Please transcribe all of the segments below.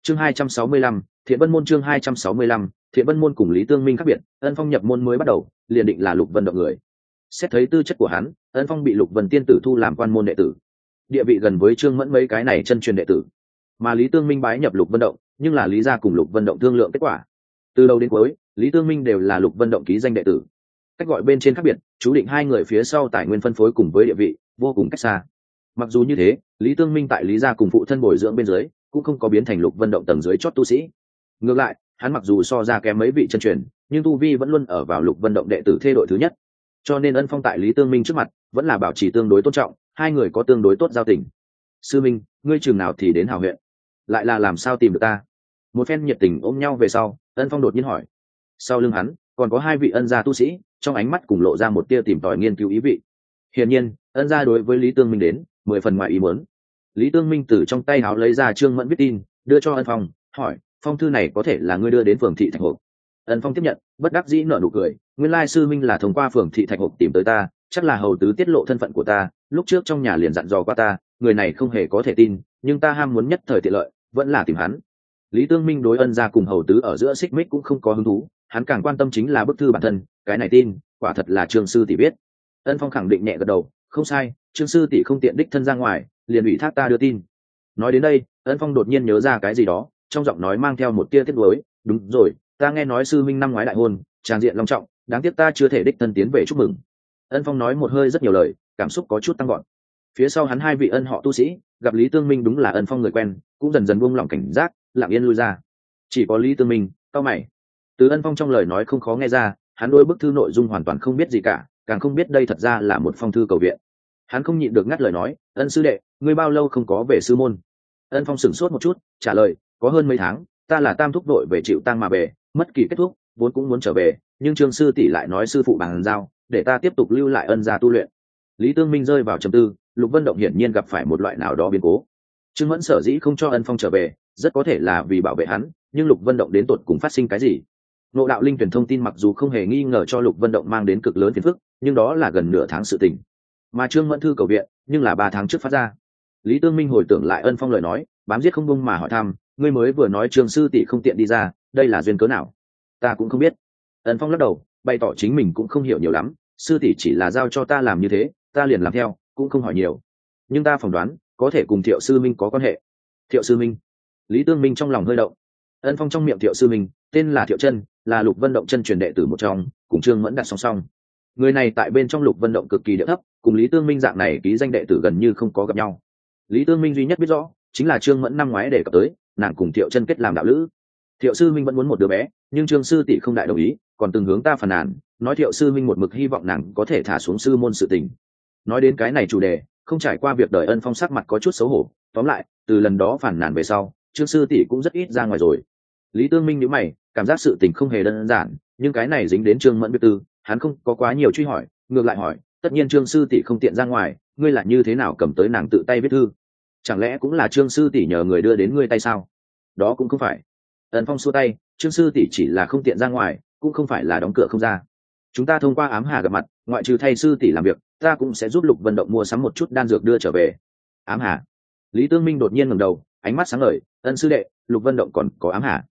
Chương 265, Thiện Vân môn. Chương 265, Thiện Vân môn cùng Lý Tương Minh khác biệt, Ân Phong nhập môn mới bắt đầu, liền định là Lục Vân Động người. Xét thấy tư chất của hắn, Ân Phong bị Lục Vân tiên tử thu làm quan môn đệ tử, địa vị gần với Trương Mẫn mấy cái này chân truyền đệ tử. Mà Lý Tương Minh bái nhập Lục Vân Động, nhưng là Lý gia cùng Lục Vân Động thương lượng kết quả. Từ đầu đến cuối, Lý Tương Minh đều là Lục Vân Động ký danh đệ tử. Cách gọi bên trên khác biệt, chú định hai người phía sau tài nguyên phân phối cùng với địa vị vô cùng cách xa. Mặc dù như thế, Lý Tương Minh tại Lý gia cùng phụ thân bồi dưỡng bên dưới, cũng không có biến thành Lục Vân Động tầng dưới chót tu sĩ. Ngược lại, hắn mặc dù so ra kém mấy vị chân truyền, nhưng tu vi vẫn luôn ở vào Lục Vân Động đệ tử thê đội thứ nhất. Cho nên Ân Phong tại Lý Tương Minh trước mặt, vẫn là bảo trì tương đối tôn trọng, hai người có tương đối tốt giao tình. Sư Minh, ngươi chừng nào thì đến Hào huyện? Lại là làm sao tìm được ta? Một phen nhiệt tình ôm nhau về sau, Ân Phong đột nhiên hỏi. Sau lưng hắn còn có hai vị Ân gia tu sĩ, trong ánh mắt cùng lộ ra một tia tìm tòi nghiên cứu ý vị. Hiển nhiên, Ân gia đối với Lý Tương Minh đến 10 phần ngoài ý muốn. Lý Tương Minh từ trong tay áo lấy ra Trương Mẫn viết tin, đưa cho Ân Phong, hỏi: phong thư này có thể là ngươi đưa đến phường thị Thạch Hộp? Ân Phong tiếp nhận, bất đắc dĩ nở nụ cười, nguyên lai sư minh là thông qua phường thị Thạch Hộp tìm tới ta, chắc là hầu tứ tiết lộ thân phận của ta, lúc trước trong nhà liền dặn dò qua ta, người này không hề có thể tin, nhưng ta ham muốn nhất thời tiện lợi, vẫn là tìm hắn. Lý Tương Minh đối Ân gia cùng hầu tứ ở giữa xích mích cũng không có hứng thú, hắn càng quan tâm chính là bức thư bản thân, cái này tin, quả thật là Trương sư tỷ viết. Ân Phong khẳng định nhẹ gật đầu, không sai, Trương sư tỷ không tiện đích thân ra ngoài, liền ủy thác ta đưa tin. Nói đến đây, Ân Phong đột nhiên nhớ ra cái gì đó, trong giọng nói mang theo một tia tiếc nuối, đúng rồi, ta nghe nói sư minh năm ngoái đại hôn, tràng diện long trọng, đáng tiếc ta chưa thể đích thân tiến về chúc mừng. Ân Phong nói một hơi rất nhiều lời, cảm xúc có chút tăng gọn. Phía sau hắn hai vị Ân họ tu sĩ gặp Lý Tương Minh đúng là Ân Phong người quen, cũng dần dần buông lỏng cảnh giác, lặng yên lui ra. Chỉ có Lý Tương Minh cau mày. Từ Ân Phong trong lời nói không khó nghe ra, hắn đối bức thư nội dung hoàn toàn không biết gì cả, càng không biết đây thật ra là một phong thư cầu viện. Hắn không nhịn được ngắt lời nói: Ân sư đệ, ngươi bao lâu không có về sư môn? Ân Phong sửng sốt một chút, trả lời: có hơn mấy tháng, ta là tam thúc đội về chịu tang mà về, mất kỳ kết thúc, vốn cũng muốn trở về, nhưng Trương sư tỷ lại nói sư phụ bằng giao, để ta tiếp tục lưu lại Ân gia tu luyện. Lý Tương Minh rơi vào trầm tư, Lục Vân Động hiển nhiên gặp phải một loại nào đó biến cố. Trương Mẫn sở dĩ không cho Ân Phong trở về, rất có thể là vì bảo vệ hắn, nhưng Lục Vân Động đến tột cùng phát sinh cái gì? Ngộ đạo linh tuyển thông tin mặc dù không hề nghi ngờ cho Lục Vân Động mang đến cực lớn phiền phức, nhưng đó là gần nửa tháng sự tình. Mà Trương Mẫn thư cầu viện, nhưng là 3 tháng trước phát ra. Lý Tương Minh hồi tưởng lại Ân Phong lời nói, bám giết không bông mà hỏi thăm: ngươi mới vừa nói Trương sư tỷ không tiện đi ra, đây là duyên cớ nào? Ta cũng không biết. Ân Phong lắc đầu, bày tỏ chính mình cũng không hiểu nhiều lắm, sư tỷ chỉ là giao cho ta làm như thế, ta liền làm theo, cũng không hỏi nhiều. Nhưng ta phỏng đoán, có thể cùng Thiệu sư minh có quan hệ. Thiệu sư minh? Lý Tương Minh trong lòng hơi động. Ân Phong trong miệng Thiệu sư minh, tên là Thiệu Chân, là Lục Vân Động chân truyền đệ tử một trong, cùng Trương Mẫn đặt song song. Người này tại bên trong Lục Vân Động cực kỳ địa thấp, cùng Lý Tương Minh dạng này ký danh đệ tử gần như không có gặp nhau. Lý Tương Minh duy nhất biết rõ, chính là Trương Mẫn năm ngoái đề cập tới, nàng cùng Thiệu Chân kết làm đạo lữ. Thiệu sư minh vẫn muốn một đứa bé, nhưng Trương sư tỷ không đại đồng ý, còn từng hướng ta phàn nàn, nói Thiệu sư minh một mực hy vọng nàng có thể thả xuống sư môn sự tình. Nói đến cái này chủ đề, không trải qua việc đời Ân Phong sắc mặt có chút xấu hổ. Tóm lại, từ lần đó phản nàn về sau, Trương sư tỷ cũng rất ít ra ngoài rồi. Lý Tương Minh nhíu mày, cảm giác sự tình không hề đơn giản, nhưng cái này dính đến Trương Mẫn biết tư, hắn không có quá nhiều truy hỏi, ngược lại hỏi: tất nhiên Trương sư tỷ không tiện ra ngoài, ngươi là như thế nào cầm tới nàng tự tay viết thư? Chẳng lẽ cũng là Trương sư tỷ nhờ người đưa đến ngươi tay sao? Đó cũng không phải. Ân Phong xua tay, Trương sư tỷ chỉ là không tiện ra ngoài, cũng không phải là đóng cửa không ra. Chúng ta thông qua ám hà gặp mặt, ngoại trừ thay sư tỷ làm việc, ta cũng sẽ giúp Lục Vân Động mua sắm một chút đan dược đưa trở về. Ám hà? Lý Tương Minh đột nhiên ngẩng đầu, ánh mắt sáng ngời: Ân sư đệ, Lục Vân Động còn có ám hà?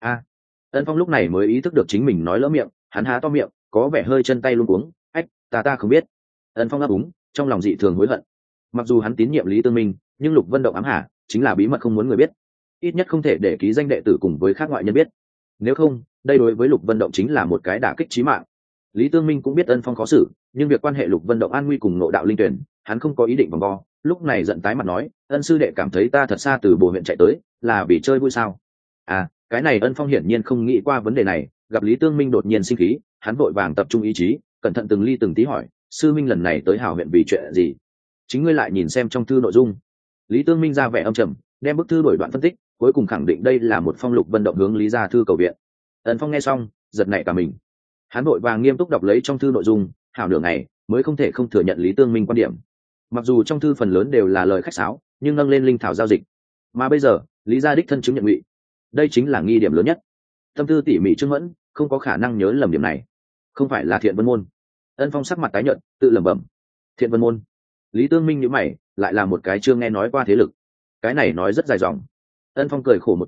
Ân Phong lúc này mới ý thức được chính mình nói lỡ miệng, hắn há to miệng, có vẻ hơi chân tay luống cuống. Ách, ta không biết. Ân Phong ấp úng, trong lòng dị thường hối hận. Mặc dù hắn tín nhiệm Lý Tương Minh, nhưng Lục Vân Động ám hà chính là bí mật không muốn người biết, ít nhất không thể để ký danh đệ tử cùng với khác ngoại nhân biết. Nếu không, đây đối với Lục Vân Động chính là một cái đả kích chí mạng. Lý Tương Minh cũng biết Ân Phong khó xử, nhưng việc quan hệ Lục Vân Động an nguy cùng Ngộ đạo linh tuyển, hắn không có ý định vòng vo. Lúc này giận tái mặt nói: Ân sư đệ cảm thấy ta thật xa từ Bồ huyện chạy tới, là vì chơi vui sao? Cái này Ân Phong hiển nhiên không nghĩ qua vấn đề này, gặp Lý Tương Minh đột nhiên sinh khí, hắn vội vàng tập trung ý chí, cẩn thận từng ly từng tí hỏi: sư minh lần này tới Hào huyện vì chuyện gì? Chính ngươi lại nhìn xem trong thư nội dung. Lý Tương Minh ra vẻ âm trầm, đem bức thư đổi đoạn phân tích, cuối cùng khẳng định đây là một phong Lục Vân Động hướng Lý gia thư cầu viện. Ân Phong nghe xong, giật nảy cả mình. Hắn vội vàng nghiêm túc đọc lấy trong thư nội dung, hảo nửa ngày mới không thể không thừa nhận Lý Tương Minh quan điểm. Mặc dù trong thư phần lớn đều là lời khách sáo, nhưng nâng lên linh thảo giao dịch, mà bây giờ Lý gia đích thân chứng nhận ngụy, đây chính là nghi điểm lớn nhất. Tâm tư tỉ mỉ Trương Mẫn không có khả năng nhớ lầm điểm này. Không phải là Thiện Vân môn? Ân Phong sắc mặt tái nhợt, tự lẩm bẩm. Thiện Vân môn? Lý Tương Minh nhíu mày, lại là một cái chưa nghe nói qua thế lực. Cái này nói rất dài dòng. Ân Phong cười khổ một tiếng,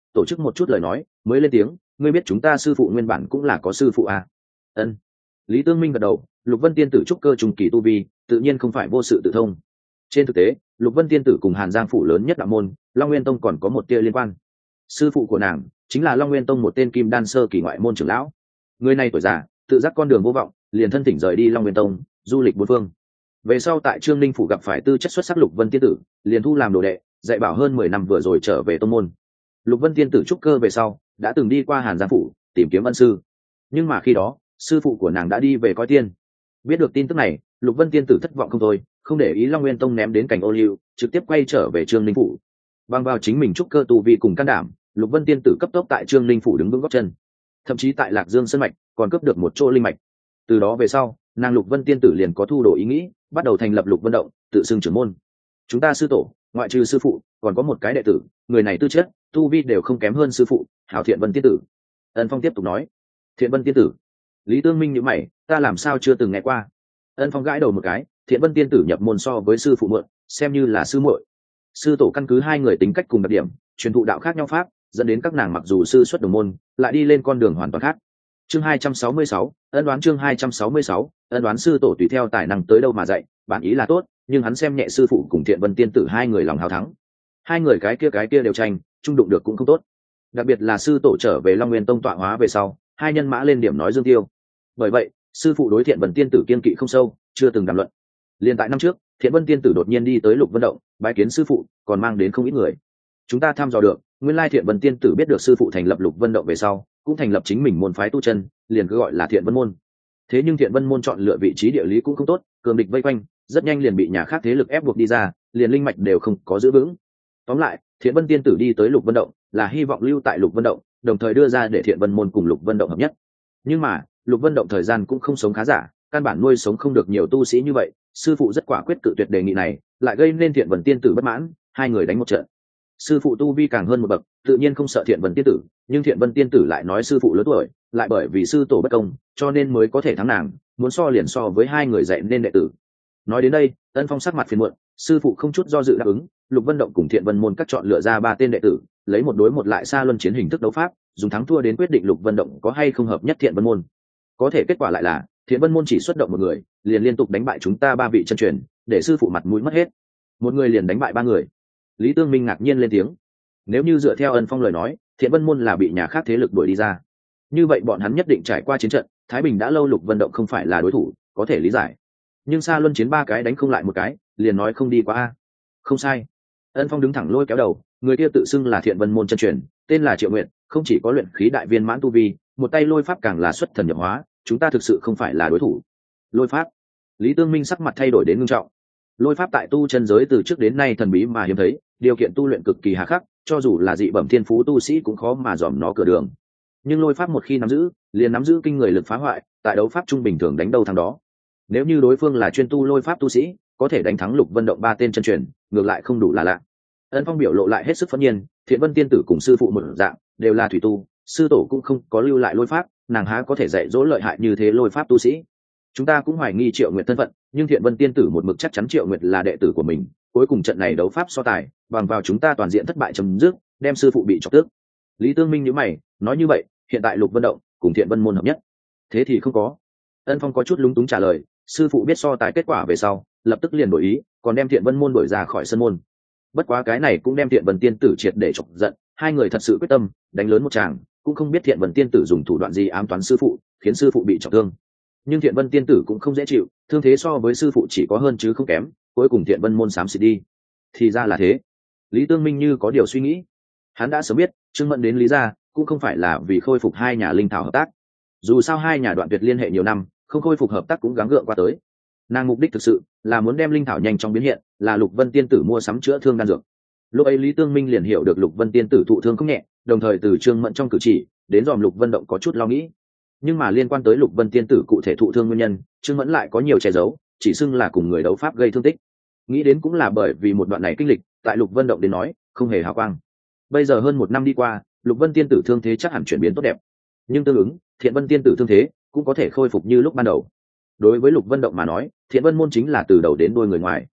tổ chức một chút lời nói mới lên tiếng, ngươi biết chúng ta sư phụ nguyên bản cũng là có sư phụ à? Ân. Lý Tương Minh gật đầu, Lục Vân tiên tử trúc cơ trùng kỳ tu vi, tự nhiên không phải vô sự tự thông. Trên thực tế, Lục Vân tiên tử cùng Hàn Giang phủ lớn nhất đạo môn Long Nguyên Tông còn có một tia liên quan. Sư phụ của nàng chính là Long Nguyên Tông một tên kim đan sơ kỳ ngoại môn trưởng lão. Người này tuổi già, tự giác con đường vô vọng, liền thân thỉnh rời đi Long Nguyên Tông, du lịch bốn phương. Về sau tại Trương Ninh phủ gặp phải tư chất xuất sắc Lục Vân tiên tử, liền thu làm đồ đệ, dạy bảo hơn 10 năm vừa rồi trở về tông môn. Lục Vân tiên tử trúc cơ về sau, đã từng đi qua Hàn Giang phủ tìm kiếm ân sư, nhưng mà khi đó sư phụ của nàng đã đi về coi tiên. Biết được tin tức này, Lục Vân tiên tử thất vọng không thôi, không để ý Long Nguyên Tông ném đến cảnh ô liu, trực tiếp quay trở về Trương Ninh phủ. Bằng vào chính mình trúc cơ tu vi cùng can đảm, Lục Vân tiên tử cấp tốc tại Trương Ninh phủ đứng vững gót chân, thậm chí tại Lạc Dương sơn mạch còn cướp được một chỗ linh mạch. Từ đó về sau, nàng Lục Vân tiên tử liền có thu đồ ý nghĩ, bắt đầu thành lập Lục Vân động, tự xưng trưởng môn. Chúng ta sư tổ, ngoại trừ sư phụ, còn có một cái đệ tử, người này tư chất, tu vi đều không kém hơn sư phụ, Hảo Thiện Vân tiên tử. Ân Phong tiếp tục nói. Thiện Vân tiên tử? Lý Tương Minh nhíu mày, ta làm sao chưa từng nghe qua? Ân Phong gãi đầu một cái, Thiện Vân tiên tử nhập môn so với sư phụ mượn, xem như là sư muội. Sư tổ căn cứ hai người tính cách cùng đặc điểm, truyền thụ đạo khác nhau pháp, dẫn đến các nàng mặc dù sư xuất đồng môn, lại đi lên con đường hoàn toàn khác. Chương 266, ân đoán chương 266, ân đoán sư tổ tùy theo tài năng tới đâu mà dạy, bản ý là tốt, nhưng hắn xem nhẹ sư phụ cùng Thiện Vân tiên tử hai người lòng hào thắng. Hai người cái kia đều tranh, chung đụng được cũng không tốt. Đặc biệt là sư tổ trở về Long Nguyên Tông tọa hóa về sau, hai nhân mã lên điểm nói dương tiêu. Bởi vậy, sư phụ đối Thiện Vân tiên tử kiên kỵ không sâu, chưa từng đàm luận. Liên tại năm trước, Thiện Vân tiên tử đột nhiên đi tới Lục Vân động, bái kiến sư phụ, còn mang đến không ít người. Chúng ta thăm dò được, nguyên lai Thiện Vân tiên tử biết được sư phụ thành lập Lục Vân động về sau, cũng thành lập chính mình môn phái tu chân, liền cứ gọi là Thiện Vân môn. Thế nhưng Thiện Vân môn chọn lựa vị trí địa lý cũng không tốt, cường địch vây quanh, rất nhanh liền bị nhà khác thế lực ép buộc đi ra, liền linh mạch đều không có giữ vững. Tóm lại, Thiện Vân tiên tử đi tới Lục Vân động, là hy vọng lưu tại Lục Vân động, đồng thời đưa ra để Thiện Vân môn cùng Lục Vân động hợp nhất. Nhưng mà, Lục Vân động thời gian cũng không sống khá giả, căn bản nuôi sống không được nhiều tu sĩ như vậy, sư phụ rất quả quyết cự tuyệt đề nghị này, lại gây nên Thiện Vân tiên tử bất mãn, hai người đánh một trận. Sư phụ tu vi càng hơn một bậc, tự nhiên không sợ Thiện Vân tiên tử, nhưng Thiện Vân tiên tử lại nói sư phụ lớn tuổi, lại bởi vì sư tổ bất công, cho nên mới có thể thắng nàng, muốn so liền so với hai người dạy nên đệ tử. Nói đến đây, Ân Phong sắc mặt phiền muộn, sư phụ không chút do dự đáp ứng, Lục Vân động cùng Thiện Vân môn các chọn lựa ra 3 tên đệ tử, lấy một đối một lại xa luân chiến hình thức đấu pháp, dùng thắng thua đến quyết định Lục Vân động có hay không hợp nhất Thiện Vân môn. Có thể kết quả lại là Thiện Vân môn chỉ xuất động một người, liền liên tục đánh bại chúng ta 3 vị chân truyền, để sư phụ mặt mũi mất hết. Một người liền đánh bại 3 người. Lý Tương Minh ngạc nhiên lên tiếng. Nếu như dựa theo Ân Phong lời nói, Thiện Vân môn là bị nhà khác thế lực đuổi đi ra, như vậy bọn hắn nhất định trải qua chiến trận, Thái Bình đã lâu Lục Vân động không phải là đối thủ, có thể lý giải. Nhưng xa luân chiến 3 cái đánh không lại một cái, liền nói không đi qua a. Không sai. Ân Phong đứng thẳng lôi kéo đầu, người kia tự xưng là Thiện Vân môn chân truyền, tên là Triệu Nguyện, không chỉ có luyện khí đại viên mãn tu vi, một tay lôi pháp càng là xuất thần nhập hóa, chúng ta thực sự không phải là đối thủ. Lôi pháp? Lý Tương Minh sắc mặt thay đổi đến nghiêm trọng. Lôi pháp tại tu chân giới từ trước đến nay thần bí mà hiếm thấy, điều kiện tu luyện cực kỳ hà khắc, cho dù là dị bẩm thiên phú tu sĩ cũng khó mà dòm nó cửa đường. Nhưng lôi pháp một khi nắm giữ, liền nắm giữ kinh người lực phá hoại, tại đấu pháp trung bình thường đánh đâu thắng đó. Nếu như đối phương là chuyên tu lôi pháp tu sĩ, có thể đánh thắng Lục Vân động 3 tên chân truyền, ngược lại không đủ là lạ. Ân Phong biểu lộ lại hết sức phẫn nhiên, Thiện Vân tiên tử cùng sư phụ một dạng, đều là thủy tu, sư tổ cũng không có lưu lại lôi pháp, nàng há có thể dạy dỗ lợi hại như thế lôi pháp tu sĩ. Chúng ta cũng hoài nghi Triệu Nguyệt thân phận, nhưng Thiện Vân tiên tử một mực chắc chắn Triệu Nguyệt là đệ tử của mình, cuối cùng trận này đấu pháp so tài, bằng vào chúng ta toàn diện thất bại chấm dứt, đem sư phụ bị chọc tức. Lý Tương Minh nhíu mày, nói như vậy, hiện tại Lục Vân động cùng Thiện Vân môn hợp nhất. Thế thì không có. Ân Phong có chút lúng túng trả lời, sư phụ biết so tài kết quả về sau, lập tức liền đổi ý, còn đem Thiện Vân môn đuổi ra khỏi sân môn. Bất quá cái này cũng đem Thiện Vân tiên tử triệt để chọc giận, hai người thật sự quyết tâm đánh lớn một tràng, cũng không biết Thiện Vân tiên tử dùng thủ đoạn gì ám toán sư phụ, khiến sư phụ bị trọng thương. Nhưng Thiện Vân tiên tử cũng không dễ chịu, thương thế so với sư phụ chỉ có hơn chứ không kém, cuối cùng Thiện Vân môn xám xịt đi. Thì ra là thế. Lý Tương Minh như có điều suy nghĩ. Hắn đã sớm biết, Trương Mẫn đến Lý gia cũng không phải là vì khôi phục hai nhà linh thảo hợp tác. Dù sao hai nhà đoạn tuyệt liên hệ nhiều năm, không khôi phục hợp tác cũng gắng gượng qua tới. Nàng mục đích thực sự là muốn đem linh thảo nhanh chóng biến hiện, là Lục Vân tiên tử mua sắm chữa thương đan dược. Lúc ấy Lý Tương Minh liền hiểu được Lục Vân tiên tử thụ thương không nhẹ, đồng thời từ Trương Mẫn trong cử chỉ đến dòm Lục Vân động có chút lo nghĩ. Nhưng mà liên quan tới Lục Vân tiên tử cụ thể thụ thương nguyên nhân, Trương Mẫn lại có nhiều che giấu, chỉ xưng là cùng người đấu pháp gây thương tích. Nghĩ đến cũng là bởi vì một đoạn này kinh lịch, tại Lục Vân động đến nói không hề hào quang. Bây giờ hơn 1 năm đi qua, Lục Vân tiên tử thương thế chắc hẳn chuyển biến tốt đẹp, nhưng tương ứng Thiện Vân tiên tử thương thế cũng có thể khôi phục như lúc ban đầu. Đối với Lục Vân động mà nói, Thiện Vân môn chính là từ đầu đến đuôi người ngoài.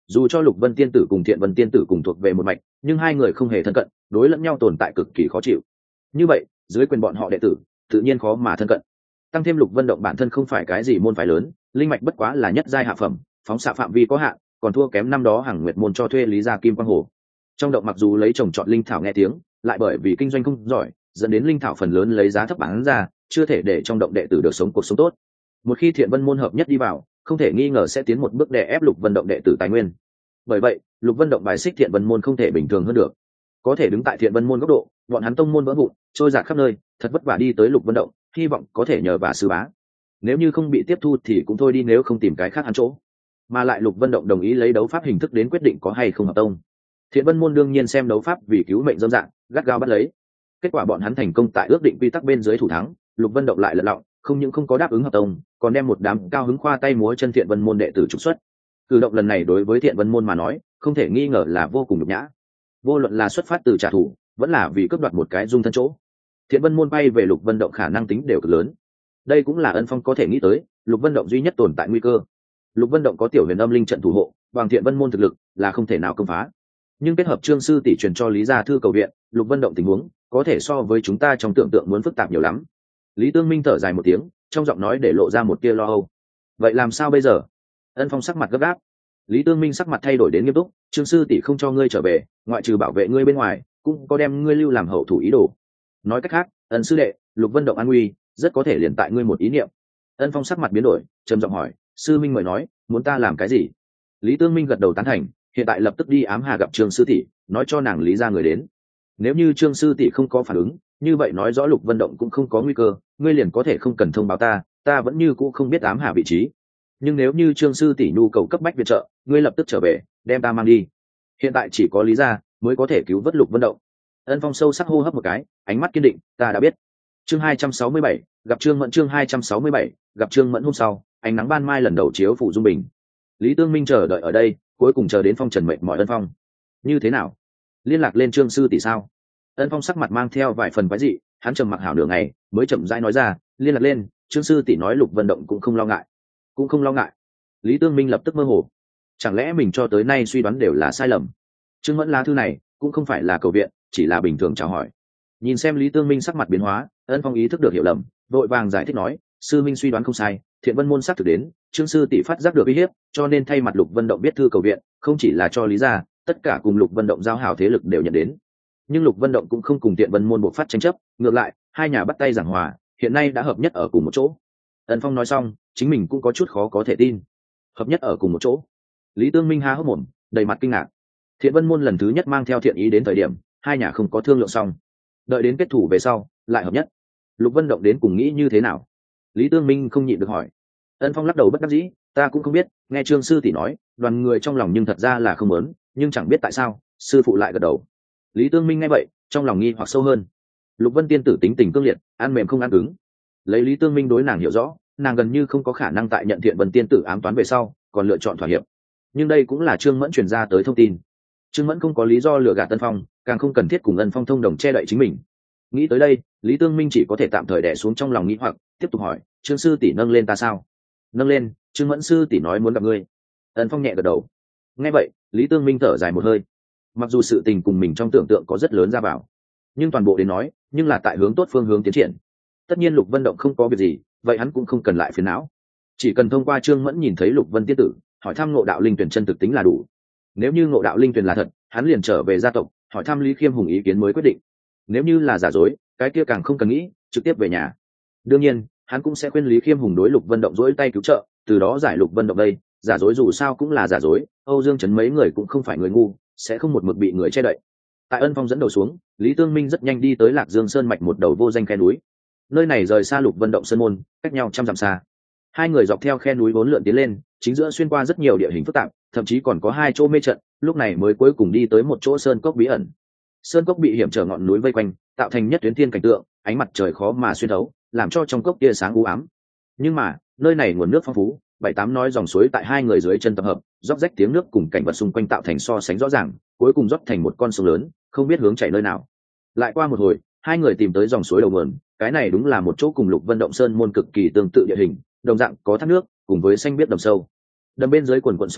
Dù cho Lục Vân tiên tử cùng Thiện Vân tiên tử cùng thuộc về một mạch, nhưng hai người không hề thân cận, đối lẫn nhau tồn tại cực kỳ khó chịu. Như vậy, dưới quyền bọn họ đệ tử, tự nhiên khó mà thân cận. Tăng thêm Lục Vân động bản thân không phải cái gì môn phái lớn, linh mạch bất quá là nhất giai hạ phẩm, phóng xạ phạm vi có hạn, còn thua kém năm đó Hằng Nguyệt môn cho thuê Lý Gia Kim Quang Hồ. Trong động mặc dù lấy trồng trọt linh thảo nghe tiếng, lại bởi vì kinh doanh không giỏi, dẫn đến linh thảo phần lớn lấy giá thấp bán ra, chưa thể để trong động đệ tử được sống cuộc sống tốt. Một khi Thiện Vân môn hợp nhất đi vào, không thể nghi ngờ sẽ tiến một bước đè ép Lục Vân động đệ tử tài nguyên. Bởi vậy, Lục Vân động bài xích Thiện Vân môn không thể bình thường hơn được. Có thể đứng tại Thiện Vân môn góc độ, bọn hắn tông môn vỡ vụn, trôi dạt khắp nơi, thật vất vả đi tới Lục Vân động, hy vọng có thể nhờ vả sư bá. Nếu như không bị tiếp thu thì cũng thôi đi, nếu không tìm cái khác ăn chỗ. Mà lại Lục Vân động đồng ý lấy đấu pháp hình thức đến quyết định có hay không hợp tông. Thiện Vân môn đương nhiên xem đấu pháp vì cứu mệnh dâm dạng, gắt gao bắt lấy. Kết quả bọn hắn thành công tại ước định quy tắc bên dưới thủ thắng, Lục Vân động lại lật lọng, không những không có đáp ứng hợp tông, còn đem một đám cao hứng khoa tay múa chân Thiện Vân môn đệ tử trục xuất. Cử động lần này đối với Thiện Vân môn mà nói, không thể nghi ngờ là vô cùng nhục nhã. Vô luận là xuất phát từ trả thù, vẫn là vì cướp đoạt một cái dung thân chỗ, Thiện Vân môn bay về Lục Vân động khả năng tính đều cực lớn. Đây cũng là Ân Phong có thể nghĩ tới, Lục Vân động duy nhất tồn tại nguy cơ. Lục Vân động có Tiểu Huyền Âm linh trận thủ hộ, bằng Thiện Vân môn thực lực là không thể nào công phá. Nhưng kết hợp Trương sư tỷ truyền cho Lý gia thư cầu viện, Lục Vân động tình huống có thể so với chúng ta trong tưởng tượng muốn phức tạp nhiều lắm. Lý Tương Minh thở dài một tiếng, trong giọng nói để lộ ra một tia lo âu. Vậy làm sao bây giờ? Ân Phong sắc mặt gấp gáp. Lý Tương Minh sắc mặt thay đổi đến nghiêm túc, Trương sư tỷ không cho ngươi trở về, ngoại trừ bảo vệ ngươi bên ngoài, cũng có đem ngươi lưu làm hậu thủ ý đồ. Nói cách khác, Ân sư đệ, Lục Vân động an nguy rất có thể liền tại ngươi một ý niệm. Ân Phong sắc mặt biến đổi, trầm giọng hỏi, sư minh mời nói, muốn ta làm cái gì? Lý Tương Minh gật đầu tán thành, hiện tại lập tức đi ám hà gặp Trương sư tỷ, nói cho nàng Lý gia người đến. Nếu như Trương sư tỷ không có phản ứng, như vậy nói rõ Lục Vân động cũng không có nguy cơ, ngươi liền có thể không cần thông báo ta, ta vẫn như cũ không biết ám hà vị trí. Nhưng nếu như Trương sư tỷ nhu cầu cấp bách viện trợ, ngươi lập tức trở về, đem ta mang đi. Hiện tại chỉ có Lý gia mới có thể cứu vớt Lục Vân động. Ân Phong sâu sắc hô hấp một cái, ánh mắt kiên định, ta đã biết. Chương 267, gặp Trương Mẫn. Chương 267, gặp Trương Mẫn. Hôm sau, ánh nắng ban mai lần đầu chiếu phủ dung bình. Lý Tương Minh chờ đợi ở đây, cuối cùng chờ đến Phong Trần mệt mỏi. Ân Phong, như thế nào? Liên lạc lên Trương sư tỷ sao? Ân Phong sắc mặt mang theo vài phần quái dị, hắn trầm mặc hảo nửa ngày, mới chậm rãi nói ra, liên lạc lên, Trương sư tỷ nói Lục Vân động cũng không lo ngại. Cũng không lo ngại. Lý Tương Minh lập tức mơ hồ. Chẳng lẽ mình cho tới nay suy đoán đều là sai lầm? Trương Mẫn lá thư này cũng không phải là cầu viện, chỉ là bình thường chào hỏi. Nhìn xem Lý Tương Minh sắc mặt biến hóa, Ân Phong ý thức được hiểu lầm, vội vàng giải thích nói, sư minh suy đoán không sai, Thiện Vân môn xác thực đến, Trương sư tỷ phát giác được uy hiếp, cho nên thay mặt Lục Vân động viết thư cầu viện, không chỉ là cho Lý gia, tất cả cùng Lục Vân động giao hảo thế lực đều nhận đến. Nhưng Lục Vân động cũng không cùng Thiện Vân môn buộc phát tranh chấp, ngược lại, hai nhà bắt tay giảng hòa, hiện nay đã hợp nhất ở cùng một chỗ. Ân Phong nói xong, chính mình cũng có chút khó có thể tin. Hợp nhất ở cùng một chỗ? Lý Tương Minh há hốc mồm, đầy mặt kinh ngạc. Thiện Vân môn lần thứ nhất mang theo thiện ý đến thời điểm, hai nhà không có thương lượng xong, đợi đến kết thủ về sau lại hợp nhất. Lục Vân động đến cùng nghĩ như thế nào? Lý Tương Minh không nhịn được hỏi. Ân Phong lắc đầu bất đắc dĩ, ta cũng không biết, nghe Trương sư tỷ nói, đoàn người trong lòng nhưng thật ra là không muốn, nhưng chẳng biết tại sao, sư phụ lại gật đầu. Lý Tương Minh nghe vậy, trong lòng nghi hoặc sâu hơn. Lục Vân tiên tử tính tình cương liệt, ăn mềm không ăn cứng. Lấy Lý Tương Minh đối nàng hiểu rõ, nàng gần như không có khả năng tại nhận Thiện Vân tiên tử ám toán về sau, còn lựa chọn thỏa hiệp. Nhưng đây cũng là Trương Mẫn truyền ra tới thông tin. Trương Mẫn không có lý do lừa gạt Ân Phong, càng không cần thiết cùng Ân Phong thông đồng che đậy chính mình. Nghĩ tới đây, Lý Tương Minh chỉ có thể tạm thời đè xuống trong lòng nghĩ hoặc, tiếp tục hỏi, Trương sư tỷ nâng lên ta sao? Nâng lên, Trương Mẫn sư tỷ nói muốn gặp ngươi. Ân Phong nhẹ gật đầu. Nghe vậy, Lý Tương Minh thở dài một hơi. Mặc dù sự tình cùng mình trong tưởng tượng có rất lớn ra vào, nhưng toàn bộ đến nói, nhưng là tại hướng tốt phương hướng tiến triển. Tất nhiên Lục Vân động không có việc gì, vậy hắn cũng không cần lại phiền não. Chỉ cần thông qua Trương Mẫn nhìn thấy Lục Vân tiên tử, hỏi thăm Ngộ Đạo Linh Tuyển chân thực tính là đủ. Nếu như Ngộ Đạo Linh Tuyển là thật, hắn liền trở về gia tộc, hỏi thăm Lý Khiêm Hùng ý kiến mới quyết định. Nếu như là giả dối, cái kia càng không cần nghĩ, trực tiếp về nhà. Đương nhiên, hắn cũng sẽ khuyên Lý Khiêm Hùng đối Lục Vân động dỗi tay cứu trợ, từ đó giải Lục Vân động đây, giả dối dù sao cũng là giả dối, Âu Dương Chấn mấy người cũng không phải người ngu, sẽ không một mực bị người che đậy. Tại Ân Phong dẫn đầu xuống, Lý Tương Minh rất nhanh đi tới Lạc Dương Sơn mạch một đầu vô danh khe núi. Nơi này rời xa Lục Vân động sơn môn, cách nhau 100 dặm xa. Hai người dọc theo khe núi vốn lượn tiến lên, chính giữa xuyên qua rất nhiều địa hình phức tạp, thậm chí còn có hai chỗ mê trận, lúc này mới cuối cùng đi tới một chỗ sơn cốc bí ẩn. Sơn cốc bị hiểm trở ngọn núi vây quanh, tạo thành nhất tuyến thiên cảnh tượng, ánh mặt trời khó mà xuyên thấu, làm cho trong cốc tia sáng u ám. Nhưng mà, nơi này nguồn nước phong phú, 7-8 nói dòng suối tại hai người dưới chân tập hợp, róc rách tiếng nước cùng cảnh vật xung quanh tạo thành so sánh rõ ràng, cuối cùng rót thành một con sông lớn, không biết hướng chảy nơi nào. Lại qua một hồi, hai người tìm tới dòng suối đầu nguồn, cái này đúng là một chỗ cùng Lục Vân động sơn môn cực kỳ tương tự địa hình, đồng dạng có thác nước, cùng với xanh biếc đầm sâu. Đầm bên dưới quần quần sóng ngầm,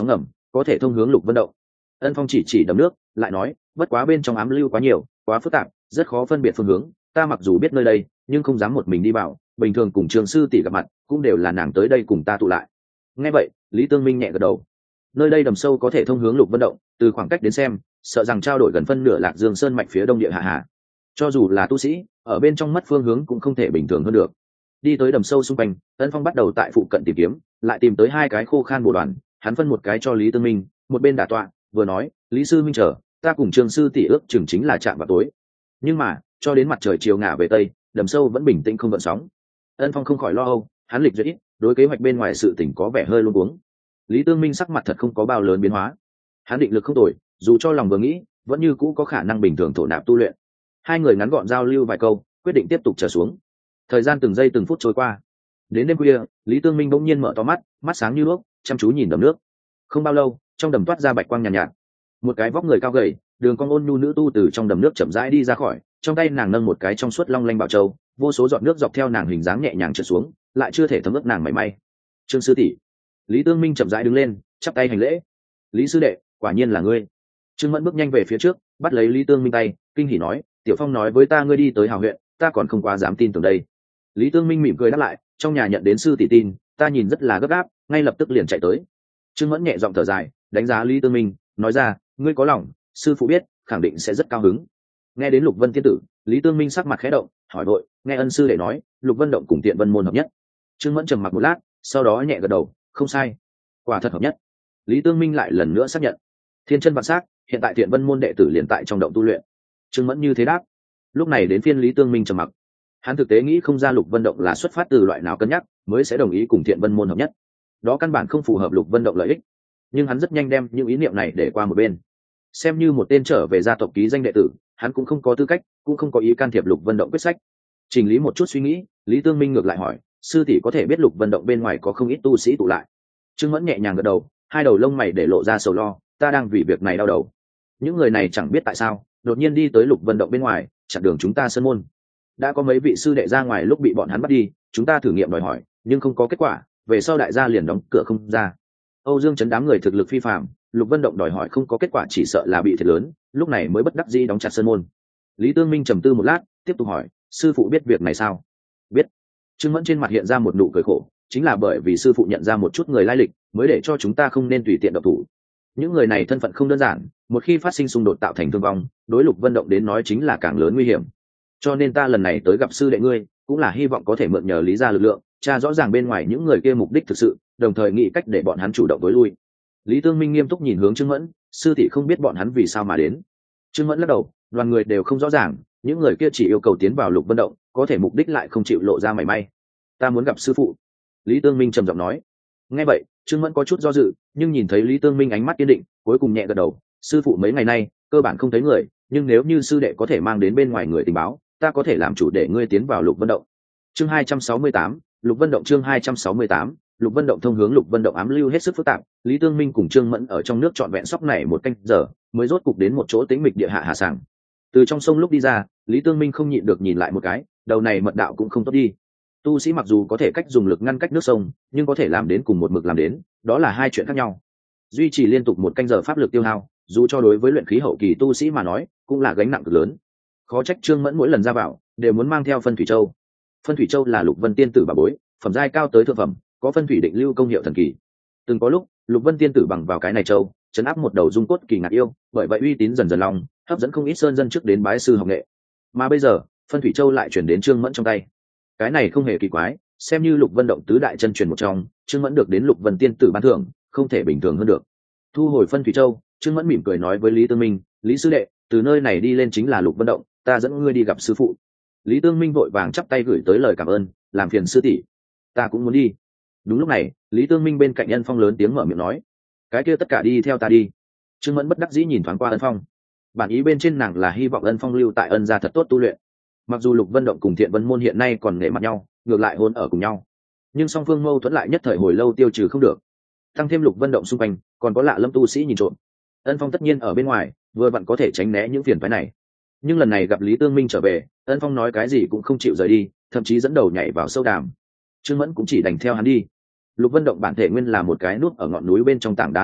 có thể thông hướng Lục Vân Động. Ân Phong chỉ đầm nước, lại nói, bất quá bên trong ám lưu quá nhiều, quá phức tạp, rất khó phân biệt phương hướng. Ta mặc dù biết nơi đây, nhưng không dám một mình đi vào. Bình thường cùng Trường sư tỷ gặp mặt, cũng đều là nàng tới đây cùng ta tụ lại. Nghe vậy, Lý Tương Minh nhẹ gật đầu. Nơi đây đầm sâu có thể thông hướng Lục Vân Động, từ khoảng cách đến xem, sợ rằng trao đổi gần phân nửa Lạc Dương Sơn mạch phía đông địa hạ hà. Cho dù là tu sĩ, ở bên trong mất phương hướng cũng không thể bình thường hơn được. Đi tới đầm sâu xung quanh, Ân Phong bắt đầu tại phụ cận tìm kiếm, lại tìm tới hai cái khô khan bồ đoàn, hắn phân một cái cho Lý Tương Minh, một bên đả tọa, vừa nói, Lý sư minh chờ, ta cùng Trường sư tỷ ước chừng chính là chạm vào tối. Nhưng mà, cho đến mặt trời chiều ngả về tây, đầm sâu vẫn bình tĩnh không gợn sóng. Ân Phong không khỏi lo âu, hắn lịch duyệt ít, đối kế hoạch bên ngoài sự tỉnh có vẻ hơi luống cuống. Lý Tương Minh sắc mặt thật không có bao lớn biến hóa, hắn định lực không tồi, dù cho lòng vừa nghĩ, vẫn như cũ có khả năng bình thường thổ nạp tu luyện. Hai người ngắn gọn giao lưu vài câu, quyết định tiếp tục trở xuống. Thời gian từng giây từng phút trôi qua, đến đêm khuya, Lý Tương Minh bỗng nhiên mở to mắt, mắt sáng như đuốc, chăm chú nhìn đầm nước. Không bao lâu, trong đầm toát ra bạch quang nhàn nhạt, một cái vóc người cao gầy, đường cong ôn nhu nữ tu từ trong đầm nước chậm rãi đi ra khỏi, trong tay nàng nâng một cái trong suốt long lanh bảo châu, vô số giọt nước dọc theo nàng hình dáng nhẹ nhàng trượt xuống, lại chưa thể thấm ướt nàng mảy may. Trương sư tỷ. Lý Tương Minh chậm rãi đứng lên, chắp tay hành lễ. Lý sư đệ, quả nhiên là ngươi. Trương Mẫn bước nhanh về phía trước, bắt lấy Lý Tương Minh tay, kinh hỉ nói, Tiểu Phong nói với ta ngươi đi tới Hào huyện, ta còn không quá dám tin tưởng đây. Lý Tương Minh mỉm cười đáp lại, trong nhà nhận đến sư tỷ tin, ta nhìn rất là gấp gáp, ngay lập tức liền chạy tới. Trương Mẫn nhẹ giọng thở dài, đánh giá Lý Tương Minh, nói ra, ngươi có lòng, sư phụ biết, khẳng định sẽ rất cao hứng. Nghe đến Lục Vân tiên tử, Lý Tương Minh sắc mặt khẽ động, hỏi vội, nghe ân sư để nói, Lục Vân động cùng Tiện Vân môn hợp nhất. Trương Mẫn trầm mặc một lát, sau đó nhẹ gật đầu, không sai, quả thật hợp nhất. Lý Tương Minh lại lần nữa xác nhận, thiên chân vạn sắc, hiện tại Tiện Vân môn đệ tử liền tại trong động tu luyện. Trương Mẫn như thế đáp. Lúc này đến phiên Lý Tương Minh trầm mặc, hắn thực tế nghĩ không ra Lục Vân động là xuất phát từ loại nào cân nhắc mới sẽ đồng ý cùng Tiện Vân môn hợp nhất, đó căn bản không phù hợp Lục Vân động lợi ích. Nhưng hắn rất nhanh đem những ý niệm này để qua một bên, xem như một tên trở về gia tộc ký danh đệ tử, hắn cũng không có tư cách, cũng không có ý can thiệp Lục Vân động quyết sách. Chỉnh lý một chút suy nghĩ, Lý Tương Minh ngược lại hỏi, sư tỷ có thể biết Lục Vân động bên ngoài có không ít tu sĩ tụ lại. Trương Mẫn nhẹ nhàng gật đầu, hai đầu lông mày để lộ ra sầu lo, ta đang vì việc này đau đầu. Những người này chẳng biết tại sao đột nhiên đi tới Lục Vân động bên ngoài, chặn đường chúng ta sơn môn. Đã có mấy vị sư đệ ra ngoài lúc bị bọn hắn bắt đi, chúng ta thử nghiệm đòi hỏi, nhưng không có kết quả, về sau đại gia liền đóng cửa không ra. Âu Dương chấn đám người thực lực phi phàm, Lục Vân động đòi hỏi không có kết quả chỉ sợ là bị thiệt lớn, lúc này mới bất đắc dĩ đóng chặt sơn môn. Lý Tương Minh trầm tư một lát, tiếp tục hỏi, sư phụ biết việc này sao? Biết. Trương Mẫn trên mặt hiện ra một nụ cười khổ, chính là bởi vì sư phụ nhận ra một chút người lai lịch, mới để cho chúng ta không nên tùy tiện động thủ. Những người này thân phận không đơn giản, một khi phát sinh xung đột tạo thành thương vong, đối Lục Vân động đến nói chính là càng lớn nguy hiểm. Cho nên ta lần này tới gặp sư đệ ngươi, cũng là hy vọng có thể mượn nhờ Lý gia lực lượng, tra rõ ràng bên ngoài những người kia mục đích thực sự, đồng thời nghĩ cách để bọn hắn chủ động tối lui. Lý Tương Minh nghiêm túc nhìn hướng Trương Mẫn, sư tỷ không biết bọn hắn vì sao mà đến. Trương Mẫn lắc đầu, đoàn người đều không rõ ràng, những người kia chỉ yêu cầu tiến vào Lục Vân động, có thể mục đích lại không chịu lộ ra mảy may. Ta muốn gặp sư phụ. Lý Tương Minh trầm giọng nói. Nghe vậy, Trương Mẫn có chút do dự, nhưng nhìn thấy Lý Tương Minh ánh mắt kiên định, cuối cùng nhẹ gật đầu, sư phụ mấy ngày nay cơ bản không thấy người, nhưng nếu như sư đệ có thể mang đến bên ngoài người tình báo, ta có thể làm chủ để ngươi tiến vào Lục Vân động. Chương 268, Lục Vân động chương 268, Lục Vân động thông hướng Lục Vân động ám lưu hết sức phức tạp, Lý Tương Minh cùng Trương Mẫn ở trong nước trọn vẹn sóc này một canh giờ, mới rốt cục đến một chỗ tĩnh mịch địa hạ hà sảng. Từ trong sông lúc đi ra, Lý Tương Minh không nhịn được nhìn lại một cái, đầu này mật đạo cũng không tốt đi. Tu sĩ mặc dù có thể cách dùng lực ngăn cách nước sông, nhưng có thể làm đến cùng một mực làm đến, đó là hai chuyện khác nhau. Duy trì liên tục một canh giờ pháp lực tiêu hao, dù cho đối với luyện khí hậu kỳ tu sĩ mà nói, cũng là gánh nặng cực lớn. Khó trách Trương Mẫn mỗi lần ra vào đều muốn mang theo phân thủy châu. Phân thủy châu là Lục Vân tiên tử bà bối, phẩm giai cao tới thượng phẩm, có phân thủy định lưu công hiệu thần kỳ. Từng có lúc, Lục Vân tiên tử bằng vào cái này châu, chấn áp một đầu dung cốt kỳ ngạc yêu, bởi vậy uy tín dần dần long, hấp dẫn không ít sơn dân trước đến bái sư học nghệ. Mà bây giờ, phân thủy châu lại chuyển đến Trương Mẫn trong tay. Cái này không hề kỳ quái, xem như Lục Vân động tứ đại chân truyền một trong, Trương Mẫn được đến Lục Vân tiên tử ban thưởng, không thể bình thường hơn được. Thu hồi phân thủy châu, Trương Mẫn mỉm cười nói với Lý Tương Minh, Lý sư đệ, từ nơi này đi lên chính là Lục Vân động, ta dẫn ngươi đi gặp sư phụ. Lý Tương Minh vội vàng chắp tay gửi tới lời cảm ơn, làm phiền sư tỷ, ta cũng muốn đi. Đúng lúc này, Lý Tương Minh bên cạnh Ân Phong lớn tiếng mở miệng nói, cái kia tất cả đi theo ta đi. Trương Mẫn bất đắc dĩ nhìn thoáng qua Ân Phong, bản ý bên trên nàng là hy vọng Ân Phong lưu tại Ân gia thật tốt tu luyện. Mặc dù Lục Vân động cùng Thiện Vân môn hiện nay còn nể mặt nhau, ngược lại hôn ở cùng nhau, nhưng song phương mâu thuẫn lại nhất thời hồi lâu tiêu trừ không được. Tăng thêm Lục Vân động xung quanh còn có lạ lâm tu sĩ nhìn trộm, Ân Phong tất nhiên ở bên ngoài vừa vặn có thể tránh né những phiền phức này. Nhưng lần này gặp Lý Tương Minh trở về, Ân Phong nói cái gì cũng không chịu rời đi, thậm chí dẫn đầu nhảy vào sâu đàm. Trương Mẫn cũng chỉ đành theo hắn đi. Lục Vân động bản thể nguyên là một cái nút ở ngọn núi bên trong tảng đá lớn động,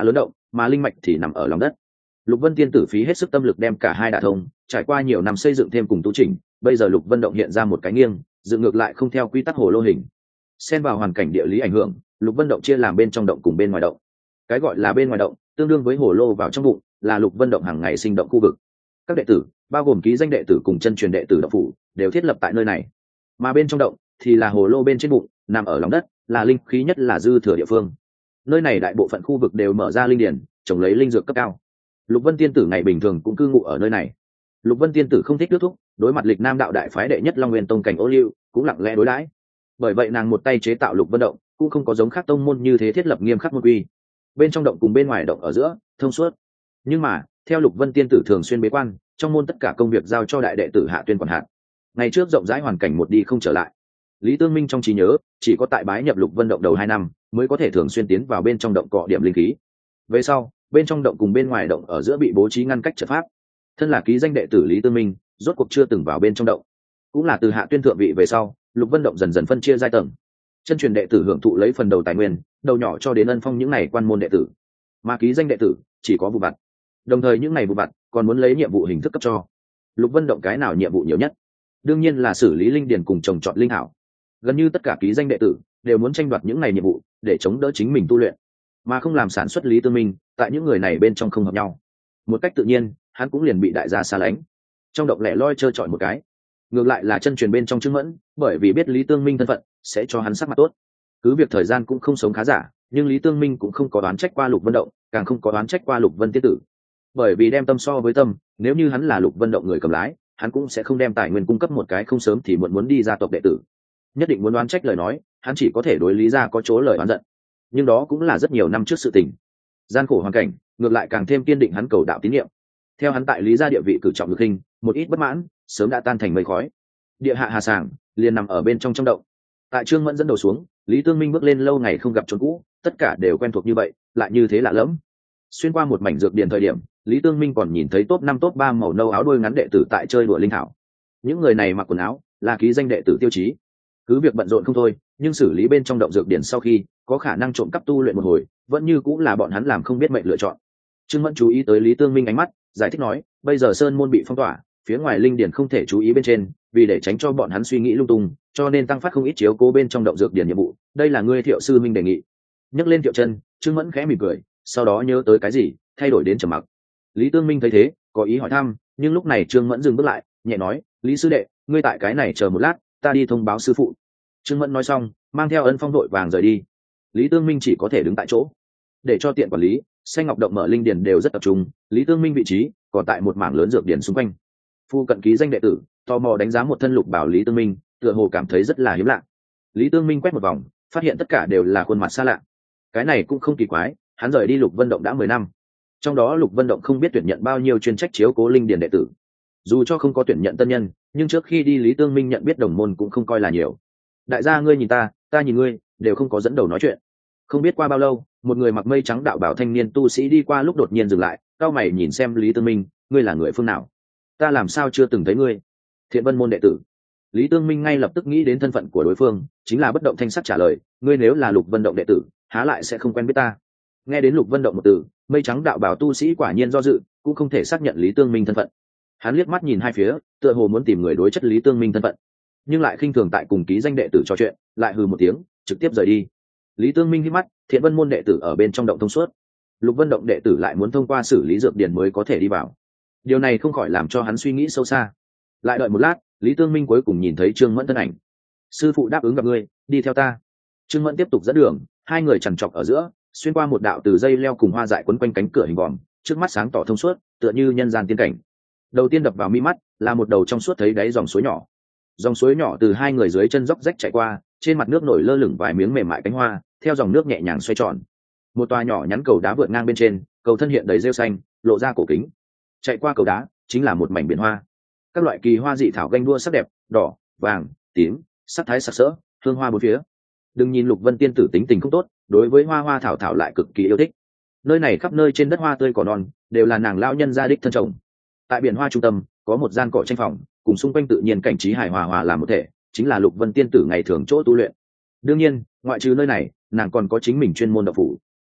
mà linh mạch thì nằm ở lòng đất. Lục Vân tiên tử phí hết sức tâm lực đem cả hai đả thông, trải qua nhiều năm xây dựng thêm cùng tu chỉnh, bây giờ Lục Vân động hiện ra một cái nghiêng, dựng ngược lại không theo quy tắc hồ lô hình. Xen vào hoàn cảnh địa lý ảnh hưởng, Lục Vân động chia làm bên trong động cùng bên ngoài động. Cái gọi là bên ngoài động tương đương với hồ lô vào trong bụng, là Lục Vân động hàng ngày sinh động khu vực. Các đệ tử, bao gồm ký danh đệ tử cùng chân truyền đệ tử động phủ, đều thiết lập tại nơi này. Mà bên trong động thì là hồ lô bên trên bụng, nằm ở lòng đất, là linh khí nhất là dư thừa địa phương. Nơi này đại bộ phận khu vực đều mở ra linh điển, trồng lấy linh dược cấp cao. Lục Vân tiên tử ngày bình thường cũng cư ngụ ở nơi này. Lục Vân tiên tử không thích nước thúc, đối mặt lịch nam đạo đại phái đệ nhất Long Nguyên tông cảnh Ô Liu, cũng lặng lẽ đối đãi. Bởi vậy nàng một tay chế tạo Lục Vân động, cũng không có giống khác tông môn như thế thiết lập nghiêm khắc môn quy. Bên trong động cùng bên ngoài động ở giữa thông suốt. Nhưng mà theo Lục Vân tiên tử thường xuyên bế quan, trong môn tất cả công việc giao cho đại đệ tử Hạ Tuyên quản hạt. Ngày trước rộng rãi hoàn cảnh một đi không trở lại. Lý Tương Minh trong trí nhớ, chỉ có tại bái nhập Lục Vân động đầu 2 năm, mới có thể thường xuyên tiến vào bên trong động cọ điểm linh khí. Về sau, bên trong động cùng bên ngoài động ở giữa bị bố trí ngăn cách trận pháp. Thân là ký danh đệ tử Lý Tương Minh, rốt cuộc chưa từng vào bên trong động. Cũng là từ Hạ Tuyên thượng vị về sau, Lục Vân động dần dần phân chia giai tầng. Chân truyền đệ tử hưởng thụ lấy phần đầu tài nguyên, đầu nhỏ cho đến ân phong những này quan môn đệ tử. Mà ký danh đệ tử chỉ có vụ vặt. Đồng thời những này vụ vặt còn muốn lấy nhiệm vụ hình thức cấp cho. Lục Vân động cái nào nhiệm vụ nhiều nhất? Đương nhiên là xử lý linh điển cùng trồng trọt linh hảo. Gần như tất cả ký danh đệ tử đều muốn tranh đoạt những này nhiệm vụ để chống đỡ chính mình tu luyện, mà không làm sản xuất Lý Tương Minh tại những người này bên trong không hợp nhau. Một cách tự nhiên, hắn cũng liền bị đại gia xa lánh. Trong động lẻ loi trơ trọi một cái. Ngược lại là chân truyền bên trong Trương Mẫn, bởi vì biết Lý Tương Minh thân phận, sẽ cho hắn sắc mặt tốt. Cứ việc thời gian cũng không sống khá giả, nhưng Lý Tương Minh cũng không có đoán trách qua Lục Vân động, càng không có đoán trách qua Lục Vân tiên tử. Bởi vì đem tâm so với tâm, nếu như hắn là Lục Vân động người cầm lái, hắn cũng sẽ không đem tài nguyên cung cấp một cái không sớm thì muộn muốn đi gia tộc đệ tử. Nhất định muốn đoán trách lời nói, hắn chỉ có thể đối Lý gia có chỗ lời oán giận. Nhưng đó cũng là rất nhiều năm trước sự tình. Gian khổ hoàn cảnh, ngược lại càng thêm kiên định hắn cầu đạo tín nhiệm. Theo hắn tại Lý gia địa vị cử trọng lực hình, một ít bất mãn sớm đã tan thành mây khói. Địa hạ hà sảng liền nằm ở bên trong động. Tại Trương Mẫn dẫn đầu xuống, Lý Tương Minh bước lên lâu ngày không gặp chốn cũ, tất cả đều quen thuộc như vậy, lại như thế lạ lẫm. Xuyên qua một mảnh dược điền thời điểm, Lý Tương Minh còn nhìn thấy top 5 top 3 màu nâu áo đuôi ngắn đệ tử tại chơi đùa linh thảo. Những người này mặc quần áo là ký danh đệ tử tiêu chí. Cứ việc bận rộn không thôi, nhưng xử lý bên trong động dược điển sau khi có khả năng trộm cắp tu luyện một hồi, vẫn như cũng là bọn hắn làm không biết mệnh lựa chọn. Trương Mẫn chú ý tới Lý Tương Minh ánh mắt, giải thích nói, bây giờ sơn môn bị phong tỏa, phía ngoài linh điển không thể chú ý bên trên, vì để tránh cho bọn hắn suy nghĩ lung tung, cho nên tăng phát không ít chiếu cố bên trong động dược điển nhiệm vụ. Đây là ngươi Thiệu sư minh đề nghị. Nhấc lên Thiệu chân, Trương Mẫn khẽ mỉm cười, sau đó nhớ tới cái gì, thay đổi đến trầm mặc. Lý Tương Minh thấy thế, có ý hỏi thăm, nhưng lúc này Trương Mẫn dừng bước lại, nhẹ nói, Lý sư đệ, ngươi tại cái này chờ một lát, ta đi thông báo sư phụ. Trương Mẫn nói xong, mang theo Ân Phong đội vàng rời đi. Lý Tương Minh chỉ có thể đứng tại chỗ, để cho tiện quản lý. Xanh ngọc động mở linh điền đều rất tập trung, Lý Tương Minh vị trí còn tại một mảng lớn dược điển xung quanh. Phu cận ký danh đệ tử tò mò đánh giá một thân lục bảo Lý Tương Minh, tựa hồ cảm thấy rất là hiếm lạ. Lý Tương Minh quét một vòng, phát hiện tất cả đều là khuôn mặt xa lạ. Cái này cũng không kỳ quái, hắn rời đi Lục Vân động đã 10 năm. Trong đó Lục Vân động không biết tuyển nhận bao nhiêu chuyên trách chiếu cố linh điền đệ tử. Dù cho không có tuyển nhận tân nhân, nhưng trước khi đi Lý Tương Minh nhận biết đồng môn cũng không coi là nhiều. Đại gia ngươi nhìn ta, ta nhìn ngươi, đều không có dẫn đầu nói chuyện. Không biết qua bao lâu, một người mặc mây trắng đạo bảo thanh niên tu sĩ đi qua lúc đột nhiên dừng lại, cau mày nhìn xem Lý Tương Minh, ngươi là người phương nào? Ta làm sao chưa từng thấy ngươi? Thiện Vân môn đệ tử. Lý Tương Minh ngay lập tức nghĩ đến thân phận của đối phương, chính là bất động thanh sắc trả lời, ngươi nếu là Lục Vân động đệ tử, há lại sẽ không quen biết ta? Nghe đến Lục Vân động một từ, mây trắng đạo bảo tu sĩ quả nhiên do dự, cũng không thể xác nhận Lý Tương Minh thân phận. Hắn liếc mắt nhìn hai phía, tựa hồ muốn tìm người đối chất Lý Tương Minh thân phận, nhưng lại khinh thường tại cùng ký danh đệ tử trò chuyện, lại hừ một tiếng, trực tiếp rời đi. Lý Tương Minh hít mắt, Thiện Vân môn đệ tử ở bên trong động thông suốt, Lục Vân động đệ tử lại muốn thông qua xử lý dược điển mới có thể đi vào. Điều này không khỏi làm cho hắn suy nghĩ sâu xa. Lại đợi một lát, Lý Tương Minh cuối cùng nhìn thấy Trương Mẫn thân ảnh. Sư phụ đáp ứng gặp ngươi, đi theo ta. Trương Mẫn tiếp tục dẫn đường, hai người chằn chọc ở giữa, xuyên qua một đạo từ dây leo cùng hoa dại quấn quanh cánh cửa hình vòm, trước mắt sáng tỏ thông suốt, tựa như nhân gian tiên cảnh. Đầu tiên đập vào mi mắt là một đầu trong suốt thấy đáy dòng suối nhỏ. Dòng suối nhỏ từ hai người dưới chân dốc rách chạy qua, trên mặt nước nổi lơ lửng vài miếng mềm mại cánh hoa, theo dòng nước nhẹ nhàng xoay tròn. Một tòa nhỏ nhắn cầu đá vượt ngang bên trên, cầu thân hiện đầy rêu xanh, lộ ra cổ kính. Chạy qua cầu đá chính là một mảnh biển hoa. Các loại kỳ hoa dị thảo ganh đua sắc đẹp, đỏ, vàng, tím, sắc thái sặc sỡ, hương hoa bốn phía. Đừng nhìn Lục Vân tiên tử tính tình không tốt, đối với hoa hoa thảo thảo lại cực kỳ yêu thích. Nơi này khắp nơi trên đất hoa tươi cỏ non, đều là nàng lão nhân gia đích thân trồng. Tại biển hoa trung tâm, có một gian cỏ tranh phòng, cùng xung quanh tự nhiên cảnh trí hài hòa hòa làm một thể, chính là Lục Vân tiên tử ngày thường chỗ tu luyện. Đương nhiên, ngoại trừ nơi này, nàng còn có chính mình chuyên môn đạo phủ.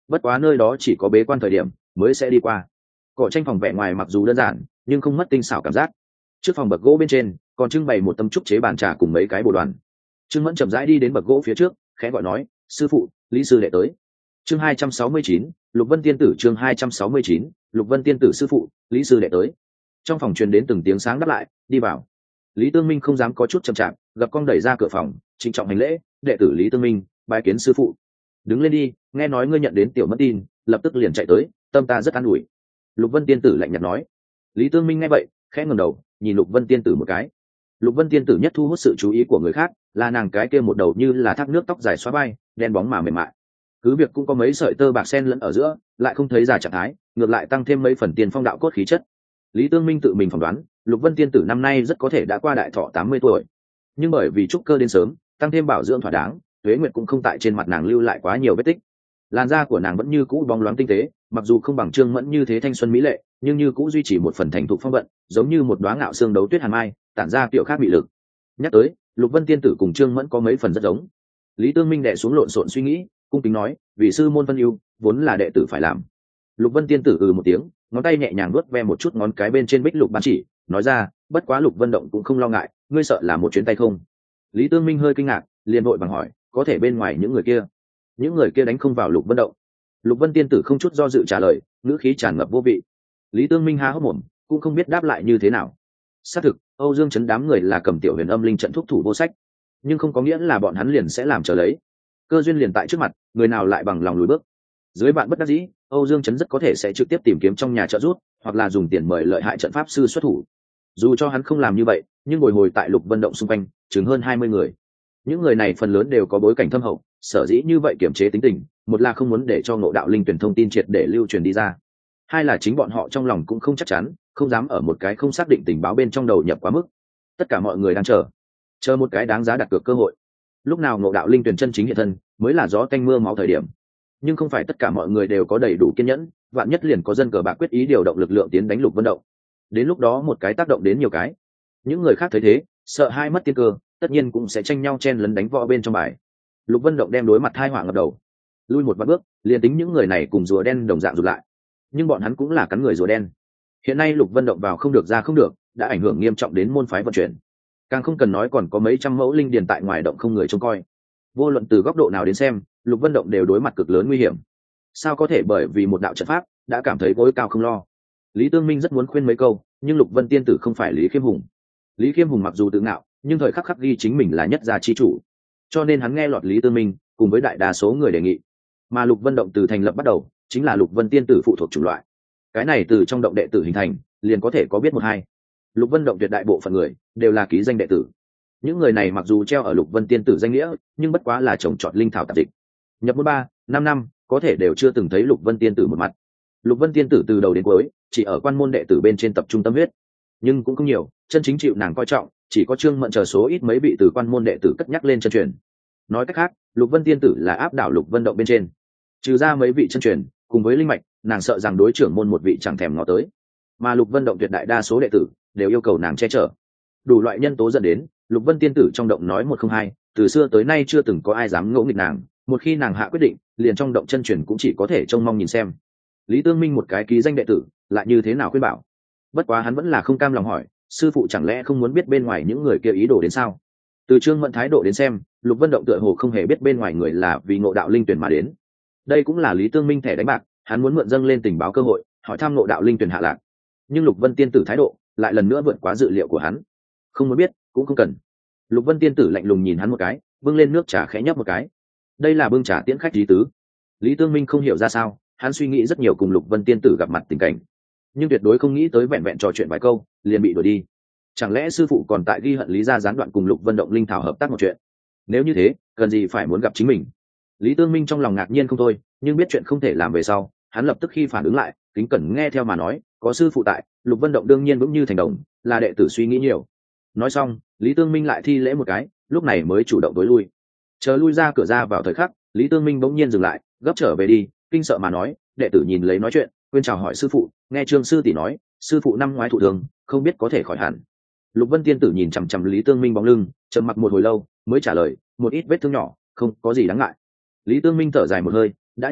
bất quá nơi đó chỉ có bế quan thời điểm mới sẽ đi qua. Cỏ tranh phòng vẻ ngoài mặc dù đơn giản nhưng không mất tinh xảo cảm giác. Trước phòng bậc gỗ bên trên còn trưng bày một tấm trúc chế bàn trà cùng mấy cái bồ đoàn. Trương Mẫn chậm rãi đi đến bậc gỗ phía trước, khẽ gọi nói, sư phụ, lý sư đệ tới. Chương 269, Lục Vân Tiên tử. Chương 269, Lục Vân Tiên tử sư phụ, lý sư đệ tới. Trong phòng truyền đến từng tiếng sáng đáp lại, đi vào. Lý Tương Minh không dám có chút chậm chạp, gập cong đẩy ra cửa phòng, trịnh trọng hành lễ, đệ tử Lý Tương Minh, bái kiến sư phụ. Đứng lên đi, nghe nói ngươi nhận đến tiểu mất tin, lập tức liền chạy tới, tâm ta rất an ủi. Lục Vân Tiên tử lạnh nhạt nói. Lý Tương Minh nghe vậy, khẽ ngẩng đầu, nhìn Lục Vân Tiên tử một cái. Lục Vân Tiên tử nhất thu hút sự chú ý của người khác, là nàng cái kia một đầu như là thác nước tóc dài xóa bay, đen bóng mà mềm mại. Cứ việc cũng có mấy sợi tơ bạc sen lẫn ở giữa, lại không thấy già trạng thái, ngược lại tăng thêm mấy phần tiền phong đạo cốt khí chất. Lý Tương Minh tự mình phỏng đoán, Lục Vân Tiên tử năm nay rất có thể đã qua đại thọ 80 tuổi. Nhưng bởi vì trúc cơ đến sớm, tăng thêm bảo dưỡng thỏa đáng, tuế nguyệt cũng không tại trên mặt nàng lưu lại quá nhiều vết tích. Làn da của nàng vẫn như cũ bóng loáng tinh tế, mặc dù không bằng Trương Mẫn như thế thanh xuân mỹ lệ, nhưng như cũ duy trì một phần thành thục phong vận, giống như một đóa ngạo xương đấu tuyết hàn mai, tản ra kiểu khác bị lực. Nhắc tới, Lục Vân Tiên tử cùng Trương Mẫn có mấy phần rất giống. Lý Tương Minh đè xuống lộn xộn suy nghĩ, cung kính nói, vì sư môn phân ưu, vốn là đệ tử phải làm. Lục Vân Tiên tử một tiếng, ngón tay nhẹ nhàng vuốt ve một chút ngón cái bên trên bích lục ban chỉ, nói ra, bất quá Lục Vân Động cũng không lo ngại, ngươi sợ là một chuyến tay không. Lý Tương Minh hơi kinh ngạc, liền vội bằng hỏi, có thể bên ngoài những người kia đánh không vào Lục Vân Động. Lục Vân Tiên tử không chút do dự trả lời, ngữ khí tràn ngập vô vị. Lý Tương Minh há hốc mồm, cũng không biết đáp lại như thế nào. Xác thực, Âu Dương Chấn đám người là cầm Tiểu Huyền Âm Linh trận thúc thủ vô sách, nhưng không có nghĩa là bọn hắn liền sẽ làm trở lấy. Cơ duyên liền tại trước mặt, người nào lại bằng lòng lùi bước. Dưới bạn bất đắc dĩ, Âu Dương Chấn rất có thể sẽ trực tiếp tìm kiếm trong nhà trợ giúp, hoặc là dùng tiền mời lợi hại trận pháp sư xuất thủ. Dù cho hắn không làm như vậy, nhưng bồi hồi tại Lục Vân Động xung quanh, chừng hơn 20 người. Những người này phần lớn đều có bối cảnh thâm hậu, sở dĩ như vậy kiềm chế tính tình, một là không muốn để cho Ngộ Đạo Linh tuyển thông tin triệt để lưu truyền đi ra, hai là chính bọn họ trong lòng cũng không chắc chắn, không dám ở một cái không xác định tình báo bên trong đầu nhập quá mức. Tất cả mọi người đang chờ một cái đáng giá đặt cược cơ hội. Lúc nào Ngộ Đạo Linh tuyển chân chính hiện thân, mới là gió tanh mưa máu thời điểm. Nhưng không phải tất cả mọi người đều có đầy đủ kiên nhẫn, vạn nhất liền có dân cờ bạc quyết ý điều động lực lượng tiến đánh Lục Vân Động. Đến lúc đó một cái tác động đến nhiều cái. Những người khác thấy thế, sợ hai mất tiên cơ, tất nhiên cũng sẽ tranh nhau chen lấn đánh võ bên trong bài. Lục Vân Động đem đối mặt hai họa ngập đầu, lui một vạn bước, liền tính những người này cùng rùa đen đồng dạng rụt lại, nhưng bọn hắn cũng là cắn người rùa đen. Hiện nay Lục Vân Động vào không được ra không được, đã ảnh hưởng nghiêm trọng đến môn phái vận chuyển. Càng không cần nói còn có mấy trăm mẫu linh điền tại ngoài động không người trông coi. Vô luận từ góc độ nào đến xem, Lục Vân Động đều đối mặt cực lớn nguy hiểm. Sao có thể bởi vì một đạo trận pháp đã cảm thấy gối cao không lo? Lý Tương Minh rất muốn khuyên mấy câu, nhưng Lục Vân Tiên tử không phải Lý Khiêm Hùng. Lý Khiêm Hùng mặc dù tự ngạo, nhưng thời khắc khắc ghi chính mình là nhất gia chi chủ, cho nên hắn nghe lọt Lý Tương Minh cùng với đại đa số người đề nghị. Mà Lục Vân Động từ thành lập bắt đầu chính là Lục Vân Tiên tử phụ thuộc chủng loại, cái này từ trong động đệ tử hình thành liền có thể có biết một hai. Lục Vân Động tuyệt đại bộ phận người đều là ký danh đệ tử. Những người này mặc dù treo ở Lục Vân Tiên tử danh nghĩa, nhưng bất quá là trồng trọt linh thảo tạp dịch, nhập môn 3-5 năm có thể đều chưa từng thấy Lục Vân Tiên tử một mặt. Lục Vân Tiên tử từ đầu đến cuối chỉ ở quan môn đệ tử bên trên tập trung tâm huyết, nhưng cũng không nhiều, chân chính chịu nàng coi trọng chỉ có Trương Mẫn chờ số ít mấy vị từ quan môn đệ tử cất nhắc lên chân truyền. Nói cách khác, Lục Vân Tiên tử là áp đảo Lục Vân Động bên trên, trừ ra mấy vị chân truyền cùng với linh mạch, nàng sợ rằng đối trưởng môn một vị chẳng thèm ngó tới. Mà Lục Vân Động tuyệt đại đa số đệ tử đều yêu cầu nàng che chở. Đủ loại nhân tố dẫn đến Lục Vân Tiên tử trong động nói một không hai, từ xưa tới nay chưa từng có ai dám ngỗ nghịch nàng. Một khi nàng hạ quyết định, liền trong động chân truyền cũng chỉ có thể trông mong nhìn xem. Lý Tương Minh một cái ký danh đệ tử lại như thế nào khuyên bảo? Bất quá hắn vẫn là không cam lòng hỏi, sư phụ chẳng lẽ không muốn biết bên ngoài những người kia ý đồ đến sao? Từ Trương Mẫn thái độ đến xem, Lục Vân Động tựa hồ không hề biết bên ngoài người là vì Ngộ Đạo Linh tuyển mà đến. Đây cũng là Lý Tương Minh thẻ đánh bạc, hắn muốn mượn dâng lên tình báo cơ hội, hỏi thăm Ngộ Đạo Linh tuyển hạ lạc. Nhưng Lục Vân Tiên tử thái độ lại lần nữa vượt quá dự liệu của hắn. Không muốn biết, cũng không cần. Lục Vân Tiên tử lạnh lùng nhìn hắn một cái, bưng lên nước trà khẽ nhấp một cái. Đây là bưng trà tiễn khách lý tứ. Lý Tương Minh không hiểu ra sao, hắn suy nghĩ rất nhiều cùng Lục Vân Tiên tử gặp mặt tình cảnh, nhưng tuyệt đối không nghĩ tới vẹn vẹn trò chuyện vài câu liền bị đuổi đi. Chẳng lẽ sư phụ còn tại ghi hận Lý gia gián đoạn cùng Lục Vân Động linh thảo hợp tác một chuyện? Nếu như thế, cần gì phải muốn gặp chính mình? Lý Tương Minh trong lòng ngạc nhiên không thôi, nhưng biết chuyện không thể làm về sau, hắn lập tức khi phản ứng lại, kính cẩn nghe theo mà nói, có sư phụ tại, Lục Vân Động đương nhiên vững như thành đồng, là đệ tử suy nghĩ nhiều. Nói xong, Lý Tương Minh lại thi lễ một cái, lúc này mới chủ động tối lui. Chờ lui ra cửa ra vào thời khắc, Lý Tương Minh bỗng nhiên dừng lại, gấp trở về đi, kinh sợ mà nói, đệ tử nhìn lấy nói chuyện, quên chào hỏi sư phụ, nghe Trương sư tỷ nói, sư phụ năm ngoái thụ thương, không biết có thể khỏi hẳn. Lục Vân Tiên tử nhìn chằm chằm Lý Tương Minh bóng lưng, trầm mặc một hồi lâu, mới trả lời, một ít vết thương nhỏ, không có gì đáng ngại. Lý Tương Minh thở dài một hơi, đã như vậy,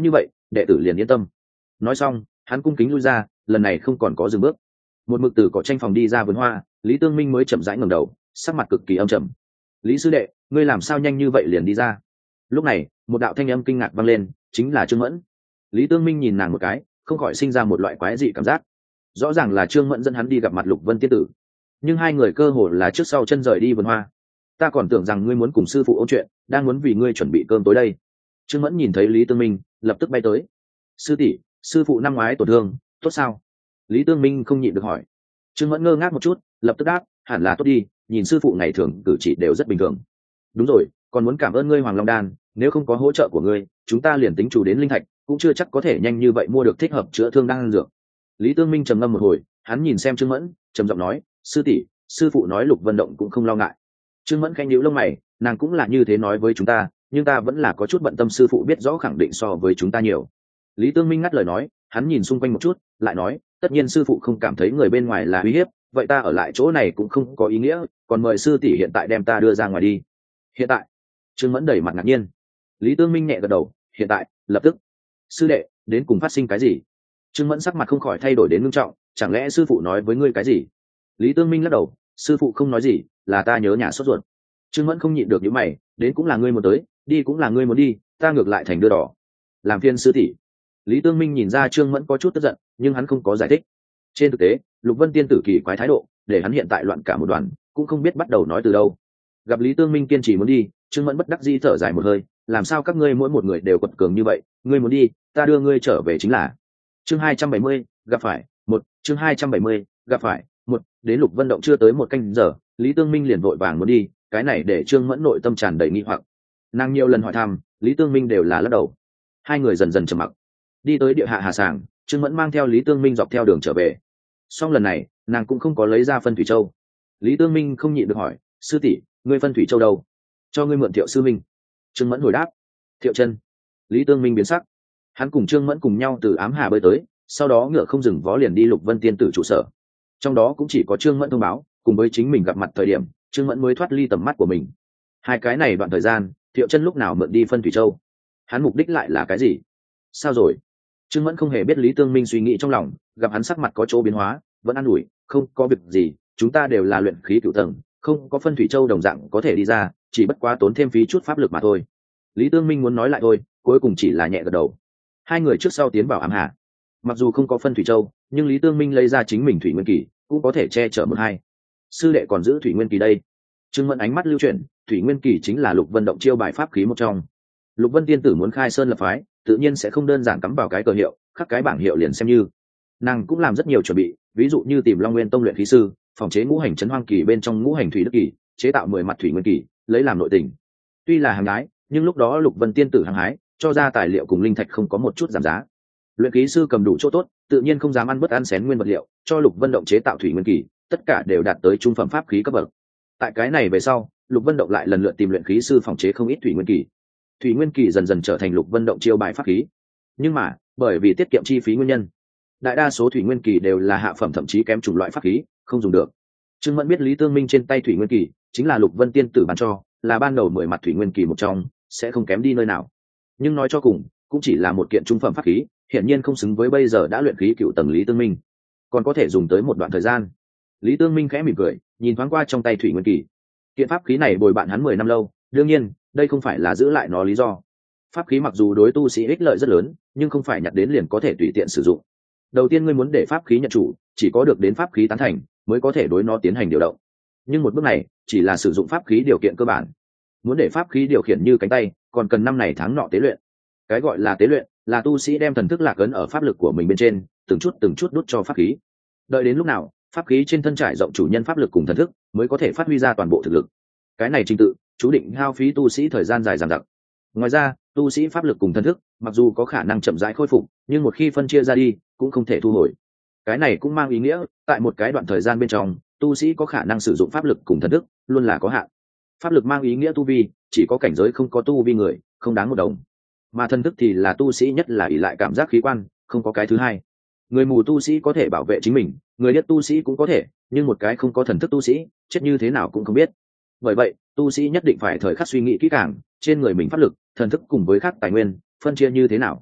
đệ tử liền yên tâm. Nói xong hắn cung kính lui ra, lần này không còn có dừng bước. Một mực từ cỏ tranh phòng đi ra vườn hoa, Lý Tương Minh mới chậm rãi ngẩng đầu, sắc mặt cực kỳ âm trầm. Lý sư đệ, ngươi làm sao nhanh như vậy liền đi ra? Lúc này một đạo thanh âm kinh ngạc vang lên, chính là Trương Mẫn. Lý Tương Minh nhìn nàng một cái, không khỏi sinh ra một loại quái dị cảm giác. Rõ ràng là Trương Mẫn dẫn hắn đi gặp mặt Lục Vân tiên tử, nhưng hai người cơ hồ là trước sau chân rời đi vườn hoa. Ta còn tưởng rằng ngươi muốn cùng sư phụ ôn chuyện, đang muốn vì ngươi chuẩn bị cơm tối đây. Trương Mẫn nhìn thấy Lý Tương Minh, lập tức bay tới. Sư tỷ, sư phụ năm ngoái tổn thương tốt sao? Lý Tương Minh không nhịn được hỏi. Trương Mẫn ngơ ngác một chút, lập tức đáp, hẳn là tốt đi, nhìn sư phụ ngày thường cử chỉ đều rất bình thường. Đúng rồi, còn muốn cảm ơn ngươi Hoàng Long Đan, nếu không có hỗ trợ của ngươi, chúng ta liền tính chủ đến linh thạch cũng chưa chắc có thể nhanh như vậy mua được thích hợp chữa thương đan dược. Lý Tương Minh trầm ngâm một hồi, hắn nhìn xem Trương Mẫn, trầm giọng nói, sư tỷ, sư phụ nói Lục Vân Động cũng không lo ngại. Trương Mẫn khẽ nhíu lông mày, nàng cũng là như thế nói với chúng ta, nhưng ta vẫn là có chút bận tâm sư phụ biết rõ khẳng định so với chúng ta nhiều. Lý Tương Minh ngắt lời nói, hắn nhìn xung quanh một chút, lại nói, tất nhiên sư phụ không cảm thấy người bên ngoài là uy hiếp, vậy ta ở lại chỗ này cũng không có ý nghĩa, còn mời sư tỷ hiện tại đem ta đưa ra ngoài đi. Hiện tại? Trương Mẫn đầy mặt ngạc nhiên. Lý Tương Minh nhẹ gật đầu, hiện tại, lập tức. Sư đệ, đến cùng phát sinh cái gì? Trương Mẫn sắc mặt không khỏi thay đổi đến nghiêm trọng, chẳng lẽ sư phụ nói với ngươi cái gì? Lý Tương Minh lắc đầu, sư phụ không nói gì, là ta nhớ nhà sốt ruột. Trương Mẫn không nhịn được những mày, đến cũng là ngươi muốn tới, đi cũng là ngươi muốn đi, ta ngược lại thành đưa đỏ. Làm phiền sư tỷ. Lý Tương Minh nhìn ra Trương Mẫn có chút tức giận, nhưng hắn không có giải thích. Trên thực tế, Lục Vân tiên tử kỳ quái thái độ, để hắn hiện tại loạn cả một đoàn, cũng không biết bắt đầu nói từ đâu. Gặp Lý Tương Minh kiên trì muốn đi, Trương Mẫn bất đắc dĩ thở dài một hơi, làm sao các ngươi mỗi một người đều quật cường như vậy, ngươi muốn đi, ta đưa ngươi trở về chính là. Chương 270, gặp phải, chương 270, gặp phải, đến Lục Vân Động chưa tới một canh giờ, Lý Tương Minh liền vội vàng muốn đi, cái này để Trương Mẫn nội tâm tràn đầy nghi hoặc. Nàng nhiều lần hỏi thăm, Lý Tương Minh đều là lắc đầu. Hai người dần dần trầm mặc. Đi tới địa hạ hà sàng, Trương Mẫn mang theo Lý Tương Minh dọc theo đường trở về. Song lần này, nàng cũng không có lấy ra phân thủy châu. Lý Tương Minh không nhịn được hỏi, sư tỷ, ngươi phân thủy châu đâu? Cho ngươi mượn Thiệu sư minh. Trương Mẫn hồi đáp, Thiệu chân. Lý Tương Minh biến sắc. Hắn cùng Trương Mẫn cùng nhau từ ám hà bơi tới, sau đó ngựa không dừng vó liền đi Lục Vân tiên tử trụ sở. Trong đó cũng chỉ có Trương Mẫn thông báo, cùng với chính mình gặp mặt thời điểm, Trương Mẫn mới thoát ly tầm mắt của mình. Hai cái này đoạn thời gian, Thiệu chân lúc nào mượn đi phân thủy châu? Hắn mục đích lại là cái gì? Sao rồi? Trương Mẫn không hề biết Lý Tương Minh suy nghĩ trong lòng, gặp hắn sắc mặt có chỗ biến hóa, vẫn an ủi, không có việc gì, chúng ta đều là luyện khí cửu tầng, không có phân thủy châu đồng dạng có thể đi ra, chỉ bất quá tốn thêm phí chút pháp lực mà thôi. Lý Tương Minh muốn nói lại thôi, cuối cùng chỉ là nhẹ gật đầu. Hai người trước sau tiến vào ám hà. Mặc dù không có phân thủy châu, nhưng Lý Tương Minh lấy ra chính mình thủy nguyên kỳ, cũng có thể che chở một hai. Sư đệ còn giữ thủy nguyên kỳ đây. Trương Mẫn ánh mắt lưu chuyển, thủy nguyên kỳ chính là Lục Vân Động chiêu bài pháp khí một trong. Lục Vân tiên tử muốn khai sơn lập phái, tự nhiên sẽ không đơn giản cắm vào cái cờ hiệu, khắc cái bảng hiệu liền xem như. Nàng cũng làm rất nhiều chuẩn bị, ví dụ như tìm Long Nguyên tông luyện khí sư, phòng chế ngũ hành trấn hoang kỳ bên trong ngũ hành thủy đức kỳ, chế tạo 10 mặt thủy nguyên kỳ, lấy làm nội tình. Tuy là hàng hái, nhưng lúc đó Lục Vân tiên tử hàng hái, cho ra tài liệu cùng linh thạch không có một chút giảm giá. Luyện khí sư cầm đủ chỗ tốt, tự nhiên không dám ăn bất ăn xén nguyên vật liệu, cho Lục Vân Động chế tạo thủy nguyên kỳ, tất cả đều đạt tới trung phẩm pháp khí cấp bậc. Tại cái này về sau, Lục Vân Động lại lần lượt tìm luyện khí sư phòng chế không ít thủy nguyên kỳ. Thủy nguyên kỳ dần dần trở thành Lục Vân Động chiêu bài pháp khí. Nhưng mà, bởi vì tiết kiệm chi phí nguyên nhân, đại đa số thủy nguyên kỳ đều là hạ phẩm thậm chí kém chủng loại pháp khí, không dùng được. Trương Mẫn biết Lý Tương Minh trên tay thủy nguyên kỳ chính là Lục Vân tiên tử ban cho, là ban đầu 10 mặt thủy nguyên kỳ một trong, sẽ không kém đi nơi nào. Nhưng nói cho cùng, cũng chỉ là một kiện trung phẩm pháp khí, hiển nhiên không xứng với bây giờ đã luyện khí cựu tầng Lý Tương Minh, còn có thể dùng tới một đoạn thời gian. Lý Tương Minh khẽ mỉm cười, nhìn thoáng qua trong tay thủy nguyên kỳ. Kiện pháp khí này bồi bạn hắn 10 năm lâu, đương nhiên, đây không phải là giữ lại nó lý do. Pháp khí mặc dù đối tu sĩ ích lợi rất lớn, nhưng không phải nhặt đến liền có thể tùy tiện sử dụng. Đầu tiên ngươi muốn để pháp khí nhận chủ, chỉ có được đến pháp khí tán thành, mới có thể đối nó tiến hành điều động. Nhưng một bước này chỉ là sử dụng pháp khí điều kiện cơ bản. Muốn để pháp khí điều khiển như cánh tay, còn cần năm này tháng nọ tế luyện. Cái gọi là tế luyện, là tu sĩ đem thần thức lạc ấn ở pháp lực của mình bên trên, từng chút đút cho pháp khí. Đợi đến lúc nào, pháp khí trên thân trải rộng chủ nhân pháp lực cùng thần thức, mới có thể phát huy ra toàn bộ thực lực. Cái này trình tự, chú định hao phí tu sĩ thời gian dài dằng dặc. Ngoài ra, tu sĩ pháp lực cùng thần thức, mặc dù có khả năng chậm rãi khôi phục, nhưng một khi phân chia ra đi, cũng không thể thu hồi. Cái này cũng mang ý nghĩa, tại một cái đoạn thời gian bên trong, tu sĩ có khả năng sử dụng pháp lực cùng thần thức, luôn là có hạn. Pháp lực mang ý nghĩa tu vi, chỉ có cảnh giới không có tu vi người, không đáng một đồng. Mà thần thức thì là tu sĩ nhất là ỷ lại cảm giác khí quan, không có cái thứ hai. Người mù tu sĩ có thể bảo vệ chính mình, người điếc tu sĩ cũng có thể, nhưng một cái không có thần thức tu sĩ, chết như thế nào cũng không biết. Bởi vậy, tu sĩ nhất định phải thời khắc suy nghĩ kỹ càng, trên người mình pháp lực, thần thức cùng với các tài nguyên, phân chia như thế nào.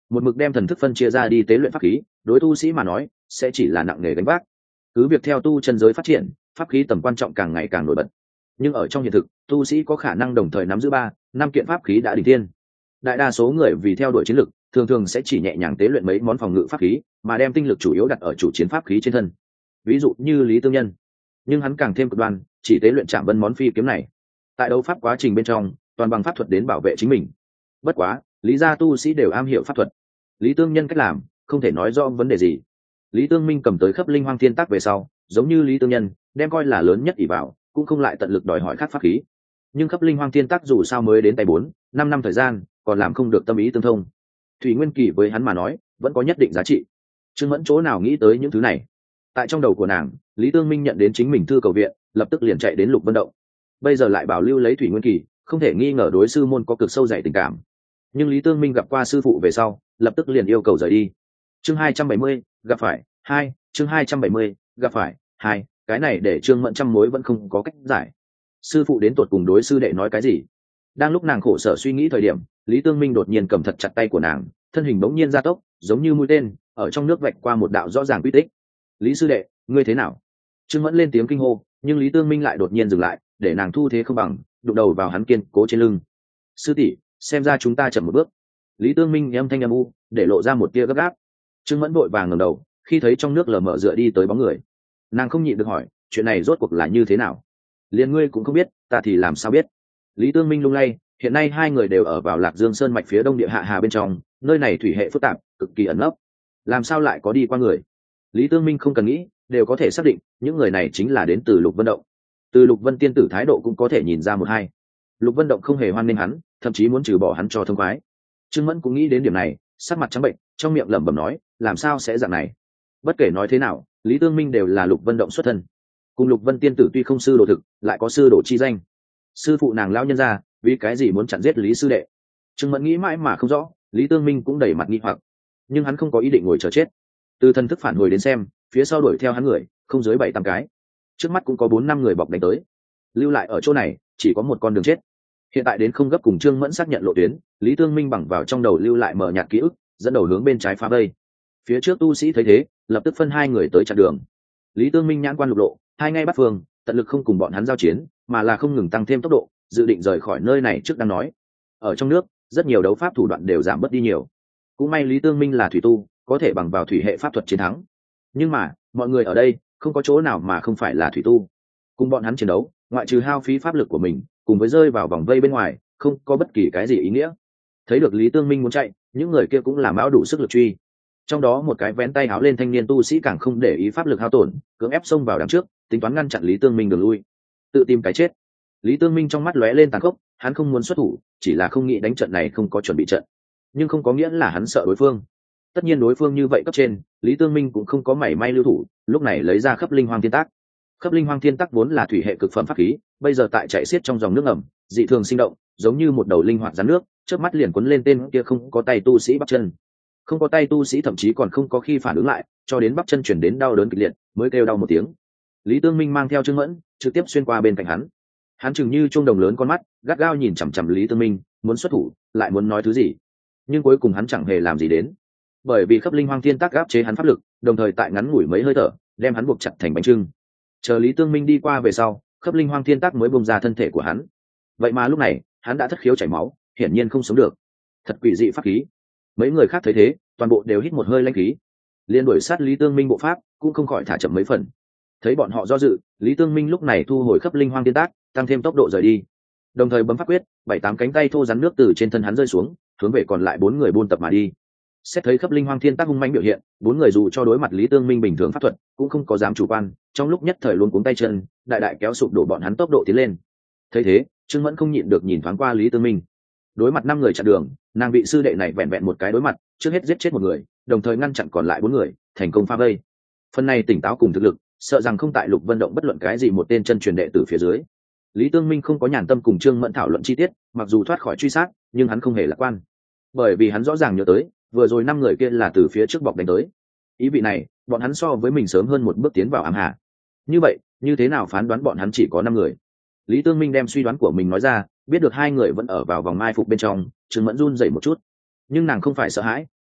một mực đem thần thức phân chia ra đi tế luyện pháp khí, đối tu sĩ mà nói sẽ chỉ là nặng nề gánh vác. Cứ việc theo tu chân giới phát triển, pháp khí tầm quan trọng càng ngày càng nổi bật, nhưng ở trong hiện thực tu sĩ có khả năng đồng thời nắm giữ 3, 5 kiện pháp khí đã đỉnh thiên. Đại đa số người vì theo đuổi chiến lược thường thường sẽ chỉ nhẹ nhàng tế luyện mấy món phòng ngự pháp khí, mà đem tinh lực chủ yếu đặt ở chủ chiến pháp khí trên thân, ví dụ như Lý Tương Nhân. Nhưng hắn càng thêm cực đoan, chỉ tế luyện chạm vân món phi kiếm này. Tại đấu pháp quá trình bên trong toàn bằng pháp thuật đến bảo vệ chính mình. Bất quá lý gia tu sĩ đều am hiểu pháp thuật, Lý Tương Nhân cách làm không thể nói rõ vấn đề gì. Lý Tương Minh cầm tới khắp linh hoang thiên tác về sau, giống như Lý Tương Nhân đem coi là lớn nhất ỷ vào, cũng không lại tận lực đòi hỏi khác pháp khí. Nhưng khắp linh hoang thiên tác dù sao mới đến tay 4, 5 năm thời gian, còn làm không được tâm ý tương thông. Thủy Nguyên Kỳ với hắn mà nói vẫn có nhất định giá trị. Trương Mẫn chỗ nào nghĩ tới những thứ này. Tại trong đầu của nàng, Lý Tương Minh nhận đến chính mình thư cầu viện, lập tức liền chạy đến Lục Vân Động. Bây giờ lại bảo lưu lấy Thủy Nguyên Kỳ, không thể nghi ngờ đối sư môn có cực sâu dày tình cảm. Nhưng Lý Tương Minh gặp qua sư phụ về sau, lập tức liền yêu cầu rời đi. Chương 270, gặp phải 2, chương 270, gặp phải 2, cái này để Trương Mẫn trăm mối vẫn không có cách giải. Sư phụ đến tuột cùng đối sư đệ nói cái gì? Đang lúc nàng khổ sở suy nghĩ thời điểm, Lý Tương Minh đột nhiên cầm thật chặt tay của nàng, thân hình bỗng nhiên gia tốc, giống như mũi tên ở trong nước vạch qua một đạo rõ ràng quy tích. Lý sư đệ, ngươi thế nào? Trương Mẫn lên tiếng kinh hô, nhưng Lý Tương Minh lại đột nhiên dừng lại, để nàng thu thế không bằng, đụng đầu vào hắn kiên cố trên lưng. Sư tỷ, xem ra chúng ta chậm một bước. Lý Tương Minh âm thanh âm u, để lộ ra một tia gấp gáp. Trương Mẫn vội vàng ngẩng đầu, khi thấy trong nước lờ mờ dựa đi tới bóng người, nàng không nhịn được hỏi, chuyện này rốt cuộc là như thế nào? Liền ngươi cũng không biết, ta thì làm sao biết? Lý Tương Minh lung lay, hiện nay hai người đều ở vào Lạc Dương Sơn mạch phía đông địa hạ hà bên trong, nơi này thủy hệ phức tạp, cực kỳ ẩn nấp, làm sao lại có đi qua người? Lý Tương Minh không cần nghĩ, đều có thể xác định những người này chính là đến từ Lục Vân Động. Từ Lục Vân tiên tử thái độ cũng có thể nhìn ra một hai. Lục Vân Động không hề hoan nghênh hắn, thậm chí muốn trừ bỏ hắn cho thông khoái. Trương Mẫn cũng nghĩ đến điểm này, sắc mặt trắng bệnh, trong miệng lẩm bẩm nói, làm sao sẽ dạng này? Bất kể nói thế nào, Lý Tương Minh đều là Lục Vân Động xuất thân, cùng Lục Vân tiên tử tuy không sư đồ thực, lại có sư đồ chi danh. Sư phụ nàng lão nhân gia, vì cái gì muốn chặn giết Lý sư đệ? Trương Mẫn nghĩ mãi mà không rõ, Lý Tương Minh cũng đầy mặt nghi hoặc, nhưng hắn không có ý định ngồi chờ chết. Từ thần thức phản hồi đến xem, phía sau đuổi theo hắn người không dưới 7-8 cái, trước mắt cũng có 4-5 người bọc đánh tới. Lưu lại ở chỗ này chỉ có một con đường chết. Hiện tại đến không gấp cùng Trương Mẫn xác nhận lộ tuyến, Lý Tương Minh bằng vào trong đầu lưu lại mờ nhạt ký ức, dẫn đầu hướng bên trái phá vây. Phía trước tu sĩ thấy thế, lập tức phân hai người tới chặn đường. Lý Tương Minh nhãn quan lục lộ, hai ngay bắt phương, tận lực không cùng bọn hắn giao chiến, mà là không ngừng tăng thêm tốc độ, dự định rời khỏi nơi này trước đang nói. Ở trong nước, rất nhiều đấu pháp thủ đoạn đều giảm bớt đi nhiều. Cũng may Lý Tương Minh là thủy tu, có thể bằng vào thủy hệ pháp thuật chiến thắng. Nhưng mà, mọi người ở đây không có chỗ nào mà không phải là thủy tu. Cùng bọn hắn chiến đấu, ngoại trừ hao phí pháp lực của mình, cùng với rơi vào vòng vây bên ngoài, không có bất kỳ cái gì ý nghĩa. Thấy được Lý Tương Minh muốn chạy, những người kia cũng làm áo đủ sức lực truy. Trong đó một cái vén tay áo lên thanh niên tu sĩ càng không để ý pháp lực hao tổn, cưỡng ép xông vào đằng trước, tính toán ngăn chặn Lý Tương Minh đường lui, tự tìm cái chết. Lý Tương Minh trong mắt lóe lên tàn khốc, hắn không muốn xuất thủ, chỉ là không nghĩ đánh trận này không có chuẩn bị trận, nhưng không có nghĩa là hắn sợ đối phương. Tất nhiên đối phương như vậy cấp trên, Lý Tương Minh cũng không có mảy may lưu thủ, lúc này lấy ra khắp linh hoang thiên tác. Khắp linh hoang thiên tác vốn là thủy hệ cực phẩm pháp khí, bây giờ tại chạy xiết trong dòng nước ngầm, dị thường sinh động, giống như một đầu linh hoạt rắn nước, chớp mắt liền cuốn lên tên kia không có tay tu sĩ bắp chân. Không có tay tu sĩ thậm chí còn không có khi phản ứng lại, cho đến bắp chân chuyển đến đau đớn kịch liệt, mới kêu đau một tiếng. Lý Tương Minh mang theo Trương Mẫn, trực tiếp xuyên qua bên cạnh hắn. Hắn chừng như chuông đồng lớn con mắt, gắt gao nhìn chằm chằm Lý Tương Minh, muốn xuất thủ, lại muốn nói thứ gì, nhưng cuối cùng hắn chẳng hề làm gì đến, bởi vì khắp linh hoang thiên tác áp chế hắn pháp lực, đồng thời tại ngắn ngủi mấy hơi thở, đem hắn buộc chặt thành bánh trưng. Chờ Lý Tương Minh đi qua về sau, khắp linh hoang thiên tác mới bung ra thân thể của hắn. Vậy mà lúc này, hắn đã thất khiếu chảy máu, hiển nhiên không sống được. Thật quỷ dị pháp khí. Mấy người khác thấy thế, toàn bộ đều hít một hơi lãnh khí. Liên đuổi sát Lý Tương Minh bộ pháp, cũng không khỏi thả chậm mấy phần. Thấy bọn họ do dự, Lý Tương Minh lúc này thu hồi khắp linh hoang thiên tác, tăng thêm tốc độ rời đi. Đồng thời bấm pháp quyết, 7-8 cánh tay thô rắn nước từ trên thân hắn rơi xuống, hướng về còn lại 4 người buôn tập mà đi. Xét thấy khắp linh hoang thiên tác hung mãnh biểu hiện, 4 người dù cho đối mặt Lý Tương Minh bình thường pháp thuật, cũng không có dám chủ quan, trong lúc nhất thời luôn cuống tay chân, đại đại kéo sụp đổ bọn hắn tốc độ tiến lên. Thấy thế, Trương Mẫn không nhịn được nhìn thoáng qua Lý Tương Minh. Đối mặt 5 người chặn đường, nàng bị sư đệ này vẹn vẹn một cái đối mặt, trước hết giết chết một người, đồng thời ngăn chặn còn lại 4 người, thành công phá vây. Phần này tỉnh táo cùng thực lực, sợ rằng không tại Lục Vân Động bất luận cái gì một tên chân truyền đệ tử phía dưới. Lý Tương Minh không có nhàn tâm cùng Trương Mẫn thảo luận chi tiết, mặc dù thoát khỏi truy sát, nhưng hắn không hề lạc quan, bởi vì hắn rõ ràng nhớ tới, vừa rồi 5 người kia là từ phía trước bọc đánh tới. Ý vị này, bọn hắn so với mình sớm hơn một bước tiến vào ám hà. Như vậy, như thế nào phán đoán bọn hắn chỉ có 5 người? Lý Tương Minh đem suy đoán của mình nói ra, biết được 2 người vẫn ở vào vòng mai phục bên trong, Trương Mẫn run rẩy một chút, nhưng nàng không phải sợ hãi,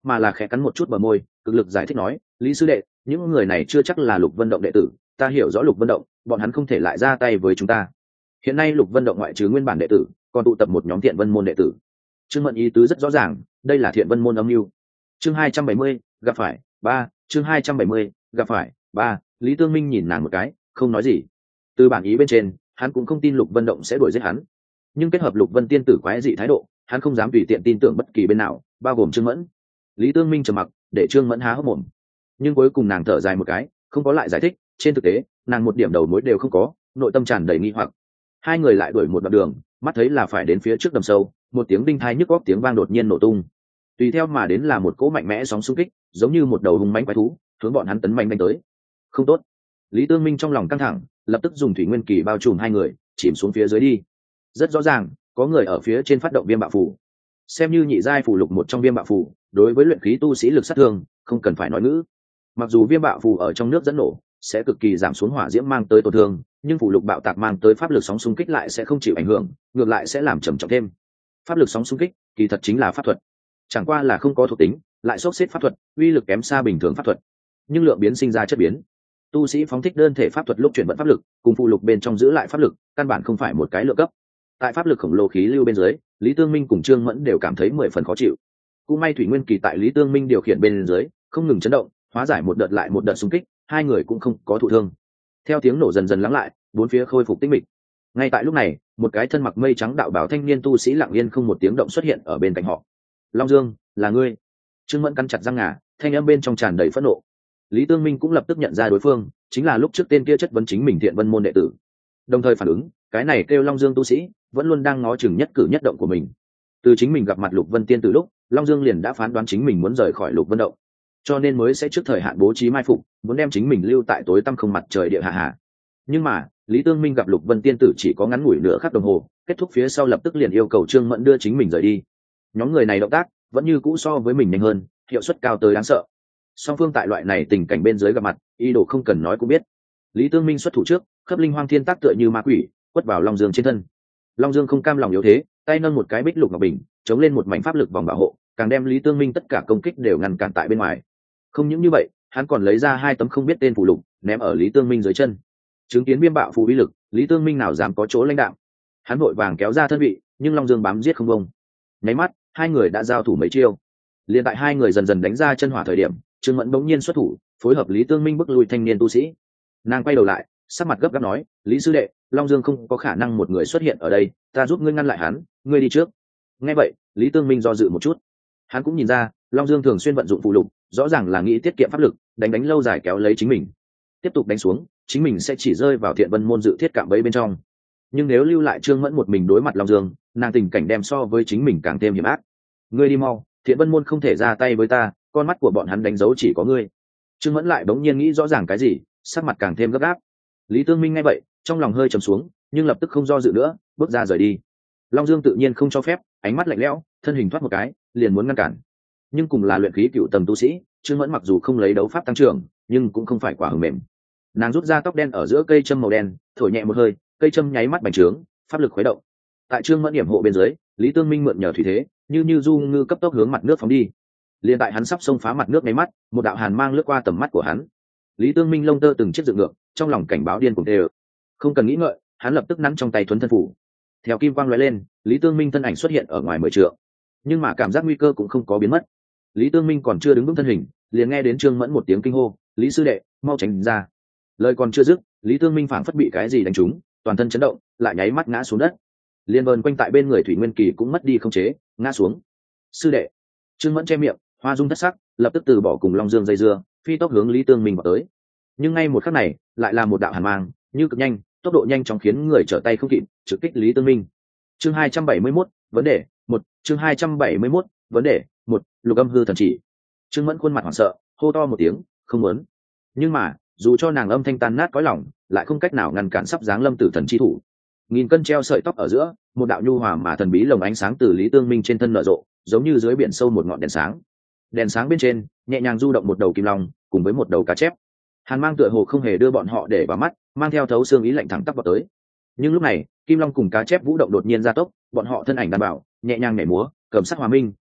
mà là khẽ cắn một chút bờ môi, cực lực giải thích nói, lý sư đệ, những người này chưa chắc là Lục Vân Động đệ tử, ta hiểu rõ Lục Vân Động, bọn hắn không thể lại ra tay với chúng ta. Hiện nay Lục Vân Động ngoại trừ nguyên bản đệ tử, còn tụ tập một nhóm Thiện Vân môn đệ tử. Trương Mẫn ý tứ rất rõ ràng, đây là Thiện Vân môn âm mưu. Chương 270, gặp phải ba. Chương 270, gặp phải ba. Lý Tương Minh nhìn nàng một cái, không nói gì. Từ bản ý bên trên, hắn cũng không tin Lục Vân Động sẽ đuổi giết hắn, nhưng kết hợp Lục Vân tiên tử quái dị thái độ, hắn không dám tùy tiện tin tưởng bất kỳ bên nào, bao gồm Trương Mẫn. Lý Tương Minh trầm mặc, để Trương Mẫn há hốc mồm, nhưng cuối cùng nàng thở dài một cái, không có lại giải thích. Trên thực tế, nàng một điểm đầu mối đều không có, nội tâm tràn đầy nghi hoặc. Hai người lại đuổi một đoạn đường, mắt thấy là phải đến phía trước đầm sâu, một tiếng đinh thai nhức óc tiếng vang đột nhiên nổ tung. Tùy theo mà đến là một cỗ mạnh mẽ sóng xung kích, giống như một đầu hung mãnh quái thú, hướng bọn hắn tấn mạnh đánh tới. Không tốt! Lý Tương Minh trong lòng căng thẳng, lập tức dùng thủy nguyên kỳ bao trùm hai người, chìm xuống phía dưới đi. Rất rõ ràng, có người ở phía trên phát động viêm bạo phù. Xem như nhị giai phù lục một trong viêm bạo phù, đối với luyện khí tu sĩ lực sát thương, không cần phải nói ngữ. Mặc dù viêm bạo phù ở trong nước dẫn nổ, sẽ cực kỳ giảm xuống hỏa diễm mang tới tổn thương, nhưng phù lục bạo tạc mang tới pháp lực sóng xung kích lại sẽ không chịu ảnh hưởng, ngược lại sẽ làm trầm trọng thêm. Pháp lực sóng xung kích, kỳ thật chính là pháp thuật, chẳng qua là không có thuộc tính, lại xốc xếp pháp thuật, uy lực kém xa bình thường pháp thuật, nhưng lượng biến sinh ra chất biến. Tu sĩ phóng thích đơn thể pháp thuật lúc chuyển vận pháp lực, cùng phù lục bên trong giữ lại pháp lực, căn bản không phải một cái lượng cấp. Tại pháp lực khổng lồ khí lưu bên dưới, Lý Tương Minh cùng Trương Mẫn đều cảm thấy 10 phần khó chịu. Cũng may thủy nguyên kỳ tại Lý Tương Minh điều khiển bên dưới, không ngừng chấn động, hóa giải một đợt lại một đợt xung kích, hai người cũng không có thụ thương. Theo tiếng nổ dần dần lắng lại, bốn phía khôi phục tĩnh mịch. Ngay tại lúc này, một cái thân mặc mây trắng đạo bào thanh niên tu sĩ lặng yên không một tiếng động xuất hiện ở bên cạnh họ. Long Dương, là ngươi? Trương Mẫn cắn chặt răng ngà, thanh âm bên trong tràn đầy phẫn nộ. Lý Tương Minh cũng lập tức nhận ra đối phương chính là lúc trước tên kia chất vấn chính mình Thiện Vân môn đệ tử, đồng thời phản ứng, cái này kêu Long Dương tu sĩ vẫn luôn đang ngó chừng nhất cử nhất động của mình. Từ chính mình gặp mặt Lục Vân tiên từ lúc, Long Dương liền đã phán đoán chính mình muốn rời khỏi Lục Vân động, cho nên mới sẽ trước thời hạn bố trí mai phục, muốn đem chính mình lưu tại tối tăm không mặt trời địa hạ hạ. Nhưng mà Lý Tương Minh gặp Lục Vân tiên tử chỉ có ngắn ngủi nửa khắc đồng hồ, kết thúc phía sau lập tức liền yêu cầu Trương Mẫn đưa chính mình rời đi. Nhóm người này động tác vẫn như cũ so với mình nhanh hơn, hiệu suất cao tới đáng sợ. Song phương tại loại này tình cảnh bên dưới gặp mặt, ý đồ không cần nói cũng biết. Lý Tương Minh xuất thủ trước, khớp linh hoang thiên tác tựa như ma quỷ quất vào Long Dương trên thân. Long Dương không cam lòng yếu thế, tay nâng một cái bích lục ngọc bình, chống lên một mảnh pháp lực vòng bảo hộ, càng đem Lý Tương Minh tất cả công kích đều ngăn cản tại bên ngoài. Không những như vậy, hắn còn lấy ra 2 tấm không biết tên phù lục, ném ở Lý Tương Minh dưới chân. Chứng kiến viêm bạo phù uy lực, Lý Tương Minh nào dám có chỗ lãnh đạo. Hắn vội vàng kéo ra thân vị, nhưng Long Dương bám giết không bông. Nháy mắt, hai người đã giao thủ mấy chiêu. Liên tại hai người dần dần đánh ra chân hỏa thời điểm, Trương Mẫn bỗng nhiên xuất thủ, phối hợp Lý Tương Minh bức lui thanh niên tu sĩ. Nàng quay đầu lại, sắc mặt gấp gáp nói, Lý sư đệ, Long Dương không có khả năng một người xuất hiện ở đây, ta giúp ngươi ngăn lại hắn, ngươi đi trước. Nghe vậy, Lý Tương Minh do dự một chút. Hắn cũng nhìn ra, Long Dương thường xuyên vận dụng phụ lục, rõ ràng là nghĩ tiết kiệm pháp lực, đánh lâu dài kéo lấy chính mình. Tiếp tục đánh xuống, chính mình sẽ chỉ rơi vào Thiện Vân môn dự thiết cạm bẫy bên trong. Nhưng nếu lưu lại Trương Mẫn một mình đối mặt Long Dương, nàng tình cảnh đem so với chính mình càng thêm hiểm ác. Ngươi đi mau, Thiện Vân môn không thể ra tay với ta, con mắt của bọn hắn đánh dấu chỉ có ngươi. Trương Mẫn lại bỗng nhiên nghĩ rõ ràng cái gì, sắc mặt càng thêm gấp gáp. Lý Tương Minh nghe vậy, trong lòng hơi trầm xuống, nhưng lập tức không do dự nữa, bước ra rời đi. Long Dương tự nhiên không cho phép, ánh mắt lạnh lẽo, thân hình thoát một cái, liền muốn ngăn cản. Nhưng cùng là luyện khí cựu tầng tu sĩ, Trương Mẫn mặc dù không lấy đấu pháp tăng trưởng, nhưng cũng không phải quả hờ mềm. Nàng rút ra tóc đen ở giữa cây châm màu đen, thổi nhẹ một hơi, cây châm nháy mắt bành trướng, pháp lực khuấy động. Tại Trương Mẫn điểm hộ bên dưới, Lý Tương Minh mượn nhờ thủy thế, như du ngư cấp tốc hướng mặt nước phóng đi. Liên tại hắn sắp xông phá mặt nước nháy mắt, một đạo hàn mang lướt qua tầm mắt của hắn. Lý Tương Minh lông tơ từng chiếc dựng ngược, trong lòng cảnh báo điên cuồng tê. Không cần nghĩ ngợi, hắn lập tức nắn trong tay thuấn thân phủ. Theo kim quang lóe lên, Lý Tương Minh thân ảnh xuất hiện ở ngoài 10 trượng. Nhưng mà cảm giác nguy cơ cũng không có biến mất. Lý Tương Minh còn chưa đứng vững thân hình, liền nghe đến Trương Mẫn một tiếng kinh hô, "Lý sư đệ, mau tránh ra!" Lời còn chưa dứt, Lý Tương Minh phảng phất bị cái gì đánh trúng, toàn thân chấn động, lại nháy mắt ngã xuống đất. Liên vờn quanh tại bên người Thủy Nguyên Kỳ cũng mất đi khống chế, ngã xuống. "Sư đệ!" Trương Mẫn che miệng, hoa dung thất sắc, lập tức từ bỏ cùng Long Dương dây dưa, phi tốc hướng Lý Tương Minh vào tới. Nhưng ngay một khắc này, lại là một đạo hàn mang, như cực nhanh, tốc độ nhanh chóng khiến người trở tay không kịp, trực kích Lý Tương Minh. Chương 271, vấn đề 1, chương 271, vấn đề 1, Lục Âm hư thần chỉ. Trương Mẫn khuôn mặt hoảng sợ, hô to một tiếng, không muốn. Nhưng mà, dù cho nàng âm thanh tan nát cõi lòng, lại không cách nào ngăn cản sắp giáng lâm tử thần chi thủ. Nghìn cân treo sợi tóc ở giữa, một đạo nhu hòa mà thần bí lồng ánh sáng từ Lý Tương Minh trên thân nở rộ, giống như dưới biển sâu một ngọn đèn sáng. Đèn sáng bên trên, nhẹ nhàng du động một đầu kim long, cùng với một đầu cá chép. Hàn mang tựa hồ không hề đưa bọn họ để vào mắt, mang theo thấu xương ý lạnh thẳng tắp vào tới. Nhưng lúc này, kim long cùng cá chép vũ động đột nhiên gia tốc, bọn họ thân ảnh đảm bảo, nhẹ nhàng nhảy múa, cầm sắc hòa minh,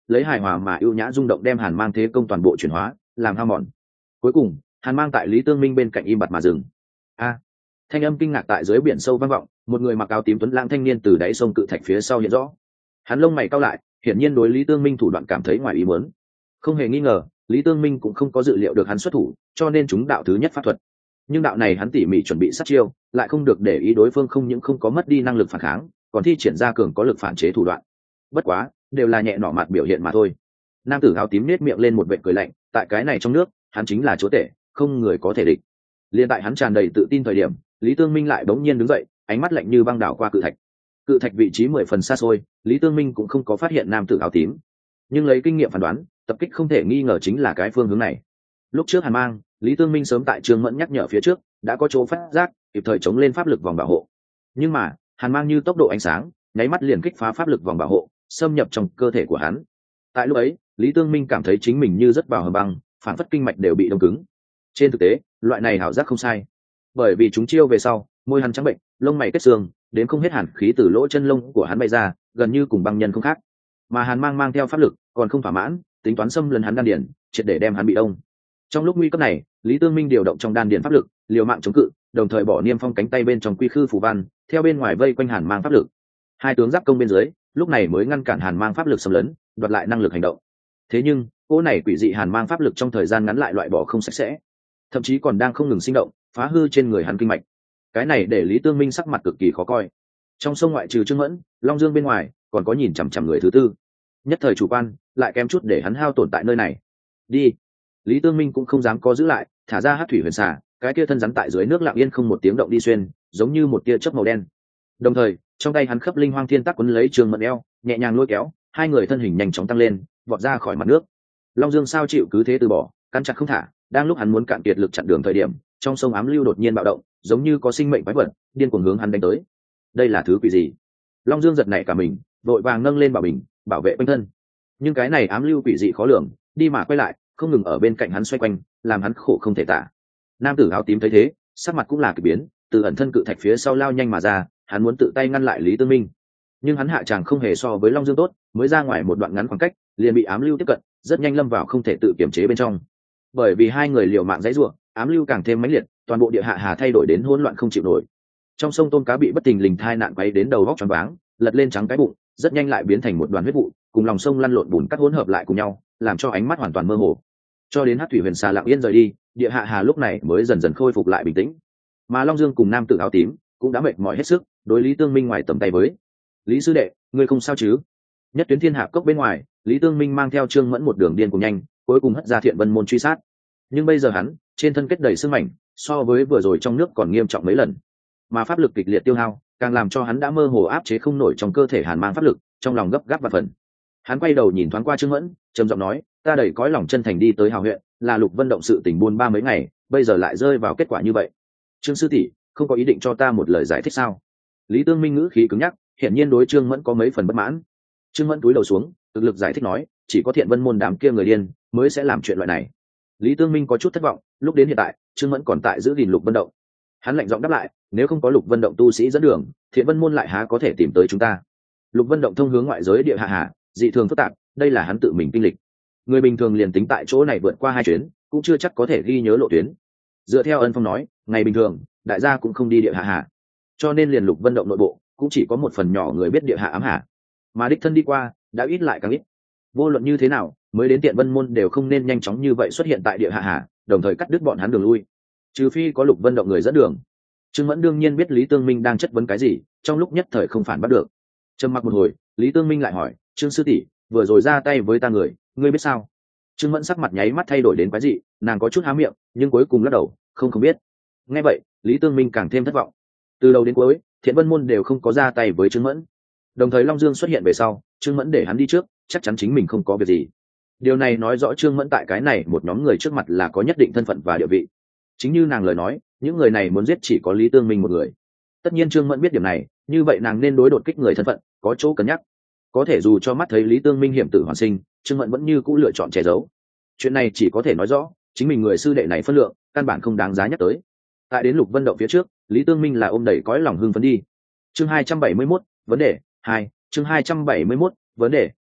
lấy hài hòa mà ưu nhã rung động đem Hàn Mang thế công toàn bộ chuyển hóa làm hao mòn. Cuối cùng Hàn Mang tại Lý Tương Minh bên cạnh im bặt mà dừng. A! Thanh âm kinh ngạc tại dưới biển sâu vang vọng, một người mặc áo tím tuấn lãng thanh niên từ đáy sông cự thạch phía sau hiện rõ. Hắn lông mày cau lại, hiển nhiên đối Lý Tương Minh thủ đoạn cảm thấy ngoài ý muốn. Không hề nghi ngờ, Lý Tương Minh cũng không có dự liệu được hắn xuất thủ, cho nên chúng đạo thứ nhất pháp thuật. Nhưng đạo này hắn tỉ mỉ chuẩn bị sát chiêu, lại không được để ý đối phương không những không có mất đi năng lực phản kháng, còn thi triển ra cường có lực phản chế thủ đoạn. Bất quá, đều là nhẹ nỏ mặt biểu hiện mà thôi. Nam tử áo tím nết miệng lên một vệt cười lạnh, tại cái này trong nước, hắn chính là chúa tể, không người có thể địch. Liên tại hắn tràn đầy tự tin thời điểm, Lý Tương Minh lại bỗng nhiên đứng dậy, ánh mắt lạnh như băng đảo qua cự thạch. Cự thạch vị trí 10 phần xa xôi, Lý Tương Minh cũng không có phát hiện nam tử áo tím, nhưng lấy kinh nghiệm phán đoán, tập kích không thể nghi ngờ chính là cái phương hướng này. Lúc trước Hàn Mang, Lý Tương Minh sớm tại Trương Mẫn nhắc nhở phía trước, đã có chỗ phát giác, kịp thời chống lên pháp lực vòng bảo hộ. Nhưng mà, Hàn Mang như tốc độ ánh sáng, nháy mắt liền kích phá pháp lực vòng bảo hộ, xâm nhập trong cơ thể của hắn. Tại lúc ấy, Lý Tương Minh cảm thấy chính mình như rất vào hầm băng, phản phất kinh mạch đều bị đông cứng. Trên thực tế, loại này hảo giác không sai, bởi vì chúng chiêu về sau, môi hắn trắng bệnh, lông mày kết xương, đến không hết hàn khí từ lỗ chân lông của hắn bay ra, gần như cùng băng nhân không khác. Mà Hàn Mang mang theo pháp lực, còn không thỏa mãn, tính toán xâm lấn hắn đan điền, triệt để đem hắn bị đông. Trong lúc nguy cấp này, Lý Tương Minh điều động trong đan điền pháp lực, liều mạng chống cự, đồng thời bỏ niêm phong cánh tay bên trong quy khư phù văn, theo bên ngoài vây quanh Hàn Mang pháp lực. Hai tướng giáp công bên dưới, lúc này mới ngăn cản Hàn Mang pháp lực xâm lấn, đoạt lại năng lực hành động. Thế nhưng, cỗ này quỷ dị Hàn Mang pháp lực trong thời gian ngắn lại loại bỏ không sạch sẽ, thậm chí còn đang không ngừng sinh động, phá hư trên người hắn kinh mạch. Cái này để Lý Tương Minh sắc mặt cực kỳ khó coi. Trong sông ngoại trừ Trương Mẫn, Long Dương bên ngoài, còn có nhìn chằm chằm người thứ tư. Nhất thời chủ quan, lại kém chút để hắn hao tổn tại nơi này. Đi. Lý Tương Minh cũng không dám có giữ lại, thả ra hắc thủy huyền xà, cái kia thân rắn tại dưới nước lặng yên không một tiếng động đi xuyên, giống như một tia chớp màu đen. Đồng thời, trong tay hắn khớp linh hoang thiên tắc quấn lấy Trương Mẫn eo, nhẹ nhàng lôi kéo, hai người thân hình nhanh chóng tăng lên, vọt ra khỏi mặt nước. Long Dương sao chịu cứ thế từ bỏ, cắn chặt không thả, đang lúc hắn muốn cạn kiệt lực chặn đường thời điểm, trong sông ám lưu đột nhiên bạo động, giống như có sinh mệnh quái vật, điên cuồng hướng hắn đánh tới. Đây là thứ quỷ gì? Long Dương giật nảy cả mình, vội vàng nâng lên bảo bình, bảo vệ quanh thân. Nhưng cái này ám lưu quỷ dị khó lường, đi mà quay lại, không ngừng ở bên cạnh hắn xoay quanh, làm hắn khổ không thể tả. Nam tử áo tím thấy thế, sắc mặt cũng là kỳ biến, từ ẩn thân cự thạch phía sau lao nhanh mà ra, hắn muốn tự tay ngăn lại Lý Tương Minh. Nhưng hắn hạ tràng không hề so với Long Dương tốt, mới ra ngoài một đoạn ngắn khoảng cách, liền bị ám lưu tiếp cận, rất nhanh lâm vào không thể tự kiểm chế bên trong. Bởi vì hai người liều mạng giãy giụa, ám lưu càng thêm mãnh liệt, toàn bộ địa hạ hà thay đổi đến hỗn loạn không chịu nổi. Trong sông tôm cá bị bất tình lình thai nạn quấy đến đầu vóc choáng váng, lật lên trắng cái bụng, rất nhanh lại biến thành một đoàn huyết vụ, cùng lòng sông lăn lộn bùn cát hỗn hợp lại cùng nhau, làm cho ánh mắt hoàn toàn mơ hồ. Cho đến hắc thủy huyền xà lặng yên rời đi, địa hạ hà lúc này mới dần dần khôi phục lại bình tĩnh. Mà Long Dương cùng nam tử áo tím cũng đã mệt mỏi hết sức, đối Lý Tương Minh ngoài tầm tay với. Lý sư đệ, ngươi không sao chứ? Nhất tuyến thiên hạ cốc bên ngoài, Lý Tương Minh mang theo Trương Mẫn một đường điên cùng nhanh, cuối cùng hất ra Thiện Vân môn truy sát. Nhưng bây giờ hắn trên thân kết đầy sương mảnh, so với vừa rồi trong nước còn nghiêm trọng mấy lần, mà pháp lực kịch liệt tiêu hao càng làm cho hắn đã mơ hồ áp chế không nổi trong cơ thể Hàn Mang pháp lực, trong lòng gấp gáp và phần. Hắn quay đầu nhìn thoáng qua Trương Mẫn, trầm giọng nói, ta đầy cõi lòng chân thành đi tới Hào huyện, là Lục Vân động sự tình buôn ba mấy ngày, bây giờ lại rơi vào kết quả như vậy. Trương sư tỷ không có ý định cho ta một lời giải thích sao? Lý Tương Minh ngữ khí cứng nhắc, hiển nhiên đối Trương Mẫn có mấy phần bất mãn. Trương Mẫn cúi đầu xuống, thực lực giải thích nói, chỉ có Thiện Vân môn đám kia người điên mới sẽ làm chuyện loại này. Lý Tương Minh có chút thất vọng, lúc đến hiện tại Trương Mẫn còn tại giữ gìn Lục Vân động. Hắn lạnh giọng đáp lại, nếu không có Lục Vân động tu sĩ dẫn đường, Thiện Vân môn lại há có thể tìm tới chúng ta? Lục Vân động thông hướng ngoại giới địa hạ hà, dị thường phức tạp, đây là hắn tự mình kinh lịch. Người bình thường liền tính tại chỗ này vượt qua 2 chuyến, cũng chưa chắc có thể ghi nhớ lộ tuyến. Dựa theo Ân Phong nói, ngày bình thường đại gia cũng không đi địa hạ hà, cho nên liền Lục Vân động nội bộ cũng chỉ có một phần nhỏ người biết địa hạ ám hà, mà đích thân đi qua đã ít lại càng ít. Vô luận như thế nào, mới đến Tiện Vân môn đều không nên nhanh chóng như vậy xuất hiện tại địa hạ hà, đồng thời cắt đứt bọn hắn đường lui, trừ phi có Lục Vân động người dẫn đường. Trương Mẫn đương nhiên biết Lý Tương Minh đang chất vấn cái gì, trong lúc nhất thời không phản bắt được. Trầm mặc một hồi, Lý Tương Minh lại hỏi, Trương sư tỷ vừa rồi ra tay với ta người, ngươi biết sao? Trương Mẫn sắc mặt nháy mắt thay đổi đến quái dị, nàng có chút há miệng, nhưng cuối cùng lắc đầu, không biết. Nghe vậy, Lý Tương Minh càng thêm thất vọng. Từ đầu đến cuối, Thiện Vân môn đều không có ra tay với Trương Mẫn. Đồng thời Long Dương xuất hiện về sau, Trương Mẫn để hắn đi trước, chắc chắn chính mình không có việc gì. Điều này nói rõ Trương Mẫn tại cái này một nhóm người trước mặt là có nhất định thân phận và địa vị. Chính như nàng lời nói, những người này muốn giết chỉ có Lý Tương Minh một người. Tất nhiên Trương Mẫn biết điểm này, như vậy nàng nên đối đột kích người thân phận, có chỗ cân nhắc. Có thể dù cho mắt thấy Lý Tương Minh hiểm tử hoàn sinh, Trương Mẫn vẫn như cũ lựa chọn che giấu. Chuyện này chỉ có thể nói rõ, chính mình người sư đệ này phân lượng, căn bản không đáng giá nhắc tới. Tại đến Lục Vân động phía trước, Lý Tương Minh là ôm đẩy cõi lòng hưng phấn đi. Chương 271, vấn đề 2, chương 271, vấn đề 2,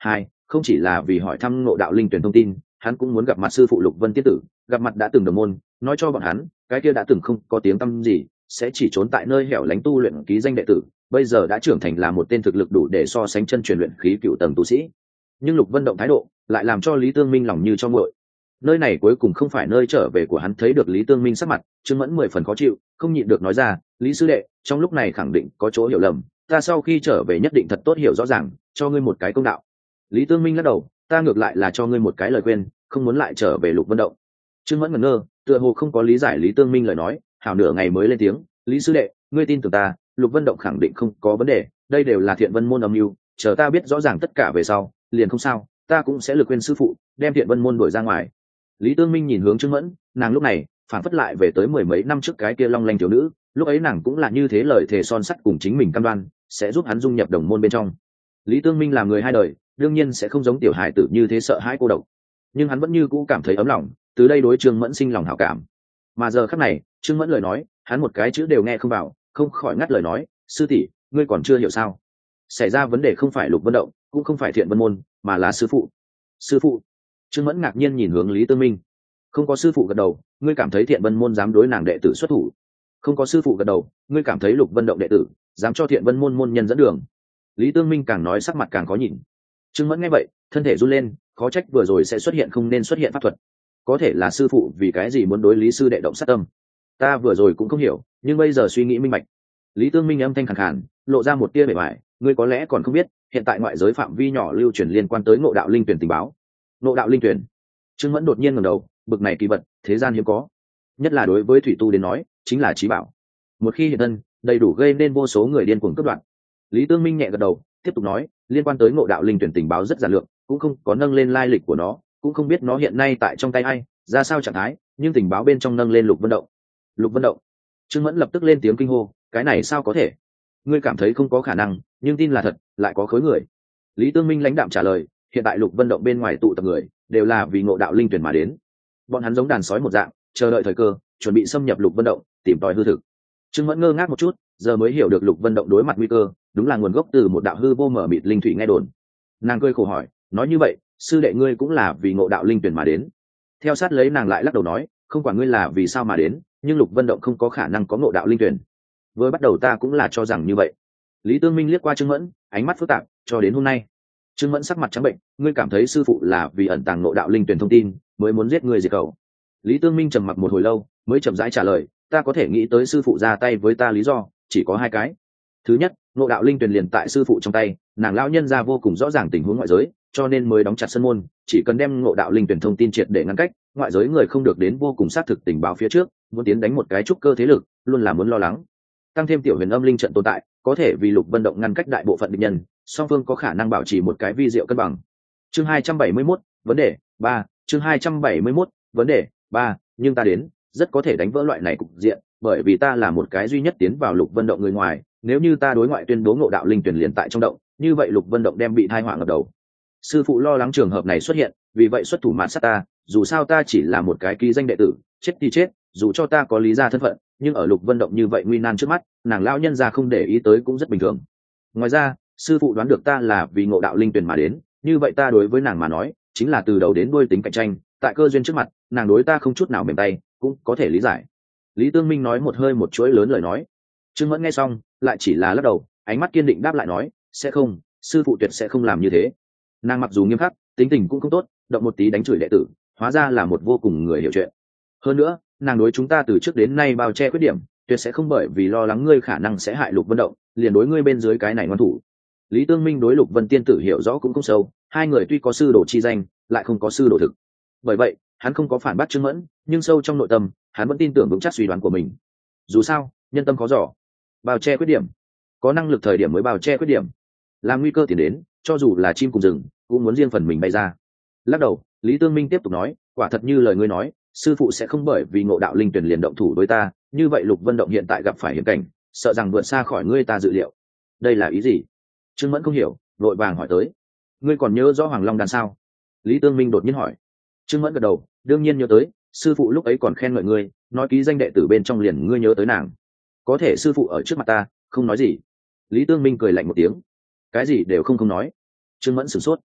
không chỉ là vì hỏi thăm ngộ đạo linh tuyển thông tin, hắn cũng muốn gặp mặt sư phụ Lục Vân tiên tử, gặp mặt đã từng đồng môn, nói cho bọn hắn cái kia đã từng không có tiếng tăm gì, sẽ chỉ trốn tại nơi hẻo lánh tu luyện ký danh đệ tử, bây giờ đã trưởng thành là một tên thực lực đủ để so sánh chân truyền luyện khí cựu tầng tu sĩ. Nhưng Lục Vân Động thái độ lại làm cho Lý Tương Minh lòng như cho nguội. Nơi này cuối cùng không phải nơi trở về của hắn. Thấy được Lý Tương Minh sắc mặt, Trương Mẫn 10 phần khó chịu, không nhịn được nói ra, Lý sư đệ, trong lúc này khẳng định có chỗ hiểu lầm, ta sau khi trở về nhất định thật tốt hiểu rõ ràng, cho ngươi một cái công đạo. Lý Tương Minh lắc đầu, ta ngược lại là cho ngươi một cái lời khuyên, không muốn lại trở về Lục Vân Động. Trương Mẫn ngẩn ngơ, tựa hồ không có lý giải Lý Tương Minh lời nói, hảo nửa ngày mới lên tiếng, Lý sư đệ, ngươi tin tưởng ta, Lục Vân Động khẳng định không có vấn đề, đây đều là Thiện Vân môn âm mưu, chờ ta biết rõ ràng tất cả về sau, liền không sao, ta cũng sẽ lực khuyên sư phụ đem Thiện Vân môn đuổi ra ngoài. Lý Tương Minh nhìn hướng Trương Mẫn, nàng lúc này phản phất lại về tới 10 mấy năm trước cái kia long lanh thiếu nữ, lúc ấy nàng cũng là như thế, lời thề son sắt cùng chính mình cam đoan sẽ giúp hắn dung nhập đồng môn bên trong. Lý Tương Minh là người hai đời, đương nhiên sẽ không giống tiểu hài tử như thế sợ hãi cô độc, nhưng hắn vẫn như cũ cảm thấy ấm lòng, từ đây đối Trương Mẫn sinh lòng hảo cảm. Mà giờ khắc này, Trương Mẫn lời nói, hắn một cái chữ đều nghe không vào, không khỏi ngắt lời nói, sư tỷ, ngươi còn chưa hiểu sao? Xảy ra vấn đề không phải Lục Vân Động, cũng không phải Thiện Vân môn, mà là sư phụ. Sư phụ? Trương Mẫn ngạc nhiên nhìn hướng Lý Tương Minh. Không có sư phụ gật đầu, ngươi cảm thấy Thiện Vân môn dám đối nàng đệ tử xuất thủ? Không có sư phụ gật đầu, ngươi cảm thấy Lục Vân Động đệ tử dám cho Thiện Vân môn môn nhân dẫn đường? Lý Tương Minh càng nói sắc mặt càng khó nhìn. Trương Mẫn nghe vậy, thân thể run lên, khó trách vừa rồi sẽ xuất hiện không nên xuất hiện pháp thuật. Có thể là sư phụ vì cái gì muốn đối Lý sư đệ động sát tâm? Ta vừa rồi cũng không hiểu, nhưng bây giờ suy nghĩ minh bạch. Lý Tương Minh âm thanh khàn khàn, lộ ra một tia bề bài, ngươi có lẽ còn không biết, hiện tại ngoại giới phạm vi nhỏ lưu truyền liên quan tới ngộ đạo linh tuyển tình báo. Ngộ đạo linh tuyển? Trương Mẫn đột nhiên ngẩng đầu, bực này kỳ vật, thế gian hiếm có, nhất là đối với thủy tu đến nói, chính là chí bảo. Một khi hiện thân, đầy đủ gây nên vô số người điên cuồng cướp đoạt. Lý Tương Minh nhẹ gật đầu, tiếp tục nói, liên quan tới ngộ đạo linh tuyển tình báo rất giản lược, cũng không có nâng lên lai lịch của nó, cũng không biết nó hiện nay tại trong tay ai, ra sao trạng thái, nhưng tình báo bên trong nâng lên Lục Vân Động. Lục Vân Động? Trương Mẫn lập tức lên tiếng kinh hô, cái này sao có thể? Ngươi cảm thấy không có khả năng, nhưng tin là thật, lại có khối người. Lý Tương Minh lãnh đạm trả lời, hiện tại Lục Vân Động bên ngoài tụ tập người, đều là vì ngộ đạo linh tuyển mà đến. Bọn hắn giống đàn sói một dạng, chờ đợi thời cơ, chuẩn bị xâm nhập Lục Vân Động, tìm tòi hư thực. Trương Mẫn ngơ ngác một chút, giờ mới hiểu được Lục Vân Động đối mặt nguy cơ, đúng là nguồn gốc từ một đạo hư vô mở mịt linh thủy nghe đồn. Nàng cười khổ hỏi, nói như vậy, sư đệ ngươi cũng là vì ngộ đạo linh tuyển mà đến? Theo sát lấy nàng lại lắc đầu nói, không quản ngươi là vì sao mà đến, nhưng Lục Vân Động không có khả năng có ngộ đạo linh tuyển. Vừa bắt đầu ta cũng là cho rằng như vậy. Lý Tương Minh liếc qua Trương Mẫn, ánh mắt phức tạp, cho đến hôm nay. Trương Mẫn sắc mặt trắng bệnh, ngươi cảm thấy sư phụ là vì ẩn tàng ngộ đạo linh tuyển thông tin mới muốn giết ngươi diệt khẩu? Lý Tương Minh trầm mặc một hồi lâu, mới chậm rãi trả lời, ta có thể nghĩ tới sư phụ ra tay với ta lý do chỉ có hai cái. Thứ nhất, ngộ đạo linh tuyển liền tại sư phụ trong tay, nàng lão nhân ra vô cùng rõ ràng tình huống ngoại giới, cho nên mới đóng chặt sân môn, chỉ cần đem ngộ đạo linh tuyển thông tin triệt để ngăn cách, ngoại giới người không được đến vô cùng xác thực tình báo phía trước, muốn tiến đánh một cái trúc cơ thế lực, luôn là muốn lo lắng. Tăng thêm tiểu huyền âm linh trận tồn tại, có thể vì Lục Vân Động ngăn cách đại bộ phận địch nhân, song phương có khả năng bảo trì một cái vi diệu cân bằng. Chương 271, vấn đề 3, chương 271, vấn đề 3, nhưng ta đến, rất có thể đánh vỡ loại này cục diện, bởi vì ta là một cái duy nhất tiến vào Lục Vân Động người ngoài, nếu như ta đối ngoại tuyên bố ngộ đạo linh tuyển liền tại trong động, như vậy Lục Vân Động đem bị tai họa ngập đầu. Sư phụ lo lắng trường hợp này xuất hiện, vì vậy xuất thủ mạn sát ta, dù sao ta chỉ là một cái ký danh đệ tử, chết thì chết, dù cho ta có lý gia thân phận, nhưng ở Lục Vân Động như vậy nguy nan trước mắt, nàng lão nhân gia không để ý tới cũng rất bình thường. Ngoài ra, sư phụ đoán được ta là vì ngộ đạo linh tuyển mà đến, như vậy ta đối với nàng mà nói, chính là từ đầu đến đuôi tính cạnh tranh, tại cơ duyên trước mặt, nàng đối ta không chút nào mềm tay, cũng có thể lý giải. Lý Tương Minh nói một hơi một chuỗi lớn lời nói. Trương Mẫn nghe xong, lại chỉ là lắc đầu, ánh mắt kiên định đáp lại nói, sẽ không, sư phụ tuyệt sẽ không làm như thế. Nàng mặc dù nghiêm khắc, tính tình cũng không tốt, động một tí đánh chửi đệ tử, hóa ra là một vô cùng người hiểu chuyện. Hơn nữa, nàng đối chúng ta từ trước đến nay bao che khuyết điểm, tuyệt sẽ không bởi vì lo lắng ngươi khả năng sẽ hại Lục Vân Động, liền đối ngươi bên dưới cái này ngoan thủ. Lý Tương Minh đối Lục Vân tiên tử hiểu rõ cũng không sâu, hai người tuy có sư đồ chi danh, lại không có sư đồ thực. Bởi vậy, hắn không có phản bác Trương Mẫn, nhưng sâu trong nội tâm, hắn vẫn tin tưởng vững chắc suy đoán của mình. Dù sao, nhân tâm khó dò, bao che khuyết điểm, có năng lực thời điểm mới bao che khuyết điểm. Làm nguy cơ tiến đến, cho dù là chim cùng rừng, cũng muốn riêng phần mình bay ra. Lắc đầu, Lý Tương Minh tiếp tục nói, quả thật như lời ngươi nói, sư phụ sẽ không bởi vì ngộ đạo linh tuyển liền động thủ đối ta, như vậy Lục Vân Động hiện tại gặp phải hiểm cảnh, sợ rằng vượt xa khỏi ngươi ta dự liệu. Đây là ý gì? Trương Mẫn không hiểu, vội vàng hỏi tới. Ngươi còn nhớ rõ Hoàng Long đàn sao? Lý Tương Minh đột nhiên hỏi. Trương Mẫn gật đầu, đương nhiên nhớ tới, sư phụ lúc ấy còn khen ngợi ngươi, nói ký danh đệ tử bên trong liền ngươi nhớ tới nàng. Có thể sư phụ ở trước mặt ta, không nói gì. Lý Tương Minh cười lạnh một tiếng. Cái gì đều không nói. Trương Mẫn sửng sốt.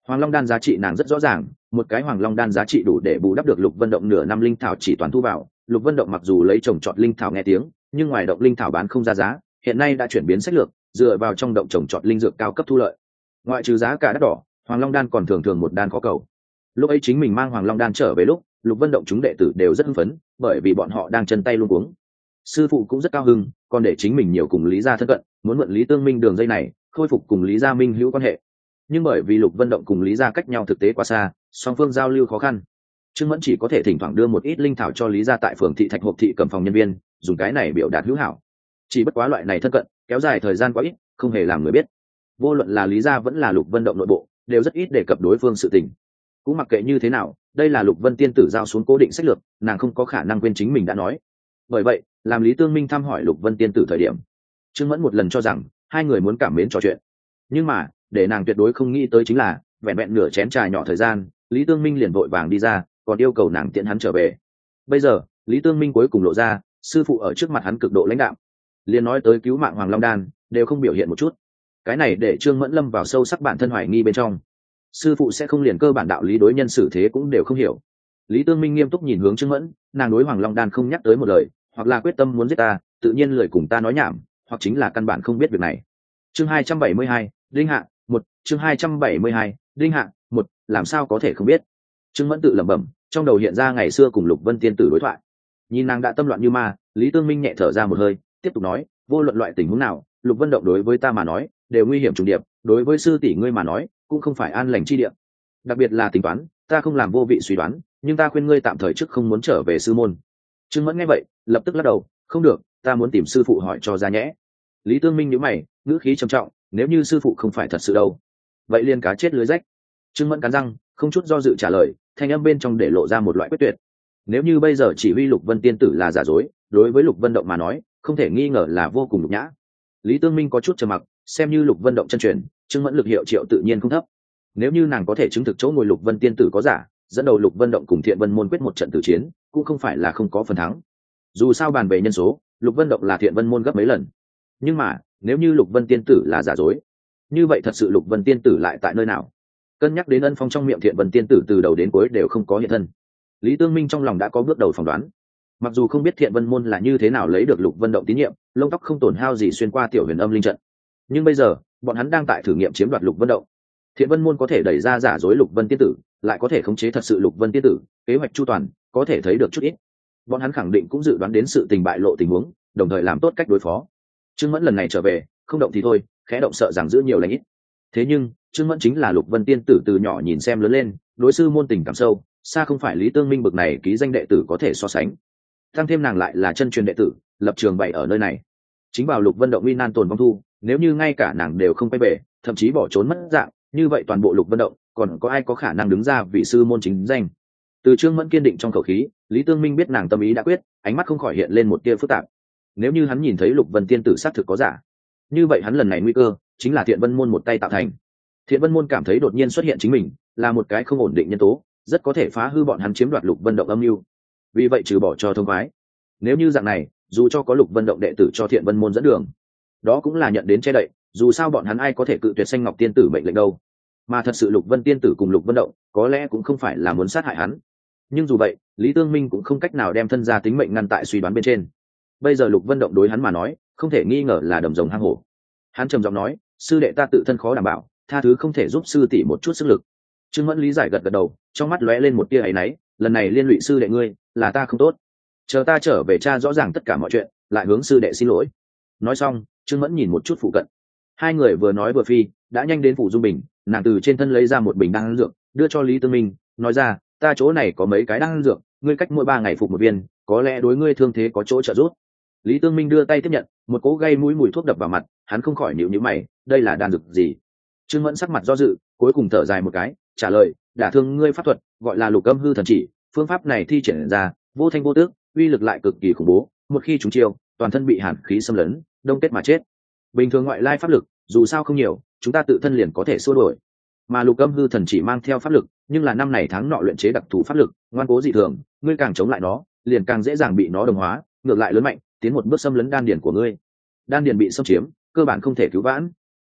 Hoàng long đan giá trị nàng rất rõ ràng, một cái hoàng long đan giá trị đủ để bù đắp được Lục Vân Động nửa năm linh thảo chỉ toàn thu vào. Lục Vân Động mặc dù lấy trồng trọt linh thảo nghe tiếng, nhưng ngoài động linh thảo bán không ra giá, hiện nay đã chuyển biến sách lược, dựa vào trong động trồng trọt linh dược cao cấp thu lợi. Ngoại trừ giá cả đắt đỏ, hoàng long đan còn thường thường một đan khó cầu. Lúc ấy chính mình mang hoàng long đan trở về lúc, Lục Vân Động chúng đệ tử đều rất hưng phấn, bởi vì bọn họ đang chân tay luống cuống. Sư phụ cũng rất cao hứng, còn để chính mình nhiều cùng Lý gia thân cận, muốn mượn Lý Tương Minh đường dây này, khôi phục cùng Lý gia minh hữu quan hệ. Nhưng bởi vì Lục Vân Động cùng Lý gia cách nhau thực tế quá xa, song phương giao lưu khó khăn, Trương Mẫn chỉ có thể thỉnh thoảng đưa một ít linh thảo cho Lý gia tại phường thị Thạch Hộp thị cầm phòng nhân viên, dùng cái này biểu đạt hữu hảo. Chỉ bất quá loại này thân cận, kéo dài thời gian quá ít, không hề làm người biết. Vô luận là Lý gia vẫn là Lục Vân Động nội bộ, đều rất ít đề cập đối phương sự tình. Cũng mặc kệ như thế nào, đây là Lục Vân tiên tử giao xuống cố định sách lược, nàng không có khả năng quên chính mình đã nói. Bởi vậy, làm Lý Tương Minh thăm hỏi Lục Vân tiên tử thời điểm, Trương Mẫn một lần cho rằng hai người muốn cảm mến trò chuyện. Nhưng mà, để nàng tuyệt đối không nghĩ tới chính là, vẹn vẹn nửa chén trà nhỏ thời gian, Lý Tương Minh liền vội vàng đi ra, còn yêu cầu nàng tiễn hắn trở về. Bây giờ, Lý Tương Minh cuối cùng lộ ra, sư phụ ở trước mặt hắn cực độ lãnh đạm, liền nói tới cứu mạng Hoàng Long Đan, đều không biểu hiện một chút. Cái này để Trương Mẫn lâm vào sâu sắc bản thân hoài nghi bên trong. Sư phụ sẽ không liền cơ bản đạo lý đối nhân xử thế cũng đều không hiểu. Lý Tương Minh nghiêm túc nhìn hướng Trương Mẫn, nàng đối Hoàng Long Đan không nhắc tới một lời, hoặc là quyết tâm muốn giết ta, tự nhiên lời cùng ta nói nhảm, hoặc chính là căn bản không biết việc này. Chương 272, Đinh Hạ, 1, chương 272, Đinh Hạ, 1, làm sao có thể không biết. Trương Mẫn tự lẩm bẩm, trong đầu hiện ra ngày xưa cùng Lục Vân tiên tử đối thoại. Nhìn nàng đã tâm loạn như ma, Lý Tương Minh nhẹ thở ra một hơi, tiếp tục nói, vô luận loại tình huống nào, Lục Vân Động đối với ta mà nói, đều nguy hiểm trùng điệp, đối với sư tỷ ngươi mà nói, cũng không phải an lành chi địa. Đặc biệt là tính toán, ta không làm vô vị suy đoán, nhưng ta khuyên ngươi tạm thời trước không muốn trở về sư môn. Trương Mẫn nghe vậy, lập tức lắc đầu, không được, ta muốn tìm sư phụ hỏi cho ra nhẽ. Lý Tương Minh nhíu mày, ngữ khí trầm trọng, nếu như sư phụ không phải thật sự đâu, vậy liền cá chết lưới rách. Trương Mẫn cắn răng, không chút do dự trả lời, thanh âm bên trong để lộ ra một loại quyết tuyệt. Nếu như bây giờ chỉ huy Lục Vân tiên tử là giả dối, đối với Lục Vân Động mà nói, không thể nghi ngờ là vô cùng nhục nhã. Lý Tương Minh có chút trầm mặc, xem như Lục Vân Động chân truyền, Trương Mẫn lực hiệu triệu tự nhiên không thấp. Nếu như nàng có thể chứng thực chỗ ngồi Lục Vân tiên tử có giả, dẫn đầu Lục Vân Động cùng Thiện Vân môn quyết một trận tử chiến, cũng không phải là không có phần thắng. Dù sao bàn về nhân số, Lục Vân Động là Thiện Vân môn gấp mấy lần. Nhưng mà, nếu như Lục Vân tiên tử là giả dối, như vậy thật sự Lục Vân tiên tử lại tại nơi nào? Cân nhắc đến Ân Phong trong miệng Thiện Vân tiên tử từ đầu đến cuối đều không có hiện thân, Lý Tương Minh trong lòng đã có bước đầu phỏng đoán. Mặc dù không biết Thiện Vân môn là như thế nào lấy được Lục Vân Động tín nhiệm, lông tóc không tổn hao gì xuyên qua Tiểu Huyền Âm linh trận, nhưng bây giờ bọn hắn đang tại thử nghiệm chiếm đoạt Lục Vân Động. Thiện Vân môn có thể đẩy ra giả dối Lục Vân tiên tử, lại có thể khống chế thật sự Lục Vân tiên tử, kế hoạch chu toàn, có thể thấy được chút ít. Bọn hắn khẳng định cũng dự đoán đến sự tình bại lộ tình huống, đồng thời làm tốt cách đối phó. Trương Mẫn lần này trở về, không động thì thôi, khẽ động sợ rằng giữ nhiều lành ít. Thế nhưng, Trương Mẫn chính là Lục Vân tiên tử từ nhỏ nhìn xem lớn lên, đối sư môn tình cảm sâu, xa không phải Lý Tương Minh bực này ký danh đệ tử có thể so sánh. Tăng thêm nàng lại là chân truyền đệ tử, lập trường bày ở nơi này. Chính vào Lục Vân Động uy nan tồn vong thu, nếu như ngay cả nàng đều không quay về, thậm chí bỏ trốn mất dạng, như vậy toàn bộ Lục Vân Động còn có ai có khả năng đứng ra vì sư môn chính danh. Từ Trương Mẫn kiên định trong khẩu khí, Lý Tương Minh biết nàng tâm ý đã quyết, ánh mắt không khỏi hiện lên một tia phức tạp. Nếu như hắn nhìn thấy Lục Vân tiên tử xác thực có giả, như vậy hắn lần này nguy cơ chính là Thiện Vân môn một tay tạo thành. Thiện Vân môn cảm thấy đột nhiên xuất hiện chính mình là một cái không ổn định nhân tố, rất có thể phá hư bọn hắn chiếm đoạt Lục Vân Động âm mưu. Vì vậy trừ bỏ cho thông khoái, nếu như dạng này, dù cho có Lục Vân Động đệ tử cho Thiện Vân môn dẫn đường, đó cũng là nhận đến che đậy, dù sao bọn hắn ai có thể cự tuyệt Xanh Ngọc tiên tử mệnh lệnh đâu. Mà thật sự Lục Vân tiên tử cùng Lục Vân Động có lẽ cũng không phải là muốn sát hại hắn. Nhưng dù vậy, Lý Tương Minh cũng không cách nào đem thân gia tính mệnh ngăn tại suy đoán bên trên. Bây giờ Lục Vân Động đối hắn mà nói, không thể nghi ngờ là đầm rồng hang hổ. Hắn trầm giọng nói, sư đệ ta tự thân khó đảm bảo, tha thứ không thể giúp sư tỷ một chút sức lực. Trương Mẫn lý giải gật gật đầu, trong mắt lóe lên một tia áy náy, lần này liên lụy sư đệ ngươi, là ta không tốt. Chờ ta trở về tra rõ ràng tất cả mọi chuyện, lại hướng sư đệ xin lỗi. Nói xong, Trương Mẫn nhìn một chút phụ cận. Hai người vừa nói vừa phi, đã nhanh đến phủ Dung Bình, nàng từ trên thân lấy ra một bình đan dược, đưa cho Lý Tương Minh, nói ra, ta chỗ này có mấy cái đan dược, ngươi cách mỗi 3 ngày phục một viên, có lẽ đối ngươi thương thế có chỗ trợ giúp. Lý Tương Minh đưa tay tiếp nhận, một cỗ gây mũi mùi thuốc đập vào mặt, hắn không khỏi nhíu nhíu mày, đây là đan dược gì? Trương Mẫn sắc mặt do dự, cuối cùng thở dài một cái, trả lời, đả thương ngươi pháp thuật, gọi là Lục Âm Hư Thần Chỉ, phương pháp này thi triển ra, vô thanh vô tức, uy lực lại cực kỳ khủng bố, một khi trúng chiêu, toàn thân bị hàn khí xâm lấn, đông kết mà chết. Bình thường ngoại lai pháp lực, dù sao không nhiều, chúng ta tự thân liền có thể xua đuổi. Mà Lục Âm Hư Thần Chỉ mang theo pháp lực, nhưng là năm này tháng nọ luyện chế đặc thù pháp lực, ngoan cố dị thường, ngươi càng chống lại nó, liền càng dễ dàng bị nó đồng hóa, ngược lại lớn mạnh, tiến một bước xâm lấn đan điền của ngươi. Đan điền bị xâm chiếm, cơ bản không thể cứu vãn.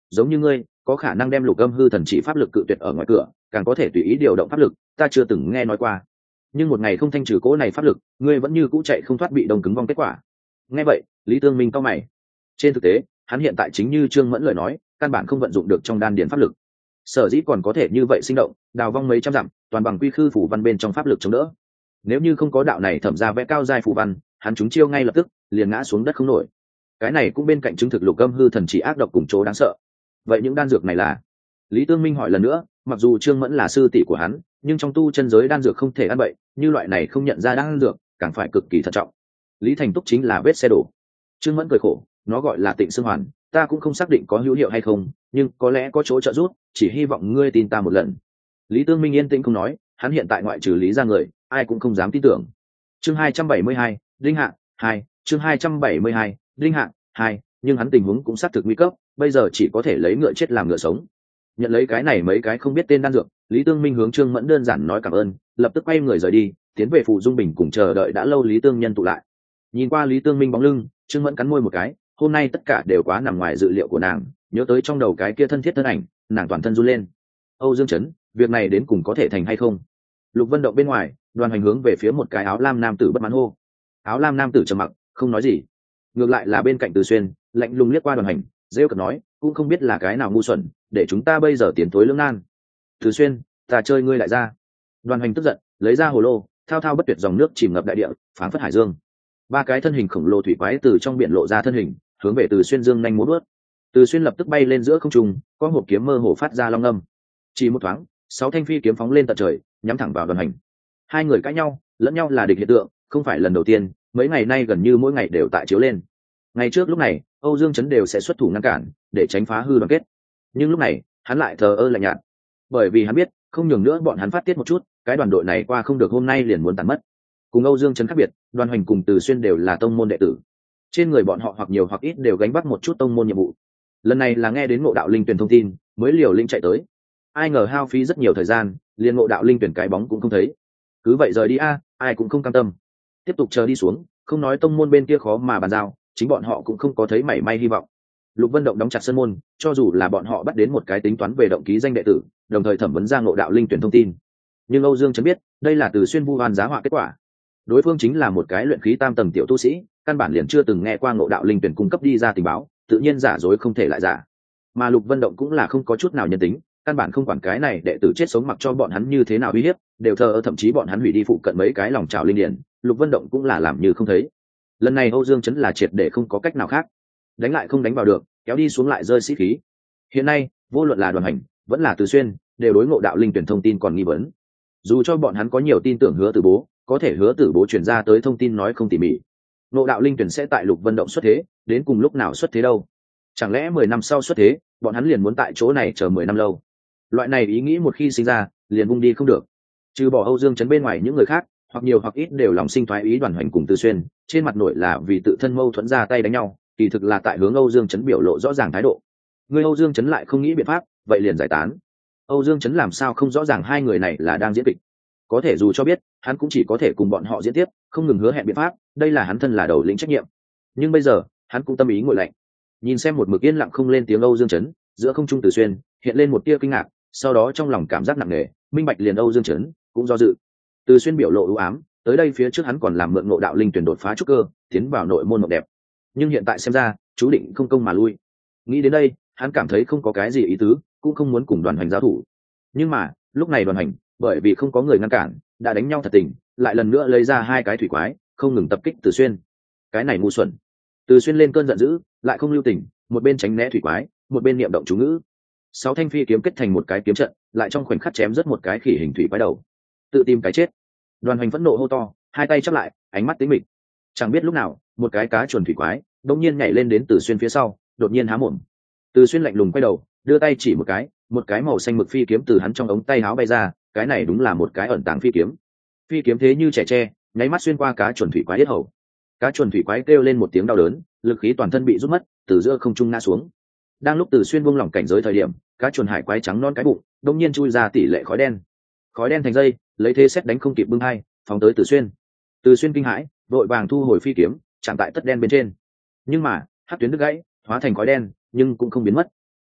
giống như ngươi có khả năng đem lục âm hư thần chỉ pháp lực cự tuyệt ở ngoài cửa, càng có thể tùy ý điều động pháp lực, ta chưa từng nghe nói qua. Nhưng một ngày không thanh trừ cỗ này pháp lực, ngươi vẫn như cũ chạy không thoát bị đông cứng vong kết quả. Nghe vậy, Lý Tương Minh cau mày. Trên thực tế, hắn hiện tại chính như Trương Mẫn lời nói, căn bản không vận dụng được trong đan điền pháp lực. Sở dĩ còn có thể như vậy sinh động, đào vong mấy trăm dặm, toàn bằng quy khư phủ văn bên trong pháp lực chống đỡ. Nếu như không có đạo này thẩm ra vẽ cao giai phủ văn, hắn chúng chiêu ngay lập tức, liền ngã xuống đất không nổi. Cái này cũng bên cạnh chứng thực lục âm hư thần chỉ ác độc cùng chỗ đáng sợ. Vậy những đan dược này là? Lý Tương Minh hỏi lần nữa, mặc dù Trương Mẫn là sư tỷ của hắn, nhưng trong tu chân giới đan dược không thể ăn bậy, như loại này không nhận ra đan dược, càng phải cực kỳ thận trọng. Lý Thành Túc chính là vết xe đổ. Trương Mẫn cười khổ, nó gọi là Tịnh Xương Hoàn, ta cũng không xác định có hữu hiệu hay không, nhưng có lẽ có chỗ trợ giúp, chỉ hy vọng ngươi tin ta một lần. Lý Tương Minh yên tĩnh không nói, hắn hiện tại ngoại trừ Lý ra người, ai cũng không dám tin tưởng. Chương 272, Đinh Hạng 2, chương 272, Đinh Hạng 2, nhưng hắn tình huống cũng xác thực nguy cấp, bây giờ chỉ có thể lấy ngựa chết làm ngựa sống. Nhận lấy cái này mấy cái không biết tên đan dược, Lý Tương Minh hướng Trương Mẫn đơn giản nói cảm ơn, lập tức quay người rời đi, tiến về Phù Dung Bình cùng chờ đợi đã lâu Lý Tương Nhân tụ lại. Nhìn qua Lý Tương Minh bóng lưng, Trương Mẫn cắn môi một cái, hôm nay tất cả đều quá nằm ngoài dự liệu của nàng, nhớ tới trong đầu cái kia thân thiết thân ảnh, nàng toàn thân run lên. Âu Dương Chấn, việc này đến cùng có thể thành hay không? Lục Vân Động bên ngoài, Đoàn Hành hướng về phía một cái áo lam nam tử bất mãn hô. Áo lam nam tử trầm mặc, không nói gì. Ngược lại là bên cạnh Từ Xuyên, lạnh lùng liếc qua Đoàn Hành, rêu cợt nói, cũng không biết là cái nào ngu xuẩn, để chúng ta bây giờ tiến tối lưỡng nan. Từ Xuyên, ta chơi ngươi lại ra. Đoàn Hành tức giận, lấy ra hồ lô, thao thao bất tuyệt dòng nước chìm ngập đại địa, phảng phất hải dương. Ba cái thân hình khổng lồ thủy quái từ trong biển lộ ra thân hình, hướng về Từ Xuyên dương nhanh múa bước. Từ Xuyên lập tức bay lên giữa không trung, có hộp kiếm mơ hồ phát ra long âm. Chỉ một thoáng, 6 thanh phi kiếm phóng lên tận trời, nhắm thẳng vào Đoàn Hành. Hai người cãi nhau, lẫn nhau là địch hiện tượng, không phải lần đầu tiên, mấy ngày nay gần như mỗi ngày đều tại chiếu lên. Ngày trước lúc này, Âu Dương Chấn đều sẽ xuất thủ ngăn cản, để tránh phá hư đoàn kết. Nhưng lúc này, hắn lại thờ ơ lạnh nhạt, bởi vì hắn biết, không nhường nữa bọn hắn phát tiết một chút, cái đoàn đội này qua không được hôm nay liền muốn tàn mất. Cùng Âu Dương Chấn khác biệt, Đoàn Hoành cùng Từ Xuyên đều là tông môn đệ tử. Trên người bọn họ hoặc nhiều hoặc ít đều gánh vác một chút tông môn nhiệm vụ. Lần này là nghe đến Ngộ Đạo Linh Tuyển thông tin, mới liều linh chạy tới. Ai ngờ hao phí rất nhiều thời gian, liền Ngộ Đạo Linh Tuyển cái bóng cũng không thấy. Cứ vậy rời đi a, ai cũng không cam tâm. Tiếp tục chờ đi xuống, không nói tông môn bên kia khó mà bàn giao, chính bọn họ cũng không có thấy mảy may hy vọng. Lục Vân Động đóng chặt sân môn, cho dù là bọn họ bắt đến một cái tính toán về động ký danh đệ tử, đồng thời thẩm vấn ra Ngộ Đạo Linh Tuyển thông tin. Nhưng Âu Dương Chấn biết, đây là Từ Xuyên vu oan giá họa kết quả. Đối phương chính là một cái luyện khí tam tầng tiểu tu sĩ, căn bản liền chưa từng nghe qua Ngộ Đạo Linh Tuyển cung cấp đi ra tình báo, tự nhiên giả dối không thể lại giả. Mà Lục Vân Động cũng là không có chút nào nhân tính, căn bản không quản cái này đệ tử chết sống mặc cho bọn hắn như thế nào uy hiếp, đều thờ ơ, thậm chí bọn hắn hủy đi phụ cận mấy cái lòng trào linh điển, Lục Vân Động cũng là làm như không thấy. Lần này Âu Dương Chấn là triệt để không có cách nào khác, đánh lại không đánh vào được, kéo đi xuống lại rơi sĩ khí. Hiện nay, vô luận là Đoàn Hành vẫn là Từ Xuyên, đều đối Ngộ Đạo Linh Tuyển thông tin còn nghi vấn. Dù cho bọn hắn có nhiều tin tưởng Hứa Tử Bố, có thể Hứa Tử Bố truyền ra tới thông tin nói không tỉ mỉ. Ngộ Đạo Linh Tuyển sẽ tại Lục Vân Động xuất thế, đến cùng lúc nào xuất thế đâu? Chẳng lẽ 10 năm sau xuất thế, bọn hắn liền muốn tại chỗ này chờ 10 năm lâu? Loại này ý nghĩ một khi sinh ra, liền vung đi không được. Trừ bỏ Âu Dương Chấn bên ngoài những người khác, hoặc nhiều hoặc ít đều lòng sinh thoái ý Đoàn Hoành cùng Từ Xuyên, trên mặt nội là vì tự thân mâu thuẫn ra tay đánh nhau, kỳ thực là tại hướng Âu Dương Chấn biểu lộ rõ ràng thái độ. Người Âu Dương Chấn lại không nghĩ biện pháp, vậy liền giải tán. Âu Dương Chấn làm sao không rõ ràng hai người này là đang diễn kịch? Có thể dù cho biết, hắn cũng chỉ có thể cùng bọn họ diễn tiếp, không ngừng hứa hẹn biện pháp, đây là hắn thân là đầu lĩnh trách nhiệm. Nhưng bây giờ, hắn cũng tâm ý nguội lạnh. Nhìn xem một mực yên lặng không lên tiếng Âu Dương Chấn, giữa không trung Từ Xuyên hiện lên một tia kinh ngạc, sau đó trong lòng cảm giác nặng nề, minh bạch liền Âu Dương Chấn cũng do dự. Từ Xuyên biểu lộ ưu ám, tới đây phía trước hắn còn làm mượn Ngộ Đạo Linh Tuyển đột phá trúc cơ, tiến vào nội môn mộng đẹp. Nhưng hiện tại xem ra, chú định không công mà lui. Nghĩ đến đây, hắn cảm thấy không có cái gì ý tứ, cũng không muốn cùng Đoàn Hành giao thủ. Nhưng mà, lúc này Đoàn Hành, bởi vì không có người ngăn cản, đã đánh nhau thật tình, lại lần nữa lấy ra hai cái thủy quái, không ngừng tập kích Từ Xuyên. Cái này ngu xuẩn. Từ Xuyên lên cơn giận dữ, lại không lưu tình, một bên tránh né thủy quái, một bên niệm động chú ngữ. 6 thanh phi kiếm kết thành một cái kiếm trận, lại trong khoảnh khắc chém rất một cái khỉ hình thủy quái đầu. Tự tìm cái chết. Đoàn Hành phẫn nộ hô to, hai tay chắp lại, ánh mắt tĩnh mịch. Chẳng biết lúc nào, một cái cá chuồn thủy quái đột nhiên nhảy lên đến Từ Xuyên phía sau, đột nhiên há mồm. Từ Xuyên lạnh lùng quay đầu, đưa tay chỉ một cái màu xanh mực phi kiếm từ hắn trong ống tay áo bay ra, cái này đúng là một cái ẩn tàng phi kiếm. Phi kiếm thế như trẻ tre, nháy mắt xuyên qua cá chuồn thủy quái yết hầu. Cá chuồn thủy quái kêu lên một tiếng đau đớn, lực khí toàn thân bị rút mất, từ giữa không trung ngã xuống. Đang lúc Từ Xuyên buông lỏng cảnh giới thời điểm, cá chuồn hải quái trắng non cái bụng đột nhiên chui ra tỷ lệ khói đen thành dây, lấy thế xét đánh không kịp bưng hai, phóng tới Từ Xuyên. Từ Xuyên kinh hãi, vội vàng thu hồi phi kiếm, chạm tại tất đen bên trên. Nhưng mà, hắc tuyến đứt gãy, hóa thành khói đen, nhưng cũng không biến mất.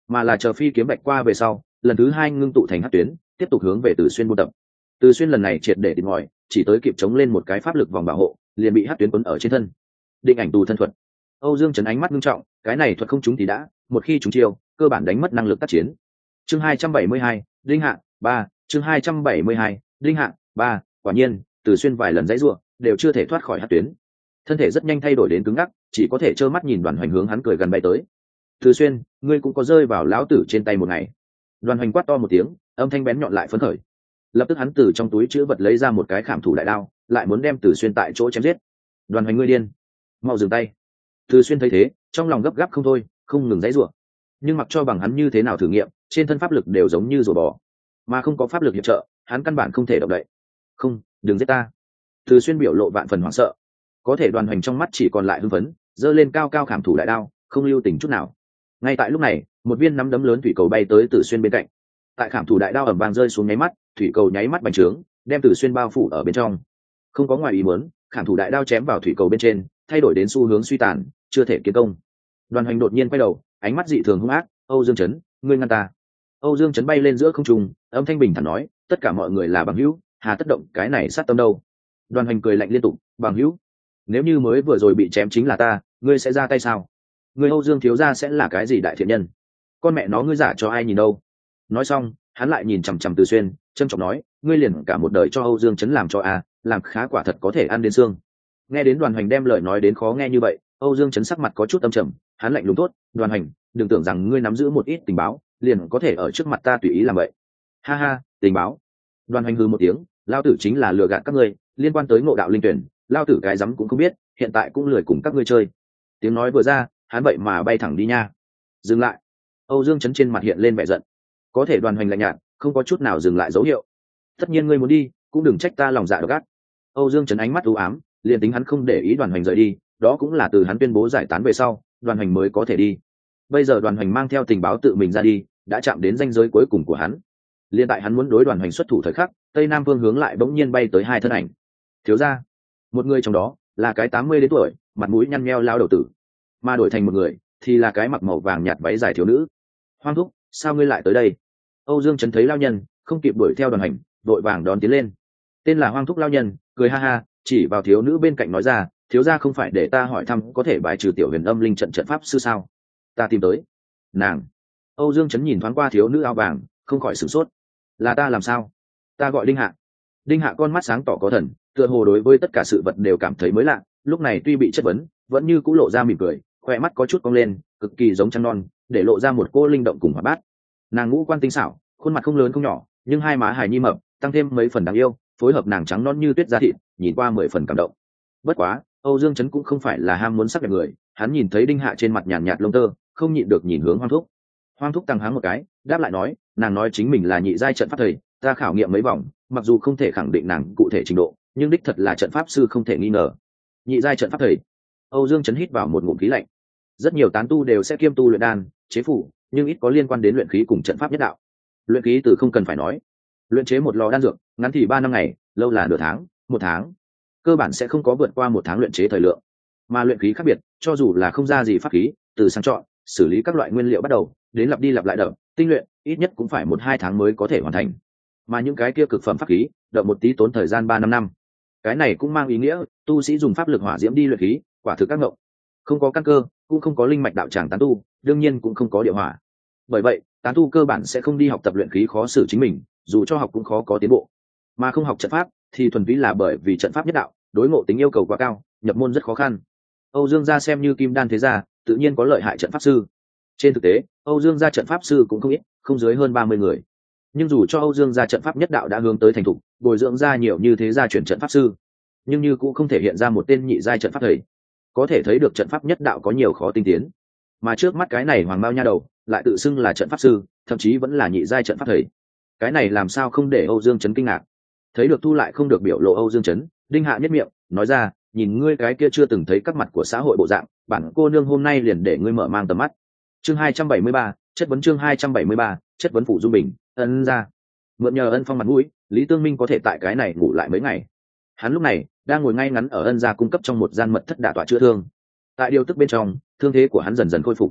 mà là chờ phi kiếm bạch qua về sau lần thứ hai ngưng tụ thành hắc tuyến tiếp tục hướng về Từ Xuyên buôn tập. Từ Xuyên lần này triệt để tìm ngòi, chỉ tới kịp chống lên một cái pháp lực vòng bảo hộ liền bị hắc tuyến quấn ở trên thân. Định ảnh tù thân thuật. Âu Dương Chấn ánh mắt nghiêm trọng, cái này thuật không trúng thì đã, một khi trúng chiêu cơ bản đánh mất năng lực tác chiến. Chương 272, Đinh Hạ 3, chương 272, Đinh Hạ 3, quả nhiên Từ Xuyên vài lần giãy giụa đều chưa thể thoát khỏi hắc tuyến, thân thể rất nhanh thay đổi đến cứng ngắc, chỉ có thể trơ mắt nhìn Đoàn Hoành hướng hắn cười gần bay tới. Từ Xuyên, ngươi cũng có rơi vào lão tử trên tay một ngày. Đoàn Hoành quát to một tiếng, âm thanh bén nhọn lại phấn khởi. Lập tức hắn từ trong túi chữ vật lấy ra một cái khảm thủ đại đao, lại muốn đem Từ Xuyên tại chỗ chém giết. Đoàn Hoành, ngươi điên, mau dừng tay. Từ Xuyên thấy thế, trong lòng gấp gáp không thôi, không ngừng giãy giụa. Nhưng mặc cho bằng hắn như thế nào thử nghiệm, trên thân pháp lực đều giống như rùa bò, mà không có pháp lực hiệp trợ, hắn căn bản không thể động đậy. Không, đừng giết ta. Từ Xuyên biểu lộ vạn phần hoảng sợ. Có thể Đoàn Hoành trong mắt chỉ còn lại hưng phấn, giơ lên cao cao khảm thủ đại đao, không lưu tình chút nào. Ngay tại lúc này, một viên nắm đấm lớn thủy cầu bay tới Từ Xuyên bên cạnh. Tại khảm thủ đại đao ầm vang rơi xuống nháy mắt, thủy cầu nháy mắt bành trướng, đem Từ Xuyên bao phủ ở bên trong. Không có ngoài ý muốn, khảm thủ đại đao chém vào thủy cầu bên trên, thay đổi đến xu hướng suy tàn, chưa thể kiến công. Đoàn Hoành đột nhiên quay đầu, ánh mắt dị thường hung ác, "Âu Dương Chấn, ngươi ngăn ta." Âu Dương Chấn bay lên giữa không trung, âm thanh bình thản nói, "Tất cả mọi người là bằng hữu, hà tất động cái này sát tâm đâu." Đoàn Hoành cười lạnh liên tục, "Bằng hữu? Nếu như mới vừa rồi bị chém chính là ta, ngươi sẽ ra tay sao? Ngươi Âu Dương thiếu gia sẽ là cái gì đại thiện nhân? Con mẹ nó ngươi giả cho ai nhìn đâu?" Nói xong, hắn lại nhìn chằm chằm Từ Xuyên, trân trọng nói, "Ngươi liền cả một đời cho Âu Dương Chấn làm cho à, làm khá quả thật có thể ăn đến xương." Nghe đến Đoàn Hoành đem lời nói đến khó nghe như vậy, Âu Dương Chấn sắc mặt có chút âm trầm, hắn lạnh lùng tốt, "Đoàn Hoành, đừng tưởng rằng ngươi nắm giữ một ít tình báo, liền có thể ở trước mặt ta tùy ý làm vậy." "Ha ha, tình báo?" Đoàn Hoành hừ một tiếng, "Lao tử chính là lừa gạt các ngươi, liên quan tới Ngộ Đạo Linh Tuyển, lao tử cái rắm cũng không biết, hiện tại cũng lười cùng các ngươi chơi." Tiếng nói vừa ra, hắn vậy mà bay thẳng đi nha. "Dừng lại." Âu Dương Chấn trên mặt hiện lên vẻ giận. Có thể Đoàn Hoành lạnh nhạt, không có chút nào dừng lại dấu hiệu. "Tất nhiên ngươi muốn đi, cũng đừng trách ta lòng dạ độc ác." Âu Dương Chấn ánh mắt u ám, liền tính hắn không để ý Đoàn Hoành rời đi, đó cũng là từ hắn tuyên bố giải tán về sau, Đoàn Hoành mới có thể đi. Bây giờ Đoàn Hoành mang theo tình báo tự mình ra đi, đã chạm đến ranh giới cuối cùng của hắn. Liên tại hắn muốn đối Đoàn Hoành xuất thủ thời khắc, tây nam phương hướng lại bỗng nhiên bay tới hai thân ảnh. Thiếu gia, một người trong đó là cái 80 đến tuổi, mặt mũi nhăn nheo lao đầu tử, mà đổi thành một người thì là cái mặc màu vàng nhạt váy dài thiếu nữ. "Hoang thúc, sao ngươi lại tới đây?" Âu Dương Chấn thấy lao nhân, không kịp đuổi theo Đoàn Hoành, vội vàng đón tiến lên. Tên là Hoang thúc lao nhân, cười ha ha, chỉ vào thiếu nữ bên cạnh nói ra, "Thiếu gia không phải để ta hỏi thăm có thể bài trừ tiểu huyền âm linh trận trận pháp sư sao? Ta tìm tới nàng." Âu Dương Chấn nhìn thoáng qua thiếu nữ áo vàng, không khỏi sửng sốt. "Là ta làm sao?" "Ta gọi Đinh Hạ." Đinh Hạ con mắt sáng tỏ có thần, tựa hồ đối với tất cả sự vật đều cảm thấy mới lạ, lúc này tuy bị chất vấn, vẫn như cũ lộ ra mỉm cười, khoe mắt có chút cong lên, cực kỳ giống trăng non, để lộ ra một cô linh động cùng hoạt bát. Nàng ngũ quan tinh xảo, khuôn mặt không lớn không nhỏ, nhưng hai má hài nhi mập, tăng thêm mấy phần đáng yêu, phối hợp nàng trắng non như tuyết da thịt, nhìn qua 10 phần cảm động. Bất quá, Âu Dương Chấn cũng không phải là ham muốn sắc đẹp người, hắn nhìn thấy Đinh Hạ trên mặt nhàn nhạt lông tơ, không nhịn được nhìn hướng Hoang thúc. Hoang thúc tăng háng một cái, đáp lại nói, "Nàng nói chính mình là nhị giai trận pháp thầy, ta khảo nghiệm mấy vòng, mặc dù không thể khẳng định nàng cụ thể trình độ, nhưng đích thật là trận pháp sư không thể nghi ngờ." Nhị giai trận pháp thầy. Âu Dương Chấn hít vào một ngụm khí lạnh. Rất nhiều tán tu đều sẽ kiêm tu luyện đan, chế phủ, nhưng ít có liên quan đến luyện khí cùng trận pháp nhất đạo. Luyện khí từ không cần phải nói, luyện chế một lò đan dược, ngắn thì 3 năm ngày, lâu là nửa tháng, 1 tháng, cơ bản sẽ không có vượt qua 1 tháng luyện chế thời lượng. Mà luyện khí khác biệt, cho dù là không ra gì pháp khí, từ sang chọn, xử lý các loại nguyên liệu bắt đầu, đến lặp đi lặp lại đậm, tinh luyện, ít nhất cũng phải 1-2 tháng mới có thể hoàn thành. Mà những cái kia cực phẩm pháp khí, đậm một tí tốn thời gian 3-5 năm. Cái này cũng mang ý nghĩa, tu sĩ dùng pháp lực hỏa diễm đi luyện khí, quả thực các ngộng. Không có căn cơ, cũng không có linh mạch đạo tràng tán tu, đương nhiên cũng không có địa hỏa. Bởi vậy, tán tu cơ bản sẽ không đi học tập luyện khí khó xử chính mình, dù cho học cũng khó có tiến bộ. Mà không học trận pháp thì thuần túy là bởi vì trận pháp nhất đạo, đối ngộ tính yêu cầu quá cao, nhập môn rất khó khăn. Âu Dương gia xem như kim đan thế gia, tự nhiên có lợi hại trận pháp sư. Trên thực tế, Âu Dương gia trận pháp sư cũng không ít, không dưới hơn 30 người. Nhưng dù cho Âu Dương gia trận pháp nhất đạo đã hướng tới thành thục, bồi dưỡng ra nhiều như thế gia chuyển trận pháp sư, nhưng như cũng không thể hiện ra một tên nhị giai trận pháp thầy. Có thể thấy được trận pháp nhất đạo có nhiều khó tinh tiến. Mà trước mắt cái này hoàng bao nha đầu, lại tự xưng là trận pháp sư, thậm chí vẫn là nhị giai trận pháp thầy. Cái này làm sao không để Âu Dương Chấn kinh ngạc. Thấy được thu lại không được biểu lộ Âu Dương Chấn, Đinh Hạ nhất miệng nói ra, "Nhìn ngươi cái kia chưa từng thấy các mặt của xã hội bộ dạng, bản cô nương hôm nay liền để ngươi mở mang tầm mắt." Chương 273, chất vấn chương 273, chất vấn phủ Dung Bình, ân ra. Mượn nhờ Ân Phong mặt mũi, Lý Tương Minh có thể tại cái này ngủ lại mấy ngày. Hắn lúc này đang ngồi ngay ngắn ở Ân gia cung cấp trong một gian mật thất đả tọa chữa thương. Tại điều tức bên trong, thương thế của hắn dần dần khôi phục.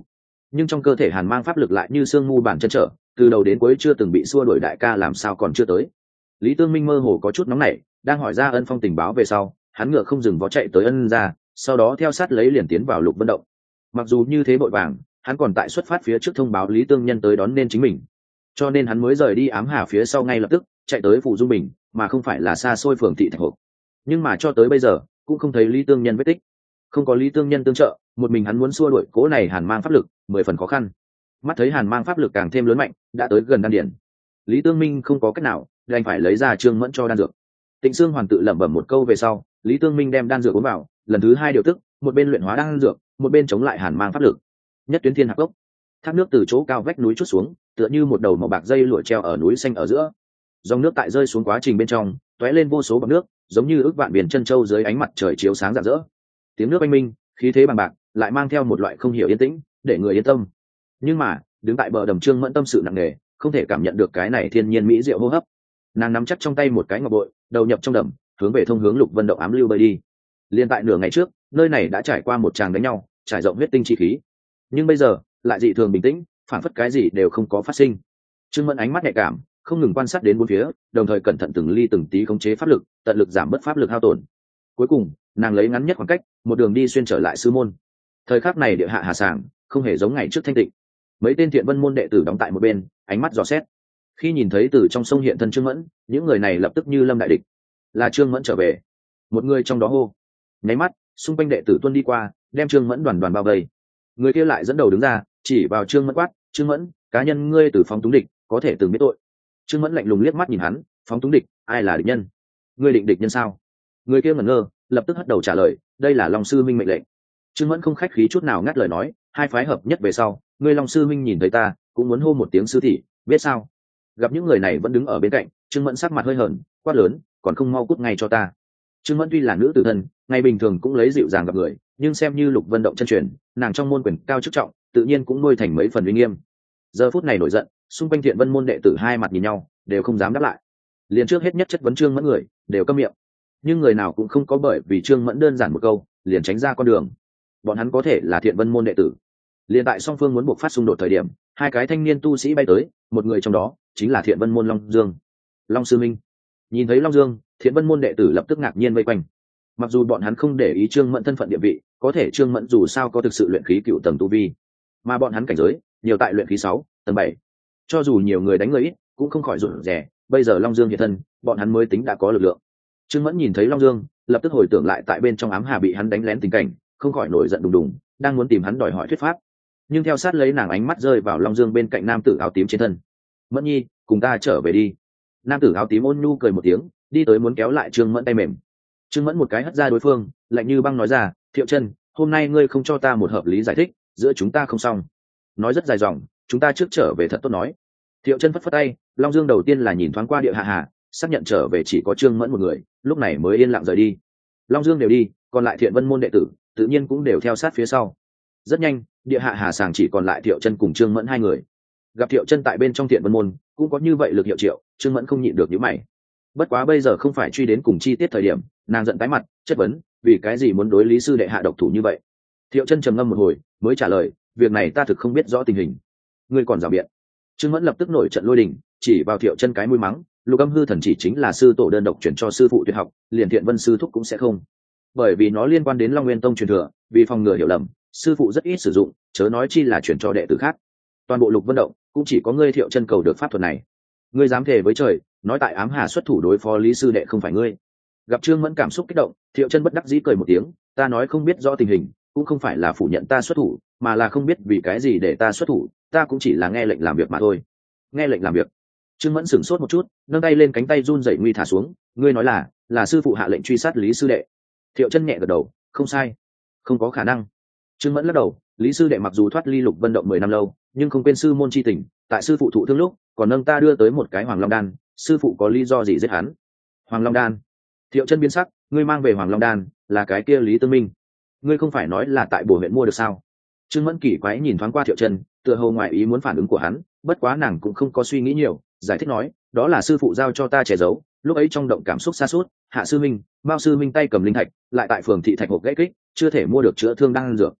nhưng trong cơ thể hàn mang pháp lực lại như sương mu bàn chân trở, từ đầu đến cuối chưa từng bị xua đuổi. Đại ca làm sao còn chưa tới? Lý Tương Minh mơ hồ có chút nóng nảy, đang hỏi ra Ân Phong tình báo về sau, hắn ngựa không dừng vó chạy tới Ân ra, sau đó theo sát lấy liền tiến vào Lục Vân động. Mặc dù như thế vội vàng, hắn còn tại xuất phát phía trước thông báo Lý Tương Nhân tới đón nên chính mình, cho nên hắn mới rời đi Ám Hà phía sau ngay lập tức chạy tới Phủ Dung Bình, mà không phải là xa xôi phường thị Thạch Hộp. Nhưng mà cho tới bây giờ cũng không thấy Lý Tương Nhân vết tích. Không có Lý Tương Nhân tương trợ, một mình hắn muốn xua đuổi cố này hàn mang pháp lực 10 phần khó khăn. Mắt thấy hàn mang pháp lực càng thêm lớn mạnh, đã tới gần đan điển, Lý Tương Minh không có cách nào, đành phải lấy ra Trương Mẫn cho đan dược. Tịnh Xương Hoàn tự lẩm bẩm một câu về sau, Lý Tương Minh đem đan dược uống vào, lần thứ hai điều tức, một bên luyện hóa đan dược, một bên chống lại hàn mang pháp lực. Nhất tuyến thiên hạc gốc, thác nước từ chỗ cao vách núi chút xuống, tựa như một đầu màu bạc dây lụa treo ở núi xanh ở giữa. Dòng nước tại rơi xuống quá trình bên trong, tóe lên vô số bọt nước, giống như ước vạn biển chân châu dưới ánh mặt trời chiếu sáng rạng rỡ. Tiếng nước oanh minh, khí thế bằng bạc, lại mang theo một loại không hiểu yên tĩnh, để người yên tâm. Nhưng mà, đứng tại bờ đầm Trương Mẫn tâm sự nặng nề, không thể cảm nhận được cái này thiên nhiên mỹ diệu hô hấp. Nàng nắm chắc trong tay một cái ngọc bội, đầu nhập trong đầm, hướng về thông hướng Lục Vân động ám lưu bơi đi. Liên tại nửa ngày trước, nơi này đã trải qua một tràng đánh nhau, trải rộng huyết tinh chi khí. Nhưng bây giờ, lại dị thường bình tĩnh, phản phất cái gì đều không có phát sinh. Trương Mẫn ánh mắt nhạy cảm, không ngừng quan sát đến bốn phía, đồng thời cẩn thận từng ly từng tí khống chế pháp lực, tận lực giảm bớt pháp lực hao tổn. Cuối cùng, nàng lấy ngắn nhất khoảng cách, một đường đi xuyên trở lại sư môn. Thời khắc này địa hạ hà sảng, không hề giống ngày trước thanh tịnh. Mấy tên Thiện Vân môn đệ tử đóng tại một bên, ánh mắt dò xét. Khi nhìn thấy từ trong sông hiện thân Trương Mẫn, những người này lập tức như lâm đại địch. Là Trương Mẫn trở về. Một người trong đó hô. Nháy mắt, xung quanh đệ tử tuân đi qua, đem Trương Mẫn đoàn đoàn bao vây. Người kia lại dẫn đầu đứng ra, chỉ vào Trương Mẫn quát: Trương Mẫn, cá nhân ngươi từ phóng túng địch, có thể từng biết tội. Trương Mẫn lạnh lùng liếc mắt nhìn hắn: phóng túng địch, ai là địch nhân? Ngươi định địch nhân sao? Người kia ngẩn ngơ, lập tức hất đầu trả lời: đây là Long sư minh mệnh lệnh. Trương Mẫn không khách khí chút nào ngắt lời nói: hai phái hợp nhất về sau, ngươi Long sư minh nhìn thấy ta, cũng muốn hô một tiếng sư tỷ, biết sao? Gặp những người này vẫn đứng ở bên cạnh, Trương Mẫn sắc mặt hơi hờn, quát lớn: còn không mau cút ngay cho ta. Trương Mẫn tuy là nữ tử thân, ngày bình thường cũng lấy dịu dàng gặp người, nhưng xem như Lục Vân động chân truyền, nàng trong môn quyền cao chức trọng, tự nhiên cũng nuôi thành mấy phần uy nghiêm. Giờ phút này nổi giận, xung quanh Thiện Vân môn đệ tử hai mặt nhìn nhau, đều không dám đáp lại. Liền trước hết nhất chất vấn Trương Mẫn người, đều câm miệng. Nhưng người nào cũng không có bởi vì Trương Mẫn đơn giản một câu, liền tránh ra con đường. Bọn hắn có thể là Thiện Vân môn đệ tử. Liền tại song phương muốn buộc phát xung đột thời điểm, hai cái thanh niên tu sĩ bay tới, một người trong đó chính là Thiện Vân môn Long Dương. Long sư minh. Nhìn thấy Long Dương, Thiện Vân môn đệ tử lập tức ngạc nhiên vây quanh. Mặc dù bọn hắn không để ý Trương Mẫn thân phận địa vị, có thể Trương Mẫn dù sao có thực sự luyện khí cựu tầng tu vi, mà bọn hắn cảnh giới nhiều tại luyện khí 6, tầng 7. Cho dù nhiều người đánh người ít, cũng không khỏi rụt rè. Bây giờ Long Dương hiện thân, bọn hắn mới tính đã có lực lượng. Trương Mẫn nhìn thấy Long Dương, lập tức hồi tưởng lại tại bên trong ám hà bị hắn đánh lén tình cảnh, không khỏi nổi giận đùng đùng, đang muốn tìm hắn đòi hỏi thuyết pháp. Nhưng theo sát lấy nàng ánh mắt rơi vào Long Dương bên cạnh nam tử áo tím trên thân. Mẫn nhi, cùng ta trở về đi. Nam tử áo tím ôn nhu cười một tiếng, đi tới muốn kéo lại Trương Mẫn tay mềm. Trương Mẫn một cái hất ra đối phương, lạnh như băng nói ra: Thiệu Chân, hôm nay ngươi không cho ta một hợp lý giải thích, giữa chúng ta không xong. Nói rất dài dòng, chúng ta trước trở về thật tốt nói. Thiệu Chân phất phất tay, Long Dương đầu tiên là nhìn thoáng qua địa hạ hà, xác nhận trở về chỉ có Trương Mẫn một người, lúc này mới yên lặng rời đi. Long Dương đều đi, còn lại Thiện Vân môn đệ tử tự nhiên cũng đều theo sát phía sau. Rất nhanh, địa hạ hà sàng chỉ còn lại Thiệu Chân cùng Trương Mẫn hai người. Gặp Thiệu Chân tại bên trong Thiện Vân môn cũng có như vậy lực hiệu triệu, Trương Mẫn không nhịn được nhíu mày. Bất quá bây giờ không phải truy đến cùng chi tiết thời điểm, nàng giận tái mặt, chất vấn: vì cái gì muốn đối Lý sư đệ hạ độc thủ như vậy? Thiệu Chân trầm ngâm một hồi, mới trả lời: việc này ta thực không biết rõ tình hình. Ngươi còn rào biện. Trương Mẫn lập tức nổi trận lôi đình, chỉ vào Thiệu Chân cái mũi mắng: Lục Âm hư thần chỉ chính là sư tổ đơn độc chuyển cho sư phụ tuyệt học, liền Thiện Vân sư thúc cũng sẽ không. Bởi vì nó liên quan đến Long Nguyên tông truyền thừa, vì phòng ngừa hiểu lầm, sư phụ rất ít sử dụng, chớ nói chi là chuyển cho đệ tử khác. Toàn bộ Lục Vân động cũng chỉ có ngươi Thiệu Chân cầu được pháp thuật này. Ngươi dám thề với trời, nói tại ám hà xuất thủ đối phó Lý sư đệ không phải ngươi. Gặp Trương Mẫn cảm xúc kích động, Thiệu Chân bất đắc dĩ cười một tiếng: ta nói không biết rõ tình hình, cũng không phải là phủ nhận ta xuất thủ, mà là không biết vì cái gì để ta xuất thủ, ta cũng chỉ là nghe lệnh làm việc mà thôi. Nghe lệnh làm việc? Trương Mẫn sửng sốt một chút, nâng tay lên, cánh tay run rẩy nguy thả xuống. Ngươi nói là sư phụ hạ lệnh truy sát Lý sư đệ? Thiệu Chân nhẹ gật đầu: không sai. Không có khả năng. Trương Mẫn lắc đầu: Lý sư đệ mặc dù thoát ly Lục Vân động 10 năm lâu, nhưng không quên sư môn chi tình, tại sư phụ thụ thương lúc còn nâng ta đưa tới một cái Hoàng Long đan, sư phụ có lý do gì giết hắn? Hoàng Long đan? Thiệu Chân biến sắc: ngươi mang về Hoàng Long đan là cái kia Lý Tương Minh? Ngươi không phải nói là tại Bổ huyện mua được sao? Trương Mẫn kỳ quái nhìn thoáng qua Thiệu Chân, tựa hồ ngoại ý muốn phản ứng của hắn, bất quá nàng cũng không có suy nghĩ nhiều, giải thích nói: đó là sư phụ giao cho ta che giấu, lúc ấy trong động cảm xúc sa sút, Hạ sư minh, Mao sư minh tay cầm linh thạch, lại tại phường thị Thạch Hộp gãy kích, chưa thể mua được chữa thương đan dược.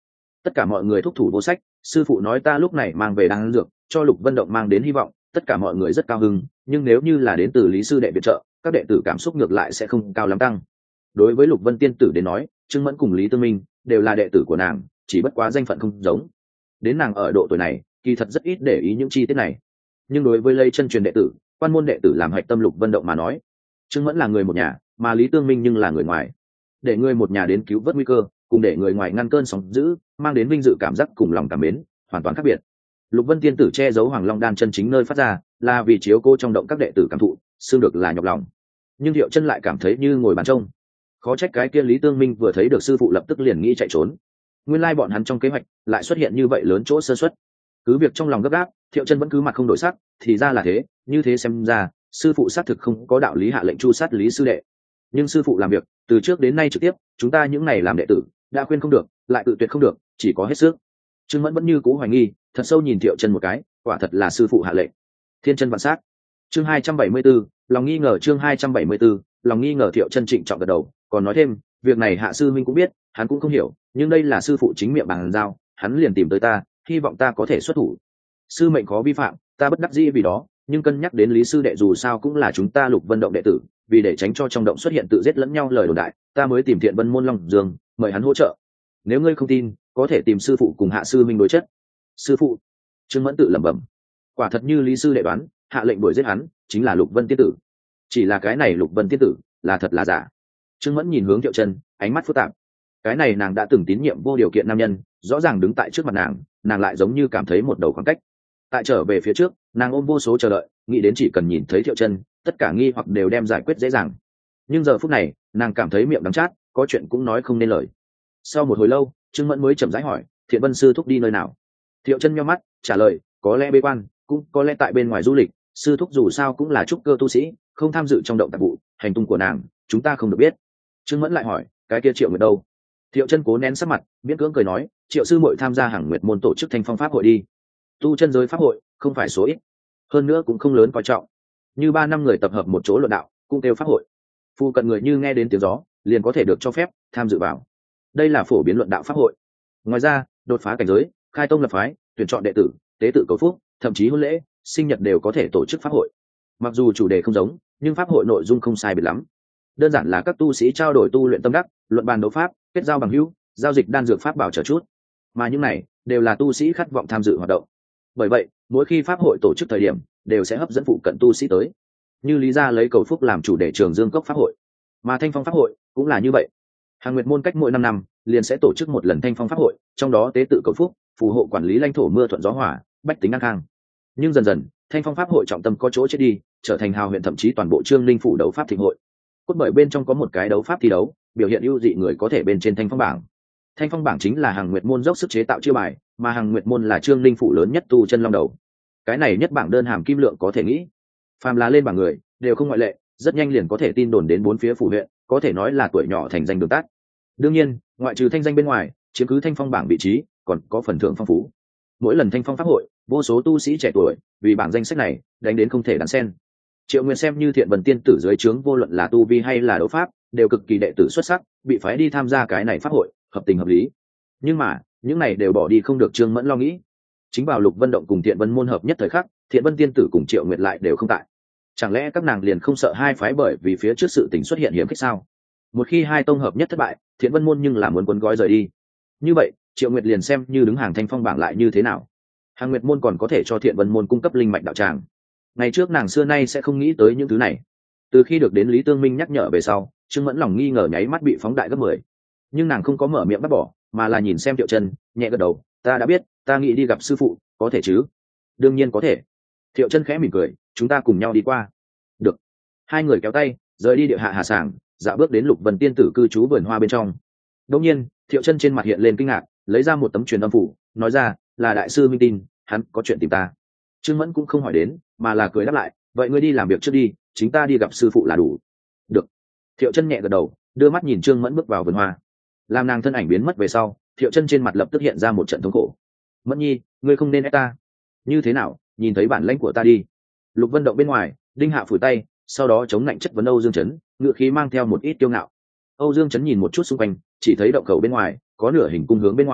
Tất cả mọi người thúc thủ vô sách, sư phụ nói ta lúc này mang về đan dược cho Lục Vân Động mang đến hy vọng, tất cả mọi người rất cao hứng, nhưng nếu như là đến từ lý sư đệ viện trợ, các đệ tử cảm xúc ngược lại sẽ không cao lắm tăng. Đối với Lục Vân tiên tử đến nói, Trương Mẫn cùng Lý Tương Minh đều là đệ tử của nàng, chỉ bất quá danh phận không giống. Đến nàng ở độ tuổi này, kỳ thật rất ít để ý những chi tiết này. Nhưng đối với lây chân truyền đệ tử, quan môn đệ tử làm hạch tâm Lục Vân Động mà nói, Trương Mẫn là người một nhà, mà Lý Tương Minh nhưng là người ngoài. Để người một nhà đến cứu vớt nguy cơ, cùng để người ngoài ngăn cơn sóng dữ, mang đến vinh dự cảm giác cùng lòng cảm mến, hoàn toàn khác biệt. Lục Vân tiên tử che giấu Hoàng Long đan chân chính nơi phát ra, là vì chiếu cô trong động các đệ tử cảm thụ, xương được là nhọc lòng. Nhưng Thiệu Chân lại cảm thấy như ngồi bàn trông. Khó trách cái kia Lý Tương Minh vừa thấy được sư phụ lập tức liền nghĩ chạy trốn. Nguyên lai bọn hắn trong kế hoạch lại xuất hiện như vậy lớn chỗ sơ suất. Cứ việc trong lòng gấp gáp, Thiệu Chân vẫn cứ mặt không đổi sắc, thì ra là thế, như thế xem ra, sư phụ xác thực không có đạo lý hạ lệnh tru sát Lý sư đệ. Nhưng sư phụ làm việc, từ trước đến nay trực tiếp, chúng ta những này làm đệ tử, đã khuyên không được, lại tự tuyệt không được, chỉ có hết sức. Trương Mẫn vẫn như cũ hoài nghi, thật sâu nhìn Thiệu Chân một cái, quả thật là sư phụ hạ lệnh. Thiên chân vạn sát. Chương 274, lòng nghi ngờ. Chương 274, lòng nghi ngờ. Thiệu Chân trịnh trọng gật đầu, còn nói thêm, việc này hạ sư minh cũng biết, hắn cũng không hiểu, nhưng đây là sư phụ chính miệng bàn giao, hắn liền tìm tới ta, hy vọng ta có thể xuất thủ. Sư mệnh khó vi phạm, ta bất đắc dĩ vì đó, nhưng cân nhắc đến Lý sư đệ dù sao cũng là chúng ta Lục Vân Động đệ tử, vì để tránh cho trong động xuất hiện tự giết lẫn nhau lời đồn đại, ta mới tìm Thiện Vân môn Long Dương, mời hắn hỗ trợ. Nếu ngươi không tin, có thể tìm sư phụ cùng hạ sư minh đối chất. Sư phụ? Trương Mẫn tự lẩm bẩm. Quả thật như Lý sư đệ đoán, hạ lệnh đuổi giết hắn chính là Lục Vân tiên tử. Chỉ là cái này Lục Vân tiên tử là thật là giả? Trương Mẫn nhìn hướng Thiệu Chân, ánh mắt phức tạp. Cái này nàng đã từng tín nhiệm vô điều kiện nam nhân, rõ ràng đứng tại trước mặt nàng lại giống như cảm thấy một đầu khoảng cách. Tại trở về phía trước, nàng ôm vô số chờ đợi, nghĩ đến chỉ cần nhìn thấy Thiệu Chân, tất cả nghi hoặc đều đem giải quyết dễ dàng. Nhưng giờ phút này, nàng cảm thấy miệng đắng chát, có chuyện cũng nói không nên lời. Sau một hồi lâu, Trương Mẫn mới chậm rãi hỏi, Thiện Vân sư thúc đi nơi nào? Thiệu Chân nhíu mắt, trả lời, có lẽ bế quan, cũng có lẽ tại bên ngoài du lịch, sư thúc dù sao cũng là trúc cơ tu sĩ, không tham dự trong động tạp vụ, hành tung của nàng chúng ta không được biết. Trương Mẫn lại hỏi, cái kia Triệu Nguyệt đâu? Thiệu Chân cố nén sắc mặt, miễn cưỡng cười nói, Triệu sư muội tham gia Hằng Nguyệt môn tổ chức Thanh Phong pháp hội đi. Tu chân giới pháp hội không phải số ít, hơn nữa cũng không lớn coi trọng. Như 3 năm người tập hợp một chỗ luận đạo, cũng kêu pháp hội. Phu cận người như nghe đến tiếng gió, liền có thể được cho phép tham dự vào. Đây là phổ biến luận đạo pháp hội. Ngoài ra, đột phá cảnh giới, khai tông lập phái, tuyển chọn đệ tử, tế tự cầu phúc, thậm chí hôn lễ, sinh nhật đều có thể tổ chức pháp hội. Mặc dù chủ đề không giống, nhưng pháp hội nội dung không sai biệt lắm. Đơn giản là các tu sĩ trao đổi tu luyện tâm đắc, luận bàn đấu pháp, kết giao bằng hữu, giao dịch đan dược pháp bảo chờ chút. Mà những này đều là tu sĩ khát vọng tham dự hoạt động. Bởi vậy, mỗi khi pháp hội tổ chức thời điểm, đều sẽ hấp dẫn phụ cận tu sĩ tới. Như Lý gia lấy cầu phúc làm chủ đề Trường Dương Cốc pháp hội, mà Thanh Phong pháp hội cũng là như vậy. Hàng Nguyệt môn cách mỗi 5 năm liền sẽ tổ chức một lần Thanh Phong pháp hội, trong đó tế tự cầu phúc, phù hộ quản lý lãnh thổ mưa thuận gió hòa, bách tính an khang. Nhưng dần dần, Thanh Phong pháp hội trọng tâm có chỗ chết đi, trở thành hào huyện thậm chí toàn bộ Trương Linh phủ đấu pháp thịnh hội. Cốt bởi bên trong có một cái đấu pháp thi đấu, biểu hiện ưu dị người có thể bên trên Thanh Phong bảng. Thanh Phong bảng chính là Hàng Nguyệt môn dốc sức chế tạo chiêu bài, mà Hàng Nguyệt môn là Trương Linh phủ lớn nhất tu chân long đầu. Cái này nhất bảng đơn hàm kim lượng có thể nghĩ, phàm là lên bảng người đều không ngoại lệ, rất nhanh liền có thể tin đồn đến 4 phía phủ huyện, có thể nói là tuổi nhỏ thành danh đường tắt. Đương nhiên, ngoại trừ thanh danh bên ngoài, chiếm cứ Thanh Phong bảng vị trí còn có phần thưởng phong phú. Mỗi lần Thanh Phong pháp hội, vô số tu sĩ trẻ tuổi vì bảng danh sách này đánh đến không thể đắn xen. Triệu Nguyên xem như Thiện Vân tiên tử dưới trướng, vô luận là tu vi hay là đấu pháp, đều cực kỳ đệ tử xuất sắc, bị phái đi tham gia cái này pháp hội, hợp tình hợp lý. Nhưng mà, những này đều bỏ đi không được Trương Mẫn lo nghĩ. Chính vào Lục Vân Động cùng Thiện Vân môn hợp nhất thời khắc, Thiện Vân tiên tử cùng Triệu Nguyệt lại đều không tại. Chẳng lẽ các nàng liền không sợ hai phái bởi vì phía trước sự tình xuất hiện hiểm khích sao? Một khi hai tông hợp nhất thất bại, Thiện Vân môn nhưng là muốn cuốn gói rời đi. Như vậy, Triệu Nguyệt liền xem như đứng hàng Thanh Phong bảng lại như thế nào? Hàng Nguyệt môn còn có thể cho Thiện Vân môn cung cấp linh mạch đạo tràng. Ngày trước nàng xưa nay sẽ không nghĩ tới những thứ này. Từ khi được đến Lý Tương Minh nhắc nhở về sau, Trương Mẫn lòng nghi ngờ nháy mắt bị phóng đại gấp 10. Nhưng nàng không có mở miệng bắt bỏ, mà là nhìn xem Thiệu Chân, nhẹ gật đầu, ta đã biết, ta nghĩ đi gặp sư phụ, có thể chứ? Đương nhiên có thể. Thiệu Chân khẽ mỉm cười, chúng ta cùng nhau đi qua. Được. Hai người kéo tay, rời đi địa hạ hà sảng, dạo bước đến Lục Vân tiên tử cư trú vườn hoa bên trong. Đương nhiên, Thiệu Chân trên mặt hiện lên kinh ngạc, lấy ra một tấm truyền âm phủ, nói ra, là đại sư Minh tin, hắn có chuyện tìm ta. Trương Mẫn cũng không hỏi đến, mà là cười đáp lại, vậy ngươi đi làm việc trước đi, chính ta đi gặp sư phụ là đủ. Được. Thiệu Chân nhẹ gật đầu, đưa mắt nhìn Trương Mẫn bước vào vườn hoa. Làm nàng thân ảnh biến mất về sau, Thiệu Chân trên mặt lập tức hiện ra một trận thống khổ. Mẫn nhi, ngươi không nên ép ta. Như thế nào, nhìn thấy bản lãnh của ta đi. Lục Vân Động bên ngoài, Đinh Hạ phủi tay, sau đó chống lạnh chất vấn Âu Dương Chấn, ngựa khí mang theo một ít kiêu ngạo. Âu Dương Chấn nhìn một chút xung quanh, chỉ thấy động khẩu bên ngoài có nửa hình cung hướng bên ngoài,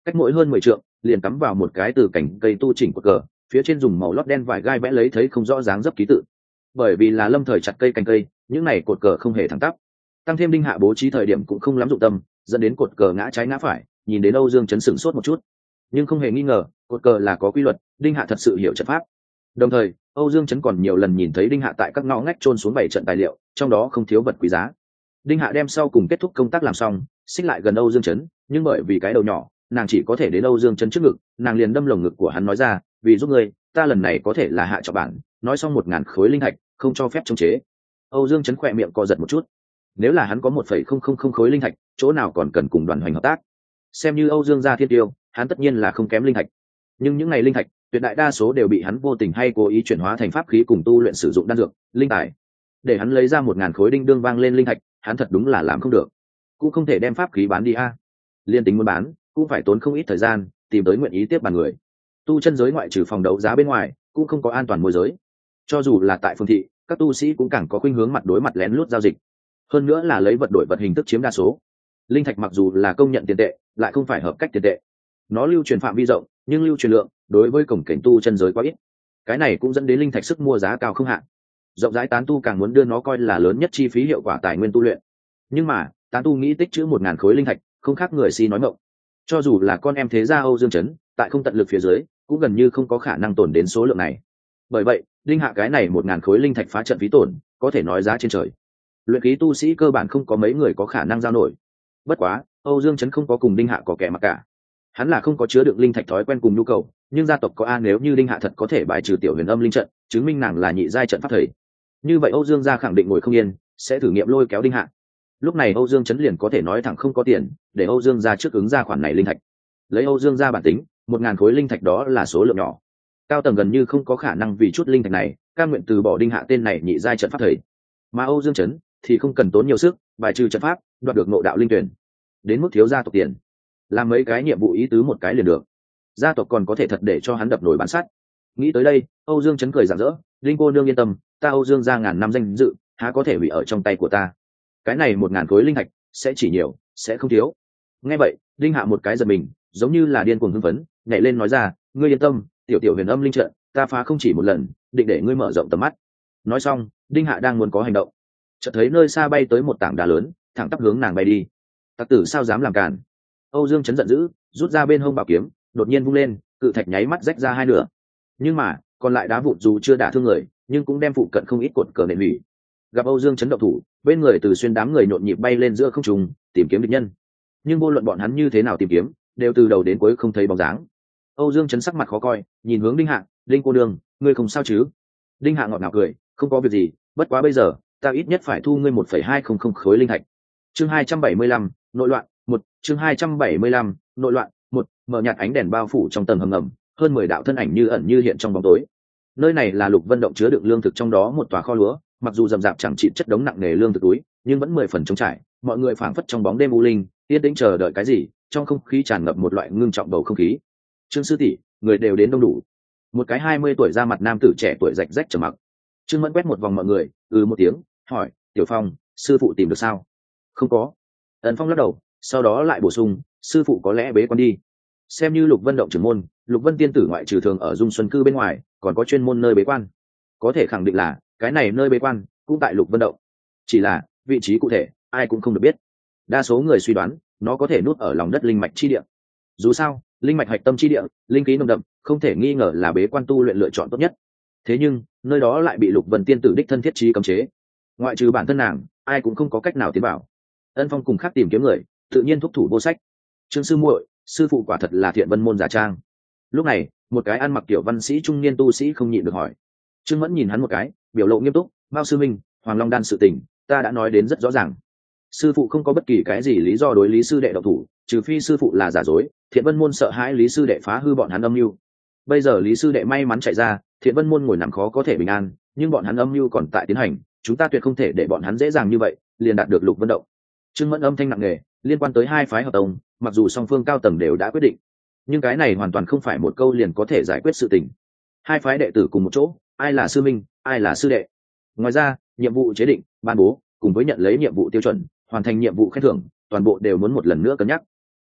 cách mỗi hơn 10 trượng liền cắm vào một cái từ cảnh cây tu chỉnh cột cờ, phía trên dùng màu lót đen vải gai vẽ lấy thấy không rõ dáng dấp ký tự. Bởi vì là lâm thời chặt cây cành cây, những này cột cờ không hề thẳng tắp, tăng thêm đinh hạ bố trí thời điểm cũng không lắm dụng tâm, dẫn đến cột cờ ngã trái ngã phải. Nhìn đến Âu Dương Chấn sửng sốt một chút, nhưng không hề nghi ngờ cột cờ là có quy luật, đinh hạ thật sự hiểu trận pháp. Đồng thời Âu Dương Chấn còn nhiều lần nhìn thấy đinh hạ tại các ngõ ngách chôn xuống 7 trận tài liệu, trong đó không thiếu vật quý giá. Đinh hạ đem sau cùng kết thúc công tác làm xong, xích lại gần Âu Dương Chấn, nhưng bởi vì cái đầu nhỏ, nàng chỉ có thể đến Âu Dương Chấn trước ngực, nàng liền đâm lồng ngực của hắn nói ra, vì giúp ngươi, ta lần này có thể là hạ trọng bản, nói xong 1000 khối linh thạch, không cho phép chống chế. Âu Dương Chấn khỏe miệng co giật một chút, nếu là hắn có 1,000 khối linh thạch, chỗ nào còn cần cùng Đoàn Hoành hợp tác. Xem như Âu Dương gia thiên tiêu, hắn tất nhiên là không kém linh thạch, nhưng những ngày linh thạch tuyệt đại đa số đều bị hắn vô tình hay cố ý chuyển hóa thành pháp khí cùng tu luyện sử dụng đan dược, linh tài. Để hắn lấy ra 1000 khối đinh đương vang lên linh thạch, hắn thật đúng là làm không được. Cũng không thể đem pháp khí bán đi a. Liên tính muốn bán, cũng phải tốn không ít thời gian, tìm tới nguyện ý tiếp bàn người. Tu chân giới ngoại trừ phòng đấu giá bên ngoài, cũng không có an toàn môi giới. Cho dù là tại phương thị, các tu sĩ cũng càng có khuynh hướng mặt đối mặt lén lút giao dịch. Hơn nữa là lấy vật đổi vật hình thức chiếm đa số. Linh thạch mặc dù là công nhận tiền tệ, lại không phải hợp cách tiền tệ. Nó lưu truyền phạm vi rộng, nhưng lưu truyền lượng đối với cổng cảnh tu chân giới quá ít. Cái này cũng dẫn đến linh thạch sức mua giá cao không hạn. Rộng rãi tán tu càng muốn đưa nó coi là lớn nhất chi phí hiệu quả tài nguyên tu luyện. Nhưng mà tán tu nghĩ tích trữ 1000 khối linh thạch, không khác người si nói mộng. Cho dù là con em thế gia Âu Dương Chấn, tại không tận lực phía dưới, cũng gần như không có khả năng tồn đến số lượng này. Bởi vậy đinh hạ cái này 1000 khối linh thạch phá trận phí tổn, có thể nói giá trên trời. Luyện khí tu sĩ cơ bản không có mấy người có khả năng giao nổi. Bất quá Âu Dương Chấn không có cùng đinh hạ có kẻ mặc cả, hắn là không có chứa đựng linh thạch thói quen cùng nhu cầu, nhưng gia tộc có a nếu như đinh hạ thật có thể bài trừ tiểu huyền âm linh trận, chứng minh nàng là nhị giai trận pháp thầy, như vậy Âu Dương gia khẳng định ngồi không yên, sẽ thử nghiệm lôi kéo đinh hạ. Lúc này Âu Dương Chấn liền có thể nói thẳng không có tiền, để Âu Dương gia trước ứng ra khoản này linh thạch. Lấy Âu Dương gia bản tính, 1000 khối linh thạch đó là số lượng nhỏ, cao tầng gần như không có khả năng vì chút linh thạch này cam nguyện từ bỏ đinh hạ tên này nhị giai trận pháp thầy. Mà Âu Dương Chấn thì không cần tốn nhiều sức bài trừ trận pháp, đoạt được ngộ đạo linh tuyển, đến mức thiếu gia tộc tiền, làm mấy cái nhiệm vụ ý tứ một cái liền được. Gia tộc còn có thể thật để cho hắn đập nổi bán sắt. Nghĩ tới đây Âu Dương Chấn cười rạng rỡ, linh cô nương yên tâm, ta Âu Dương gia ngàn năm danh dự há có thể hủy ở trong tay của ta. Cái này 1000 khối linh thạch sẽ chỉ nhiều sẽ không thiếu. Nghe vậy đinh hạ một cái giật mình, giống như là điên cuồng hưng phấn, nhảy lên nói ra, ngươi yên tâm, tiểu tiểu huyền âm linh trận ta phá không chỉ một lần, định để ngươi mở rộng tầm mắt. Nói xong đinh hạ đang muốn có hành động, chợt thấy nơi xa bay tới một tảng đá lớn, thẳng tắp hướng nàng bay đi. Tặc tử sao dám làm cản. Âu Dương Chấn giận dữ, rút ra bên hông bảo kiếm, đột nhiên vung lên, cự thạch nháy mắt rách ra hai nửa. Nhưng mà còn lại đá vụn dù chưa đả thương người, nhưng cũng đem phụ cận không ít cột cờ nện hủy. Gặp Âu Dương Chấn động thủ, bên người từ xuyên đám người nhộn nhịp bay lên giữa không trung tìm kiếm địch nhân. Nhưng vô luận bọn hắn như thế nào tìm kiếm, đều từ đầu đến cuối không thấy bóng dáng. Âu Dương Chấn sắc mặt khó coi, nhìn hướng Đinh Hạ, "Đinh cô nương, ngươi không sao chứ?" Đinh Hạ ngọt ngào cười, "Không có việc gì, bất quá bây giờ, ta ít nhất phải thu ngươi 1,200 khối linh thạch." Chương 275, nội loạn, 1, chương 275, nội loạn, 1, mở nhạt ánh đèn bao phủ trong tầng hầm ngầm, hơn 10 đạo thân ảnh như ẩn như hiện trong bóng tối. Nơi này là Lục Vân động chứa đựng lương thực trong đó một tòa kho lúa, mặc dù rậm rạp chẳng chịt chất đống nặng nề lương thực túi, nhưng vẫn 10 phần trống trải, mọi người phảng phất trong bóng đêm u linh, yên tĩnh chờ đợi cái gì, trong không khí tràn ngập một loại ngưng trọng bầu không khí. Trương sư tỷ, người đều đến đông đủ. Một cái 20 tuổi ra mặt nam tử trẻ tuổi rạch rách trầm mặc. Trương Mẫn quét một vòng mọi người, một tiếng, hỏi, "Tiểu Phong, sư phụ tìm được sao?" "Không có." Ấn Phong lắc đầu, sau đó lại bổ sung, "Sư phụ có lẽ bế quan đi." Xem như Lục Vân động trưởng môn, Lục Vân tiên tử ngoại trừ thường ở Dung Xuân cư bên ngoài, còn có chuyên môn nơi bế quan. Có thể khẳng định là cái này nơi bế quan cũng tại Lục Vân động. Chỉ là vị trí cụ thể, ai cũng không được biết. Đa số người suy đoán nó có thể núp ở lòng đất linh mạch chi địa. Dù sao, linh mạch hạch tâm chi địa, linh khí nồng đậm, không thể nghi ngờ là bế quan tu luyện lựa chọn tốt nhất. Thế nhưng, nơi đó lại bị Lục Vân tiên tử đích thân thiết trí cấm chế. Ngoại trừ bản thân nàng, ai cũng không có cách nào tiến vào. Ân Phong cùng khác tìm kiếm người, tự nhiên thúc thủ vô sách. Trương sư muội, sư phụ quả thật là Thiện Vân môn giả trang. Lúc này, một cái ăn mặc kiểu văn sĩ trung niên tu sĩ không nhịn được hỏi. Trương Mẫn nhìn hắn một cái, biểu lộ nghiêm túc, "Mao sư minh, Hoàng Long đan sự tình, ta đã nói đến rất rõ ràng. Sư phụ không có bất kỳ cái gì lý do đối Lý sư đệ động thủ, trừ phi sư phụ là giả dối, Thiện Vân môn sợ hãi Lý sư đệ phá hư bọn hắn âm mưu. Bây giờ Lý sư đệ may mắn chạy ra, Thiện Vân môn ngồi nằm khó có thể bình an, nhưng bọn hắn âm mưu còn tại tiến hành, chúng ta tuyệt không thể để bọn hắn dễ dàng như vậy liền đạt được Lục Vân động." Trương Mẫn âm thanh nặng nề, liên quan tới hai phái hợp tông, mặc dù song phương cao tầng đều đã quyết định, nhưng cái này hoàn toàn không phải một câu liền có thể giải quyết sự tình. Hai phái đệ tử cùng một chỗ, ai là sư minh, ai là sư đệ. Ngoài ra, nhiệm vụ chế định, ban bố, cùng với nhận lấy nhiệm vụ tiêu chuẩn, hoàn thành nhiệm vụ khen thưởng, toàn bộ đều muốn một lần nữa cân nhắc.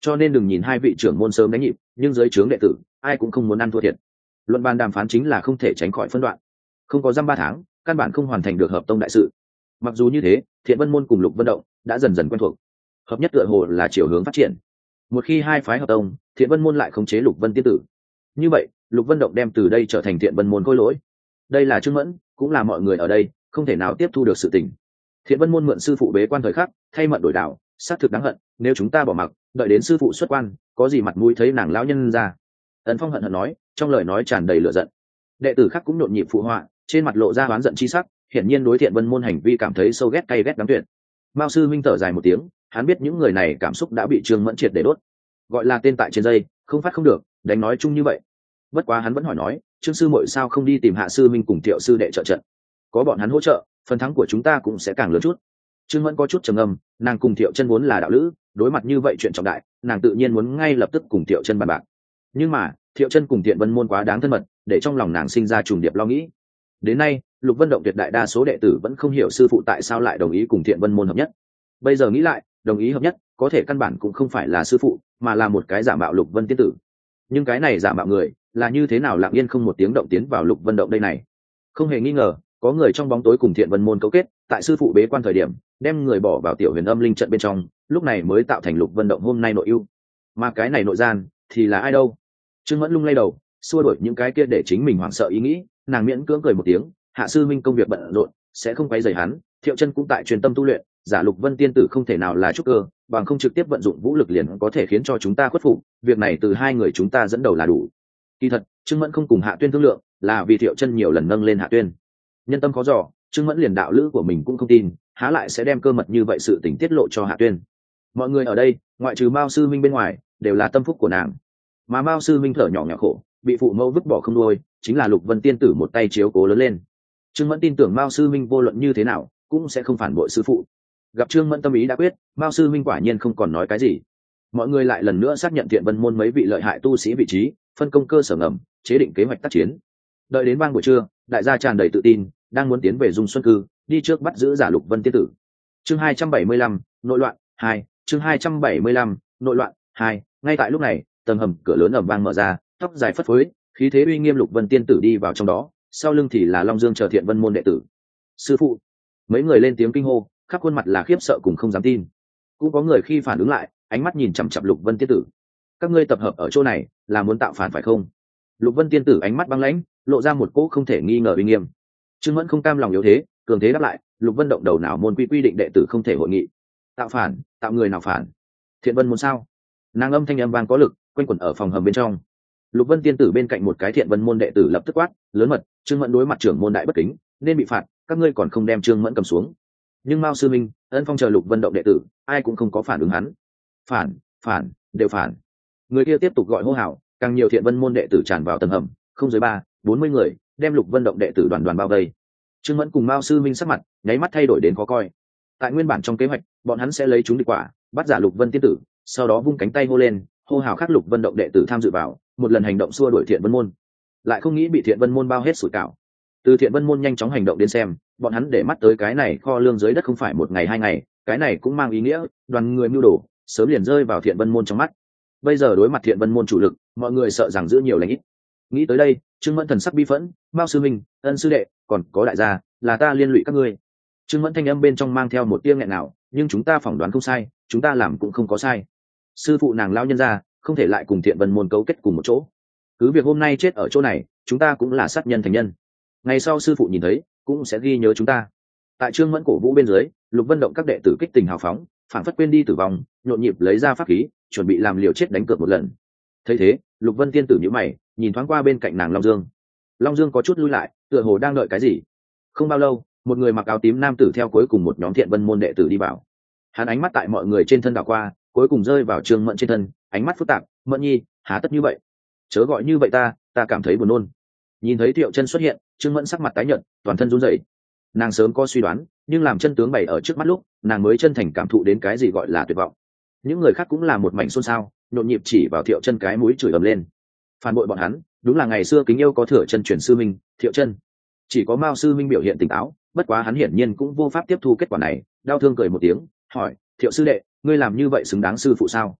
cho nên đừng nhìn hai vị trưởng môn sớm đánh nhịp, nhưng dưới trướng đệ tử ai cũng không muốn ăn thua thiệt. Luận bàn đàm phán chính là không thể tránh khỏi phân đoạn, không có dăm 3 tháng căn bản không hoàn thành được hợp tông đại sự. Mặc dù như thế, Thiện Vân môn cùng Lục Vân động đã dần dần quen thuộc, hợp nhất tựa hồ là chiều hướng phát triển. Một khi hai phái hợp tông, Thiện Vân môn lại khống chế Lục Vân tiên tử, như vậy Lục Vân động đem từ đây trở thành Thiện Vân môn khôi lỗi. Đây là Trương Mẫn, cũng là mọi người ở đây không thể nào tiếp thu được sự tình. Thiện Vân môn mượn sư phụ bế quan thời khắc thay mận đổi đạo, xác thực đáng hận. Nếu chúng ta bỏ mặc, đợi đến sư phụ xuất quan, có gì mặt mũi thấy nàng lão nhân ra. Ấn Phong hận hận nói, trong lời nói tràn đầy lửa giận. Đệ tử khác cũng nhộn nhịp phụ họa, trên mặt lộ ra oán giận chi sắc, hiển nhiên đối Thiện Vân môn hành vi cảm thấy sâu ghét cay ghét đáng tuyệt. Mao sư minh thở dài một tiếng, hắn biết những người này cảm xúc đã bị Trương Mẫn triệt để đốt, gọi là tên tại trên dây, không phát không được, đánh nói chung như vậy. Bất quá hắn vẫn hỏi nói, Trương sư muội sao không đi tìm Hạ sư minh cùng Thiệu sư đệ trợ trận? Có bọn hắn hỗ trợ, phần thắng của chúng ta cũng sẽ càng lớn chút. Trương Mẫn có chút trầm ngâm, nàng cùng Thiệu Chân vốn là đạo lữ, đối mặt như vậy chuyện trọng đại, nàng tự nhiên muốn ngay lập tức cùng Thiệu Chân bàn bạc. Nhưng mà Thiệu Chân cùng Thiện Vân môn quá đáng thân mật, để trong lòng nàng sinh ra trùng điệp lo nghĩ. Đến nay Lục Vân động tuyệt đại đa số đệ tử vẫn không hiểu sư phụ tại sao lại đồng ý cùng Thiện Vân môn hợp nhất. Bây giờ nghĩ lại, đồng ý hợp nhất có thể căn bản cũng không phải là sư phụ, mà là một cái giả mạo Lục Vân tiên tử. Nhưng cái này giả mạo người là như thế nào lặng yên không một tiếng động tiến vào Lục Vân động đây này? Không hề nghi ngờ, có người trong bóng tối cùng Thiện Vân môn cấu kết, tại sư phụ bế quan thời điểm đem người bỏ vào Tiểu Huyền Âm linh trận bên trong, lúc này mới tạo thành Lục Vân động hôm nay nội ưu. Mà cái này nội gian thì là ai đâu? Trương Mẫn lung lay đầu, xua đuổi những cái kia để chính mình hoảng sợ ý nghĩ, nàng miễn cưỡng cười một tiếng, Hạ sư minh công việc bận rộn, sẽ không quấy rầy hắn. Thiệu Chân cũng tại truyền tâm tu luyện, giả Lục Vân tiên tử không thể nào là trúc cơ, bằng không trực tiếp vận dụng vũ lực liền có thể khiến cho chúng ta khuất phục, việc này từ hai người chúng ta dẫn đầu là đủ. Kỳ thật Trương Mẫn không cùng Hạ Tuyên thương lượng, là vì Thiệu Chân nhiều lần nâng lên Hạ Tuyên. Nhân tâm khó dò, Trương Mẫn liền đạo lữ của mình cũng không tin, há lại sẽ đem cơ mật như vậy sự tình tiết lộ cho Hạ Tuyên. Mọi người ở đây, ngoại trừ Mao sư minh bên ngoài, đều là tâm phúc của nàng. Mà Mao sư minh thở nhỏ nhỏ khổ, bị phụ mẫu vứt bỏ không nuôi, chính là Lục Vân tiên tử một tay chiếu cố lớn lên. Trương Mẫn tin tưởng Mao sư minh vô luận như thế nào cũng sẽ không phản bội sư phụ. Gặp Trương Mẫn tâm ý đã quyết, Mao sư minh quả nhiên không còn nói cái gì. Mọi người lại lần nữa xác nhận Thiện Vân môn mấy vị lợi hại tu sĩ vị trí, phân công cơ sở ngầm, chế định kế hoạch tác chiến. Đợi đến vang buổi trưa, đại gia tràn đầy tự tin, đang muốn tiến về Dung Xuân cư, đi trước bắt giữ giả Lục Vân tiên tử. Chương 275, nội loạn 2, chương 275, nội loạn 2. Ngay tại lúc này, tầng hầm cửa lớn ầm vang mở ra, tóc dài phất phới, khí thế uy nghiêm Lục Vân tiên tử đi vào trong đó, sau lưng thì là Long Dương chờ Thiện Vân môn đệ tử. Sư phụ! Mấy người lên tiếng kinh hô, khắp khuôn mặt là khiếp sợ cùng không dám tin. Cũng có người khi phản ứng lại, ánh mắt nhìn chằm chằm Lục Vân tiên tử. Các ngươi tập hợp ở chỗ này là muốn tạo phản phải không? Lục Vân tiên tử ánh mắt băng lãnh, lộ ra một cỗ không thể nghi ngờ uy nghiêm. Trương Mẫn không cam lòng yếu thế, cường thế đáp lại, Lục Vân động đầu nào môn quy định đệ tử không thể hội nghị. Tạo phản? Tạo người nào phản? Thiện Vân môn sao? Nàng âm thanh âm vang có lực, quanh quẩn ở phòng hầm bên trong. Lục Vân tiên tử bên cạnh một cái Thiện Vân môn đệ tử lập tức quát lớn mật, Trương Mẫn đối mặt trưởng môn đại bất kính, nên bị phạt, các ngươi còn không đem Trương Mẫn cầm xuống. Nhưng Mao sư minh, Ân Phong chờ Lục Vân động đệ tử, ai cũng không có phản ứng hắn. Phản, phản, đều phản. Người kia tiếp tục gọi hô hào, càng nhiều Thiện Vân môn đệ tử tràn vào tầng hầm, không dưới 40 người, đem Lục Vân động đệ tử đoàn bao vây. Trương Mẫn cùng Mao sư minh sắc mặt nháy mắt thay đổi đến khó coi. Tại nguyên bản trong kế hoạch, bọn hắn sẽ lấy chúng địch quả, bắt giả Lục Vân tiên tử, sau đó vung cánh tay hô lên, hô hào khắc Lục Vân động đệ tử tham dự vào, một lần hành động xua đuổi Thiện Vân môn. Lại không nghĩ bị Thiện Vân môn bao hết sủi cảo. Từ Thiện Vân môn nhanh chóng hành động đến xem, bọn hắn để mắt tới cái này kho lương dưới đất không phải một ngày hai ngày, cái này cũng mang ý nghĩa đoàn người mưu đồ sớm liền rơi vào Thiện Vân môn trong mắt. Bây giờ đối mặt Thiện Vân môn chủ lực, mọi người sợ rằng giữ nhiều lành ít. Nghĩ tới đây, Trương Mẫn thần sắc bi phẫn, Mao sư minh, Ân sư đệ, còn có đại gia, là ta liên lụy các ngươi. Trương Mẫn thanh âm bên trong mang theo một tia nghẹn nào, nhưng chúng ta phỏng đoán không sai, chúng ta làm cũng không có sai. Sư phụ nàng lão nhân gia không thể lại cùng Thiện Vân môn cấu kết cùng một chỗ. Cứ việc hôm nay chết ở chỗ này, chúng ta cũng là sát nhân thành nhân. Ngày sau sư phụ nhìn thấy, cũng sẽ ghi nhớ chúng ta. Tại Trương Mẫn cổ vũ bên dưới, Lục Vân động các đệ tử kích tình hào phóng, phản phất quên đi tử vong, nhộn nhịp lấy ra pháp khí, chuẩn bị làm liều chết đánh cược một lần. Thấy thế, Lục Vân tiên tử nhíu mày, nhìn thoáng qua bên cạnh nàng Long Dương. Long Dương có chút lui lại, tựa hồ đang đợi cái gì. Không bao lâu, một người mặc áo tím nam tử theo cuối cùng một nhóm Thiện Vân môn đệ tử đi vào. Hắn ánh mắt tại mọi người trên thân đảo qua, cuối cùng rơi vào Trương Mẫn trên thân, ánh mắt phức tạp, Mẫn nhi, há tất như vậy? Chớ gọi như vậy ta cảm thấy buồn nôn. Nhìn thấy Thiệu Chân xuất hiện, Trương Mẫn sắc mặt tái nhợt, toàn thân run rẩy. Nàng sớm có suy đoán, nhưng làm chân tướng bày ở trước mắt lúc, nàng mới chân thành cảm thụ đến cái gì gọi là tuyệt vọng. Những người khác cũng là một mảnh xôn xao, nhộn nhịp chỉ vào Thiệu Chân cái mũi chửi ầm lên. Phản bội bọn hắn, đúng là ngày xưa kính yêu có thừa chân truyền sư minh, Thiệu Chân. Chỉ có Mao sư minh biểu hiện tỉnh táo, bất quá hắn hiển nhiên cũng vô pháp tiếp thu kết quả này, đau thương cười một tiếng, hỏi: "Thiệu sư đệ, ngươi làm như vậy xứng đáng sư phụ sao?"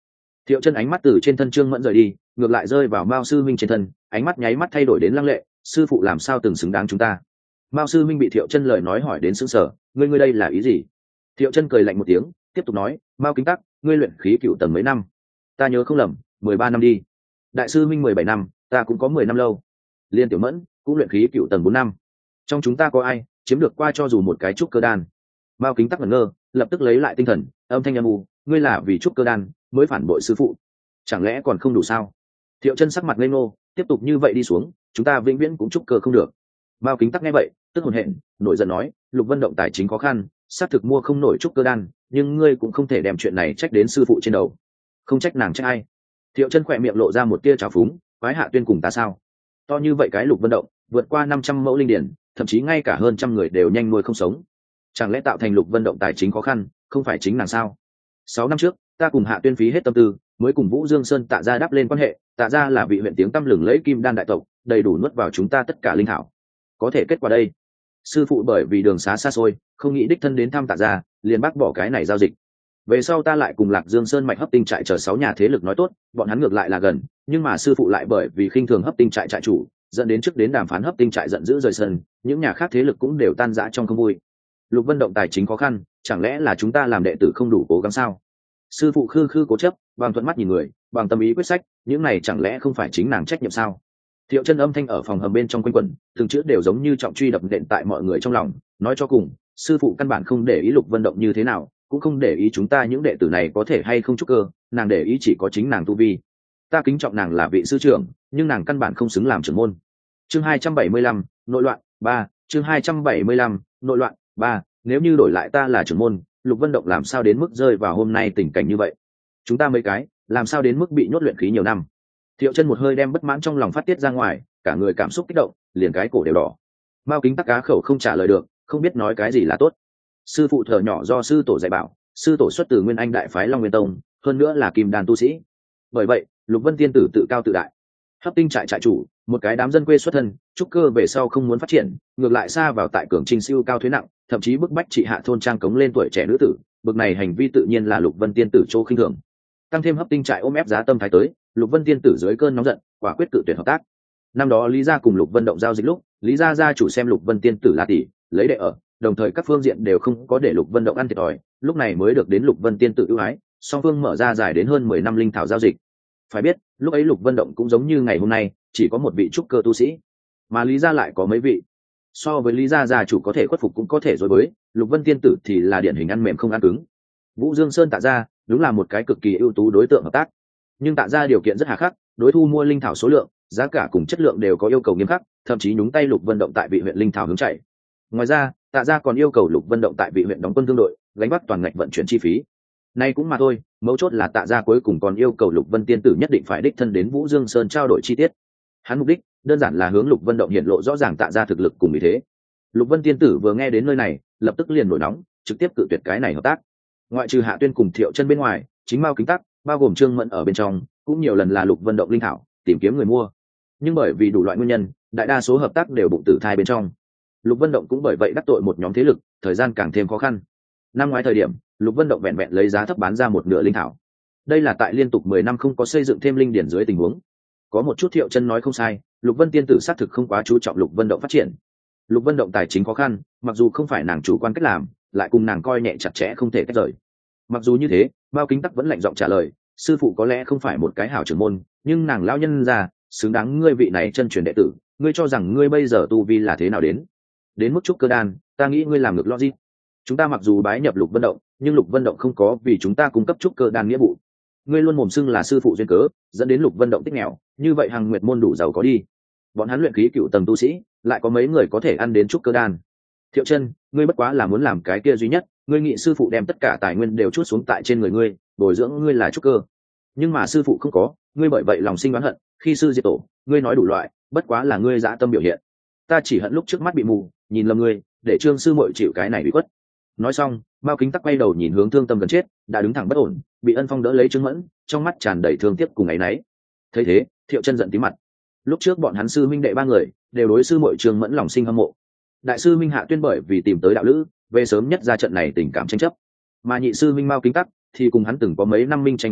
Thiệu Chân ánh mắt từ trên thân Trương Mẫn rời đi, ngược lại rơi vào Mao sư minh trên thân, ánh mắt nháy mắt thay đổi đến lăng lệ, sư phụ làm sao từng xứng đáng chúng ta. Mao sư minh bị Thiệu Chân lời nói hỏi đến sững sờ, ngươi đây là ý gì? Thiệu Chân cười lạnh một tiếng, tiếp tục nói, Mao Kính Tắc, ngươi luyện khí cựu tầng mấy năm? Ta nhớ không lầm, 13 năm đi. Đại sư minh 17 năm, ta cũng có 10 năm lâu. Liên Tiểu Mẫn cũng luyện khí cựu tầng 4 năm. Trong chúng ta có ai chiếm được qua cho dù một cái trúc cơ đan? Mao Kính Tắc ngẩn ngơ, lập tức lấy lại tinh thần, âm thanh âm u, ngươi là vì trúc cơ đan mới phản bội sư phụ, chẳng lẽ còn không đủ sao? Thiệu Chân sắc mặt ngây ngô, tiếp tục như vậy đi xuống, chúng ta vĩnh viễn cũng trúc cơ không được. Mao Kính Tắc nghe vậy, tức hồn hện, nổi giận nói, Lục Vân Động tài chính khó khăn, xác thực mua không nổi trúc cơ đan, nhưng ngươi cũng không thể đem chuyện này trách đến sư phụ trên đầu. Không trách nàng trách ai? Thiệu Chân khỏe miệng lộ ra một tia trào phúng, quái Hạ Tuyên cùng ta sao? To như vậy cái Lục Vân Động, vượt qua 500 mẫu linh điển, thậm chí ngay cả hơn trăm người đều nhanh nuôi không sống. Chẳng lẽ tạo thành Lục Vân Động tài chính khó khăn, không phải chính nàng sao? 6 năm trước, ta cùng Hạ Tuyên phí hết tâm tư, mới cùng Vũ Dương Sơn Tạ gia đáp lên quan hệ, Tạ gia là vị huyện tiếng tăm lừng lẫy kim đan đại tộc, đầy đủ nuốt vào chúng ta tất cả linh thảo. Có thể kết quả đây, sư phụ bởi vì đường xá xa xôi, không nghĩ đích thân đến thăm Tạ gia, liền bác bỏ cái này giao dịch. Về sau ta lại cùng Lạc Dương Sơn Mạch Hấp Tinh trại chờ 6 nhà thế lực nói tốt, bọn hắn ngược lại là gần, nhưng mà sư phụ lại bởi vì khinh thường Hấp Tinh trại trại chủ, dẫn đến trước đến đàm phán Hấp Tinh trại giận dữ rời sân, những nhà khác thế lực cũng đều tan rã trong không vui. Lục Vân Động tài chính khó khăn, chẳng lẽ là chúng ta làm đệ tử không đủ cố gắng sao? Sư phụ khư khư cố chấp, bằng thuận mắt nhìn người, bằng tâm ý quyết sách, những này chẳng lẽ không phải chính nàng trách nhiệm sao? Thiệu Chân âm thanh ở phòng hầm bên trong quanh quẩn, từng chữ đều giống như trọng truy đập nện tại mọi người trong lòng, nói cho cùng, sư phụ căn bản không để ý Lục Vân Động như thế nào, cũng không để ý chúng ta những đệ tử này có thể hay không trúc cơ, nàng để ý chỉ có chính nàng tu vi. Ta kính trọng nàng là vị sư trưởng, nhưng nàng căn bản không xứng làm trưởng môn. Chương 275, nội loạn 3, chương 275, nội loạn 3, nếu như đổi lại ta là trưởng môn, Lục Vân Động làm sao đến mức rơi vào hôm nay tình cảnh như vậy? Chúng ta mấy cái, làm sao đến mức bị nhốt luyện khí nhiều năm? Thiệu Chân một hơi đem bất mãn trong lòng phát tiết ra ngoài, cả người cảm xúc kích động, liền cái cổ đều đỏ. Mao Kính Tắc cá khẩu không trả lời được, không biết nói cái gì là tốt. Sư phụ thở nhỏ do sư tổ dạy bảo, sư tổ xuất từ Nguyên Anh đại phái Long Nguyên Tông, hơn nữa là kim đan tu sĩ. Bởi vậy, Lục Vân tiên tử tự cao tự đại. Hấp Tinh trại trại chủ, một cái đám dân quê xuất thân, trúc cơ về sau không muốn phát triển, ngược lại xa vào tại cường trình siêu cao thuế nặng, thậm chí bức bách trị hạ thôn trang cống lên tuổi trẻ nữ tử, bực này hành vi tự nhiên là Lục Vân tiên tử chỗ khinh thường. Tăng thêm Hấp Tinh trại ôm ép giá tâm thái tới, Lục Vân tiên tử dưới cơn nóng giận, quả quyết cự tuyệt hợp tác. Năm đó Lý gia cùng Lục Vân Động giao dịch lúc, Lý gia gia chủ xem Lục Vân tiên tử là tỷ, lấy đệ ở, đồng thời các phương diện đều không có để Lục Vân Động ăn thiệt thòi, lúc này mới được đến Lục Vân tiên tử ưu ái, song phương mở ra dài đến hơn 10 năm linh thảo giao dịch. Phải biết, lúc ấy Lục Vân Động cũng giống như ngày hôm nay, chỉ có một vị trúc cơ tu sĩ, mà Lý gia lại có mấy vị. So với Lý gia gia chủ có thể khuất phục cũng có thể dối bới, Lục Vân tiên tử thì là điển hình ăn mềm không ăn cứng. Vũ Dương Sơn Tạ gia đúng là một cái cực kỳ ưu tú đối tượng hợp tác, nhưng Tạ gia điều kiện rất hà khắc, đối thu mua linh thảo số lượng, giá cả cùng chất lượng đều có yêu cầu nghiêm khắc, thậm chí nhúng tay Lục Vân Động tại vị huyện linh thảo hướng chạy. Ngoài ra, Tạ gia còn yêu cầu Lục Vân Động tại vị huyện đóng quân thương đội, gánh vác toàn ngạch vận chuyển chi phí. Nay cũng mà thôi, mấu chốt là Tạ gia cuối cùng còn yêu cầu Lục Vân tiên tử nhất định phải đích thân đến Vũ Dương Sơn trao đổi chi tiết. Hắn mục đích đơn giản là hướng Lục Vân Động hiện lộ rõ ràng Tạ gia thực lực cùng ý thế. Lục Vân tiên tử vừa nghe đến nơi này, lập tức liền nổi nóng, trực tiếp cự tuyệt cái này hợp tác. Ngoại trừ Hạ Tuyên cùng Thiệu Chân bên ngoài, chính Mao Kính Tắc, bao gồm Trương Mẫn ở bên trong, cũng nhiều lần là Lục Vân Động linh thảo tìm kiếm người mua, nhưng bởi vì đủ loại nguyên nhân, đại đa số hợp tác đều bụng tử thai bên trong. Lục Vân Động cũng bởi vậy đắc tội một nhóm thế lực, thời gian càng thêm khó khăn. Năm ngoái thời điểm, Lục Vân Động vẹn vẹn lấy giá thấp bán ra một nửa linh thảo. Đây là tại liên tục 10 năm không có xây dựng thêm linh điển dưới tình huống. Có một chút Thiệu Chân nói không sai, Lục Vân tiên tử xác thực không quá chú trọng Lục Vân Động phát triển. Lục Vân Động tài chính khó khăn, mặc dù không phải nàng chủ quan cách làm, lại cùng nàng coi nhẹ chặt chẽ không thể tách rời. Mặc dù như thế, Mao Kính Tắc vẫn lạnh giọng trả lời, sư phụ có lẽ không phải một cái hảo trưởng môn, nhưng nàng lão nhân ra, xứng đáng ngươi vị này chân truyền đệ tử, ngươi cho rằng ngươi bây giờ tu vi là thế nào đến mức trúc cơ đan, ta nghĩ ngươi làm ngược logic. Chúng ta mặc dù bái nhập Lục Vân Động, nhưng Lục Vân Động không có vì chúng ta cung cấp trúc cơ đan nghĩa vụ. Ngươi luôn mồm xưng là sư phụ duyên cớ, dẫn đến Lục Vân Động tích nghèo, như vậy Hằng Nguyệt môn đủ giàu có đi. Bọn hắn luyện khí cựu tầng tu sĩ, lại có mấy người có thể ăn đến trúc cơ đan. Thiệu Chân, ngươi bất quá là muốn làm cái kia duy nhất, ngươi nghĩ sư phụ đem tất cả tài nguyên đều trút xuống tại trên người ngươi, bồi dưỡng ngươi là trúc cơ. Nhưng mà sư phụ không có, ngươi bởi vậy lòng sinh oán hận, khi sư diệt tổ, ngươi nói đủ loại, bất quá là ngươi dã tâm biểu hiện. Ta chỉ hận lúc trước mắt bị mù, nhìn lầm ngươi, để Trương sư muội chịu cái này bị khuất. Nói xong, Mao Kính Tắc quay đầu nhìn hướng Thương Tâm gần chết, đã đứng thẳng bất ổn, bị Ân Phong đỡ lấy Trương Mẫn, trong mắt tràn đầy thương tiếc cùng áy náy. Thấy thế, Thiệu Chân giận tím mặt. Lúc trước bọn hắn sư minh đệ ba người đều đối sư muội Trương Mẫn lòng sinh hâm mộ. Đại sư Minh Hạ Tuyên bởi vì tìm tới đạo lữ, về sớm nhất ra trận này tình cảm tranh chấp, mà nhị sư Minh Mao Kính Tắc thì cùng hắn từng có mấy năm minh tranh ám đấu,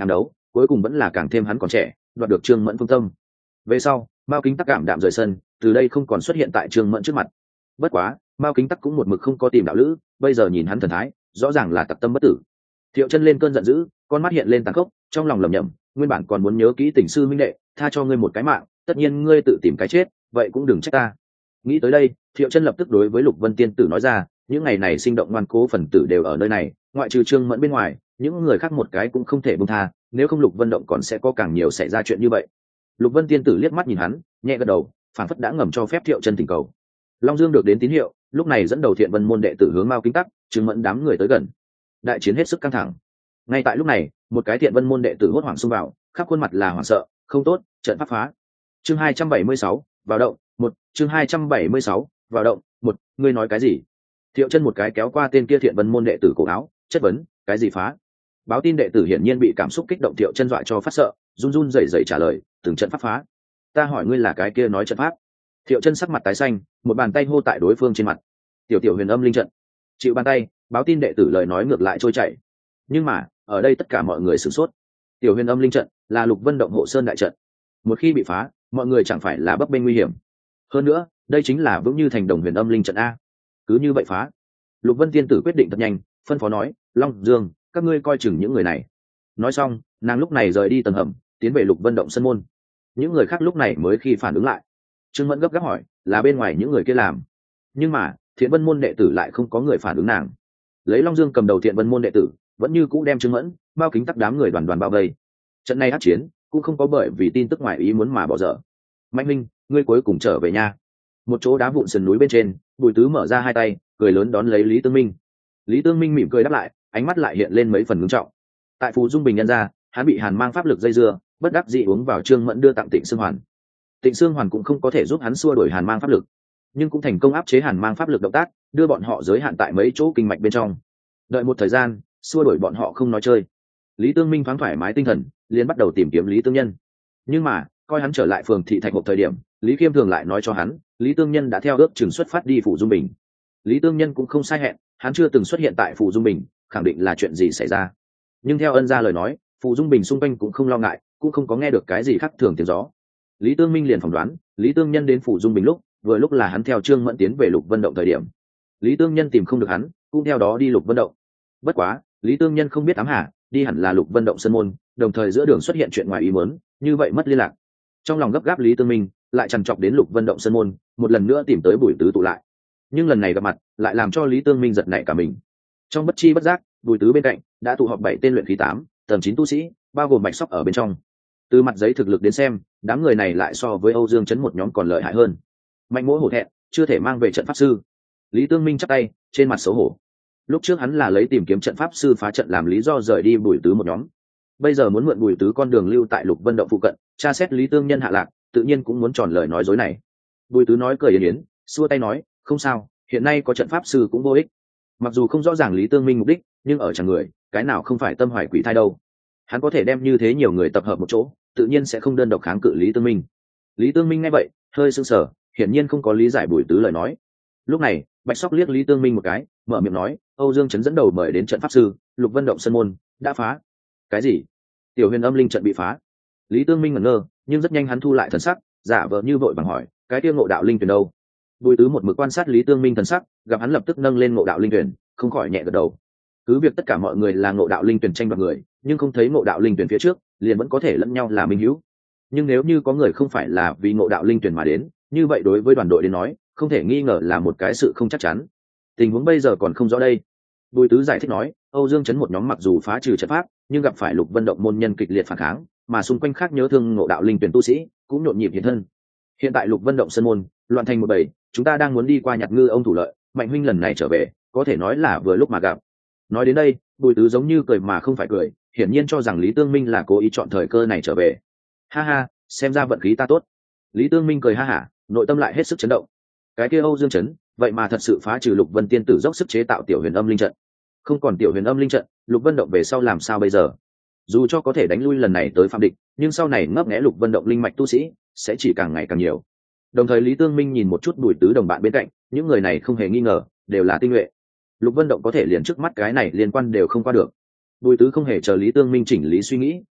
cuối cùng vẫn là càng thêm hắn còn trẻ đoạt được Trương Mẫn phương tâm. Về sau Mao Kính Tắc cảm đạm rời sân, từ đây không còn xuất hiện tại Trương Mẫn trước mặt. Bất quá Mao Kính Tắc cũng một mực không có tìm đạo lữ, bây giờ nhìn hắn thần thái rõ ràng là tặc tâm bất tử. Thiệu Chân lên cơn giận dữ, con mắt hiện lên tàn khốc, trong lòng lẩm nhẩm, nguyên bản còn muốn nhớ kỹ tình sư minh đệ, tha cho ngươi một cái mạng, tất nhiên ngươi tự tìm cái chết, vậy cũng đừng trách ta. Nghĩ tới đây, Thiệu Chân lập tức đối với Lục Vân tiên tử nói ra, những ngày này sinh động ngoan cố phần tử đều ở nơi này, ngoại trừ Trương Mẫn bên ngoài, những người khác một cái cũng không thể buông tha, nếu không Lục Vân động còn sẽ có càng nhiều xảy ra chuyện như vậy. Lục Vân tiên tử liếc mắt nhìn hắn, nhẹ gật đầu, phản phất đã ngầm cho phép Thiệu Chân thỉnh cầu. Long Dương được đến tín hiệu, lúc này dẫn đầu Thiện Vân môn đệ tử hướng Mao Kính Tắc, Trương Mẫn đám người tới gần. Đại chiến hết sức căng thẳng. Ngay tại lúc này, một cái Thiện Vân môn đệ tử hốt hoảng xông vào, khắp khuôn mặt là hoảng sợ, không tốt, trận pháp phá. Chương 276, vào động, một. Chương 276, vào động, một. Ngươi nói cái gì? Thiệu Chân một cái kéo qua tên kia Thiện Vân môn đệ tử cổ áo, chất vấn, cái gì phá? Báo tin đệ tử hiển nhiên bị cảm xúc kích động, Thiệu Chân dọa cho phát sợ, run run rẩy rẩy trả lời, từng trận pháp phá. Ta hỏi ngươi là cái kia nói trận pháp? Thiệu Chân sắc mặt tái xanh, một bàn tay hô tại đối phương trên mặt. Tiểu Huyền Âm linh trận. Chịu bàn tay, báo tin đệ tử lời nói ngược lại trôi chảy. Nhưng mà, ở đây tất cả mọi người sửng sốt. Tiểu Huyền Âm linh trận là Lục Vân động hộ sơn đại trận. Một khi bị phá, mọi người chẳng phải là bấp bênh nguy hiểm. Hơn nữa, đây chính là vững như thành đồng Huyền Âm linh trận a. Cứ như vậy phá. Lục Vân tiên tử quyết định thật nhanh, phân phó nói, Long Dương, các ngươi coi chừng những người này. Nói xong, nàng lúc này rời đi tầng hầm, tiến về Lục Vân động sân môn. Những người khác lúc này mới khi phản ứng lại. Trương Mẫn gấp gáp hỏi, là bên ngoài những người kia làm? Nhưng mà Thiện Vân môn đệ tử lại không có người phản ứng nàng. Lấy Long Dương cầm đầu Thiện Vân môn đệ tử vẫn như cũ đem Trương Mẫn, Mao Kính Tắc đám người đoàn đoàn bao vây. Trận này ác chiến cũng không có bởi vì tin tức ngoài ý muốn mà bỏ dở. Mạnh Minh, ngươi cuối cùng trở về nhà. Một chỗ đá vụn sườn núi bên trên, Bùi Tứ mở ra hai tay, cười lớn đón lấy Lý Tương Minh. Lý Tương Minh mỉm cười đáp lại, ánh mắt lại hiện lên mấy phần ngưng trọng. Tại Phù Dung Bình nhân ra, hắn bị Hàn Mang pháp lực dây dưa, bất đắc dĩ uống vào Trương Mẫn đưa tặng Tịnh Xương Hoàn. Tịnh Xương Hoàn cũng không có thể giúp hắn xua đuổi Hàn Mang pháp lực, nhưng cũng thành công áp chế Hàn Mang pháp lực động tác, đưa bọn họ giới hạn tại mấy chỗ kinh mạch bên trong. Đợi một thời gian, xua đuổi bọn họ không nói chơi. Lý Tương Minh thoáng thoải mái tinh thần, liền bắt đầu tìm kiếm Lý Tương Nhân. Nhưng mà, coi hắn trở lại phường thị Thạch Hộp thời điểm, Lý Khiêm Thường lại nói cho hắn, Lý Tương Nhân đã theo ước chừng xuất phát đi Phủ Dung Bình. Lý Tương Nhân cũng không sai hẹn, hắn chưa từng xuất hiện tại Phủ Dung Bình, khẳng định là chuyện gì xảy ra. Nhưng theo Ân gia lời nói, Phủ Dung Bình xung quanh cũng không lo ngại, cũng không có nghe được cái gì khác thường tiếng gió. Lý Tương Minh liền phỏng đoán, Lý Tương Nhân đến Phủ Dung Bình lúc, vừa lúc là hắn theo Trương Mẫn tiến về Lục Vân động thời điểm. Lý Tương Nhân tìm không được hắn, cũng theo đó đi Lục Vân động. Bất quá, Lý Tương Nhân không biết ám hà, đi hẳn là Lục Vân động sân môn, đồng thời giữa đường xuất hiện chuyện ngoài ý muốn, như vậy mất liên lạc. Trong lòng gấp gáp, Lý Tương Minh lại trằn trọc đến Lục Vân động sân môn, một lần nữa tìm tới Bùi Tứ tụ lại. Nhưng lần này gặp mặt, lại làm cho Lý Tương Minh giật nảy cả mình. Trong bất chi bất giác, Bùi Tứ bên cạnh đã tụ họp 7 tên luyện khí 8, tầng 9 tu sĩ, bao gồm Bạch Sóc ở bên trong. Từ mặt giấy thực lực đến xem, đám người này lại so với Âu Dương Chấn một nhóm còn lợi hại hơn. Mạnh Mỗ hổ thẹn, chưa thể mang về trận pháp sư. Lý Tương Minh chắp tay, trên mặt xấu hổ. Lúc trước hắn là lấy tìm kiếm trận pháp sư phá trận làm lý do rời đi Bùi Tứ một nhóm. Bây giờ muốn mượn Bùi Tứ con đường lưu tại Lục Vân động phụ cận, tra xét Lý Tương Nhân hạ lạc, tự nhiên cũng muốn tròn lời nói dối này. Bùi Tứ nói cười yến yến, xua tay nói, không sao, hiện nay có trận pháp sư cũng vô ích. Mặc dù không rõ ràng Lý Tương Minh mục đích, nhưng ở chẳng người, cái nào không phải tâm hoài quỷ thai đâu. Hắn có thể đem như thế nhiều người tập hợp một chỗ, tự nhiên sẽ không đơn độc kháng cự Lý Tương Minh. Lý Tương Minh nghe vậy, hơi sững sờ, hiển nhiên không có lý giải Bùi Tứ lời nói. Lúc này, Bạch Sóc liếc Lý Tương Minh một cái, mở miệng nói, Âu Dương Chấn dẫn đầu mời đến trận pháp sư, Lục Vân động sân môn đã phá. Cái gì? Tiểu Huyền Âm linh trận bị phá? Lý Tương Minh ngẩn ngơ, nhưng rất nhanh hắn thu lại thần sắc, giả vờ như vội vàng hỏi, cái kia Ngộ Đạo linh tuyển đâu? Bùi Tứ một mực quan sát Lý Tương Minh thần sắc, gặp hắn lập tức nâng lên Ngộ Đạo linh tuyển, không khỏi nhẹ gật đầu. Cứ việc tất cả mọi người là Ngộ Đạo linh tuyển tranh đoạt người, nhưng không thấy Ngộ Đạo linh tuyển phía trước, liền vẫn có thể lẫn nhau là minh hữu. Nhưng nếu như có người không phải là vì Ngộ Đạo linh tuyển mà đến, như vậy đối với đoàn đội đến nói, không thể nghi ngờ là một cái sự không chắc chắn. Tình huống bây giờ còn không rõ đây. Bùi Tứ giải thích nói, Âu Dương Chấn một nhóm mặc dù phá trừ trận pháp, nhưng gặp phải Lục Vân động môn nhân kịch liệt phản kháng, mà xung quanh khác nhớ thương Ngộ Đạo linh tuyển tu sĩ cũng nhộn nhịp hiện thân. Hiện tại Lục Vân động sân môn loạn thành một bầy, chúng ta đang muốn đi qua nhặt ngư ông thủ lợi, Mạnh huynh lần này trở về, có thể nói là vừa lúc mà gặp. Nói đến đây, Bùi Tứ giống như cười mà không phải cười, hiển nhiên cho rằng Lý Tương Minh là cố ý chọn thời cơ này trở về. Ha ha, xem ra vận khí ta tốt. Lý Tương Minh cười ha hả, nội tâm lại hết sức chấn động. Cái kia Âu Dương Chấn, vậy mà thật sự phá trừ Lục Vân tiên tử dốc sức chế tạo Tiểu Huyền Âm linh trận. Không còn Tiểu Huyền Âm linh trận, Lục Vân động về sau làm sao bây giờ? Dù cho có thể đánh lui lần này tới phạm địch, nhưng sau này ngấp nghé Lục Vân động linh mạch tu sĩ sẽ chỉ càng ngày càng nhiều. Đồng thời Lý Tương Minh nhìn một chút Bùi Tứ đồng bạn bên cạnh, những người này không hề nghi ngờ đều là tinh nhuệ. Lục Vân động có thể liền trước mắt cái này liên quan đều không qua được. Bùi Tứ không hề chờ Lý Tương Minh chỉnh lý suy nghĩ,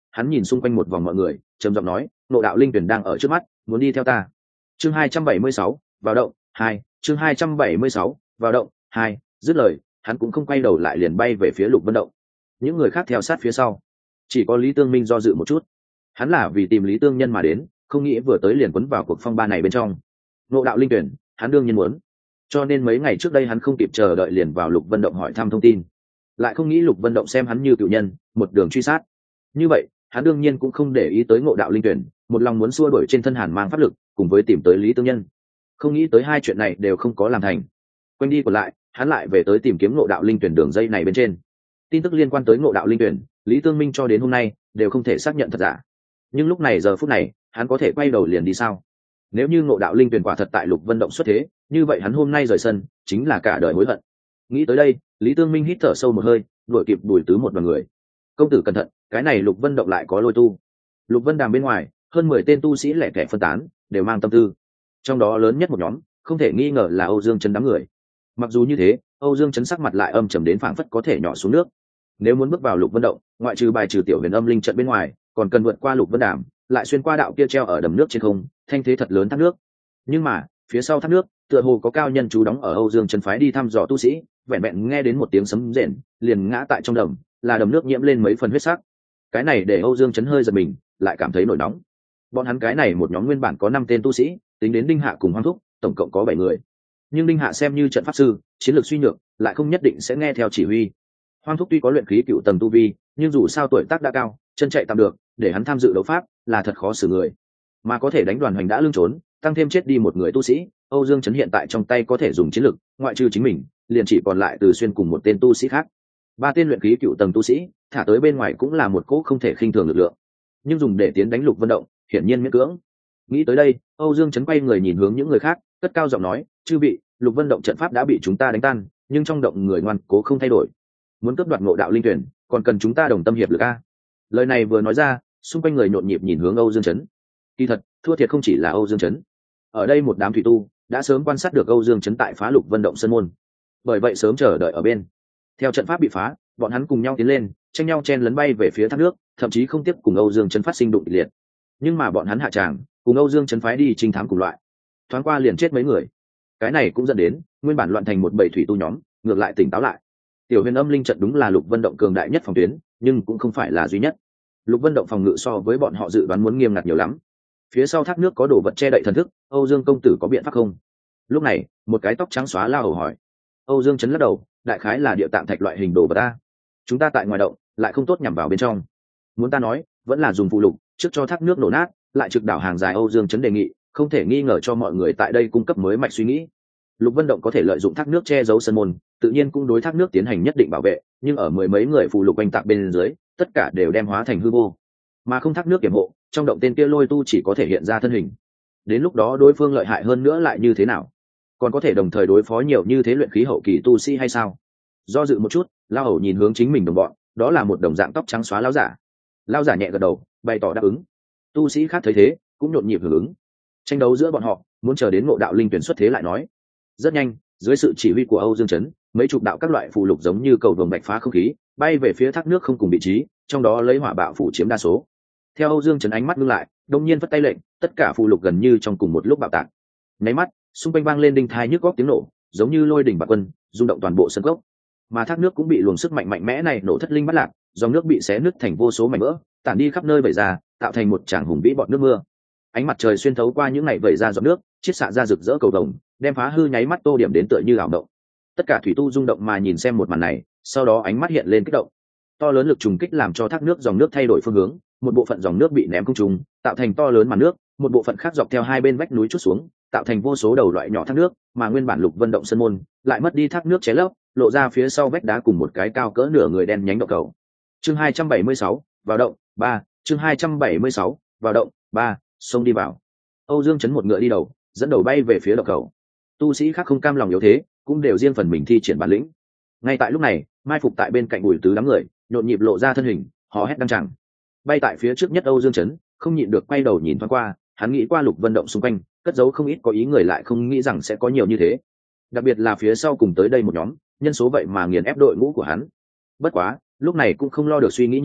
hắn nhìn xung quanh một vòng mọi người trầm giọng nói, Ngộ Đạo Linh Tuyển đang ở trước mắt, muốn đi theo ta. Chương 276, vào động 2. Chương 276, vào động 2. Dứt lời, hắn cũng không quay đầu lại liền bay về phía Lục Vân Động. Những người khác theo sát phía sau, chỉ có Lý Tương Minh do dự một chút. Hắn là vì tìm Lý Tương Nhân mà đến, không nghĩ vừa tới liền quấn vào cuộc phong ba này bên trong. Ngộ Đạo Linh Tuyển, hắn đương nhiên muốn. Cho nên mấy ngày trước đây hắn không kịp chờ đợi liền vào Lục Vân Động hỏi thăm thông tin. Lại không nghĩ Lục Vân Động xem hắn như cựu nhân, một đường truy sát. Như vậy, hắn đương nhiên cũng không để ý tới Ngộ Đạo Linh Tuyển, một lòng muốn xua đuổi trên thân Hàn mang pháp lực, cùng với tìm tới Lý Tương Nhân. Không nghĩ tới hai chuyện này đều không có làm thành. Quanh đi còn lại, hắn lại về tới tìm kiếm Ngộ Đạo Linh Tuyển đường dây này bên trên. Tin tức liên quan tới Ngộ Đạo Linh Tuyển, Lý Tương Minh cho đến hôm nay đều không thể xác nhận thật giả. Nhưng lúc này giờ phút này, hắn có thể quay đầu liền đi sao? Nếu như Ngộ Đạo Linh Tuyển quả thật tại Lục Vân Động xuất thế, như vậy hắn hôm nay rời sân chính là cả đời hối hận. Nghĩ tới đây, Lý Tương Minh hít thở sâu một hơi, đuổi kịp Bùi Tứ một đoàn người. Công tử cẩn thận, cái này Lục Vân Động lại có lôi tu. Lục Vân Đàm bên ngoài, hơn 10 tên tu sĩ lẻ tẻ phân tán, đều mang tâm tư. Trong đó lớn nhất một nhóm, không thể nghi ngờ là Âu Dương Chấn đám người. Mặc dù như thế, Âu Dương Chấn sắc mặt lại âm trầm đến phảng phất có thể nhỏ xuống nước. Nếu muốn bước vào Lục Vân Động, ngoại trừ bài trừ Tiểu Huyền Âm linh trận bên ngoài, còn cần vượt qua Lục Vân Đàm, lại xuyên qua đạo kia treo ở đầm nước trên không, thanh thế thật lớn thác nước. Nhưng mà, phía sau thác nước, tựa hồ có cao nhân chú đóng ở Âu Dương Chấn phái đi thăm dò tu sĩ, vẹn vẹn nghe đến một tiếng sấm rền, liền ngã tại trong đầm, là đầm nước nhiễm lên mấy phần huyết sắc. Cái này để Âu Dương Chấn hơi giật mình, lại cảm thấy nổi nóng. Bọn hắn cái này một nhóm nguyên bản có 5 tên tu sĩ, tính đến Đinh Hạ cùng Hoang Thúc, tổng cộng có 7 người. Nhưng Đinh Hạ xem như trận pháp sư, chiến lược suy nhược, lại không nhất định sẽ nghe theo chỉ huy. Hoang Thúc tuy có luyện khí cựu tầng tu vi, nhưng dù sao tuổi tác đã cao, chân chạy tạm được, để hắn tham dự đấu pháp là thật khó xử người. Mà có thể đánh đoàn hành đã lưng trốn, tăng thêm chết đi một người tu sĩ, Âu Dương Chấn hiện tại trong tay có thể dùng chiến lực, ngoại trừ chính mình, liền chỉ còn lại Từ Xuyên cùng một tên tu sĩ khác. 3 tên luyện khí cựu tầng tu sĩ, thả tới bên ngoài cũng là một cỗ không thể khinh thường lực lượng. Nhưng dùng để tiến đánh Lục Vân Động, hiển nhiên miễn cưỡng. Nghĩ tới đây, Âu Dương Chấn quay người nhìn hướng những người khác, cất cao giọng nói, chư vị, Lục Vân Động trận pháp đã bị chúng ta đánh tan, nhưng trong động người ngoan cố không thay đổi. Muốn cướp đoạt Ngộ Đạo Linh Tuyển, còn cần chúng ta đồng tâm hiệp lực a. Lời này vừa nói ra, xung quanh người nhộn nhịp nhìn hướng Âu Dương Chấn. Kỳ thật, thua thiệt không chỉ là Âu Dương Chấn. Ở đây một đám thủy tu đã sớm quan sát được Âu Dương Chấn tại phá Lục Vân Động sơn môn, bởi vậy sớm chờ đợi ở bên. Theo trận pháp bị phá, bọn hắn cùng nhau tiến lên, tranh nhau chen lấn bay về phía thác nước, thậm chí không tiếp cùng Âu Dương Chấn phát sinh đụng liệt. Nhưng mà bọn hắn hạ tràng, cùng Âu Dương Chấn phái đi trinh thám cùng loại, thoáng qua liền chết mấy người. Cái này cũng dẫn đến nguyên bản loạn thành một bầy thủy tu nhóm, ngược lại tỉnh táo lại. Tiểu Huyền Âm linh trận đúng là Lục Vân Động cường đại nhất phòng tuyến, nhưng cũng không phải là duy nhất. Lục Vân Động phòng ngự so với bọn họ dự đoán muốn nghiêm ngặt nhiều lắm. Phía sau thác nước có đồ vật che đậy thần thức, Âu Dương công tử có biện pháp không? Lúc này, một cái tóc trắng xóa lao hầu hỏi. Âu Dương Chấn lắc đầu, đại khái là địa tạng thạch loại hình đồ vật ta. Chúng ta tại ngoài động, lại không tốt nhằm vào bên trong. Muốn ta nói, vẫn là dùng phụ lục, trước cho thác nước nổ nát, lại trực đảo hàng dài. Âu Dương Chấn đề nghị, không thể nghi ngờ cho mọi người tại đây cung cấp mới mạch suy nghĩ. Lục Vân Động có thể lợi dụng thác nước che giấu sân môn, tự nhiên cũng đối thác nước tiến hành nhất định bảo vệ, nhưng ở mười mấy người phụ lục quanh tạc bên dưới, tất cả đều đem hóa thành hư vô. Mà không thác nước kiểm hộ, trong động tên kia lôi tu chỉ có thể hiện ra thân hình. Đến lúc đó đối phương lợi hại hơn nữa lại như thế nào? Còn có thể đồng thời đối phó nhiều như thế luyện khí hậu kỳ tu sĩ hay sao? Do dự một chút, lao hầu nhìn hướng chính mình đồng bọn, đó là một đồng dạng tóc trắng xóa lão giả. Lão giả nhẹ gật đầu, bày tỏ đáp ứng. Tu sĩ khác thấy thế, cũng nhộn nhịp hưởng ứng. Tranh đấu giữa bọn họ, muốn chờ đến Ngộ Đạo Linh Tuyển xuất thế lại nói. Rất nhanh, dưới sự chỉ huy của Âu Dương Chấn, mấy chục đạo các loại phù lục giống như cầu vồng bạch phá không khí, bay về phía thác nước không cùng vị trí, trong đó lấy hỏa bạo phủ chiếm đa số. Theo Âu Dương Chấn ánh mắt ngưng lại, đột nhiên vất tay lệnh, tất cả phù lục gần như trong cùng một lúc bạo tạc. Nháy mắt, xung quanh vang lên đinh thai nhức góc tiếng nổ, giống như lôi đỉnh bạo quân, rung động toàn bộ sân cốc. Mà thác nước cũng bị luồng sức mạnh mạnh mẽ này nổ thất linh bắt lạc, dòng nước bị xé nứt thành vô số mảnh vỡ, tản đi khắp nơi vẩy ra, tạo thành một tràng hùng vĩ bọt nước mưa. Ánh mặt trời xuyên thấu qua những này vẩy ra giọt nước, chiết xạ ra rực rỡ cầu vồng, đem phá hư nháy mắt tô điểm đến tựa như ảo động. Tất cả thủy tu rung động mà nhìn xem một màn này, sau đó ánh mắt hiện lên kích động. To lớn lực trùng kích làm cho thác nước dòng nước thay đổi phương hướng, một bộ phận dòng nước bị ném không trung, tạo thành to lớn màn nước, một bộ phận khác dọc theo hai bên vách núi trút xuống, tạo thành vô số đầu loại nhỏ thác nước, mà nguyên bản Lục Vân Động sơn môn lại mất đi thác nước ché lấp, lộ ra phía sau vách đá cùng một cái cao cỡ nửa người đen nhánh động cầu. Chương 276, vào động 3. Chương 276, vào động 3. Xông đi vào. Âu Dương Chấn một ngựa đi đầu, dẫn đầu bay về phía động cầu. Tu sĩ khác không cam lòng yếu thế, cũng đều riêng phần mình thi triển bản lĩnh. Ngay tại lúc này, mai phục tại bên cạnh Bùi Tứ đám người, nhộn nhịp lộ ra thân hình, hò hét đăng chẳng. Bay tại phía trước nhất Âu Dương Chấn, không nhịn được quay đầu nhìn thoáng qua, hắn nghĩ qua Lục Vân Động xung quanh, cất giấu không ít có ý người lại không nghĩ rằng sẽ có nhiều như thế. Đặc biệt là phía sau cùng tới đây một nhóm, nhân số vậy mà nghiền ép đội ngũ của hắn. Bất quá, lúc này cũng không lo được suy nghĩ nhiều,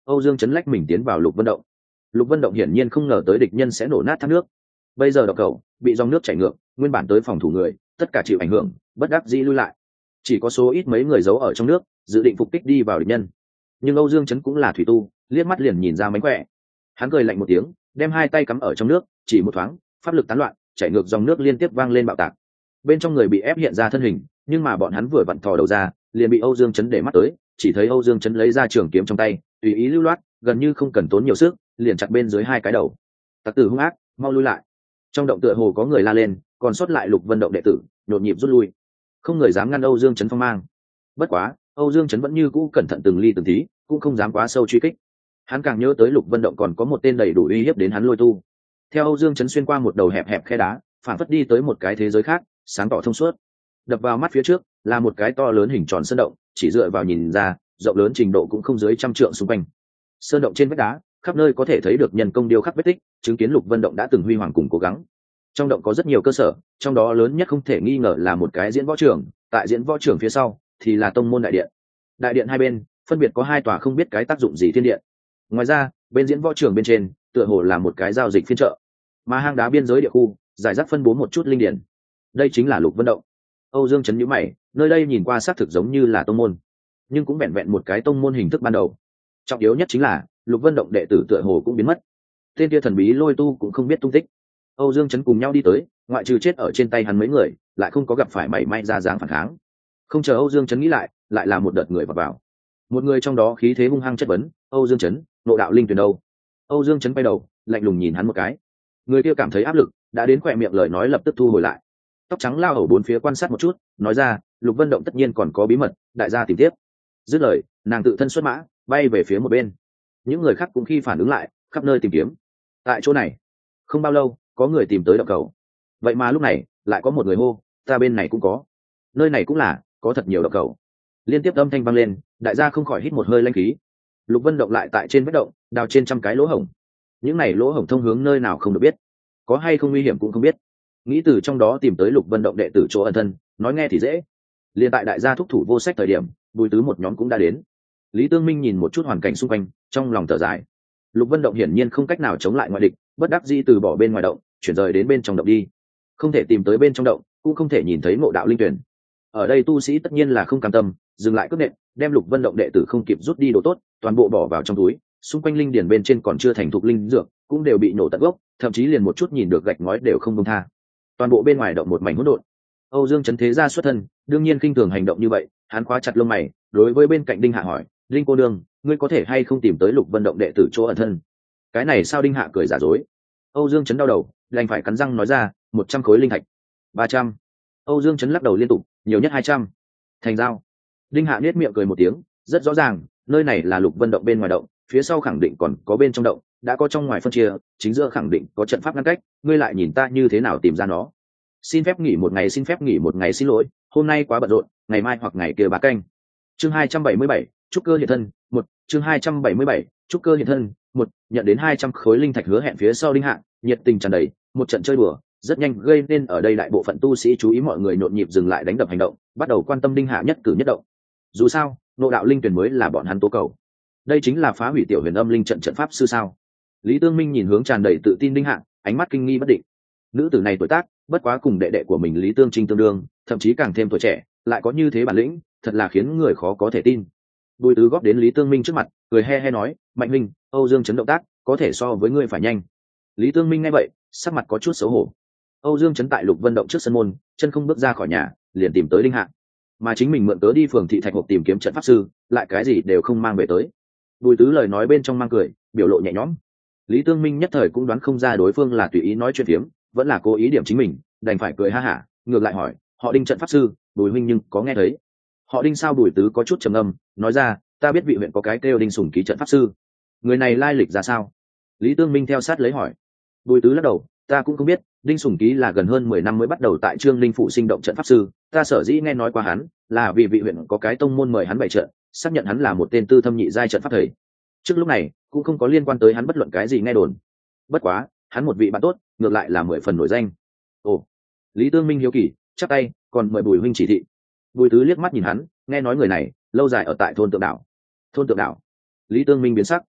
Âu Dương Chấn lách mình tiến vào Lục Vân Động. Lục Vân Động hiển nhiên không ngờ tới địch nhân sẽ nổ nát thác nước. Bây giờ độc cầu bị dòng nước chảy ngược, nguyên bản tới phòng thủ người, tất cả chịu ảnh hưởng, bất đắc dĩ lui lại. Chỉ có số ít mấy người giấu ở trong nước, dự định phục kích đi vào địch nhân. Nhưng Âu Dương Chấn cũng là thủy tu, liếc mắt liền nhìn ra mánh khỏe. Hắn cười lạnh một tiếng, đem hai tay cắm ở trong nước, chỉ một thoáng, pháp lực tán loạn, chảy ngược dòng nước liên tiếp vang lên bạo tạc. Bên trong người bị ép hiện ra thân hình, nhưng mà bọn hắn vừa vặn thò đầu ra, liền bị Âu Dương Chấn để mắt tới, chỉ thấy Âu Dương Chấn lấy ra trường kiếm trong tay, tùy ý lưu loát, gần như không cần tốn nhiều sức, liền chặt bên dưới hai cái đầu. Tặc tử hung ác, mau lui lại. Trong động tựa hồ có người la lên, còn sót lại Lục Vân Động đệ tử nhộn nhịp rút lui, không người dám ngăn Âu Dương Chấn phong mang. Bất quá Âu Dương Chấn vẫn như cũ cẩn thận từng ly từng tí, cũng không dám quá sâu truy kích. Hắn càng nhớ tới Lục Vân Động còn có một tên đầy đủ uy hiếp đến hắn lôi tu. Theo Âu Dương Chấn xuyên qua một đầu hẹp hẹp khe đá, phản phất đi tới một cái thế giới khác, sáng tỏ thông suốt. Đập vào mắt phía trước là một cái to lớn hình tròn sơn động, chỉ dựa vào nhìn ra, rộng lớn trình độ cũng không dưới 100 trượng xung quanh. Sơn động trên vách đá, khắp nơi có thể thấy được nhân công điêu khắc vết tích, chứng kiến Lục Vân Động đã từng huy hoàng cùng cố gắng. Trong động có rất nhiều cơ sở, trong đó lớn nhất không thể nghi ngờ là một cái diễn võ trường, tại diễn võ trường phía sau thì là tông môn đại điện. Đại điện hai bên phân biệt có hai tòa không biết cái tác dụng gì thiên điện. Ngoài ra, bên diễn võ trường bên trên tựa hồ là một cái giao dịch phiên chợ, mà hang đá biên giới địa khu giải rác phân bố một chút linh điển. Đây chính là Lục Vân Động. Âu Dương Chấn nhíu mày, nơi đây nhìn qua xác thực giống như là tông môn, nhưng cũng vẹn vẹn một cái tông môn hình thức ban đầu. Trọng yếu nhất chính là Lục Vân Động đệ tử tựa hồ cũng biến mất, tên kia thần bí lôi tu cũng không biết tung tích. Âu Dương Chấn cùng nhau đi tới, ngoại trừ chết ở trên tay hắn mấy người, lại không có gặp phải mảy may ra dáng phản kháng. Không chờ Âu Dương Chấn nghĩ lại là một đợt người vào vào. Một người trong đó khí thế hung hăng chất vấn, "Âu Dương Chấn, Ngộ Đạo Linh Tuyền đâu?" Âu Dương Chấn quay đầu, lạnh lùng nhìn hắn một cái. Người kia cảm thấy áp lực, đã đến khỏe miệng lời nói lập tức thu hồi lại. Tóc trắng lao hầu bốn phía quan sát một chút, nói ra, "Lục Vân Động tất nhiên còn có bí mật, đại gia tìm tiếp." Dứt lời, nàng tự thân xuất mã, bay về phía một bên. Những người khác cũng khi phản ứng lại, khắp nơi tìm kiếm. Tại chỗ này, không bao lâu, có người tìm tới động cầu. Vậy mà lúc này lại có một người hô, "Ta bên này cũng có." Nơi này cũng là có thật nhiều động cầu. Liên tiếp âm thanh vang lên, đại gia không khỏi hít một hơi lãnh khí. Lục Vân Động lại tại trên vết động đào trên trăm cái lỗ hổng. Những này lỗ hổng thông hướng nơi nào không được biết, có hay không nguy hiểm cũng không biết. Nghĩ từ trong đó tìm tới Lục Vân Động đệ tử chỗ ẩn thân, nói nghe thì dễ. Liên tại đại gia thúc thủ vô sách thời điểm, Bùi Tứ một nhóm cũng đã đến. Lý Tương Minh nhìn một chút hoàn cảnh xung quanh, trong lòng thở dài. Lục Vân Động hiển nhiên không cách nào chống lại ngoại địch, bất đắc dĩ từ bỏ bên ngoài động, chuyển rời đến bên trong động đi. Không thể tìm tới bên trong động, cũng không thể nhìn thấy Ngộ Đạo Linh Tuyển. Ở đây tu sĩ tất nhiên là không cam tâm, dừng lại cướp nện, đem Lục Vân Động đệ tử không kịp rút đi đồ tốt, toàn bộ bỏ vào trong túi. Xung quanh linh điển bên trên còn chưa thành thục linh dược, cũng đều bị nổ tận gốc, thậm chí liền một chút nhìn được gạch ngói đều không buông tha. Toàn bộ bên ngoài động một mảnh hỗn độn. Âu Dương Chấn thế gia xuất thân, đương nhiên khinh thường hành động như vậy, hắn khóa chặt lông mày, đối với bên cạnh Đinh Hạ hỏi, "Đinh cô nương, ngươi có thể hay không tìm tới Lục Vân Động đệ tử chỗ ẩn thân?" Cái này sao? Đinh Hạ cười giả dối. Âu Dương Chấn đau đầu, đành phải cắn răng nói ra, 100 khối linh thạch. 300. Âu Dương Chấn lắc đầu liên tục, nhiều nhất 200. Thành giao. Đinh Hạ nhếch miệng cười một tiếng, rất rõ ràng, nơi này là Lục Vân Động bên ngoài động, phía sau khẳng định còn có bên trong động, đã có trong ngoài phân chia, chính giữa khẳng định có trận pháp ngăn cách, ngươi lại nhìn ta như thế nào tìm ra nó. Xin phép nghỉ một ngày, xin phép nghỉ một ngày, xin lỗi, hôm nay quá bận rộn, ngày mai hoặc ngày kia bá canh. Chương 277, trúc cơ hiện thân, 1, chương 277, trúc cơ hiện thân, 1, nhận đến 200 khối linh thạch hứa hẹn phía sau Đinh Hạ, nhiệt tình tràn đầy, một trận chơi đùa, rất nhanh gây nên ở đây đại bộ phận tu sĩ chú ý, mọi người nhộn nhịp dừng lại đánh đập hành động, bắt đầu quan tâm Đinh Hạ nhất cử nhất động. Dù sao, Ngộ Đạo Linh Tuyển mới là bọn hắn tố cầu. Đây chính là phá hủy Tiểu Huyền Âm Linh trận trận pháp sư sao? Lý Tương Minh nhìn hướng tràn đầy tự tin Đinh Hạ, ánh mắt kinh nghi bất định. Nữ tử này tuổi tác, bất quá cùng đệ đệ của mình Lý Tương Trinh tương đương, thậm chí càng thêm tuổi trẻ, lại có như thế bản lĩnh, thật là khiến người khó có thể tin. Bùi Tứ góp đến Lý Tương Minh trước mặt, cười he he nói, "Mạnh Minh, Âu Dương Chấn động tác có thể so với ngươi phải nhanh." Lý Tương Minh nghe vậy, sắc mặt có chút xấu hổ. Âu Dương Chấn tại Lục Vân Động trước sân môn, chân không bước ra khỏi nhà, liền tìm tới Đinh Hạ, mà chính mình mượn cớ đi phường thị thạch hộp tìm kiếm trận pháp sư, lại cái gì đều không mang về tới. Bùi Tứ lời nói bên trong mang cười, biểu lộ nhẹ nhõm. Lý Tương Minh nhất thời cũng đoán không ra đối phương là tùy ý nói chuyện phiếm, vẫn là cố ý điểm chính mình, đành phải cười ha hả, ngược lại hỏi, "Họ Đinh trận pháp sư, Bùi huynh nhưng có nghe thấy?" "Họ Đinh sao?" Bùi Tứ có chút trầm ngâm, nói ra, "Ta biết vị huyện có cái kêu Đinh Sùng Ký trận pháp sư, người này lai lịch ra sao?" Lý Tương Minh theo sát lấy hỏi. Bùi Tứ lắc đầu, "Ta cũng không biết, Đinh Sùng Ký là gần hơn 10 năm mới bắt đầu tại Trương Linh phụ sinh động trận pháp sư, ta sở dĩ nghe nói qua hắn, là vì vị huyện có cái tông môn mời hắn bày trận, xác nhận hắn là một tên tư thâm nhị giai trận pháp thầy. Trước lúc này, cũng không có liên quan tới hắn bất luận cái gì nghe đồn. Bất quá, hắn một vị bạn tốt, ngược lại là 10 phần nổi danh." Ồ. Lý Tương Minh hiếu kỳ, chắp tay, "Còn mời Bùi huynh chỉ thị." Bùi Tứ liếc mắt nhìn hắn, nghe nói người này lâu dài ở tại thôn Tượng Đảo. Thôn Tượng Đảo? Lý Tương Minh biến sắc,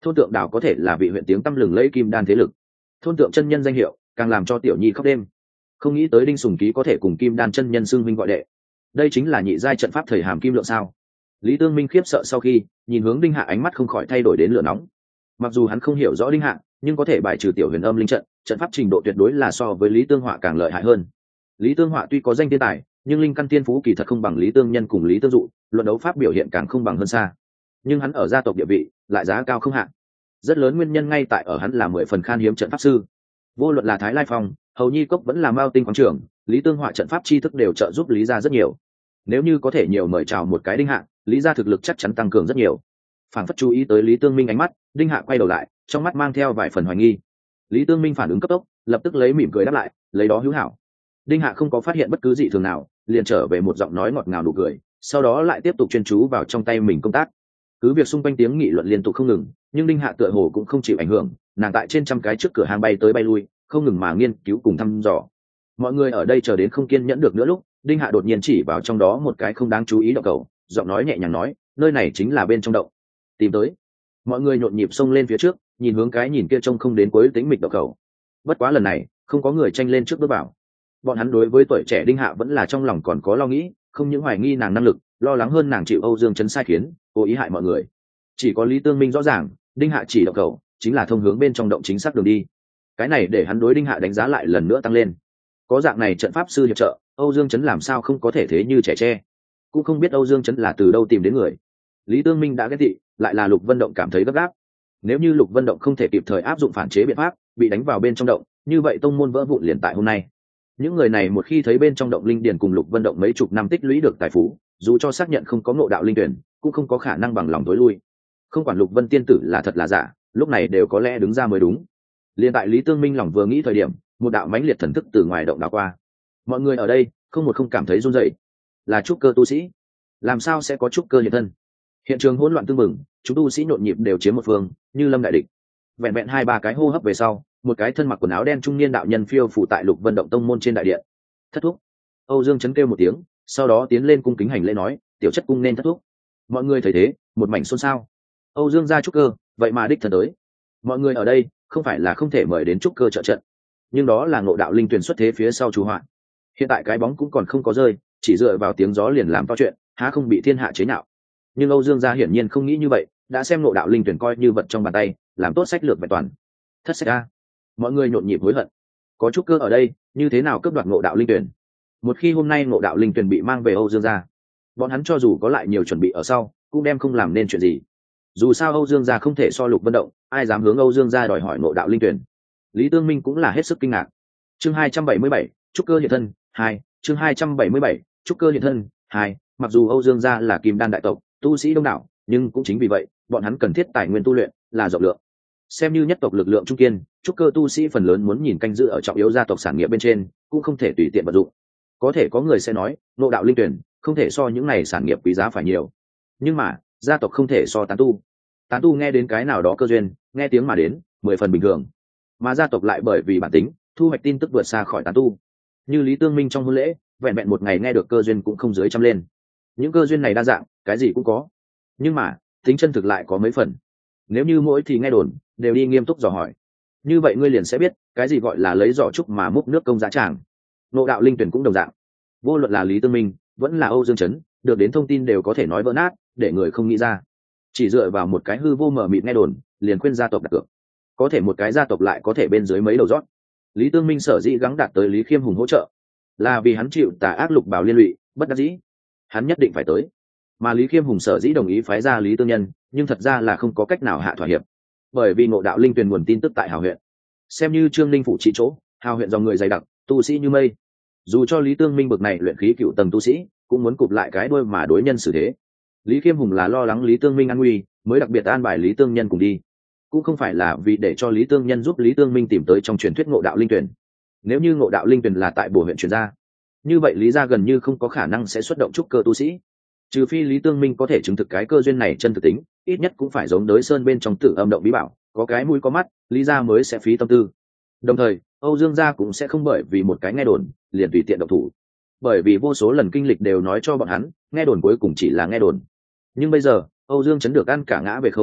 thôn tượng đảo có thể là vị huyện tiếng tăm lừng lẫy kim đan thế lực, thôn tượng chân nhân danh hiệu càng làm cho tiểu nhi khóc đêm. Không nghĩ tới đinh sùng ký có thể cùng kim đan chân nhân xưng huynh gọi đệ, đây chính là nhị giai trận pháp thầy hàm kim lượng sao? Lý Tương Minh khiếp sợ sau khi nhìn hướng đinh hạ, ánh mắt không khỏi thay đổi đến lửa nóng. Mặc dù hắn không hiểu rõ đinh hạ, nhưng có thể bài trừ tiểu huyền âm linh trận, trận pháp trình độ tuyệt đối là so với Lý Tương Họa càng lợi hại hơn. Lý Tương Họa tuy có danh thiên tài, nhưng linh căn tiên phú kỳ thật không bằng Lý Tương Nhân cùng Lý Tương Dụ, luận đấu pháp biểu hiện càng không bằng hơn xa. Nhưng hắn ở gia tộc địa vị lại giá cao không hạn, rất lớn nguyên nhân ngay tại ở hắn là 10 phần khan hiếm trận pháp sư. Vô luận là Thái Lai Phong, Hầu Nhi Cốc vẫn là Mao Tinh quán trưởng, Lý Tương Họa trận pháp tri thức đều trợ giúp Lý gia rất nhiều. Nếu như có thể nhiều mời chào một cái đinh hạ, Lý gia thực lực chắc chắn tăng cường rất nhiều. Phản phất chú ý tới Lý Tương Minh ánh mắt, đinh hạ quay đầu lại, trong mắt mang theo vài phần hoài nghi. Lý Tương Minh phản ứng cấp tốc, lập tức lấy mỉm cười đáp lại, lấy đó hữu hảo. Đinh hạ không có phát hiện bất cứ dị thường nào, liền trở về một giọng nói ngọt ngào nụ cười, sau đó lại tiếp tục chuyên chú vào trong tay mình công tác. Cứ việc xung quanh tiếng nghị luận liên tục không ngừng, nhưng đinh hạ tựa hồ cũng không chịu ảnh hưởng, nàng tại trên trăm cái trước cửa hàng bay tới bay lui, không ngừng mà nghiên cứu cùng thăm dò. Mọi người ở đây chờ đến không kiên nhẫn được nữa lúc, đinh hạ đột nhiên chỉ vào trong đó một cái không đáng chú ý động cầu, giọng nói nhẹ nhàng nói, nơi này chính là bên trong động. Tìm tới. Mọi người nhộn nhịp xông lên phía trước, nhìn hướng cái nhìn kia trông không đến cuối tính mịch động cầu. Bất quá lần này không có người tranh lên trước bước vào. Bọn hắn đối với tuổi trẻ đinh hạ vẫn là trong lòng còn có lo nghĩ, không những hoài nghi nàng năng lực, lo lắng hơn nàng chịu Âu Dương Chấn sai khiến, cố ý hại mọi người. Chỉ có Lý Tương Minh rõ ràng, đinh hạ chỉ động cầu chính là thông hướng bên trong động chính xác đường đi. Cái này để hắn đối đinh hạ đánh giá lại lần nữa tăng lên. Có dạng này trận pháp sư hiệp trợ, Âu Dương Chấn làm sao không có thể thế như trẻ tre. Cũng không biết Âu Dương Chấn là từ đâu tìm đến người. Lý Tương Minh đã ghét tị, lại là Lục Vân Động cảm thấy gấp gáp. Nếu như Lục Vân Động không thể kịp thời áp dụng phản chế biện pháp, bị đánh vào bên trong động, như vậy tông môn vỡ vụn liền tại hôm nay. Những người này một khi thấy bên trong động linh điền cùng Lục Vân Động mấy chục năm tích lũy được tài phú, dù cho xác nhận không có ngộ đạo linh tuyển, cũng không có khả năng bằng lòng tối lui. Không quản Lục Vân tiên tử là thật là giả, lúc này đều có lẽ đứng ra mới đúng. Liên tại Lý Tương Minh lòng vừa nghĩ thời điểm, một đạo mãnh liệt thần thức từ ngoài động đảo qua. Mọi người ở đây không cảm thấy run rẩy. Là trúc cơ tu sĩ, làm sao sẽ có trúc cơ hiện thân? Hiện trường hỗn loạn tương mừng, chúng tu sĩ nhộn nhịp đều chiếm một phương, như lâm đại địch. Vẹn vẹn 2-3 cái hô hấp về sau, một cái thân mặc quần áo đen trung niên đạo nhân phiêu phủ tại Lục Vân Động tông môn trên đại điện. Thất thúc. Âu Dương Chấn kêu một tiếng, sau đó tiến lên cung kính hành lễ nói, tiểu chất cung nên thất thúc. Mọi người thấy thế, một mảnh xôn xao. Âu Dương gia trúc cơ, vậy mà đích thân tới. Mọi người ở đây không phải là không thể mời đến trúc cơ trợ trận, nhưng đó là ngộ đạo linh tuyển xuất thế phía sau chủ hoạn. Hiện tại cái bóng cũng còn không có rơi, chỉ dựa vào tiếng gió liền làm to chuyện, há không bị thiên hạ chế nhạo. Nhưng Âu Dương gia hiển nhiên không nghĩ như vậy, đã xem ngộ đạo linh tuyển coi như vật trong bàn tay, làm tốt sách lược vẹn toàn. Thất sách a! Mọi người nhộn nhịp hối hận. Có trúc cơ ở đây, như thế nào cướp đoạt ngộ đạo linh tuyển? Một khi hôm nay ngộ đạo linh tuyển bị mang về Âu Dương gia, bọn hắn cho dù có lại nhiều chuẩn bị ở sau, cũng đem không làm nên chuyện gì. Dù sao Âu Dương gia không thể so Lục Vân Động, ai dám hướng Âu Dương gia đòi hỏi ngộ đạo linh tuyển. Lý Tương Minh cũng là hết sức kinh ngạc. Chương 277, trúc cơ hiện thân 2, chương 277, trúc cơ hiện thân 2. Mặc dù Âu Dương gia là kim đan đại tộc, tu sĩ đông đảo, nhưng cũng chính vì vậy, bọn hắn cần thiết tài nguyên tu luyện là rộng lượng. Xem như nhất tộc lực lượng trung kiên, trúc cơ tu sĩ phần lớn muốn nhìn canh giữ ở trọng yếu gia tộc sản nghiệp bên trên, cũng không thể tùy tiện vận dụng. Có thể có người sẽ nói, ngộ đạo linh tuyển không thể so những này sản nghiệp quý giá phải nhiều. Nhưng mà, gia tộc không thể so tán tu. Tán tu nghe đến cái nào đó cơ duyên, nghe tiếng mà đến, 10 phần bình thường. Mà gia tộc lại bởi vì bản tính, thu hoạch tin tức vượt xa khỏi tán tu. Như Lý Tương Minh trong hôn lễ, vẹn vẹn một ngày nghe được cơ duyên cũng không dưới trăm lên. Những cơ duyên này đa dạng, cái gì cũng có. Nhưng mà, tính chân thực lại có mấy phần. Nếu như mỗi thì nghe đồn, đều đi nghiêm túc dò hỏi. Như vậy ngươi liền sẽ biết, cái gì gọi là lấy giỏ trúc mà múc nước công giá tràng. Ngộ đạo linh tuyển cũng đồng dạng. Vô luận là Lý Tương Minh, vẫn là Âu Dương Chấn, được đến thông tin đều có thể nói vỡ nát, để người không nghĩ ra. Chỉ dựa vào một cái hư vô mờ mịt nghe đồn, liền khuyên gia tộc đặt cược. Có thể một cái gia tộc lại có thể bên dưới mấy đầu rót. Lý Tương Minh sở dĩ gắng đạt tới Lý Khiêm Hùng hỗ trợ, là vì hắn chịu tà ác lục bảo liên lụy, bất đắc dĩ, hắn nhất định phải tới. Mà Lý Khiêm Hùng sở dĩ đồng ý phái ra Lý Tương Nhân, nhưng thật ra là không có cách nào hạ thỏa hiệp, bởi vì ngộ đạo linh tuyển nguồn tin tức tại Hào huyện, xem như Trương Linh phủ trị chỗ, Hào huyện dòng người dày đặc, tu sĩ như mây. Dù cho Lý Tương Minh bực này luyện khí cựu tầng tu sĩ, cũng muốn cụp lại cái đuôi mà đối nhân xử thế. Lý Khiêm Hùng là lo lắng Lý Tương Minh an nguy, mới đặc biệt an bài Lý Tương Nhân cùng đi, cũng không phải là vì để cho Lý Tương Nhân giúp Lý Tương Minh tìm tới trong truyền thuyết ngộ đạo linh tuyển. Nếu như ngộ đạo linh tuyển là tại bổ huyện truyền ra, như vậy Lý gia gần như không có khả năng sẽ xuất động trúc cơ tu sĩ, trừ phi Lý Tương Minh có thể chứng thực cái cơ duyên này chân thực tính, ít nhất cũng phải giống Đới Sơn bên trong Tử Âm động bí bảo, có cái mũi có mắt, Lý gia mới sẽ phí tâm tư. Đồng thời, Âu Dương gia cũng sẽ không bởi vì một cái nghe đồn liền tùy tiện động thủ, bởi vì vô số lần kinh lịch đều nói cho bọn hắn, nghe đồn cuối cùng chỉ là nghe đồn. Nhưng bây giờ, Âu Dương Chấn được ăn cả ngã về không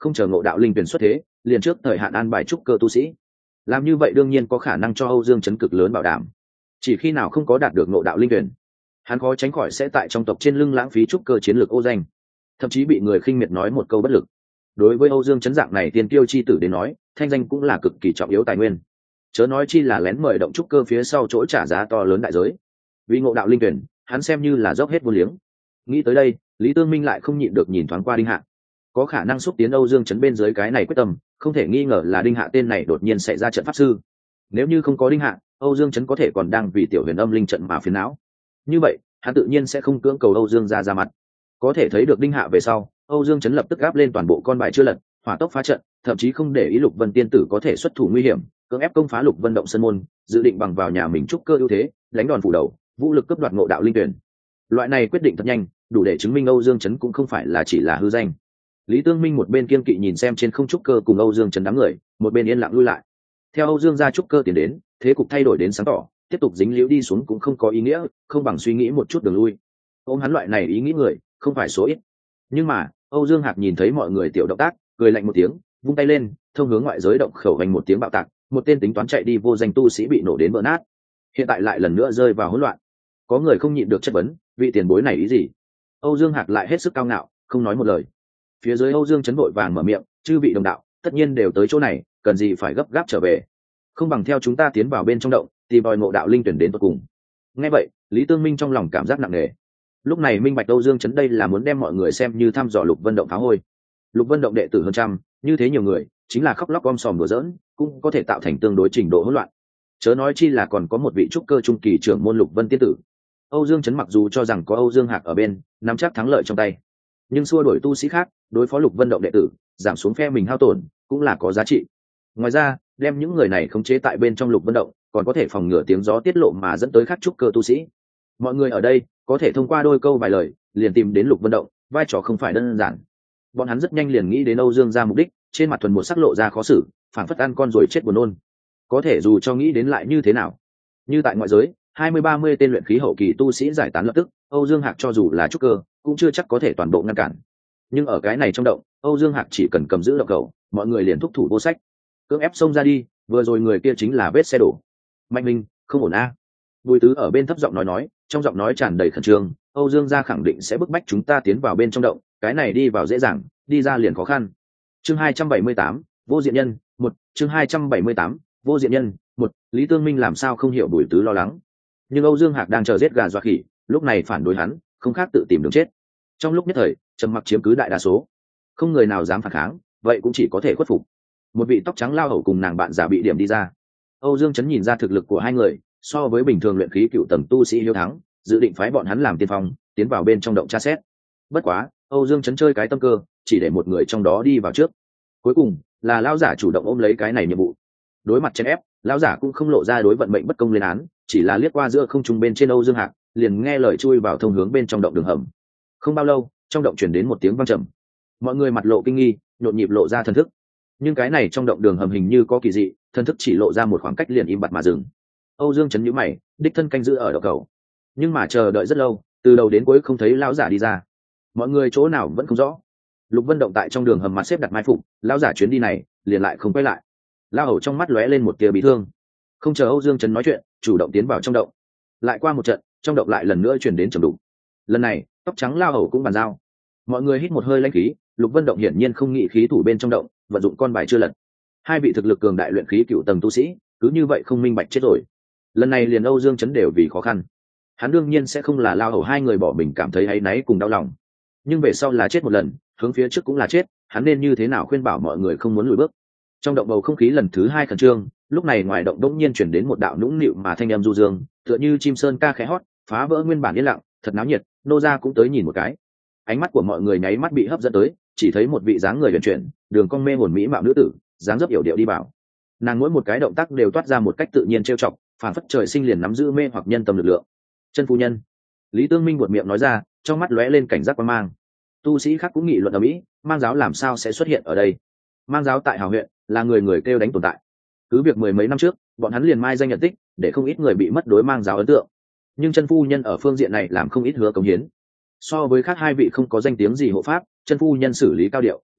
không chờ Ngộ Đạo Linh Tuyển xuất thế, liền trước thời hạn an bài trúc cơ tu sĩ. Làm như vậy đương nhiên có khả năng cho Âu Dương Chấn cực lớn bảo đảm. Chỉ khi nào không có đạt được Ngộ Đạo Linh Tuyển, hắn khó tránh khỏi sẽ tại trong tộc trên lưng lãng phí trúc cơ chiến lược ô danh, thậm chí bị người khinh miệt nói một câu bất lực. Đối với Âu Dương Chấn dạng này tiên tiêu chi tử đến nói, thanh danh cũng là cực kỳ trọng yếu tài nguyên. Chớ nói chi là lén mời động trúc cơ phía sau chỗ trả giá to lớn đại giới. Vì Ngộ Đạo Linh Tuyển, hắn xem như là dốc hết vô liếng. Nghĩ tới đây, Lý Tương Minh lại không nhịn được nhìn thoáng qua Đinh Hạ. Có khả năng xúc tiến Âu Dương Chấn bên dưới cái này quyết tâm, không thể nghi ngờ là Đinh Hạ tên này đột nhiên xảy ra trận pháp sư. Nếu như không có Đinh Hạ, Âu Dương Chấn có thể còn đang vì tiểu huyền âm linh trận mà phiền não. Như vậy, hắn tự nhiên sẽ không cưỡng cầu Âu Dương ra mặt. Có thể thấy được Đinh Hạ về sau, Âu Dương Chấn lập tức gáp lên toàn bộ con bài chưa lật, hỏa tốc phá trận, thậm chí không để ý Lục Vân tiên tử có thể xuất thủ nguy hiểm, cưỡng ép công phá Lục Vân động sơn môn, dự định bằng vào nhà mình trúc cơ ưu thế, đánh đòn phủ đầu, vũ lực cướp đoạt Ngộ Đạo Linh Tuyển. Loại này quyết định thật nhanh, đủ để chứng minh Âu Dương Chấn cũng không phải là chỉ là hư danh. Lý Tương Minh một bên kiên kỵ nhìn xem trên không trúc cơ cùng Âu Dương Chấn đám người, một bên yên lặng lui lại. Theo Âu Dương gia trúc cơ tiến đến, thế cục thay đổi đến sáng tỏ, tiếp tục dính líu đi xuống cũng không có ý nghĩa, không bằng suy nghĩ một chút đường lui. Ôm hắn loại này ý nghĩ người, không phải số ít. Nhưng mà, Âu Dương Hạc nhìn thấy mọi người tiểu động tác, cười lạnh một tiếng, vung tay lên, thông hướng ngoại giới động khẩu hành một tiếng bạo tạc, một tên tính toán chạy đi vô danh tu sĩ bị nổ đến vỡ nát. Hiện tại lại lần nữa rơi vào hỗn loạn. Có người không nhịn được chất vấn, vị tiền bối này ý gì? Âu Dương Hạc lại hết sức cao ngạo, không nói một lời. Phía dưới Âu Dương Chấn vội vàng mở miệng, chư vị đồng đạo, tất nhiên đều tới chỗ này, cần gì phải gấp gáp trở về? Không bằng theo chúng ta tiến vào bên trong động, tìm đòi Ngộ Đạo Linh Tuyển đến tận cùng. Nghe vậy, Lý Tương Minh trong lòng cảm giác nặng nề. Lúc này minh bạch Âu Dương Chấn đây là muốn đem mọi người xem như thăm dò Lục Vân động phá hôi. Lục Vân động đệ tử hơn trăm, như thế nhiều người, chính là khóc lóc om sòm đùa giỡn, cũng có thể tạo thành tương đối trình độ hỗn loạn. Chớ nói chi là còn có một vị trúc cơ trung kỳ trưởng môn Lục Vân tiên tử. Âu Dương Chấn mặc dù cho rằng có Âu Dương Hạc ở bên, nắm chắc thắng lợi trong tay, nhưng xua đuổi tu sĩ khác, đối phó Lục Vân động đệ tử, giảm xuống phe mình hao tổn, cũng là có giá trị. Ngoài ra, đem những người này khống chế tại bên trong Lục Vân động, còn có thể phòng ngừa tiếng gió tiết lộ mà dẫn tới khác trúc cơ tu sĩ. Mọi người ở đây có thể thông qua đôi câu vài lời, liền tìm đến Lục Vân động, vai trò không phải đơn giản. Bọn hắn rất nhanh liền nghĩ đến Âu Dương gia mục đích, trên mặt thuần một sắc lộ ra khó xử, phảng phất ăn con rồi chết buồn nôn. Có thể dù cho nghĩ đến lại như thế nào, như tại ngoại giới, 20-30 tên luyện khí hậu kỳ tu sĩ giải tán lập tức, Âu Dương Hạc cho dù là trúc cơ, cũng chưa chắc có thể toàn bộ ngăn cản. Nhưng ở cái này trong động, Âu Dương Hạc chỉ cần cầm giữ động cầu, mọi người liền thúc thủ vô sách, cưỡng ép xông ra đi. Vừa rồi người kia chính là vết xe đổ. Mạnh Minh, không ổn a. Bùi Tứ ở bên thấp giọng nói, trong giọng nói tràn đầy khẩn trương. Âu Dương gia khẳng định sẽ bức bách chúng ta tiến vào bên trong động, cái này đi vào dễ dàng, đi ra liền khó khăn. Chương 278, vô diện nhân, 1. Chương 278, vô diện nhân, 1. Lý Tương Minh làm sao không hiểu Bùi Tứ lo lắng, nhưng Âu Dương Hạc đang chờ giết gà dọa khỉ, lúc này phản đối hắn, không khác tự tìm đường chết. Trong lúc nhất thời, trầm mặc chiếm cứ đại đa số, không người nào dám phản kháng, vậy cũng chỉ có thể khuất phục. Một vị tóc trắng lao hầu cùng nàng bạn giả bị điểm đi ra. Âu Dương Chấn nhìn ra thực lực của hai người so với bình thường luyện khí cựu tầng tu sĩ hiếu thắng, dự định phái bọn hắn làm tiên phong, tiến vào bên trong động tra xét. Bất quá, Âu Dương Chấn chơi cái tâm cơ, chỉ để một người trong đó đi vào trước. Cuối cùng là lão giả chủ động ôm lấy cái này nhiệm vụ. Đối mặt chen ép, lão giả cũng không lộ ra đối vận mệnh bất công lên án, chỉ là liếc qua giữa không trung bên trên Âu Dương Hạc, liền nghe lời chui vào thông hướng bên trong động đường hầm. Không bao lâu, trong động truyền đến một tiếng vang trầm. Mọi người mặt lộ kinh nghi, nhộn nhịp lộ ra thần thức. Nhưng cái này trong động đường hầm hình như có kỳ dị, thần thức chỉ lộ ra một khoảng cách liền im bặt mà dừng. Âu Dương chấn nhíu mày, đích thân canh giữ ở đầu cầu. Nhưng mà chờ đợi rất lâu, từ đầu đến cuối không thấy lão giả đi ra. Mọi người chỗ nào vẫn không rõ. Lục Vân động tại trong đường hầm mặt xếp đặt mai phục, lão giả chuyến đi này liền lại không quay lại. Lão hầu trong mắt lóe lên một tia bí thương, không chờ Âu Dương chấn nói chuyện, chủ động tiến vào trong động. Lại qua một trận, trong động lại lần nữa truyền đến trầm đục. Lần này, tóc trắng lão hầu cũng bàn giao. Mọi người hít một hơi lãnh khí, Lục Vân động hiển nhiên không nghĩ khí thủ bên trong động, vận dụng con bài chưa lật. Hai vị thực lực cường đại luyện khí cựu tầng tu sĩ, cứ như vậy không minh bạch chết rồi. Lần này liền Âu Dương chấn đều vì khó khăn. Hắn đương nhiên sẽ không là lao hầu hai người bỏ mình cảm thấy áy náy cùng đau lòng. Nhưng về sau là chết một lần, hướng phía trước cũng là chết, hắn nên như thế nào khuyên bảo mọi người không muốn lùi bước. Trong động bầu không khí lần thứ hai khẩn trương, lúc này ngoài động đống nhiên chuyển đến một đạo nũng nịu mà thanh âm du dương, tựa như chim sơn ca khẽ hót, phá vỡ nguyên bản yên lặng, thật náo nhiệt. Nô gia cũng tới nhìn một cái. Ánh mắt của mọi người nháy mắt bị hấp dẫn tới, chỉ thấy một vị dáng người huyền chuyển, đường cong mê hồn mỹ mạo nữ tử, dáng dấp yểu điệu đi vào. Nàng mỗi một cái động tác đều toát ra một cách tự nhiên trêu chọc, phản phất trời sinh liền nắm giữ mê hoặc nhân tâm lực lượng. Chân phu nhân. Lý Tương Minh buột miệng nói ra, trong mắt lóe lên cảnh giác quan mang. Tu sĩ khác cũng nghị luận ở mỹ, mang giáo làm sao sẽ xuất hiện ở đây? Mang giáo tại Hào huyện là người người kêu đánh tồn tại. Cứ việc mười mấy năm trước, bọn hắn liền mai danh nhận tích, để không ít người bị mất đối mang giáo ấn tượng. Nhưng chân phu nhân ở phương diện này làm không ít hứa cống hiến. So với khác hai vị không có danh tiếng gì hộ pháp, chân phu nhân xử lý cao điệu,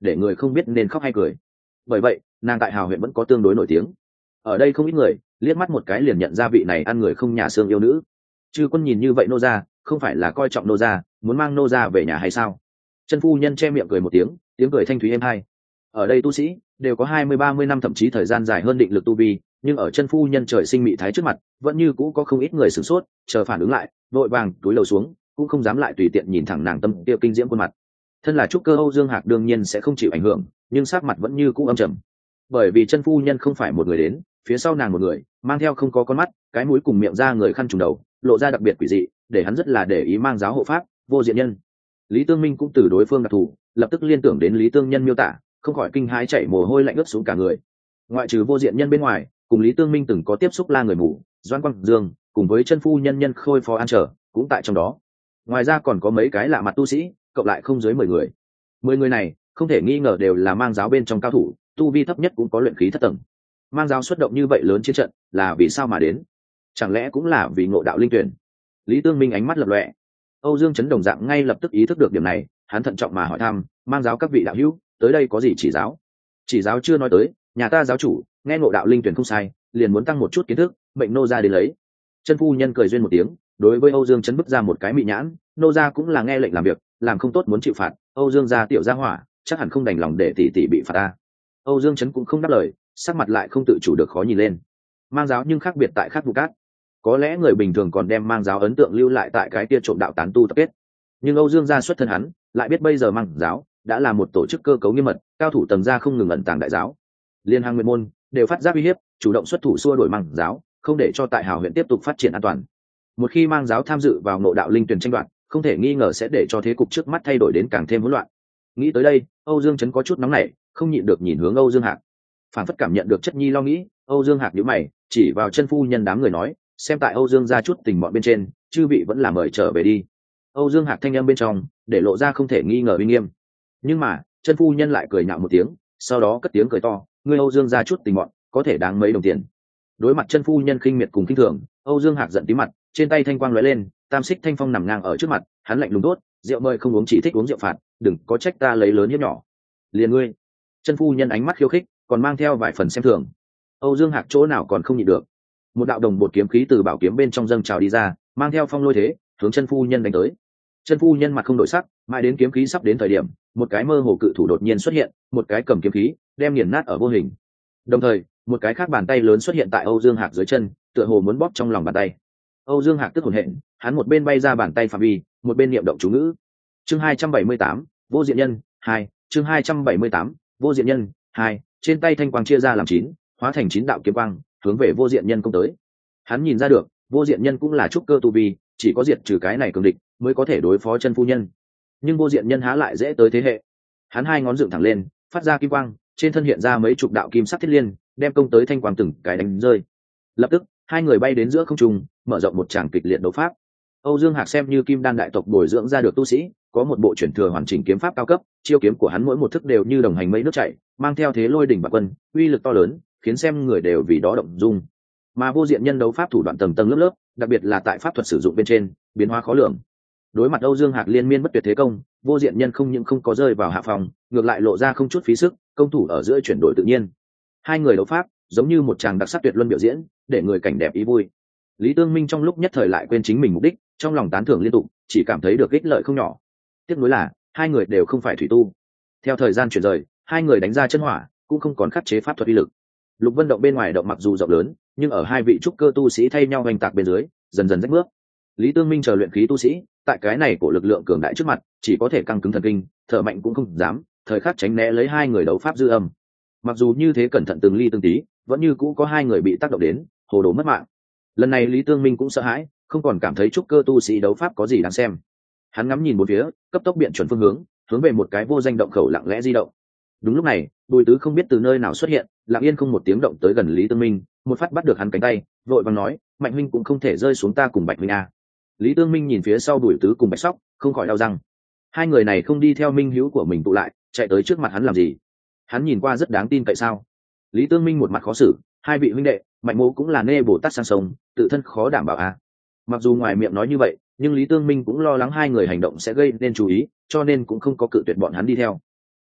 để người không biết nên khóc hay cười. Bởi vậy nàng tại Hào huyện vẫn có tương đối nổi tiếng. Ở đây không ít người liếc mắt một cái liền nhận ra vị này ăn người không nhà xương yêu nữ. Chư Quân nhìn như vậy nô gia không phải là coi trọng nô gia, muốn mang nô gia về nhà hay sao? Chân phu nhân che miệng cười một tiếng, tiếng cười thanh thúy êm hai. Ở đây tu sĩ đều có 20-30 năm thậm chí thời gian dài hơn định lực tu vi, nhưng ở chân phu nhân trời sinh mị thái trước mặt vẫn như cũ có không ít người sửng sốt, chờ phản ứng lại vội vàng túi lầu xuống, cũng không dám lại tùy tiện nhìn thẳng nàng tâm tiêu kinh diễm khuôn mặt. Thân là trúc cơ Âu Dương Hạc đương nhiên sẽ không chịu ảnh hưởng, nhưng sắc mặt vẫn như cũ âm trầm, bởi vì chân phu nhân không phải một người đến, phía sau nàng một người mang theo không có con mắt, cái mũi cùng miệng ra người khăn trùm đầu, lộ ra đặc biệt quỷ dị, để hắn rất là để ý mang giáo hộ pháp Vô Diện Nhân. Lý Tương Minh cũng từ đối phương đặc thù lập tức liên tưởng đến Lý Tương Nhân miêu tả, không khỏi kinh hãi chảy mồ hôi lạnh ướt xuống cả người. Ngoại trừ Vô Diện Nhân bên ngoài, cùng Lý Tương Minh từng có tiếp xúc La Người Mù, Doãn Quang Dương cùng với chân phu nhân Nhân Khôi Phó An Trở cũng tại trong đó. Ngoài ra còn có mấy cái lạ mặt tu sĩ, cộng lại không dưới 10 người. 10 người này không thể nghi ngờ đều là mang giáo bên trong cao thủ, tu vi thấp nhất cũng có luyện khí thất tầng. Mang giáo xuất động như vậy lớn chiến trận là vì sao mà đến? Chẳng lẽ cũng là vì ngộ đạo linh tuyển? Lý Tương Minh ánh mắt lập lòe. Âu Dương Chấn đồng dạng ngay lập tức ý thức được điểm này, hắn thận trọng mà hỏi thăm, mang giáo các vị đạo hữu, tới đây có gì chỉ giáo? Chỉ giáo chưa nói tới, nhà ta giáo chủ nghe ngộ đạo linh tuyển không sai, liền muốn tăng một chút kiến thức, mệnh nô gia đến lấy. Chân phu nhân cười duyên một tiếng, đối với Âu Dương Chấn bứt ra một cái mị nhãn, nô gia cũng là nghe lệnh làm việc, làm không tốt muốn chịu phạt, Âu Dương gia tiểu gia hỏa, chắc hẳn không đành lòng để tỷ tỷ bị phạt ta. Âu Dương Chấn cũng không đáp lời, sắc mặt lại không tự chủ được khó nhìn lên. Mang giáo nhưng khác biệt tại khác vụ cát, có lẽ người bình thường còn đem mang giáo ấn tượng lưu lại tại cái kia trộm đạo tán tu tập kết, nhưng Âu Dương gia xuất thân hắn lại biết bây giờ mang giáo đã là một tổ chức cơ cấu nghiêm mật, cao thủ tầng gia không ngừng ẩn tàng đại giáo, liên hàng nguyện môn đều phát giác uy hiếp, chủ động xuất thủ xua đuổi mang giáo, không để cho tại Hào huyện tiếp tục phát triển an toàn. Một khi mang giáo tham dự vào ngộ đạo linh tuyển tranh đoạt, không thể nghi ngờ sẽ để cho thế cục trước mắt thay đổi đến càng thêm hỗn loạn. Nghĩ tới đây, Âu Dương Chấn có chút nóng nảy, không nhịn được nhìn hướng Âu Dương Hạc. Phản phất cảm nhận được chất nhi lo nghĩ, Âu Dương Hạc nhíu mày, chỉ vào chân phu nhân đám người nói, xem tại Âu Dương gia chút tình bọn bên trên, chư vị vẫn là mời trở về đi. Âu Dương Hạc thanh âm bên trong để lộ ra không thể nghi ngờ uy nghiêm. Nhưng mà chân phu nhân lại cười nhạo một tiếng, sau đó cất tiếng cười to, ngươi Âu Dương gia chút tình bọn có thể đáng mấy đồng tiền? Đối mặt chân phu nhân khinh miệt cùng khinh thường, Âu Dương Hạc giận tí mặt, trên tay thanh quang lóe lên, tam xích thanh phong nằm ngang ở trước mặt, hắn lạnh lùng tốt, rượu mời không uống chỉ thích uống rượu phạt, đừng có trách ta lấy lớn hiếp nhỏ. Liền ngươi. Chân phu nhân ánh mắt khiêu khích, còn mang theo vài phần xem thường. Âu Dương Hạc chỗ nào còn không nhịn được, một đạo đồng bột kiếm khí từ bảo kiếm bên trong dâng trào đi ra, mang theo phong lôi thế, hướng chân phu nhân đánh tới. Chân phu nhân mặt không đổi sắc, mãi đến kiếm khí sắp đến thời điểm, một cái mơ hồ cự thủ đột nhiên xuất hiện, một cái cầm kiếm khí, đem nghiền nát ở vô hình. Đồng thời, một cái khác bàn tay lớn xuất hiện tại Âu Dương Hạc dưới chân, tựa hồ muốn bóp trong lòng bàn tay. Âu Dương Hạc tức hổn hển, hắn một bên bay ra bàn tay phạm vi, một bên niệm động chú ngữ. Chương 278, Vô Diện Nhân 2, chương 278, Vô Diện Nhân 2, trên tay thanh quang chia ra làm 9, hóa thành 9 đạo kiếm quang, hướng về Vô Diện Nhân công tới. Hắn nhìn ra được, Vô Diện Nhân cũng là trúc cơ tu vi, chỉ có diệt trừ cái này cường địch mới có thể đối phó chân phu nhân. Nhưng Vô Diện Nhân há lại dễ tới thế hệ. Hắn hai ngón dựng thẳng lên, phát ra kim quang, trên thân hiện ra mấy chục đạo kim sắc thiết liên, đem công tới thanh quang từng cái đánh rơi. Lập tức, hai người bay đến giữa không trung, mở rộng một tràng kịch liệt đấu pháp. Âu Dương Hạc xem như kim đan đại tộc bồi dưỡng ra được tu sĩ, có một bộ chuyển thừa hoàn chỉnh kiếm pháp cao cấp, chiêu kiếm của hắn mỗi một thức đều như đồng hành mây nước chảy, mang theo thế lôi đỉnh bạc quân, uy lực to lớn, khiến xem người đều vì đó động dung. Mà Vô Diện Nhân đấu pháp thủ đoạn tầng tầng lớp lớp, đặc biệt là tại pháp thuật sử dụng bên trên, biến hóa khó lường. Đối mặt Âu Dương Hạc liên miên bất tuyệt thế công, Vô Diện Nhân không những không có rơi vào hạ phòng, ngược lại lộ ra không chút phí sức, công thủ ở giữa chuyển đổi tự nhiên. Hai người đấu pháp giống như một tràng đặc sắc tuyệt luân biểu diễn, để người cảnh đẹp ý vui. Lý Tương Minh trong lúc nhất thời lại quên chính mình mục đích, trong lòng tán thưởng liên tục, chỉ cảm thấy được ích lợi không nhỏ. Tiếc nuối là hai người đều không phải thủy tu. Theo thời gian chuyển rời, hai người đánh ra chân hỏa cũng không còn khắc chế pháp thuật uy lực. Lục Vân động bên ngoài động mặc dù rộng lớn, nhưng ở hai vị trúc cơ tu sĩ thay nhau hoành tạc bên dưới, dần dần rách bước. Lý Tương Minh chờ luyện khí tu sĩ, tại cái này của lực lượng cường đại trước mặt, chỉ có thể căng cứng thần kinh, thở mạnh cũng không dám, thời khắc tránh né lấy hai người đấu pháp dư âm. Mặc dù như thế cẩn thận từng ly từng tí, vẫn như cũ có hai người bị tác động đến, hồ đồ mất mạng. Lần này Lý Tương Minh cũng sợ hãi, không còn cảm thấy trúc cơ tu sĩ đấu pháp có gì đáng xem. Hắn ngắm nhìn bốn phía, cấp tốc biện chuẩn phương hướng về một cái vô danh động khẩu lặng lẽ di động. Đúng lúc này, Bùi Tứ không biết từ nơi nào xuất hiện, lặng yên không một tiếng động tới gần Lý Tương Minh, một phát bắt được hắn cánh tay, vội vàng nói, Mạnh huynh cũng không thể rơi xuống ta cùng Bạch huynh a. Lý Tương Minh nhìn phía sau Bùi Tứ cùng Bạch Sóc, không khỏi đau răng. Hai người này không đi theo minh hữu của mình tụ lại, chạy tới trước mặt hắn làm gì? Hắn nhìn qua rất đáng tin cậy sao? Lý Tương Minh một mặt khó xử, hai vị huynh đệ, Mạnh Mỗ cũng là nê Bồ Tát sang sông, tự thân khó đảm bảo a. Mặc dù ngoài miệng nói như vậy, nhưng Lý Tương Minh cũng lo lắng hai người hành động sẽ gây nên chú ý, cho nên cũng không có cự tuyệt bọn hắn đi theo.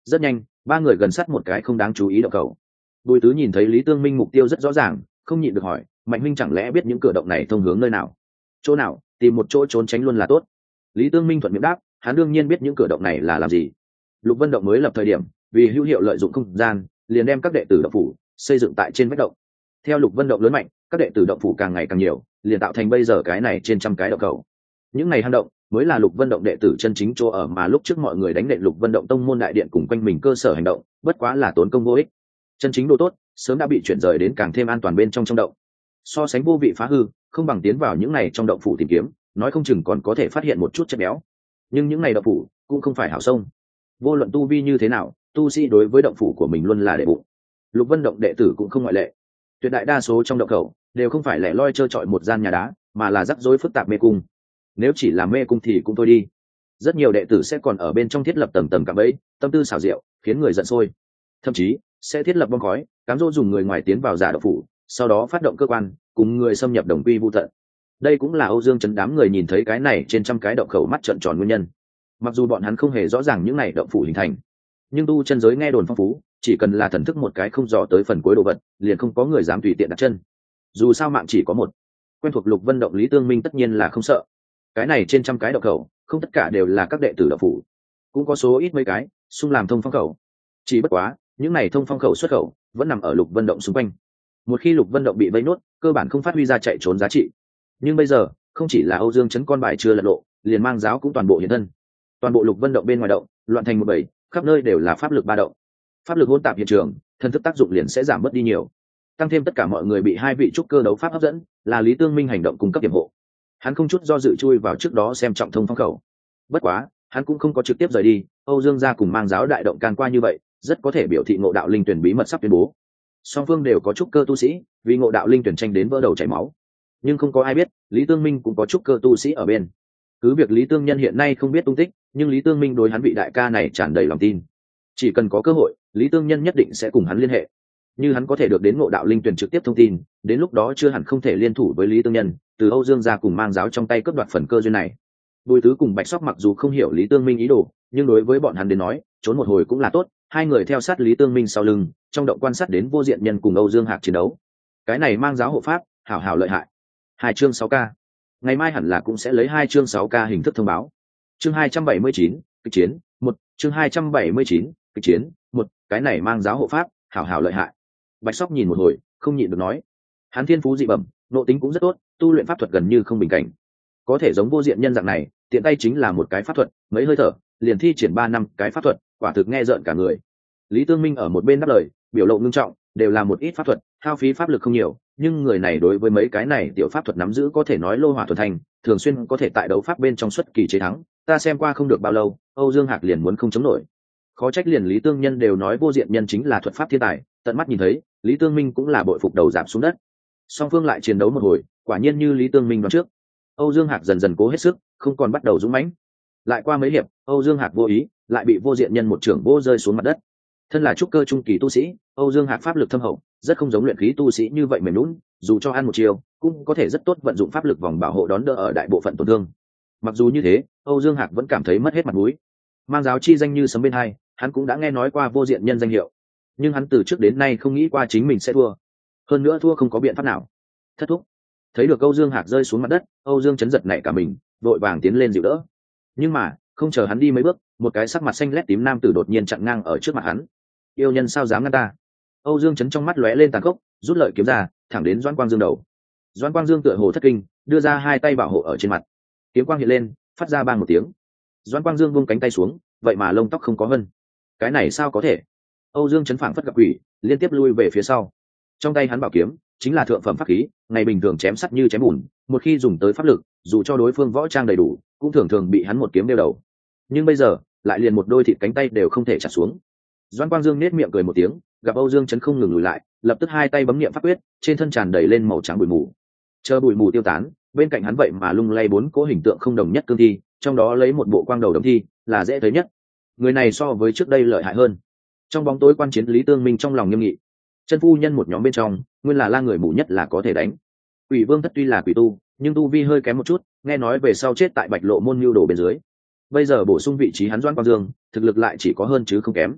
Rất nhanh, ba người gần sát một cái không đáng chú ý động cầu. Bùi Tứ nhìn thấy Lý Tương Minh mục tiêu rất rõ ràng, không nhịn được hỏi, Mạnh Minh chẳng lẽ biết những cửa động này thông hướng nơi nào? Chỗ nào? Tìm một chỗ trốn tránh luôn là tốt. Lý Tương Minh thuận miệng đáp, hắn đương nhiên biết những cửa động này là làm gì. Lục Vân động mới lập thời điểm, vì hữu hiệu lợi dụng không gian, liền đem các đệ tử động phủ xây dựng tại trên vách động. Theo Lục Vân động lớn mạnh, các đệ tử động phủ càng ngày càng nhiều, liền tạo thành bây giờ cái này trên trăm cái động cầu. Những này hang động mới là Lục Vân động đệ tử chân chính chỗ ở, mà lúc trước mọi người đánh nện Lục Vân động tông môn đại điện cùng quanh mình cơ sở hành động, bất quá là tốn công vô ích. Chân chính đồ tốt sớm đã bị chuyển rời đến càng thêm an toàn bên trong động. So sánh vô vị phá hư, không bằng tiến vào những này trong động phủ tìm kiếm, nói không chừng còn có thể phát hiện một chút chất béo. Nhưng những này động phủ cũng không phải hảo sông. Vô luận tu vi như thế nào, tu sĩ đối với động phủ của mình luôn là đệ bụng. Lục Vân động đệ tử cũng không ngoại lệ. Tuyệt đại đa số trong động khẩu đều không phải lẻ loi trơ trọi một gian nhà đá, mà là rắc rối phức tạp mê cung. Nếu chỉ là mê cung thì cũng thôi đi. Rất nhiều đệ tử sẽ còn ở bên trong thiết lập tầng tầng cạm bẫy, tâm tư xảo diệu, khiến người giận sôi. Thậm chí sẽ thiết lập bom khói, cám dỗ dùng người ngoài tiến vào giả động phủ, sau đó phát động cơ quan, cùng người xâm nhập đồng quy vu tận. Đây cũng là Âu Dương Chấn đám người nhìn thấy cái này trên trăm cái động khẩu mắt trợn tròn nguyên nhân. Mặc dù bọn hắn không hề rõ ràng những này động phủ hình thành, nhưng tu chân giới nghe đồn phong phú, chỉ cần là thần thức một cái không dò tới phần cuối đồ vật, liền không có người dám tùy tiện đặt chân. Dù sao mạng chỉ có một. Quen thuộc Lục Vân động Lý Tương Minh tất nhiên là không sợ. Cái này trên trăm cái động khẩu, không tất cả đều là các đệ tử động phủ, cũng có số ít mấy cái xung làm thông phong khẩu. Chỉ bất quá, những này thông phong khẩu xuất khẩu vẫn nằm ở Lục Vân động xung quanh. Một khi Lục Vân động bị vây nốt, cơ bản không phát huy ra chạy trốn giá trị. Nhưng bây giờ, không chỉ là Âu Dương Chấn con bài chưa lật lộ, liền mang giáo cũng toàn bộ hiện thân. Toàn bộ Lục Vân động bên ngoài động, loạn thành một bầy, khắp nơi đều là pháp lực ba động. Pháp lực hỗn tạp hiện trường, thần thức tác dụng liền sẽ giảm bớt đi nhiều. Tăng thêm tất cả mọi người bị hai vị trúc cơ đấu pháp hấp dẫn, là Lý Tương Minh hành động cung cấp điểm hộ. Hắn không chút do dự chui vào trước đó xem trọng thông phong khẩu. Bất quá, hắn cũng không có trực tiếp rời đi, Âu Dương gia cùng mang giáo đại động can qua như vậy, rất có thể biểu thị ngộ đạo linh tuyển bí mật sắp tuyên bố. Song phương đều có trúc cơ tu sĩ, vì ngộ đạo linh tuyển tranh đến vỡ đầu chảy máu. Nhưng không có ai biết, Lý Tương Minh cũng có trúc cơ tu sĩ ở bên. Cứ việc Lý Tương Nhân hiện nay không biết tung tích, nhưng Lý Tương Minh đối hắn vị đại ca này tràn đầy lòng tin. Chỉ cần có cơ hội, Lý Tương Nhân nhất định sẽ cùng hắn liên hệ. Như hắn có thể được đến ngộ đạo linh tuyển trực tiếp thông tin, đến lúc đó chưa hẳn không thể liên thủ với Lý Tương Nhân, từ Âu Dương gia cùng mang giáo trong tay cướp đoạt phần cơ duyên này. Bùi Tứ cùng Bạch Sóc mặc dù không hiểu Lý Tương Minh ý đồ, nhưng đối với bọn hắn đến nói, trốn một hồi cũng là tốt. Hai người theo sát Lý Tương Minh sau lưng, trong động quan sát đến Vô Diện Nhân cùng Âu Dương Hạc chiến đấu. Cái này mang giáo hộ pháp, hảo hảo lợi hại. 2 chương 6k. Ngày mai hẳn là cũng sẽ lấy 2 chương 6k hình thức thông báo. Chương 279, kịch chiến 1, chương 279, kịch chiến 1, cái này mang giáo hộ pháp, hảo hảo lợi hại. Bạch Sóc nhìn một hồi, không nhịn được nói, hắn thiên phú dị bẩm, nội tính cũng rất tốt, tu luyện pháp thuật gần như không bình cảnh. Có thể giống Vô Diện Nhân dạng này, tiện tay chính là một cái pháp thuật, mấy hơi thở, liền thi triển 3 năm cái pháp thuật, quả thực nghe rợn cả người. Lý Tương Minh ở một bên đáp lời, biểu lộ ngưng trọng, đều là một ít pháp thuật, hao phí pháp lực không nhiều, nhưng người này đối với mấy cái này tiểu pháp thuật nắm giữ có thể nói lô hỏa thuần thành, thường xuyên có thể tại đấu pháp bên trong xuất kỳ chế thắng. Ta xem qua không được bao lâu, Âu Dương Hạc liền muốn không chống nổi. Khó trách liền Lý Tương Nhân đều nói Vô Diện Nhân chính là thuật pháp thiên tài, tận mắt nhìn thấy, Lý Tương Minh cũng là bội phục đầu giảm xuống đất. Song phương lại chiến đấu một hồi, quả nhiên như Lý Tương Minh đoán trước, Âu Dương Hạc dần dần cố hết sức, không còn bắt đầu dũng mãnh. Lại qua mấy hiệp, Âu Dương Hạc vô ý, lại bị Vô Diện Nhân một trưởng vô rơi xuống mặt đất. Thân là trúc cơ trung kỳ tu sĩ, Âu Dương Hạc pháp lực thâm hậu, rất không giống luyện khí tu sĩ như vậy mềm nhũn, dù cho ăn một chiều, cũng có thể rất tốt vận dụng pháp lực vòng bảo hộ đón đỡ ở đại bộ phận tổn thương. Mặc dù như thế, Âu Dương Hạc vẫn cảm thấy mất hết mặt mũi. Mang giáo chi danh như sấm bên hai, hắn cũng đã nghe nói qua Vô Diện Nhân danh hiệu, nhưng hắn từ trước đến nay không nghĩ qua chính mình sẽ thua. Hơn nữa thua không có biện pháp nào. Thất thúc. Thấy được Âu Dương Hạc rơi xuống mặt đất, Âu Dương chấn giật nảy cả mình, vội vàng tiến lên dịu đỡ. Nhưng mà, không chờ hắn đi mấy bước, một cái sắc mặt xanh lét tím nam tử đột nhiên chặn ngang ở trước mặt hắn. Yêu nhân sao dám ngăn ta? Âu Dương chấn trong mắt lóe lên tàn khốc, rút lợi kiếm ra, thẳng đến Doãn Quang Dương đầu. Doãn Quang Dương tựa hồ thất kinh, đưa ra hai tay bảo hộ ở trên mặt. Kiếm quang hiện lên, phát ra bang một tiếng. Doãn Quang Dương vung cánh tay xuống, vậy mà lông tóc không có vân. Cái này sao có thể? Âu Dương chấn phảng phất gặp quỷ, liên tiếp lui về phía sau. Trong tay hắn bảo kiếm chính là thượng phẩm pháp khí, ngày bình thường chém sắt như chém bùn, một khi dùng tới pháp lực, dù cho đối phương võ trang đầy đủ, cũng thường thường bị hắn một kiếm đeo đầu. Nhưng bây giờ, lại liền một đôi thịt cánh tay đều không thể chặt xuống. Doãn Quang Dương nét miệng cười một tiếng, gặp Âu Dương chấn không ngừng lùi lại, lập tức hai tay bấm niệm pháp quyết, trên thân tràn đầy lên màu trắng bụi mù. Chờ bụi mù tiêu tán, bên cạnh hắn vậy mà lung lay 4 cỗ hình tượng không đồng nhất cương thi, trong đó lấy một bộ quang đầu đồng thi là dễ thấy nhất. Người này so với trước đây lợi hại hơn. Trong bóng tối quan chiến Lý Tương Minh trong lòng nghiêm nghị. Chân phu nhân một nhóm bên trong, nguyên là la người mù nhất là có thể đánh. Quỷ Vương Thất tuy là quỷ tu, nhưng tu vi hơi kém một chút, nghe nói về sau chết tại Bạch Lộ môn nhu đồ bên dưới. Bây giờ bổ sung vị trí hắn Doãn Quang Dương, thực lực lại chỉ có hơn chứ không kém.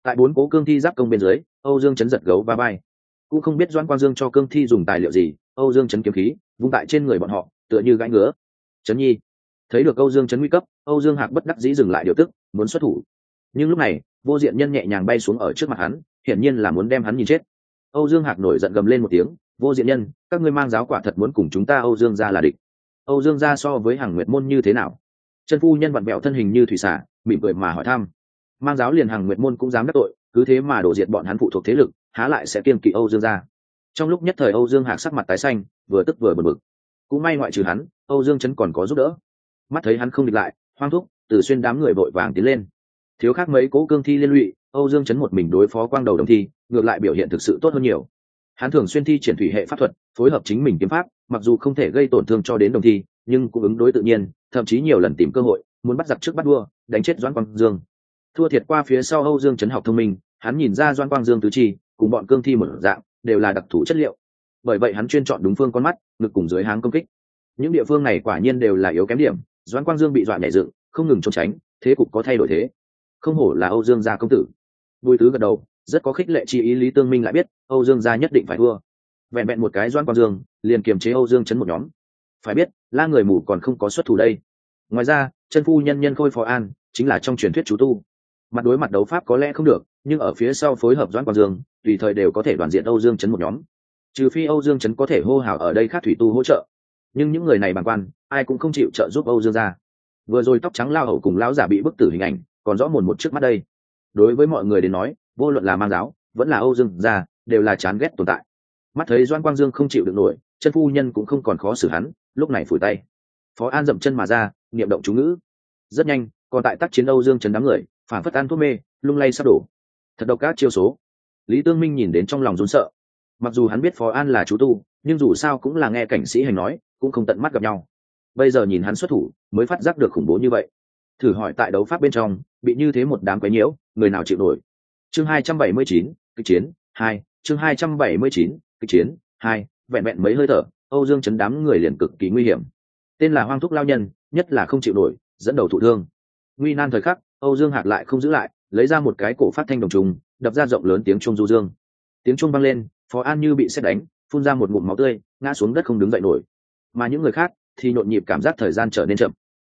Tại 4 cố cương thi giáp công bên dưới, Âu Dương chấn giật gấu va vai. Cũng không biết Doãn Quang Dương cho cương thi dùng tài liệu gì, Âu Dương chấn kiếm khí vung tại trên người bọn họ tựa như gãi ngứa. Chấn nhi thấy được Âu Dương chấn nguy cấp, Âu Dương Hạc bất đắc dĩ dừng lại điều tức, muốn xuất thủ. Nhưng lúc này Vô Diện Nhân nhẹ nhàng bay xuống ở trước mặt hắn, hiển nhiên là muốn đem hắn nhìn chết. Âu Dương Hạc nổi giận gầm lên một tiếng, Vô Diện Nhân, các ngươi mang giáo quả thật muốn cùng chúng ta Âu Dương gia là địch. Âu Dương gia so với Hằng Nguyệt môn như thế nào? Chân phu nhân vặn vẹo thân hình như thủy xả, mỉm cười mà hỏi thăm. Mang giáo liền Hằng Nguyệt môn cũng dám đắc tội, cứ thế mà đổ diệt bọn hắn phụ thuộc thế lực, há lại sẽ kiêng kỵ Âu Dương gia? Trong lúc nhất thời Âu Dương Hạc sắc mặt tái xanh, vừa tức vừa bực bực. Cũng may ngoại trừ hắn, Âu Dương Chấn còn có giúp đỡ. Mắt thấy hắn không địch lại, Hoang Thúc, Từ Xuyên đám người vội vàng tiến lên. Thiếu khác mấy cố cương thi liên lụy, Âu Dương Chấn một mình đối phó quang đầu đồng thi, ngược lại biểu hiện thực sự tốt hơn nhiều. Hắn thường xuyên thi triển thủy hệ pháp thuật, phối hợp chính mình kiếm pháp, mặc dù không thể gây tổn thương cho đến đồng thi, nhưng cũng ứng đối tự nhiên, thậm chí nhiều lần tìm cơ hội, muốn bắt giặc trước bắt đua, đánh chết Doãn Quang Dương. Thua thiệt qua phía sau Âu Dương Chấn học thông minh, hắn nhìn ra Doãn Quang Dương tứ chi, cùng bọn cương thi một dạng, đều là đặc thù chất liệu. Bởi vậy hắn chuyên chọn đúng phương con mắt, ngực cùng dưới háng công kích. Những địa phương này quả nhiên đều là yếu kém điểm, Doãn Quang Dương bị dọa nhảy dựng, không ngừng trốn tránh, thế cục có thay đổi thế. Không hổ là Âu Dương gia công tử. Bùi Tứ gật đầu, rất có khích lệ chi ý. Lý Tương Minh lại biết, Âu Dương gia nhất định phải thua. Vẹn vẹn một cái Doãn Quang Dương, liền kiềm chế Âu Dương Chấn một nhóm. Phải biết, La người mù còn không có xuất thủ đây. Ngoài ra, chân phu nhân Nhân Khôi Phó An, chính là trong truyền thuyết chú tu. Mặt đối mặt đấu pháp có lẽ không được, nhưng ở phía sau phối hợp Doãn Quang Dương, tùy thời đều có thể đoàn diện Âu Dương Chấn một nhóm. Trừ phi Âu Dương Chấn có thể hô hào ở đây khác thủy tu hỗ trợ, nhưng những người này bàng quan, ai cũng không chịu trợ giúp Âu Dương gia. Vừa rồi tóc trắng lao hậu cùng lão giả bị bức tử hình ảnh, còn rõ mồn một trước mắt đây. Đối với mọi người đến nói, vô luận là Mang giáo, vẫn là Âu Dương gia, đều là chán ghét tồn tại. Mắt thấy Doãn Quang Dương không chịu được nổi, chân phu nhân cũng không còn khó xử hắn, lúc này phủi tay. Phó An dậm chân mà ra, niệm động chú ngữ. Rất nhanh, còn tại tác chiến Âu Dương Chấn đám người, phản phất ăn thuốc mê, lung lay sắp đổ. Thật độc các chiêu số. Lý Tương Minh nhìn đến trong lòng run sợ. Mặc dù hắn biết Phó An là chú tu, nhưng dù sao cũng là nghe cảnh sĩ hành nói, cũng không tận mắt gặp nhau. Bây giờ nhìn hắn xuất thủ, mới phát giác được khủng bố như vậy. Thử hỏi tại đấu pháp bên trong, bị như thế một đám quấy nhiễu, người nào chịu nổi? Chương 279, kịch chiến 2, chương 279, kịch chiến 2, vẹn vẹn mấy hơi thở, Âu Dương Chấn đám người liền cực kỳ nguy hiểm. Tên là Hoang Thúc lao nhân, nhất là không chịu nổi, dẫn đầu thụ thương. Nguy nan thời khắc, Âu Dương Hạc lại không giữ lại, lấy ra một cái cổ phát thanh đồng trùng, đập ra rộng lớn tiếng chuông du dương. Tiếng chuông vang lên, Phó An như bị sét đánh, phun ra một ngụm máu tươi, ngã xuống đất không đứng dậy nổi. Mà những người khác thì nhộn nhịp cảm giác thời gian trở nên chậm.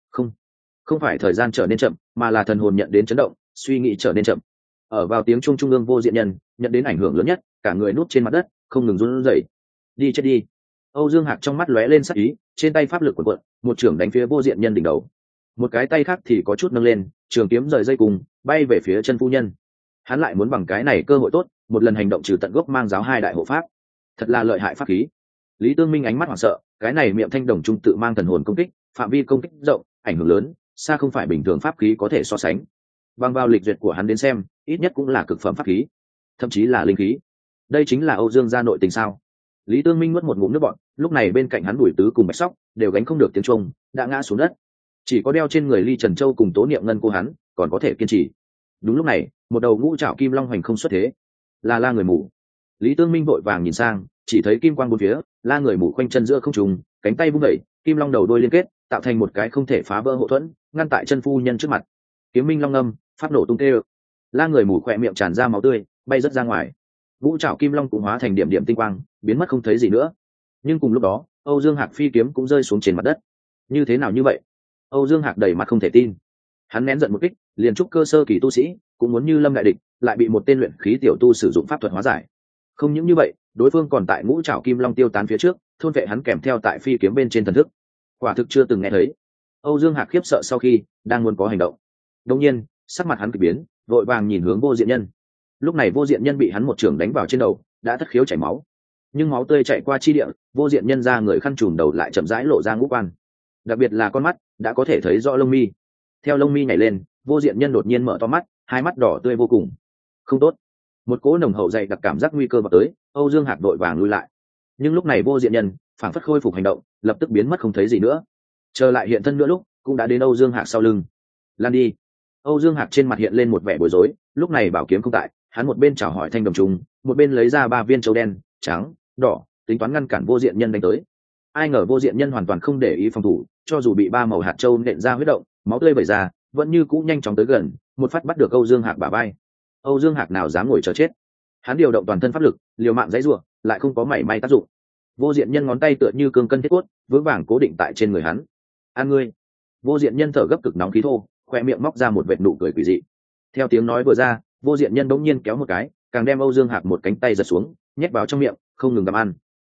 Không phải thời gian trở nên chậm, mà là thần hồn nhận đến chấn động, suy nghĩ trở nên chậm. Ở vào tiếng chuông trung ương Vô Diện Nhân nhận đến ảnh hưởng lớn nhất, cả người núp trên mặt đất, không ngừng run rẩy. Đi chết đi! Âu Dương Hạc trong mắt lóe lên sắc ý, trên tay pháp lực cuộn cuộn, một chưởng đánh phía Vô Diện Nhân đỉnh đầu. Một cái tay khác thì có chút nâng lên, trường kiếm rời dây cùng, bay về phía chân phu nhân. Hắn lại muốn bằng cái này cơ hội tốt, một lần hành động trừ tận gốc Mang giáo hai đại hộ pháp. Thật là lợi hại pháp khí. Lý Tương Minh ánh mắt hoảng sợ, cái này miệng thanh đồng trung tự mang thần hồn công kích, phạm vi công kích rộng, ảnh hưởng lớn, xa không phải bình thường pháp khí có thể so sánh. Bằng vào lịch duyệt của hắn đến xem, ít nhất cũng là cực phẩm pháp khí, thậm chí là linh khí. Đây chính là Âu Dương gia nội tình sao? Lý Tương Minh nuốt một ngụm nước bọt, lúc này bên cạnh hắn Bùi Tứ cùng Bạch Sóc đều gánh không được tiếng chuông, đã ngã xuống đất. Chỉ có đeo trên người Ly Trần Châu cùng Tố Niệm Ngân cô hắn còn có thể kiên trì. Đúng lúc này, một đầu ngũ trảo kim long hoành không xuất thế, là La người mù. Lý Tương Minh vội vàng nhìn sang, chỉ thấy kim quang bốn phía, La người mù khoanh chân giữa không trung, cánh tay vung đẩy, kim long đầu đuôi liên kết, tạo thành một cái không thể phá vỡ hộ thuẫn, ngăn tại chân phu nhân trước mặt. Kiếm minh long ngâm, pháp nổ tung tê. La người mù khỏe miệng tràn ra máu tươi, bay rất ra ngoài. Ngũ trảo kim long cũng hóa thành điểm điểm tinh quang, biến mất không thấy gì nữa. Nhưng cùng lúc đó, Âu Dương Hạc phi kiếm cũng rơi xuống trên mặt đất. Như thế nào như vậy? Âu Dương Hạc đầy mặt không thể tin. Hắn nén giận một kích, liền trúc cơ sơ kỳ tu sĩ, cũng muốn như lâm đại địch, lại bị một tên luyện khí tiểu tu sử dụng pháp thuật hóa giải. Không những như vậy, đối phương còn tại ngũ trảo kim long tiêu tán phía trước, thôn vệ hắn kèm theo tại phi kiếm bên trên thần thức. Quả thực chưa từng nghe thấy. Âu Dương Hạc khiếp sợ sau khi đang muốn có hành động, đột nhiên sắc mặt hắn kỳ biến, vội vàng nhìn hướng Vô Diện Nhân. Lúc này Vô Diện Nhân bị hắn một trường đánh vào trên đầu, đã thất khiếu chảy máu, nhưng máu tươi chảy qua chi địa, Vô Diện Nhân ra người khăn trùm đầu lại chậm rãi lộ ra ngũ quan, đặc biệt là con mắt đã có thể thấy rõ lông mi. Theo lông mi nhảy lên, Vô Diện Nhân đột nhiên mở to mắt, hai mắt đỏ tươi vô cùng. Không tốt! Một cỗ nồng hậu dày đặc cảm giác nguy cơ vào tới, Âu Dương Hạc vội vàng lui lại. Nhưng lúc này Vô Diện Nhân phảng phất khôi phục hành động, lập tức biến mất không thấy gì nữa. Trở lại hiện thân nữa lúc, cũng đã đến Âu Dương Hạc sau lưng. Lan đi! Âu Dương Hạc trên mặt hiện lên một vẻ bối rối, lúc này bảo kiếm không tại, hắn một bên chào hỏi thanh đồng trùng, một bên lấy ra 3 viên châu đen, trắng, đỏ, tính toán ngăn cản Vô Diện Nhân đánh tới. Ai ngờ Vô Diện Nhân hoàn toàn không để ý phòng thủ, cho dù bị 3 màu hạt châu nện ra huyết động, máu tươi vẩy ra, vẫn như cũ nhanh chóng tới gần, một phát bắt được Âu Dương Hạc bả vai. Âu Dương Hạc nào dám ngồi chờ chết, hắn điều động toàn thân pháp lực liều mạng dãy ruộng lại không có mảy may tác dụng. Vô Diện Nhân ngón tay tựa như cương cân thiết cốt vững vàng cố định tại trên người hắn. An ngươi! Vô Diện Nhân thở gấp cực nóng khí thô, khoe miệng móc ra một vệt nụ cười quỷ dị. Theo tiếng nói vừa ra, Vô Diện Nhân bỗng nhiên kéo một cái, càng đem Âu Dương Hạc một cánh tay giật xuống, nhét vào trong miệng, không ngừng gặm ăn.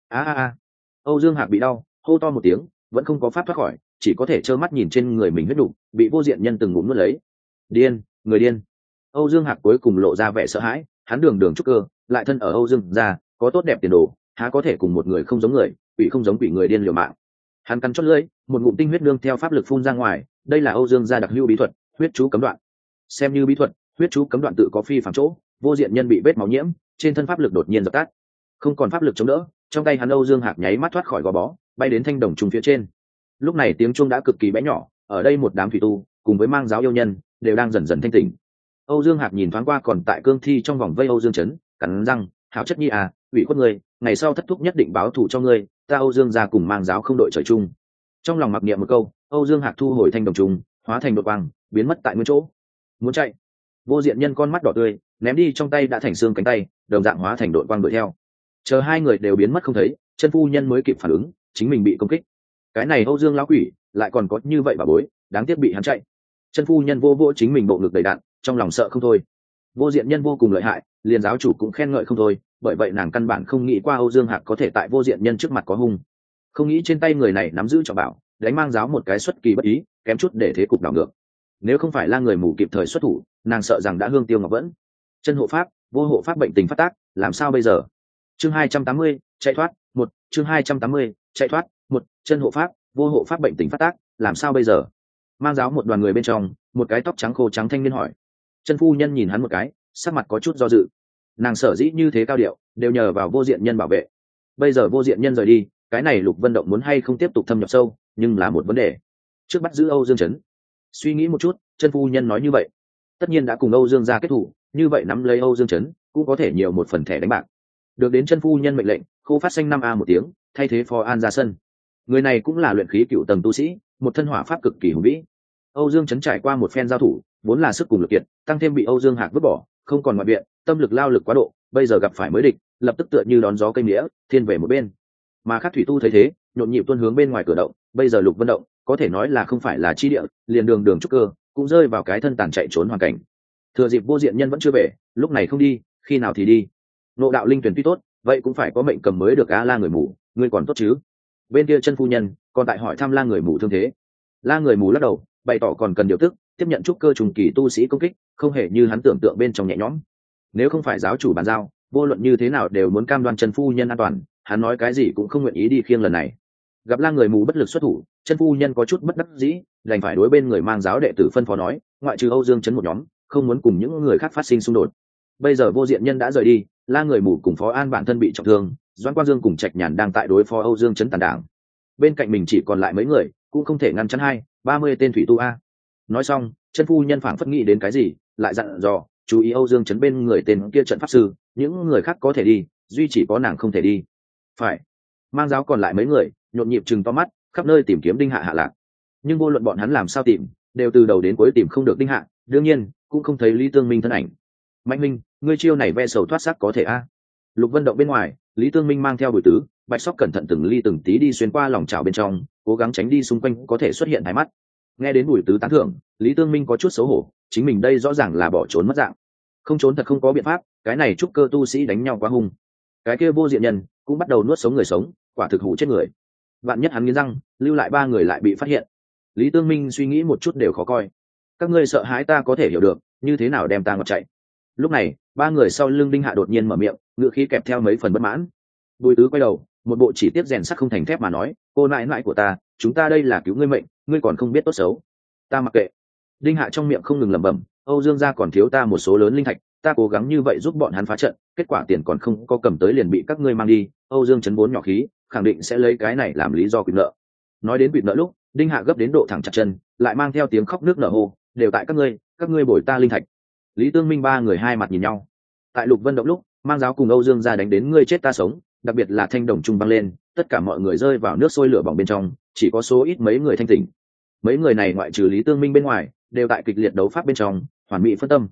Âu Dương Hạc bị đau, hô to một tiếng, vẫn không có pháp thoát khỏi, chỉ có thể trơ mắt nhìn trên người mình huyết đủ, bị Vô Diện Nhân từng ngụm nuốt lấy. Điên, người điên! Âu Dương Hạc cuối cùng lộ ra vẻ sợ hãi, hắn đường đường trúc cơ, lại thân ở Âu Dương gia, có tốt đẹp tiền đồ, há có thể cùng một người không giống người, quỷ không giống quỷ người điên liều mạng. Hắn cắn chót lưỡi, một ngụm tinh huyết nương theo pháp lực phun ra ngoài, đây là Âu Dương gia đặc hữu bí thuật, huyết chú cấm đoạn. Xem như bí thuật, huyết chú cấm đoạn tự có phi phàm chỗ, Vô Diện Nhân bị vết máu nhiễm, trên thân pháp lực đột nhiên dập tắt, không còn pháp lực chống đỡ, trong tay hắn Âu Dương Hạc nháy mắt thoát khỏi gò bó, bay đến thanh đồng trùng phía trên. Lúc này tiếng chuông đã cực kỳ bé nhỏ, ở đây một đám thủy tu cùng với mang giáo yêu nhân đều đang dần dần thanh tỉnh. Âu Dương Hạc nhìn thoáng qua còn tại cương thi trong vòng vây Âu Dương Chấn, cắn răng, hảo chất nhi à, ủy khuất người, ngày sau thất thúc nhất định báo thù cho ngươi, ta Âu Dương gia cùng mang giáo không đội trời chung. Trong lòng mặc niệm một câu, Âu Dương Hạc thu hồi thanh đồng trùng, hóa thành đột quang, biến mất tại nguyên chỗ. Muốn chạy, Vô Diện Nhân con mắt đỏ tươi, ném đi trong tay đã thành xương cánh tay, đồng dạng hóa thành đội quang đuổi theo. Chờ hai người đều biến mất không thấy, chân phu nhân mới kịp phản ứng, chính mình bị công kích. Cái này Âu Dương lão quỷ, lại còn có như vậy bà bối, đáng tiếc bị hắn chạy. Chân phu nhân vô chính mình bộ ngực đầy đạn, trong lòng sợ không thôi. Vô Diện Nhân vô cùng lợi hại, liền giáo chủ cũng khen ngợi không thôi, bởi vậy nàng căn bản không nghĩ qua Âu Dương Hạc có thể tại Vô Diện Nhân trước mặt có hung. Không nghĩ trên tay người này nắm giữ trọng bảo, đánh mang giáo một cái xuất kỳ bất ý, kém chút để thế cục đảo ngược. Nếu không phải là người mù kịp thời xuất thủ, nàng sợ rằng đã hương tiêu ngọc vẫn. Chân hộ pháp, vô hộ pháp bệnh tình phát tác, làm sao bây giờ? Chương 280, chạy thoát, 1, chương 280, chạy thoát, 1, chân hộ pháp, vô hộ pháp bệnh tình phát tác, làm sao bây giờ? Mang giáo một đoàn người bên trong, một cái tóc trắng khô trắng thanh niên hỏi. Chân phu nhân nhìn hắn một cái, sắc mặt có chút do dự. Nàng sở dĩ như thế cao điệu, đều nhờ vào Vô Diện Nhân bảo vệ. Bây giờ Vô Diện Nhân rời đi, cái này Lục Vân Động muốn hay không tiếp tục thâm nhập sâu, nhưng là một vấn đề. Trước bắt giữ Âu Dương Chấn. Suy nghĩ một chút, chân phu nhân nói như vậy, tất nhiên đã cùng Âu Dương gia kết thủ, như vậy nắm lấy Âu Dương Chấn, cũng có thể nhiều một phần thẻ đánh bạc. Được đến chân phu nhân mệnh lệnh, Khô phát xanh 5A một tiếng, thay thế Phó An ra sân. Người này cũng là luyện khí cựu tầng tu sĩ, một thân hỏa pháp cực kỳ hùng vĩ. Âu Dương Chấn trải qua một phen giao thủ, vốn là sức cùng lực kiệt, tăng thêm bị Âu Dương Hạc vứt bỏ, không còn ngoại viện, tâm lực lao lực quá độ, bây giờ gặp phải mới địch, lập tức tựa như đón gió cây nghĩa, thiên về một bên. Mà khác thủy tu thấy thế, nhộn nhịp tuôn hướng bên ngoài cửa động, bây giờ Lục Vân Động có thể nói là không phải là chi địa, liền đường đường trúc cơ, cũng rơi vào cái thân tàn chạy trốn hoàn cảnh. Thừa dịp Vô Diện Nhân vẫn chưa về, lúc này không đi, khi nào thì đi. Ngộ đạo linh tuyển tuy tốt, vậy cũng phải có mệnh cầm mới được. La người mù, ngươi còn tốt chứ? Bên kia chân phu nhân còn tại hỏi thăm La người mù thương thế. La người mù lắc đầu, bày tỏ còn cần điều tức, tiếp nhận trúc cơ trùng kỳ tu sĩ công kích, không hề như hắn tưởng tượng bên trong nhẹ nhõm. Nếu không phải giáo chủ bàn giao, vô luận như thế nào đều muốn cam đoan chân phu nhân an toàn, hắn nói cái gì cũng không nguyện ý đi khiêng lần này. Gặp La người mù bất lực xuất thủ, chân phu nhân có chút bất đắc dĩ, đành phải đối bên người mang giáo đệ tử phân phó nói, ngoại trừ Âu Dương Chấn một nhóm, không muốn cùng những người khác phát sinh xung đột. Bây giờ Vô Diện Nhân đã rời đi, La người mù cùng Phó An bản thân bị trọng thương, Doãn Quang Dương cùng Trạch Nhàn đang tại đối phó Âu Dương Chấn tàn đảng. Bên cạnh mình chỉ còn lại mấy người, cũng không thể ngăn chặn 20-30 tên thủy tu a. Nói xong, chân phu nhân phảng phất nghĩ đến cái gì, lại dặn dò, chú ý Âu Dương Chấn bên người tên kia trận pháp sư, những người khác có thể đi, duy chỉ có nàng không thể đi. Phải. Mang giáo còn lại mấy người, nhộn nhịp chừng to mắt, khắp nơi tìm kiếm Đinh Hạ hạ lạc. Nhưng vô luận bọn hắn làm sao tìm, đều từ đầu đến cuối tìm không được Đinh Hạ, đương nhiên cũng không thấy Lý Tương Minh thân ảnh. Mạnh Minh, ngươi chiêu này ve sầu thoát xác có thể a? Lục Vân Động bên ngoài, Lý Tương Minh mang theo Bùi Tứ, Bạch Sóc cẩn thận từng ly từng tí đi xuyên qua lòng chảo bên trong, cố gắng tránh đi xung quanh có thể xuất hiện thái mắt. Nghe đến Bùi Tứ tán thưởng, Lý Tương Minh có chút xấu hổ, chính mình đây rõ ràng là bỏ trốn mất dạng. Không trốn thật không có biện pháp, cái này trúc cơ tu sĩ đánh nhau quá hung. Cái kia Vô Diện Nhân cũng bắt đầu nuốt sống người sống, quả thực hủ chết người. Vạn nhất hắn nghiến răng, lưu lại 3 người lại bị phát hiện. Lý Tương Minh suy nghĩ một chút đều khó coi. Các ngươi sợ hãi ta có thể hiểu được, như thế nào đem ta ngọt chạy. Lúc này, 3 người sau lưng Đinh Hạ đột nhiên mở miệng, ngựa khí kẹp theo mấy phần bất mãn. Bùi Tứ quay đầu, một bộ chỉ tiếp rèn sắt không thành thép mà nói, cô nãi nãi của ta, chúng ta đây là cứu ngươi mệnh, ngươi còn không biết tốt xấu. Ta mặc kệ. Đinh Hạ trong miệng không ngừng lẩm bẩm, Âu Dương gia còn thiếu ta một số lớn linh thạch, ta cố gắng như vậy giúp bọn hắn phá trận, kết quả tiền còn không có cầm tới liền bị các ngươi mang đi. Âu Dương Chấn vốn nhỏ khí, khẳng định sẽ lấy cái này làm lý do quỵt nợ. Nói đến quỵt nợ lúc, Đinh Hạ gấp đến độ thẳng chặt chân, lại mang theo tiếng khóc nước nở hô, đều tại các ngươi bồi ta linh thạch. Lý Tương Minh 3 người hai mặt nhìn nhau. Tại Lục Vân Động lúc, mang giáo cùng Âu Dương gia đánh đến ngươi chết ta sống, đặc biệt là thanh đồng trung băng lên, tất cả mọi người rơi vào nước sôi lửa bỏng bên trong, chỉ có số ít mấy người thanh tỉnh. Mấy người này ngoại trừ Lý Tương Minh bên ngoài, đều tại kịch liệt đấu pháp bên trong, hoàn mỹ phân tâm.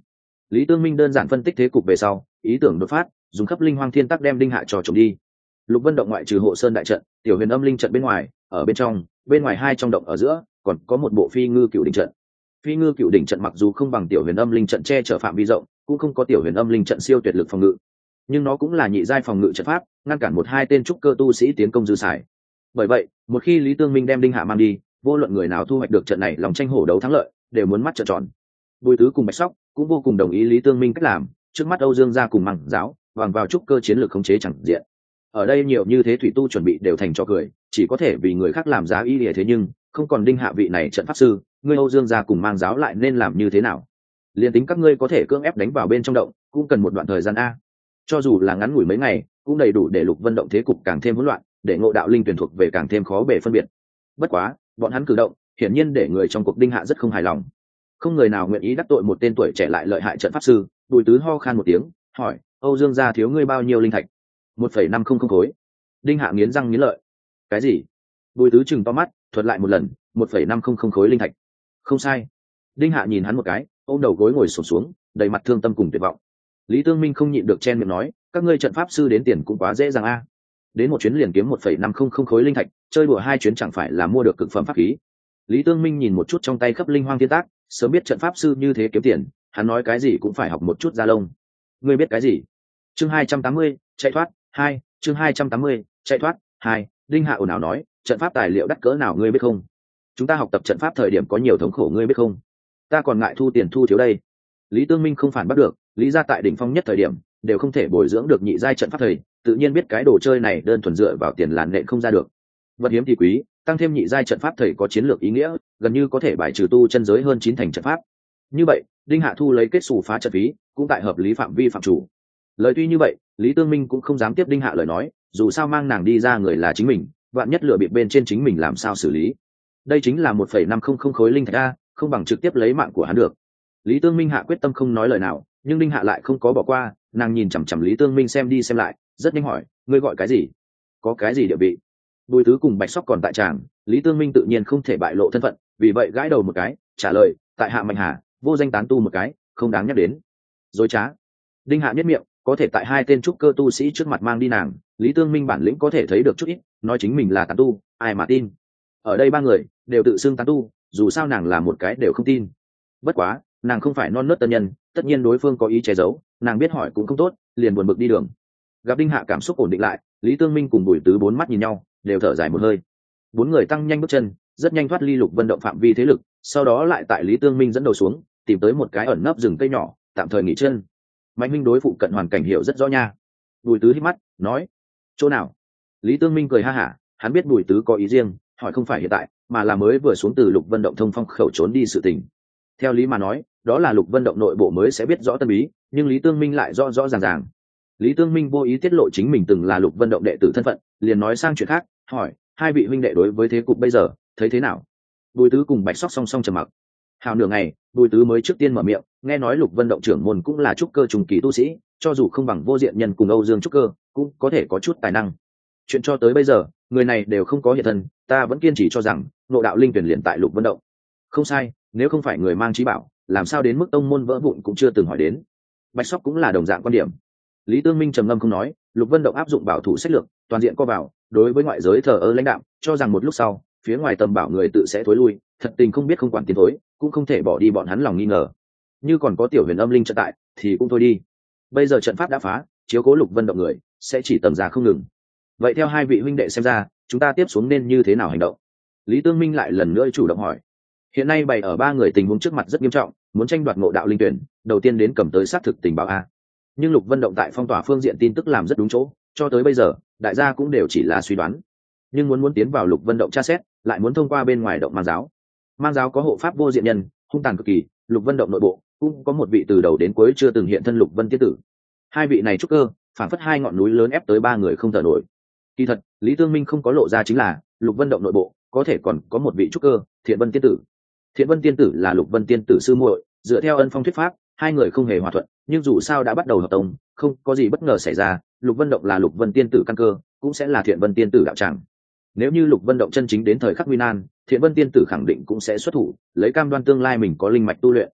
Lý Tương Minh đơn giản phân tích thế cục về sau, ý tưởng đột phát, dùng khắp linh hoang thiên tắc đem đinh hạ trò trộm đi. Lục Vân động ngoại trừ hộ sơn đại trận, tiểu huyền âm linh trận bên ngoài, ở bên ngoài hai trong động ở giữa còn có một bộ phi ngư cựu đỉnh trận. Phi ngư cựu đỉnh trận mặc dù không bằng tiểu huyền âm linh trận che chở phạm vi rộng, cũng không có tiểu huyền âm linh trận siêu tuyệt lực phòng ngự, nhưng nó cũng là nhị giai phòng ngự trận pháp, ngăn cản một hai tên trúc cơ tu sĩ tiến công dư xài. Bởi vậy, một khi Lý Tương Minh đem đinh hạ mang đi, vô luận người nào thu hoạch được trận này lòng tranh hổ đấu thắng lợi, đều muốn mắt trợn tròn. Bùi Tứ cùng Bạch Sóc cũng vô cùng đồng ý Lý Tương Minh cách làm, trước mắt Âu Dương gia cùng Măng giáo bằng vào trúc cơ chiến lược khống chế chẳng diện. Ở đây nhiều như thế thủy tu chuẩn bị đều thành cho cười, chỉ có thể vì người khác làm giá y lìa, thế nhưng không còn đinh hạ vị này trận pháp sư, ngươi Âu Dương gia cùng Mang giáo lại nên làm như thế nào? Liên tính các ngươi có thể cưỡng ép đánh vào bên trong động, cũng cần một đoạn thời gian a. Cho dù là ngắn ngủi mấy ngày, cũng đầy đủ để Lục Vân động thế cục càng thêm hỗn loạn, để Ngộ Đạo Linh tuyển thuộc về càng thêm khó bề phân biệt. Bất quá, bọn hắn cử động, hiển nhiên để người trong cuộc đinh hạ rất không hài lòng. Không người nào nguyện ý đắc tội một tên tuổi trẻ lại lợi hại trận pháp sư. Bùi Tứ ho khan một tiếng, hỏi: Âu Dương gia thiếu ngươi bao nhiêu linh thạch? 1,500 khối. Đinh hạ nghiến răng nghiến lợi. Cái gì? Bùi Tứ chừng to mắt, thuật lại một lần, 1,500 khối linh thạch. Không sai. Đinh hạ nhìn hắn một cái, ôm đầu gối ngồi xổm xuống, đầy mặt thương tâm cùng tuyệt vọng. Lý Tương Minh không nhịn được chen miệng nói: các ngươi trận pháp sư đến tiền cũng quá dễ dàng a. Đến một chuyến liền kiếm 1,500 khối linh thạch, chơi đùa hai chuyến chẳng phải là mua được cực phẩm pháp khí. Lý Tương Minh nhìn một chút trong tay khắp linh hoang thiên tác, sớm biết trận pháp sư như thế kiếm tiền, hắn nói cái gì cũng phải học một chút ra lông. Ngươi biết cái gì? Chương 280, chạy thoát 2, chương 280, chạy thoát 2. Đinh hạ ồn ào nói: trận pháp tài liệu đắt cỡ nào ngươi biết không? Chúng ta học tập trận pháp thời điểm có nhiều thống khổ ngươi biết không? Ta còn ngại thu tiền thu thiếu đây. Lý Tương Minh không phản bắt được, lý ra tại đỉnh phong nhất thời điểm đều không thể bồi dưỡng được nhị giai trận pháp thầy, tự nhiên biết cái đồ chơi này đơn thuần dựa vào tiền làn nện không ra được. Vật hiếm thì quý, tăng thêm nhị giai trận pháp thầy có chiến lược ý nghĩa, gần như có thể bài trừ tu chân giới hơn 9 thành trận pháp. Như vậy, Đinh Hạ thu lấy kết xù phá trận phí, cũng tại hợp lý phạm vi phạm chủ. Lời tuy như vậy, Lý Tương Minh cũng không dám tiếp Đinh Hạ lời nói, dù sao mang nàng đi ra người là chính mình, vạn nhất lựa bịp bên trên chính mình làm sao xử lý. Đây chính là 1,500 khối linh thạch a, không bằng trực tiếp lấy mạng của hắn được. Lý Tương Minh hạ quyết tâm không nói lời nào, nhưng Đinh Hạ lại không có bỏ qua, nàng nhìn chằm chằm Lý Tương Minh xem đi xem lại, rất nhanh hỏi: ngươi gọi cái gì? Có cái gì địa vị? Bùi Tứ cùng Bạch Sóc còn tại tràng, Lý Tương Minh tự nhiên không thể bại lộ thân phận, vì vậy gãi đầu một cái, trả lời: tại hạ Mạnh Hà, vô danh tán tu một cái, không đáng nhắc đến. Dối trá. Đinh Hạ nhếch miệng, có thể tại hai tên trúc cơ tu sĩ trước mặt mang đi nàng, Lý Tương Minh bản lĩnh có thể thấy được chút ít, nói chính mình là tán tu, ai mà tin. Ở đây ba người đều tự xưng tán tu, dù sao nàng là một cái đều không tin. Bất quá, nàng không phải non nớt tân nhân, tất nhiên đối phương có ý che giấu, nàng biết hỏi cũng không tốt, liền buồn bực đi đường. Gặp Đinh Hạ cảm xúc ổn định lại, Lý Tương Minh cùng Bùi Tứ bốn mắt nhìn nhau, đều thở dài một hơi. Bốn người tăng nhanh bước chân, rất nhanh thoát ly Lục Vân động phạm vi thế lực, sau đó lại tại Lý Tương Minh dẫn đầu xuống, tìm tới một cái ẩn nấp rừng cây nhỏ, tạm thời nghỉ chân. Mạnh Minh đối phụ cận hoàn cảnh hiểu rất rõ nha. Bùi Tứ hít mắt, nói: chỗ nào? Lý Tương Minh cười ha hả, hắn biết Bùi Tứ có ý riêng, hỏi không phải hiện tại, mà là mới vừa xuống từ Lục Vân động thông phong khẩu trốn đi sự tình. Theo lý mà nói, đó là Lục Vân động nội bộ mới sẽ biết rõ tân bí, nhưng Lý Tương Minh lại rõ rõ ràng ràng. Lý Tương Minh vô ý tiết lộ chính mình từng là Lục Vân động đệ tử thân phận, liền nói sang chuyện khác, hỏi: hai vị huynh đệ đối với thế cục bây giờ thấy thế nào? Bùi Tứ cùng Bạch Sóc song song trầm mặc. Hào nửa ngày, Bùi Tứ mới trước tiên mở miệng, nghe nói Lục Vân động trưởng môn cũng là trúc cơ trùng kỳ tu sĩ, cho dù không bằng Vô Diện Nhân cùng Âu Dương trúc cơ, cũng có thể có chút tài năng. Chuyện cho tới bây giờ, người này đều không có hiện thân, ta vẫn kiên trì cho rằng Ngộ Đạo Linh tuyển liền tại Lục Vân động. Không sai, nếu không phải người mang trí bảo, làm sao đến mức tông môn vỡ vụn cũng chưa từng hỏi đến. Bạch Sóc cũng là đồng dạng quan điểm. Lý Tương Minh trầm ngâm không nói, Lục Vân động áp dụng bảo thủ sách lược, toàn diện co vào, đối với ngoại giới thờ ơ lãnh đạm, cho rằng một lúc sau, phía ngoài tầm bảo người tự sẽ thối lui, thật tình không biết không quản tiến thối, cũng không thể bỏ đi bọn hắn lòng nghi ngờ. Như còn có tiểu huyền âm linh trận tại, thì cũng thôi đi. Bây giờ trận pháp đã phá, chiếu cố Lục Vân động người sẽ chỉ tầm ra không ngừng. Vậy theo hai vị huynh đệ xem ra, chúng ta tiếp xuống nên như thế nào hành động? Lý Tương Minh lại lần nữa chủ động hỏi. Hiện nay bày ở ba người tình huống trước mặt rất nghiêm trọng, muốn tranh đoạt Ngộ Đạo Linh tuyển, đầu tiên đến cầm tới xác thực tình báo a. Nhưng Lục Vân động tại phong tỏa phương diện tin tức làm rất đúng chỗ, cho tới bây giờ, đại gia cũng đều chỉ là suy đoán. Nhưng muốn tiến vào Lục Vân động tra xét, lại muốn thông qua bên ngoài động Mang giáo. Mang giáo có hộ pháp Vô Diện Nhân, hung tàn cực kỳ, Lục Vân động nội bộ cũng có một vị từ đầu đến cuối chưa từng hiện thân Lục Vân tiên tử. Hai vị này trúc cơ, phản phất hai ngọn núi lớn ép tới ba người không thở nổi. Kỳ thật, Lý Tương Minh không có lộ ra chính là, Lục Vân động nội bộ có thể còn có một vị trúc cơ, Thiện Vân tiên tử. Thiện Vân tiên tử là Lục Vân tiên tử sư muội, dựa theo ân phong thuyết pháp, hai người không hề hòa thuận, nhưng dù sao đã bắt đầu hợp tông, không có gì bất ngờ xảy ra, Lục Vân động là Lục Vân tiên tử căn cơ, cũng sẽ là Thiện Vân tiên tử đạo tràng. Nếu như Lục Vân động chân chính đến thời khắc nguy nan, Thiện Vân tiên tử khẳng định cũng sẽ xuất thủ, lấy cam đoan tương lai mình có linh mạch tu luyện.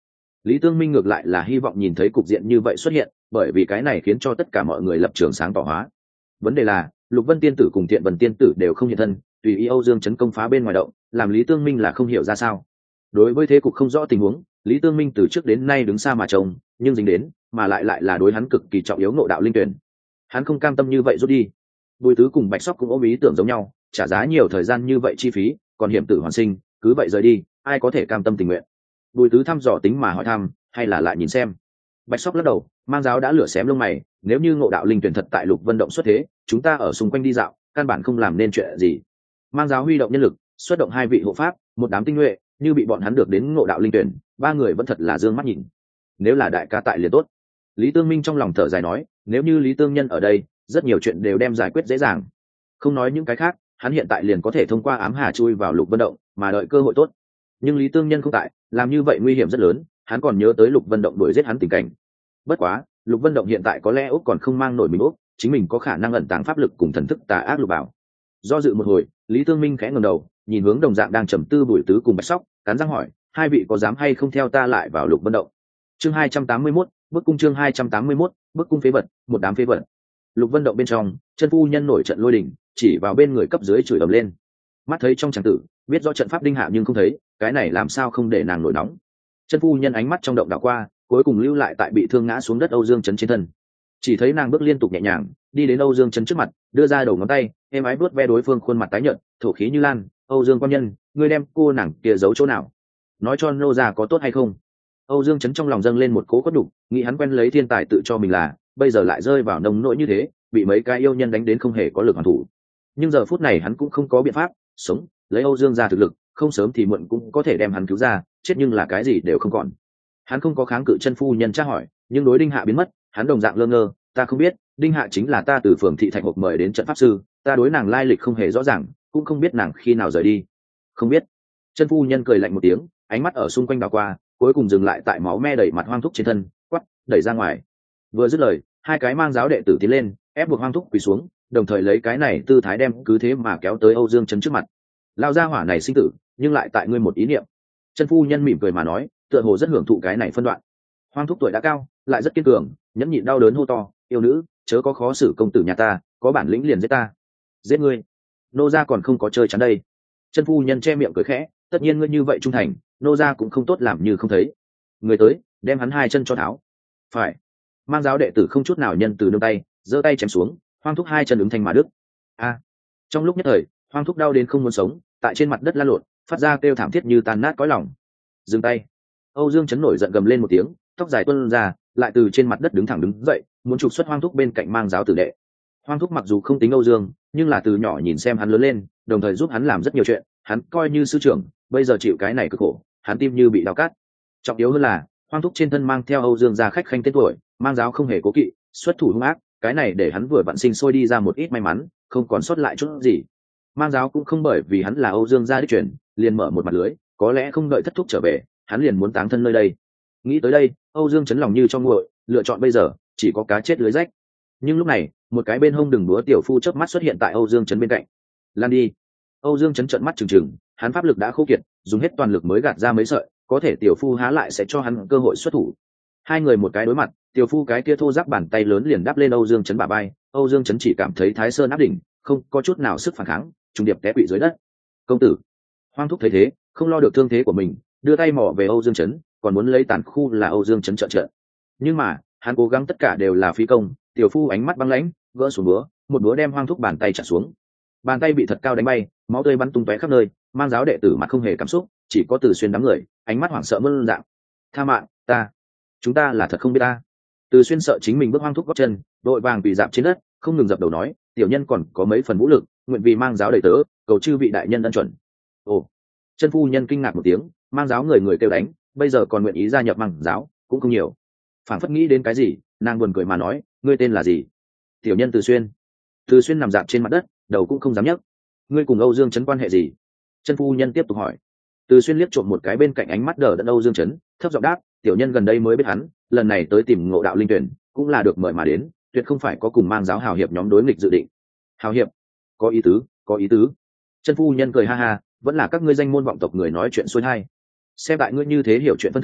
Lý Tương Minh ngược lại là hy vọng nhìn thấy cục diện như vậy xuất hiện, bởi vì cái này khiến cho tất cả mọi người lập trường sáng tỏ hóa. Vấn đề là Lục Vân tiên tử cùng Thiện Vân tiên tử đều không hiện thân, tùy ý Âu Dương chấn công phá bên ngoài động, làm Lý Tương Minh là không hiểu ra sao. Đối với thế cục không rõ tình huống, Lý Tương Minh từ trước đến nay đứng xa mà trông, nhưng dính đến mà lại là đối hắn cực kỳ trọng yếu ngộ đạo linh tuyển. Hắn không cam tâm như vậy rút đi. Bùi Tứ cùng Bạch Sóc cũng ôm ý tưởng giống nhau, trả giá nhiều thời gian như vậy chi phí, còn hiểm tử hoàn sinh, cứ vậy rời đi, ai có thể cam tâm tình nguyện. Bùi Tứ thăm dò tính mà hỏi thăm, hay là lại nhìn xem. Bạch Sóc lắc đầu, mang giáo đã lửa xém lông mày, nếu như ngộ đạo linh tuyển thật tại Lục Vân động xuất thế, chúng ta ở xung quanh đi dạo, căn bản không làm nên chuyện gì. Mang giáo huy động nhân lực, xuất động 2 vị hộ pháp, một đám tinh nhuệ, như bị bọn hắn được đến ngộ đạo linh tuyển, 3 người vẫn thật là dương mắt nhìn. Nếu là đại ca tại liền tốt. Lý Tương Minh trong lòng thở dài nói, nếu như Lý Tương Nhân ở đây, rất nhiều chuyện đều đem giải quyết dễ dàng. Không nói những cái khác, hắn hiện tại liền có thể thông qua ám hà chui vào Lục Vân động, mà đợi cơ hội tốt. Nhưng Lý Tương Nhân không tại, làm như vậy nguy hiểm rất lớn, hắn còn nhớ tới Lục Vân động đuổi giết hắn tình cảnh. Bất quá, Lục Vân động hiện tại có lẽ Úc còn không mang nổi mình Úc, chính mình có khả năng ẩn tàng pháp lực cùng thần thức tà ác lục bảo. Do dự một hồi, Lý Tương Minh khẽ ngẩng đầu, nhìn hướng đồng dạng đang trầm tư Bùi Tứ cùng Bạch Sóc, cắn răng hỏi, 2 vị có dám hay không theo ta lại vào Lục Vân động? Chương 281, bức cung chương 281, bức cung phế vật, một đám phế vật. Lục Vân động bên trong, chân phu nhân nổi trận lôi đình, chỉ vào bên người cấp dưới chửi ầm lên. Mắt thấy trong tràng tử, biết rõ trận pháp đinh hạ nhưng không thấy, cái này làm sao không để nàng nổi nóng. Chân phu nhân ánh mắt trong động đảo qua, cuối cùng lưu lại tại bị thương ngã xuống đất Âu Dương Chấn trên thân. Chỉ thấy nàng bước liên tục nhẹ nhàng, đi đến Âu Dương Chấn trước mặt, đưa ra đầu ngón tay, êm ái vuốt ve đối phương khuôn mặt tái nhợt, thổ khí như lan. Âu Dương quan nhân, ngươi đem cô nàng kia giấu chỗ nào? Nói cho nô gia có tốt hay không? Âu Dương Chấn trong lòng dâng lên một cỗ cốt đục, nghĩ hắn quen lấy thiên tài tự cho mình là, bây giờ lại rơi vào nông nỗi như thế, bị mấy cái yêu nhân đánh đến không hề có lực hoàn thủ. Nhưng giờ phút này hắn cũng không có biện pháp, sống, lấy Âu Dương ra thực lực, không sớm thì muộn cũng có thể đem hắn cứu ra, chết nhưng là cái gì đều không còn. Hắn không có kháng cự chân phu nhân tra hỏi, nhưng đối Đinh Hạ biến mất, hắn đồng dạng lơ ngơ, ta không biết, Đinh Hạ chính là ta từ phường thị Thạch Hộp mời đến trận pháp sư, ta đối nàng lai lịch không hề rõ ràng, cũng không biết nàng khi nào rời đi. Không biết. Chân phu nhân cười lạnh một tiếng, ánh mắt ở xung quanh đảo qua, cuối cùng dừng lại tại máu me đầy mặt Hoang Thúc trên thân, quắc, đẩy ra ngoài. Vừa dứt lời, 2 cái mang giáo đệ tử tiến lên, ép buộc Hoang Thúc quỳ xuống, đồng thời lấy cái này tư thái đem cứ thế mà kéo tới Âu Dương Chấn trước mặt. Lao ra hỏa này sinh tử, nhưng lại tại ngươi một ý niệm. Chân phu nhân mỉm cười mà nói, tựa hồ rất hưởng thụ cái này phân đoạn. Hoang Thúc tuổi đã cao, lại rất kiên cường, nhẫn nhịn đau đớn hô to, yêu nữ, chớ có khó xử công tử nhà ta, có bản lĩnh liền giết ta. Giết ngươi? Nô gia còn không có chơi chắn đây. Chân phu nhân che miệng cười khẽ, tất nhiên ngươi như vậy trung thành, nô gia cũng không tốt làm như không thấy. Người tới, đem hắn 2 chân cho tháo. Phải. Mang giáo đệ tử không chút nào nhân từ nương tay, giơ tay chém xuống, Hoang Thúc 2 chân ứng thanh mà đứt. A. Trong lúc nhất thời, Hoang Thúc đau đến không muốn sống, tại trên mặt đất lăn lộn, phát ra kêu thảm thiết như tan nát cõi lòng. Dừng tay. Âu Dương Chấn nổi giận gầm lên một tiếng, tóc dài tuôn ra, lại từ trên mặt đất đứng thẳng đứng dậy, muốn trục xuất Hoang Thúc bên cạnh mang giáo tử đệ. Hoang Thúc mặc dù không tính Âu Dương, nhưng là từ nhỏ nhìn xem hắn lớn lên, đồng thời giúp hắn làm rất nhiều chuyện, hắn coi như sư trưởng, bây giờ chịu cái này cực khổ, hắn tim như bị đau cắt. Trọng yếu hơn là, Hoang Thúc trên thân mang theo Âu Dương gia khách khanh tên tuổi, mang giáo không hề cố kỵ, xuất thủ hung ác, cái này để hắn vừa vặn sinh sôi đi ra một ít may mắn, không còn sót lại chút gì. Mang giáo cũng không bởi vì hắn là Âu Dương gia đích truyền, liền mở một mặt lưới, có lẽ không đợi thất thúc trở về, hắn liền muốn táng thân nơi đây. Nghĩ tới đây, Âu Dương chấn lòng như trong nguội, lựa chọn bây giờ chỉ có cá chết lưới rách. Nhưng lúc này, một cái bên hông đừng búa tiểu phu chớp mắt xuất hiện tại Âu Dương chấn bên cạnh. Lan đi. Âu Dương chấn trợn mắt trừng trừng, hắn pháp lực đã khô kiệt, dùng hết toàn lực mới gạt ra mấy sợi, có thể tiểu phu há lại sẽ cho hắn cơ hội xuất thủ. 2 người một cái đối mặt, tiểu phu cái kia thô ráp bàn tay lớn liền đáp lên Âu Dương chấn bả vai, Âu Dương chấn chỉ cảm thấy Thái Sơn áp đỉnh, không có chút nào sức phản kháng, trùng điệp té quỵ dưới đất. Công tử. Hoang Thúc thấy thế, không lo được thương thế của mình, đưa tay mò về Âu Dương chấn, còn muốn lấy tàn khu là Âu Dương chấn trợ trợ. Nhưng mà, hắn cố gắng tất cả đều là phí công, tiểu phu ánh mắt băng lãnh, gỡ xuống búa, một búa đem Hoang Thúc bàn tay chặt xuống. Bàn tay bị thật cao đánh bay, máu tươi bắn tung tóe khắp nơi, mang giáo đệ tử mặt không hề cảm xúc, chỉ có Từ Xuyên đám người, ánh mắt hoảng sợ mơn dạng. Tha mạng, chúng ta là thật không biết ta. Từ Xuyên sợ chính mình bước Hoang Thúc gót chân, đội vàng bị dạp trên đất, không ngừng dập đầu nói, tiểu nhân còn có mấy phần vũ lực, nguyện vì mang giáo đệ tử, cầu chư vị đại nhân ân chuẩn. Ồ. Chân phu nhân kinh ngạc một tiếng, mang giáo người người kêu đánh, bây giờ còn nguyện ý gia nhập mang giáo, cũng không nhiều. Phảng phất nghĩ đến cái gì, nàng buồn cười mà nói, ngươi tên là gì? Tiểu nhân Từ Xuyên. Từ Xuyên nằm dạp trên mặt đất, đầu cũng không dám nhấc. Ngươi cùng Âu Dương Chấn quan hệ gì? Chân phu nhân tiếp tục hỏi. Từ Xuyên liếc trộm một cái bên cạnh ánh mắt đờ đẫn Âu Dương Chấn, thấp giọng đáp, tiểu nhân gần đây mới biết hắn, lần này tới tìm Ngộ Đạo Linh Tuyển, cũng là được mời mà đến, tuyệt không phải có cùng mang giáo hào hiệp nhóm đối nghịch dự định. Hào hiệp? Có ý tứ, có ý tứ. Chân phu nhân cười ha ha, vẫn là các ngươi danh môn vọng tộc người nói chuyện xuôi hay. Xem tại ngươi như thế hiểu chuyện phân thượng,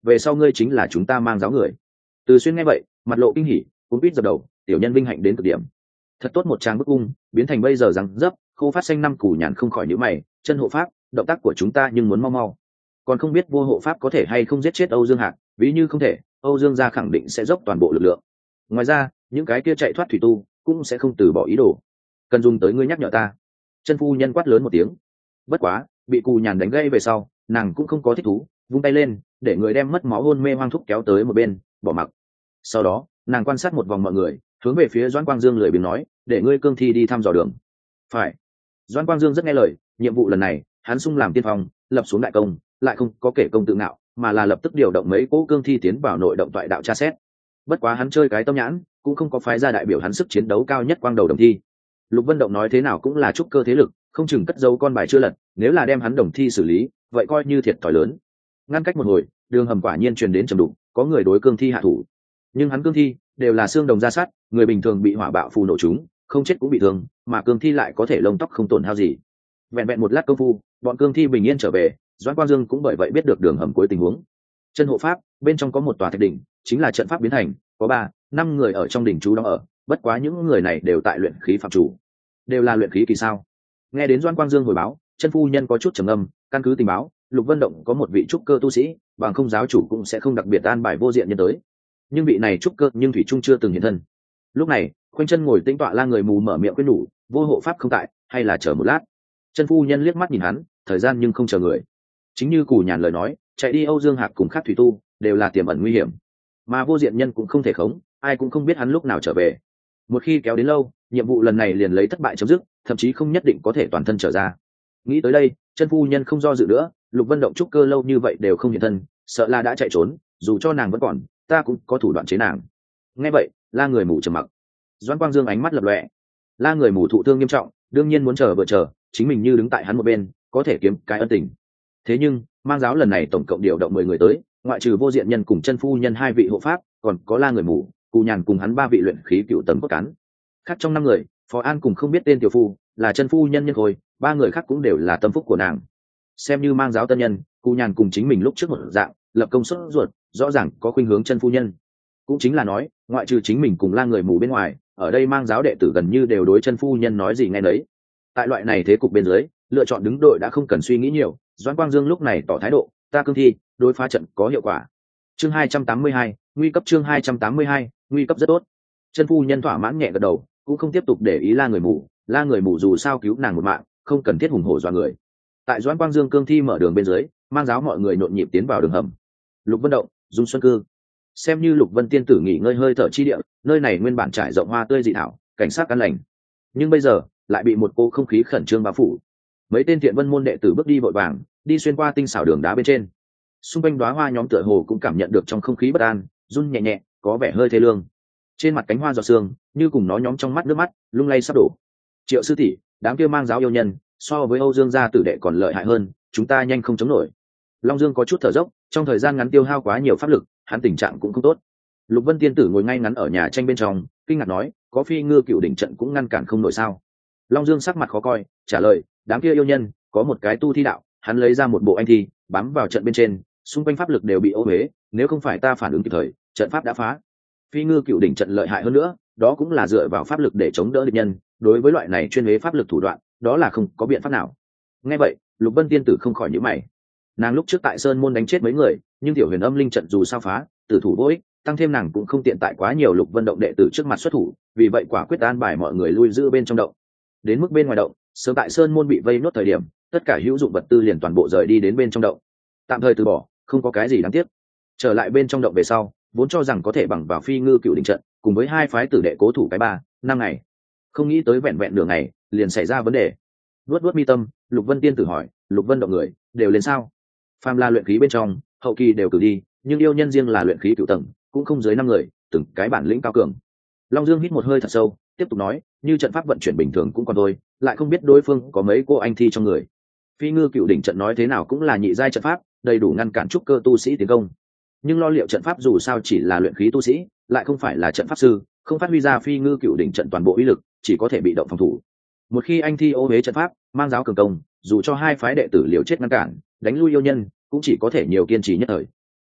về sau ngươi chính là chúng ta mang giáo người. Từ Xuyên nghe vậy mặt lộ kinh hỉ, cũng biết dập đầu, tiểu nhân vinh hạnh đến cực điểm. Thật tốt một trang bức cung biến thành bây giờ rằng dấp khô phát xanh năm củ nhàn không khỏi nhíu mày, chân hộ pháp động tác của chúng ta nhưng muốn mau mau, còn không biết vô hộ pháp có thể hay không giết chết Âu Dương Hạc, ví như không thể Âu Dương gia khẳng định sẽ dốc toàn bộ lực lượng. Ngoài ra những cái kia chạy thoát thủy tu cũng sẽ không từ bỏ ý đồ, cần dùng tới ngươi nhắc nhở ta. Chân phu nhân quát lớn một tiếng. Bất quá bị cù nhàn đánh gây về sau nàng cũng không có thích thú, vung tay lên để người đem mất máu hôn mê hoang thúc kéo tới một bên bỏ mặc. Sau đó nàng quan sát một vòng mọi người, hướng về phía Doãn Quang Dương lười biếng nói, để ngươi cương thi đi thăm dò đường. Phải. Doãn Quang Dương rất nghe lời, nhiệm vụ lần này hắn sung làm tiên phong, lập xuống đại công, lại không có kể công tự ngạo, mà là lập tức điều động mấy cỗ cương thi tiến vào nội động toại đạo tra xét. Bất quá hắn chơi cái tâm nhãn, cũng không có phái ra đại biểu hắn sức chiến đấu cao nhất quang đầu đồng thi. Lục Vân Động nói thế nào cũng là trúc cơ thế lực, không chừng cất dấu con bài chưa lật, nếu là đem hắn đồng thi xử lý, vậy coi như thiệt thòi lớn. Ngăn cách một hồi, đường hầm quả nhiên truyền đến trầm đục, có người đối cương thi hạ thủ. Nhưng hắn cương thi đều là xương đồng da sắt, người bình thường bị hỏa bạo phù nổ chúng, không chết cũng bị thương, mà cương thi lại có thể lông tóc không tổn hao gì. Vẹn vẹn một lát công phu, bọn cương thi bình yên trở về, Doãn Quang Dương cũng bởi vậy biết được đường hầm cuối tình huống. Chân hộ pháp bên trong có một tòa thạch đỉnh, chính là trận pháp biến thành, có 3-5 người ở trong đỉnh trú đóng ở, bất quá những người này đều tại luyện khí phạm chủ. Đều là luyện khí kỳ sao? Nghe đến Doãn Quang Dương hồi báo, chân phu nhân có chút trầm ngâm, căn cứ tình báo, Lục Vân Động có một vị trúc cơ tu sĩ, bằng không giáo chủ cũng sẽ không đặc biệt an bài vô diện nhân tới. Nhưng vị này trúc cơ nhưng thủy trung chưa từng hiện thân. Lúc này khoanh chân ngồi tĩnh tọa La người mù mở miệng khuyên nhủ, vô hộ pháp không tại, hay là chờ một lát. Chân phu nhân liếc mắt nhìn hắn, thời gian nhưng không chờ người. Chính như Cù Nhàn lời nói, chạy đi Âu Dương Hạc cùng khác thủy tu đều là tiềm ẩn nguy hiểm, mà vô diện nhân cũng không thể khống, ai cũng không biết hắn lúc nào trở về. Một khi kéo đến lâu, nhiệm vụ lần này liền lấy thất bại chấm dứt, thậm chí không nhất định có thể toàn thân trở ra. Nghĩ tới đây, chân phu nhân không do dự nữa, Lục Vân Động trúc cơ lâu như vậy đều không hiện thân, sợ là đã chạy trốn, dù cho nàng vẫn còn, ta cũng có thủ đoạn chế nàng. Nghe vậy, La người mù trầm mặc. Doãn Quang Dương ánh mắt lập lòe. La người mù thụ thương nghiêm trọng, đương nhiên muốn chờ vợ chờ, chính mình như đứng tại hắn một bên, có thể kiếm cái ân tình. Thế nhưng mang giáo lần này tổng cộng điều động 10 người tới, ngoại trừ vô diện nhân cùng chân phu nhân 2 vị hộ pháp, còn có La người mù, Cù Nhàn cùng hắn 3 vị luyện khí cựu tầng cốt cán. Khác trong 5 người, Phó An cùng không biết tên tiểu phu, là chân phu nhân nhân hồi, 3 người khác cũng đều là tâm phúc của nàng. Xem như mang giáo tân nhân, Cù Nhàn cùng chính mình lúc trước một dạng, lập công suất ruột, rõ ràng có khuynh hướng chân phu nhân. Cũng chính là nói, ngoại trừ chính mình cùng La người mù bên ngoài, ở đây mang giáo đệ tử gần như đều đối chân phu nhân nói gì nghe nấy. Tại loại này thế cục bên dưới, lựa chọn đứng đội đã không cần suy nghĩ nhiều. Doãn Quang Dương lúc này tỏ thái độ, ta cương thi đối phá trận có hiệu quả. Chương 282, nguy cấp. Chương 282, nguy cấp rất tốt. Chân phu nhân thỏa mãn nhẹ gật đầu, cũng không tiếp tục để ý La người mù. La người mù dù sao cứu nàng một mạng, không cần thiết hùng hổ dọa người. Tại Doãn Quang Dương cương thi mở đường bên dưới, mang giáo mọi người nhộn nhịp tiến vào đường hầm. Lục Vân Động, Dung Xuân Cư, xem như Lục Vân tiên tử nghỉ ngơi hơi thở chi địa, nơi này nguyên bản trải rộng hoa tươi dị thảo, cảnh sắc an lành, nhưng bây giờ lại bị một cô không khí khẩn trương bao phủ. Mấy tên Thiện Vân môn đệ tử bước đi vội vàng, đi xuyên qua tinh xảo đường đá bên trên. Xung quanh đóa hoa nhóm tựa hồ cũng cảm nhận được trong không khí bất an, run nhẹ nhẹ, có vẻ hơi thê lương. Trên mặt cánh hoa giọt sương, như cùng nó nhóm trong mắt nước mắt, lung lay sắp đổ. Triệu sư tỷ, đám kia mang giáo yêu nhân, so với Âu Dương gia tử đệ còn lợi hại hơn, chúng ta nhanh không chống nổi. Long Dương có chút thở dốc, trong thời gian ngắn tiêu hao quá nhiều pháp lực, hắn tình trạng cũng không tốt. Lục Vân tiên tử ngồi ngay ngắn ở nhà tranh bên trong, kinh ngạc nói, có Phi Ngư Cựu đỉnh trận cũng ngăn cản không nổi sao? Long Dương sắc mặt khó coi, trả lời, đám kia yêu nhân có một cái tu thi đạo, hắn lấy ra một bộ anh thi, bám vào trận bên trên, xung quanh pháp lực đều bị ô huế, nếu không phải ta phản ứng kịp thời, trận pháp đã phá. Phi Ngư Cựu đỉnh trận lợi hại hơn nữa, đó cũng là dựa vào pháp lực để chống đỡ địch nhân, đối với loại này chuyên huế pháp lực thủ đoạn, đó là không có biện pháp nào. Nghe vậy, Lục Vân tiên tử không khỏi nhíu mày. Nàng lúc trước tại Sơn môn đánh chết mấy người, nhưng tiểu huyền âm linh trận dù sao phá, tử thủ vô ích, tăng thêm nàng cũng không tiện tại quá nhiều Lục Vân động đệ tử trước mặt xuất thủ, vì vậy quả quyết an bài mọi người lui giữ bên trong động. Đến mức bên ngoài động, sớm tại Sơn môn bị vây nốt thời điểm, tất cả hữu dụng vật tư liền toàn bộ rời đi đến bên trong động, tạm thời từ bỏ, không có cái gì đáng tiếc. Trở lại bên trong động về sau, vốn cho rằng có thể bằng vào Phi Ngư Cựu đỉnh trận, cùng với 2 phái tử đệ cố thủ cái 3-5 ngày, không nghĩ tới vẹn vẹn nửa ngày, liền xảy ra vấn đề. Vuốt mi tâm, Lục Vân tiên tử hỏi, Lục Vân động người đều lên sao? Phàm là luyện khí bên trong, hậu kỳ đều cử đi, nhưng yêu nhân riêng là luyện khí cửu tầng, cũng không dưới 5 người, từng cái bản lĩnh cao cường. Long Dương hít một hơi thật sâu, tiếp tục nói, như trận pháp vận chuyển bình thường cũng còn thôi, lại không biết đối phương có mấy cô anh thi trong người. Phi Ngư Cựu đỉnh trận nói thế nào cũng là nhị giai trận pháp, đầy đủ ngăn cản trúc cơ tu sĩ tiến công. Nhưng lo liệu trận pháp dù sao chỉ là luyện khí tu sĩ, lại không phải là trận pháp sư, không phát huy ra Phi Ngư Cựu đỉnh trận toàn bộ uy lực, chỉ có thể bị động phòng thủ. Một khi anh thi ô uế trận pháp, mang giáo cường công, dù cho 2 phái đệ tử liều chết ngăn cản, đánh lui yêu nhân, cũng chỉ có thể nhiều kiên trì nhất thời.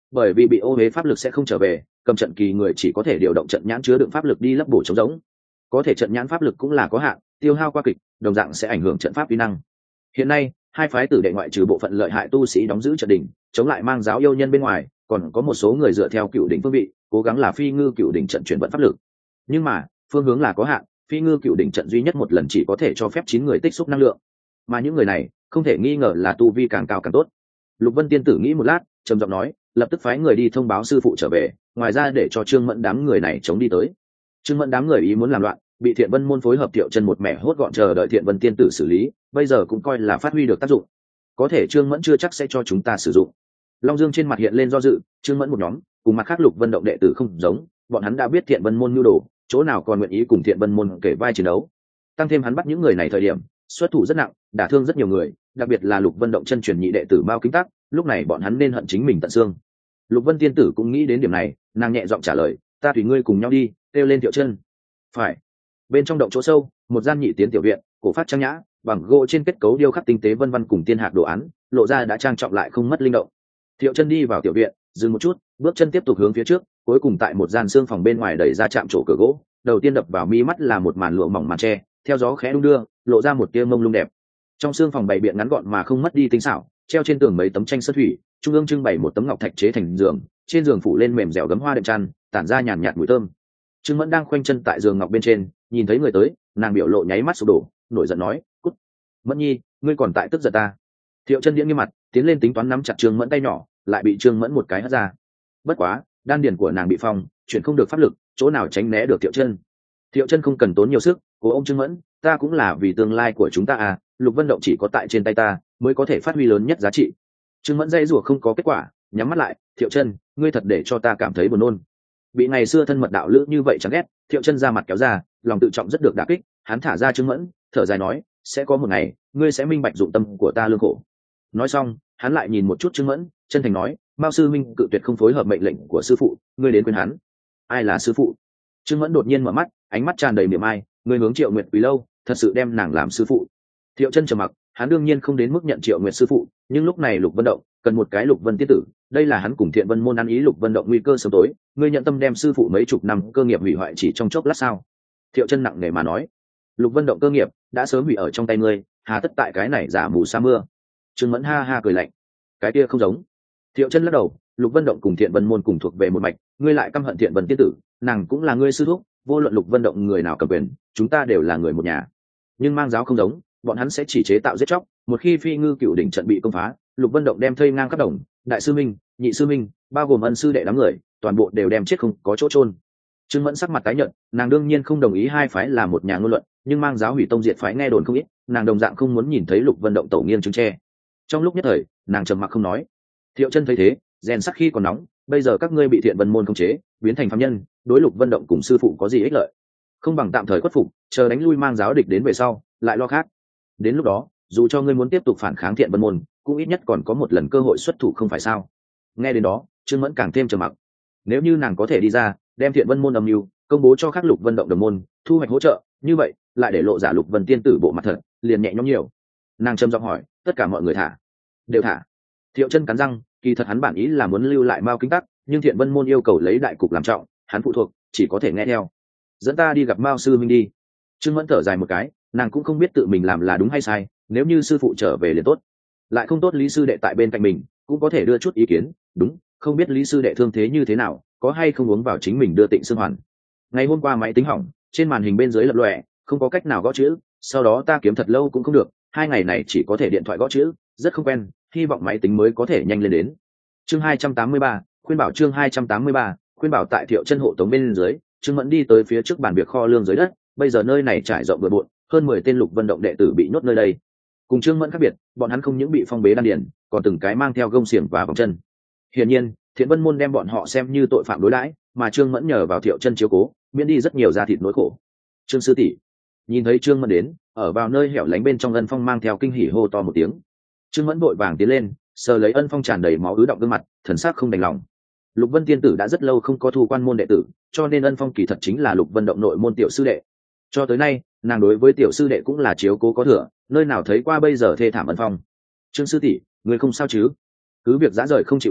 bởi vì bị ô huế pháp lực sẽ không trở về, cầm trận kỳ người chỉ có thể điều động trận nhãn chứa đựng pháp lực đi lấp bổ trống rỗng. Có thể trận nhãn pháp lực cũng là có hạn, tiêu hao qua kịch, đồng dạng sẽ ảnh hưởng trận pháp uy năng. Hiện nay hai phái tử đệ ngoại trừ bộ phận lợi hại tu sĩ đóng giữ trận đỉnh chống lại mang giáo yêu nhân bên ngoài, còn có một số người dựa theo cựu đỉnh phương vị cố gắng là phi ngư cựu đỉnh trận chuyển vận pháp lực. Nhưng mà phương hướng là có hạn, phi ngư cựu đỉnh trận duy nhất một lần chỉ có thể cho phép 9 người tích xúc năng lượng, mà những người này không thể nghi ngờ là tu vi càng cao càng tốt. Lục Vân tiên tử nghĩ một lát, trầm giọng nói, lập tức phái người đi thông báo sư phụ trở về, ngoài ra để cho Trương Mẫn đám người này chống đi tới. Trương Mẫn đám người ý muốn làm loạn, bị Thiện Vân môn phối hợp Thiệu Chân một mẻ hốt gọn chờ đợi Thiện Vân tiên tử xử lý, bây giờ cũng coi là phát huy được tác dụng. Có thể Trương Mẫn chưa chắc sẽ cho chúng ta sử dụng. Long Dương trên mặt hiện lên do dự, Trương Mẫn một nhóm cùng mặt khác Lục Vân động đệ tử không giống, bọn hắn đã biết Thiện Vân môn nhu đồ, chỗ nào còn nguyện ý cùng Thiện Vân môn kể vai chiến đấu. Tăng thêm hắn bắt những người này thời điểm xuất thủ rất nặng, đả thương rất nhiều người, đặc biệt là Lục Vân động chân truyền nhị đệ tử Mao Kính Tắc, lúc này bọn hắn nên hận chính mình tận xương. Lục Vân tiên tử cũng nghĩ đến điểm này, nàng nhẹ giọng trả lời, ta tùy ngươi cùng nhau đi. Kêu lên Thiệu Chân. Phải. Bên trong động chỗ sâu, một gian nhị tiến tiểu viện, cổ phát trang nhã, bằng gỗ trên kết cấu điêu khắc tinh tế vân vân cùng tiên hạc đồ án, lộ ra đã trang trọng lại không mất linh động. Thiệu Chân đi vào tiểu viện, dừng một chút, bước chân tiếp tục hướng phía trước, cuối cùng tại một gian xương phòng bên ngoài đẩy ra chạm trổ cửa gỗ, đầu tiên đập vào mi mắt là một màn lụa mỏng màn tre, theo gió khẽ đung đưa, lộ ra một tia mông lung đẹp. Trong xương phòng bày biện ngắn gọn mà không mất đi tinh xảo, treo trên tường mấy tấm tranh sơn thủy, trung ương trưng bày một tấm ngọc thạch chế thành giường, trên giường phủ lên mềm dẻo gấm hoa đệm chăn, tản ra nhàn nhạt mùi thơm. Trương Mẫn đang khoanh chân tại giường ngọc bên trên, nhìn thấy người tới, nàng biểu lộ nháy mắt sụp đổ, nổi giận nói, cút. Mẫn nhi, ngươi còn tại tức giận ta? Thiệu Chân điếng nghiêm mặt, tiến lên tính toán nắm chặt Trương Mẫn tay nhỏ, lại bị Trương Mẫn một cái hất ra. Bất quá đan điền của nàng bị phong, chuyển không được pháp lực, chỗ nào tránh né được Thiệu Chân. Thiệu Chân không cần tốn nhiều sức, cố ôm Trương Mẫn, ta cũng là vì tương lai của chúng ta à, Lục Vân động chỉ có tại trên tay ta mới có thể phát huy lớn nhất giá trị. Trương Mẫn dây rủa không có kết quả, nhắm mắt lại, Thiệu Chân, ngươi thật để cho ta cảm thấy buồn nôn. Bị ngày xưa thân mật đạo lữ như vậy chán ghét, Thiệu Chân ra mặt kéo ra, lòng tự trọng rất được đả kích, hắn thả ra Trương Mẫn, thở dài nói, sẽ có một ngày ngươi sẽ minh bạch dụng tâm của ta lương khổ. Nói xong hắn lại nhìn một chút Trương Mẫn, chân thành nói, Mao sư minh cự tuyệt không phối hợp mệnh lệnh của sư phụ, ngươi đến quên hắn. Ai là sư phụ? Trương Mẫn đột nhiên mở mắt, ánh mắt tràn đầy niềm ai, ngươi hướng Triệu Nguyệt Quý lâu, thật sự đem nàng làm sư phụ? Thiệu Chân trầm mặc, hắn đương nhiên không đến mức nhận Triệu Nguyệt sư phụ, nhưng lúc này Lục Vân động cần một cái Lục Vân tiên tử, đây là hắn cùng Thiện Vân môn ăn ý Lục Vân động nguy cơ sớm tối, ngươi nhận tâm đem sư phụ mấy chục năm cơ nghiệp hủy hoại chỉ trong chốc lát sao? Thiệu Chân nặng nề mà nói, Lục Vân động cơ nghiệp đã sớm hủy ở trong tay ngươi, hà tất tại cái này giả mù sa mưa? Trương Mẫn ha ha cười lạnh, cái kia không giống. Thiệu Chân lắc đầu, Lục Vân động cùng Thiện Vân môn cùng thuộc về một mạch, ngươi lại căm hận Thiện Vân tiên tử, nàng cũng là ngươi sư thúc, vô luận Lục Vân động người nào cầm quyền, chúng ta đều là người một nhà. Nhưng mang giáo không giống, bọn hắn sẽ chỉ chế tạo giết chóc, một khi phi ngư cựu đỉnh trận bị công phá, Lục Vân động đem thây ngang khắp đồng, đại sư minh, nhị sư minh, bao gồm ân sư đệ đám người, toàn bộ đều đem chết không có chỗ chôn. Trương Mẫn sắc mặt tái nhợt, nàng đương nhiên không đồng ý hai phái là một nhà ngôn luận, nhưng mang giáo hủy tông diệt phái nghe đồn không ít, nàng đồng dạng không muốn nhìn thấy Lục Vân động tổ nghiêng chứng tre. Trong lúc nhất thời, nàng trầm mặc không nói. Thiệu Chân thấy thế, rèn sắc khi còn nóng, bây giờ các ngươi bị Thiện Vân môn khống chế, biến thành phàm nhân, đối Lục Vân động cùng sư phụ có gì ích lợi? Không bằng tạm thời khuất phục, chờ đánh lui mang giáo địch đến về sau, lại lo khác. Đến lúc đó, dù cho ngươi muốn tiếp tục phản kháng Thiện Vân môn, cũng ít nhất còn có một lần cơ hội xuất thủ không phải sao? Nghe đến đó, Trương Mẫn càng thêm trầm mặc. Nếu như nàng có thể đi ra, đem Thiện Vân môn âm mưu công bố cho các Lục Vân động đồng môn, thu hoạch hỗ trợ, như vậy lại để lộ giả Lục Vân tiên tử bộ mặt thật, liền nhẹ nhõm nhiều. Nàng trầm giọng hỏi, tất cả mọi người thả? Đều thả. Thiệu Chân cắn răng, kỳ thật hắn bản ý là muốn lưu lại Mao Kính Tắc, nhưng Thiện Vân môn yêu cầu lấy đại cục làm trọng, hắn phụ thuộc, chỉ có thể nghe theo. Dẫn ta đi gặp Mao sư minh đi. Trương Mẫn thở dài một cái, nàng cũng không biết tự mình làm là đúng hay sai, nếu như sư phụ trở về liền tốt, lại không tốt Lý sư đệ tại bên cạnh mình, cũng có thể đưa chút ý kiến. Đúng, không biết Lý sư đệ thương thế như thế nào, có hay không uống vào chính mình đưa Tịnh Xương Hoàn. Ngày hôm qua máy tính hỏng, trên màn hình bên dưới lập lòe, không có cách nào gõ chữ, sau đó ta kiếm thật lâu cũng không được, 2 ngày này chỉ có thể điện thoại gõ chữ, rất không quen, hy vọng máy tính mới có thể nhanh lên đến. Chương 283, khuyên bảo. Chương 283, khuyên bảo. Tại Thiệu Chân hộ tống bên dưới, Trương Mẫn đi tới phía trước bàn việc kho lương dưới đất, bây giờ nơi này trải rộng bừa bộn, hơn 10 tên Lục Vân động đệ tử bị nhốt nơi đây. Cùng Trương Mẫn khác biệt, bọn hắn không những bị phong bế đan điền, còn từng cái mang theo gông xiềng và vòng chân. Hiển nhiên, Thiện Vân môn đem bọn họ xem như tội phạm đối đãi, mà Trương Mẫn nhờ vào Thiệu Chân chiếu cố, miễn đi rất nhiều da thịt nỗi khổ. Trương sư tỷ, nhìn thấy Trương Mẫn đến, ở vào nơi hẻo lánh bên trong Ân Phong mang theo kinh hỉ hô to một tiếng. Trương Mẫn vội vàng tiến lên, sờ lấy Ân Phong tràn đầy máu ứ động gương mặt, thần sắc không đành lòng. Lục Vân tiên tử đã rất lâu không có thu quan môn đệ tử, cho nên Ân Phong kỳ thật chính là Lục Vân động nội môn tiểu sư đệ. Cho tới nay, nàng đối với tiểu sư đệ cũng là chiếu cố có thừa, nơi nào thấy qua bây giờ thê thảm Ân Phong. Trương sư tỷ, người không sao chứ? Cứ việc dã rời không chịu nổi,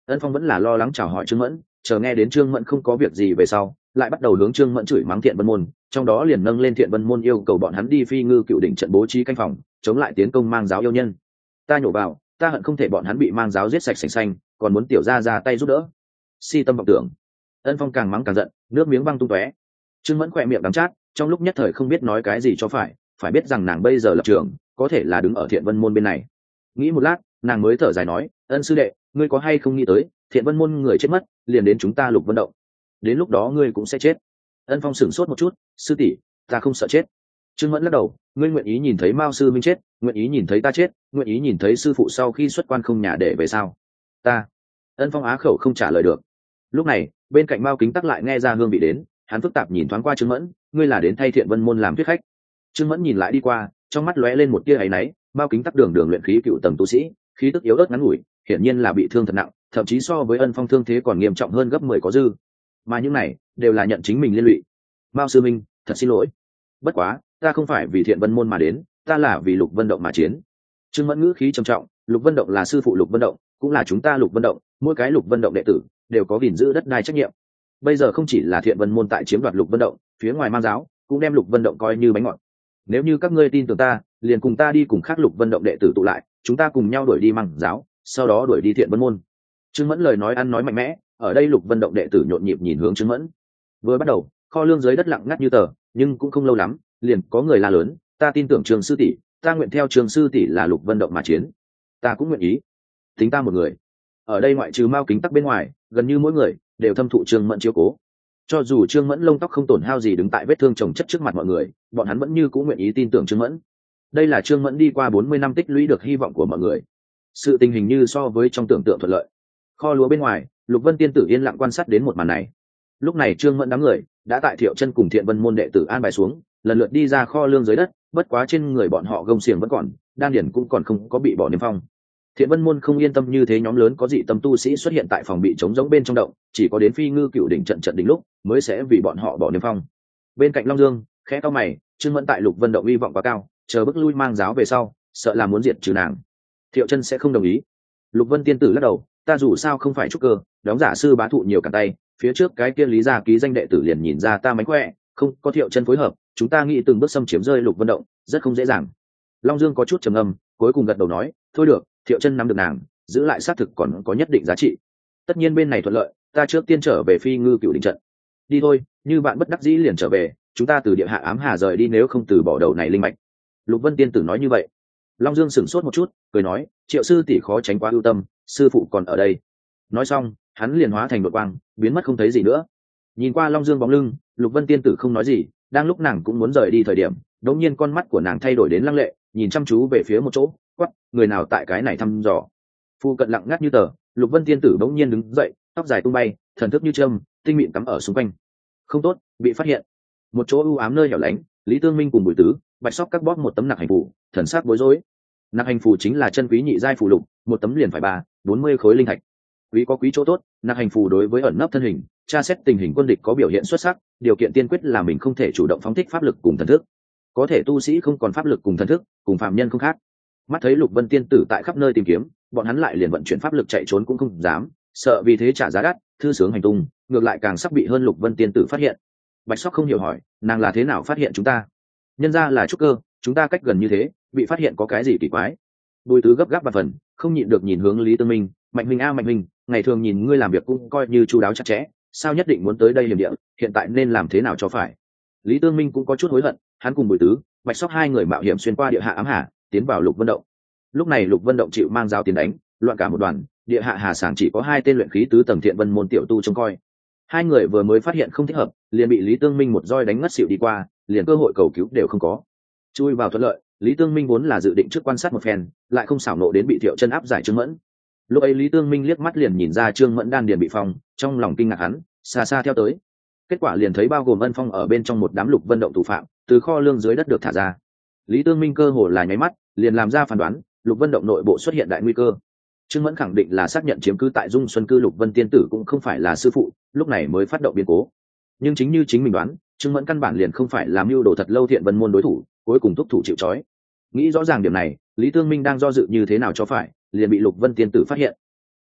Ân Phong vẫn là lo lắng chào hỏi Trương Mẫn, chờ nghe đến Trương Mẫn không có việc gì về sau, lại bắt đầu hướng Trương Mẫn chửi mắng Thiện Vân môn, trong đó liền nâng lên Thiện Vân môn yêu cầu bọn hắn đi phi ngư cựu đỉnh trận bố trí canh phòng, chống lại tiến công mang giáo yêu nhân. Ta nhổ vào, ta hận không thể bọn hắn bị mang giáo giết sạch sành xanh, còn muốn tiểu gia ra tay giúp đỡ. Si tâm vọng tưởng. Ân Phong càng mắng càng giận, nước miếng văng tung tóe. Trương Mẫn khỏe miệng đắng chát, trong lúc nhất thời không biết nói cái gì cho phải biết rằng nàng bây giờ lập trường có thể là đứng ở Thiện Vân môn bên này. Nghĩ một lát, nàng mới thở dài nói, Ân sư đệ, ngươi có hay không nghĩ tới Thiện Vân môn người chết mất liền đến chúng ta Lục Vân Động, đến lúc đó ngươi cũng sẽ chết. Ân Phong sửng sốt một chút, sư tỷ, ta không sợ chết. Trương Mẫn lắc đầu, ngươi nguyện ý nhìn thấy Mao sư minh chết, nguyện ý nhìn thấy ta chết, nguyện ý nhìn thấy sư phụ sau khi xuất quan không nhà để về sao? Ta. Ân Phong á khẩu không trả lời được. Lúc này bên cạnh Mao Kính Tắc lại nghe ra hương vị đến, hắn phức tạp nhìn thoáng qua Trương Mẫn, ngươi là đến thay Thiện Vân môn làm thuyết khách? Trương Mẫn nhìn lại đi qua, trong mắt lóe lên một tia áy náy. Mao Kính Tắc đường đường luyện khí cựu tầng tu sĩ, khí tức yếu ớt ngắn ngủi, hiển nhiên là bị thương thật nặng, thậm chí so với Ân Phong thương thế còn nghiêm trọng hơn gấp 10 có dư. Mà những này đều là nhận chính mình liên lụy. Mao sư minh, thật xin lỗi. Bất quá, ta không phải vì Thiện Vân môn mà đến, ta là vì Lục Vân Động mà chiến. Trương Mẫn ngữ khí trầm trọng, Lục Vân Động là sư phụ Lục Vân Động, cũng là chúng ta Lục Vân Động, mỗi cái Lục Vân Động đệ tử đều có gìn giữ đất đai trách nhiệm. Bây giờ không chỉ là Thiện Vân môn tại chiếm đoạt Lục Vân Động, phía ngoài mang giáo cũng đem Lục Vân Động coi như bánh ngọt. Nếu như các ngươi tin tưởng ta, liền cùng ta đi cùng khác Lục Vân Động đệ tử tụ lại, chúng ta cùng nhau đuổi đi mang giáo, sau đó đuổi đi Thiện Vân môn. Trương Mẫn lời nói ăn nói mạnh mẽ, ở đây Lục Vân Động đệ tử nhộn nhịp nhìn hướng Trương Mẫn. Vừa bắt đầu, kho lương dưới đất lặng ngắt như tờ, nhưng cũng không lâu lắm, liền có người la lớn, ta tin tưởng Trường sư tỷ, ta nguyện theo Trường sư tỷ là Lục Vân Động mà chiến. Ta cũng nguyện ý. Tính ta một người. Ở đây ngoại trừ Mao Kính Tắc bên ngoài, gần như mỗi người đều thâm thụ Trương Mẫn chiếu cố. Cho dù Trương Mẫn lông tóc không tổn hao gì đứng tại vết thương chồng chất trước mặt mọi người, bọn hắn vẫn như cũng nguyện ý tin tưởng Trương Mẫn. Đây là Trương Mẫn đi qua 40 năm tích lũy được hy vọng của mọi người. Sự tình hình như so với trong tưởng tượng thuận lợi. Kho lúa bên ngoài, Lục Vân tiên tử yên lặng quan sát đến một màn này. Lúc này Trương Mẫn đám người đã tại Thiệu Chân cùng Thiện Vân môn đệ tử an bài xuống, lần lượt đi ra kho lương dưới đất, bất quá trên người bọn họ gông xiềng vẫn còn, đan điển cũng còn không có bị bỏ niêm phong. Thiện Vân môn không yên tâm như thế nhóm lớn có dị tâm tu sĩ xuất hiện tại phòng bị trống rỗng bên trong động, chỉ có đến phi ngư cựu đỉnh trận đỉnh lúc mới sẽ vì bọn họ bỏ niêm phong. Bên cạnh Long Dương khẽ cau mày, Trương Mẫn tại Lục Vân Động uy vọng quá cao, chờ bức lui mang giáo về sau, sợ là muốn diệt trừ nàng. Thiệu Chân sẽ không đồng ý. Lục Vân tiên tử lắc đầu, ta dù sao không phải trúc cơ, đóng giả sư bá thụ nhiều cả tay, phía trước cái kia Lý gia ký danh đệ tử liền nhìn ra ta mánh khỏe, không có Thiệu Chân phối hợp, chúng ta nghĩ từng bước xâm chiếm rơi Lục Vân Động rất không dễ dàng. Long Dương có chút trầm ngâm, cuối cùng gật đầu nói, thôi được, Thiệu Chân nắm được nàng, giữ lại xác thực còn có nhất định giá trị. Tất nhiên bên này thuận lợi, ta trước tiên trở về phi ngư cựu đỉnh trận. Đi thôi, như bạn bất đắc dĩ liền trở về, chúng ta từ địa hạ ám hà rời đi nếu không từ bỏ đầu này linh mạch. Lục Vân tiên tử nói như vậy. Long Dương sửng sốt một chút, cười nói, Triệu sư tỷ khó tránh quá ưu tâm, sư phụ còn ở đây. Nói xong, hắn liền hóa thành đột quang, biến mất không thấy gì nữa. Nhìn qua Long Dương bóng lưng, Lục Vân tiên tử không nói gì, đang lúc nàng cũng muốn rời đi thời điểm, đột nhiên con mắt của nàng thay đổi đến lăng lệ, nhìn chăm chú về phía một chỗ, quắc, người nào tại cái này thăm dò. Phu cận lặng ngắt như tờ, Lục Vân tiên tử bỗng nhiên đứng dậy, tóc dài tung bay, thần thức như châm, tinh mịn cắm ở xung quanh. Không tốt, bị phát hiện. Một chỗ u ám nơi hẻo lánh, Lý Tương Minh cùng Bùi Tứ, Bạch Sóc các bóp một tấm nặc hành phù, thần sắc bối rối. Nặc hành phù chính là chân quý nhị giai phù lục, một tấm liền phải 40 khối linh thạch. Quý có quý chỗ tốt, nặc hành phù đối với ẩn nấp thân hình, tra xét tình hình quân địch có biểu hiện xuất sắc, điều kiện tiên quyết là mình không thể chủ động phóng thích pháp lực cùng thần thức. Có thể tu sĩ không còn pháp lực cùng thần thức, cùng phạm nhân không khác. Mắt thấy Lục Vân tiên tử tại khắp nơi tìm kiếm, bọn hắn lại liền vận chuyển pháp lực chạy trốn cũng không dám, sợ vì thế trả giá đắt, thư sướng hành tung, ngược lại càng sắp bị hơn Lục Vân tiên tử phát hiện. Bạch Sóc không hiểu hỏi, nàng là thế nào phát hiện chúng ta? Nhân ra là trúc cơ, chúng ta cách gần như thế, bị phát hiện có cái gì kỳ quái? Bùi Tứ gấp gáp và phần, không nhịn được nhìn hướng Lý Tương Minh, Mạnh Minh a Mạnh Minh, ngày thường nhìn ngươi làm việc cũng coi như chu đáo chặt chẽ, sao nhất định muốn tới đây hiểm địa, hiện tại nên làm thế nào cho phải? Lý Tương Minh cũng có chút hối hận, hắn cùng Bùi Tứ, Bạch Sóc hai người mạo hiểm xuyên qua địa hạ ám hà, tiến vào Lục Vân Động. Lúc này Lục Vân Động chịu mang giáo tiến đánh, loạn cả một đoàn, địa hạ hà sảng chỉ có 2 tên luyện khí tứ tầng Thiện Vân môn tiểu tu trông coi. Hai người vừa mới phát hiện không thích hợp, liền bị Lý Tương Minh một roi đánh ngất xỉu đi qua, liền cơ hội cầu cứu đều không có. Chui vào thuận lợi, Lý Tương Minh vốn là dự định trước quan sát một phen, lại không xảo nộ đến bị Thiệu Chân áp giải Trương Mẫn. Lúc ấy Lý Tương Minh liếc mắt liền nhìn ra Trương Mẫn đan điền bị phong, trong lòng kinh ngạc hắn, xa xa theo tới. Kết quả liền thấy bao gồm Ân Phong ở bên trong một đám Lục Vân Động thủ phạm, từ kho lương dưới đất được thả ra. Lý Tương Minh cơ hồ là nháy mắt, liền làm ra phán đoán, Lục Vân Động nội bộ xuất hiện đại nguy cơ. Trương Mẫn khẳng định là xác nhận chiếm cứ tại Dung Xuân cư Lục Vân tiên tử cũng không phải là sư phụ, lúc này mới phát động biến cố. Nhưng chính như chính mình đoán, Trương Mẫn căn bản liền không phải làm mưu đồ thật lâu Thiện Vân môn đối thủ, cuối cùng thúc thủ chịu trói. Nghĩ rõ ràng điểm này, Lý Tương Minh đang do dự như thế nào cho phải, liền bị Lục Vân tiên tử phát hiện.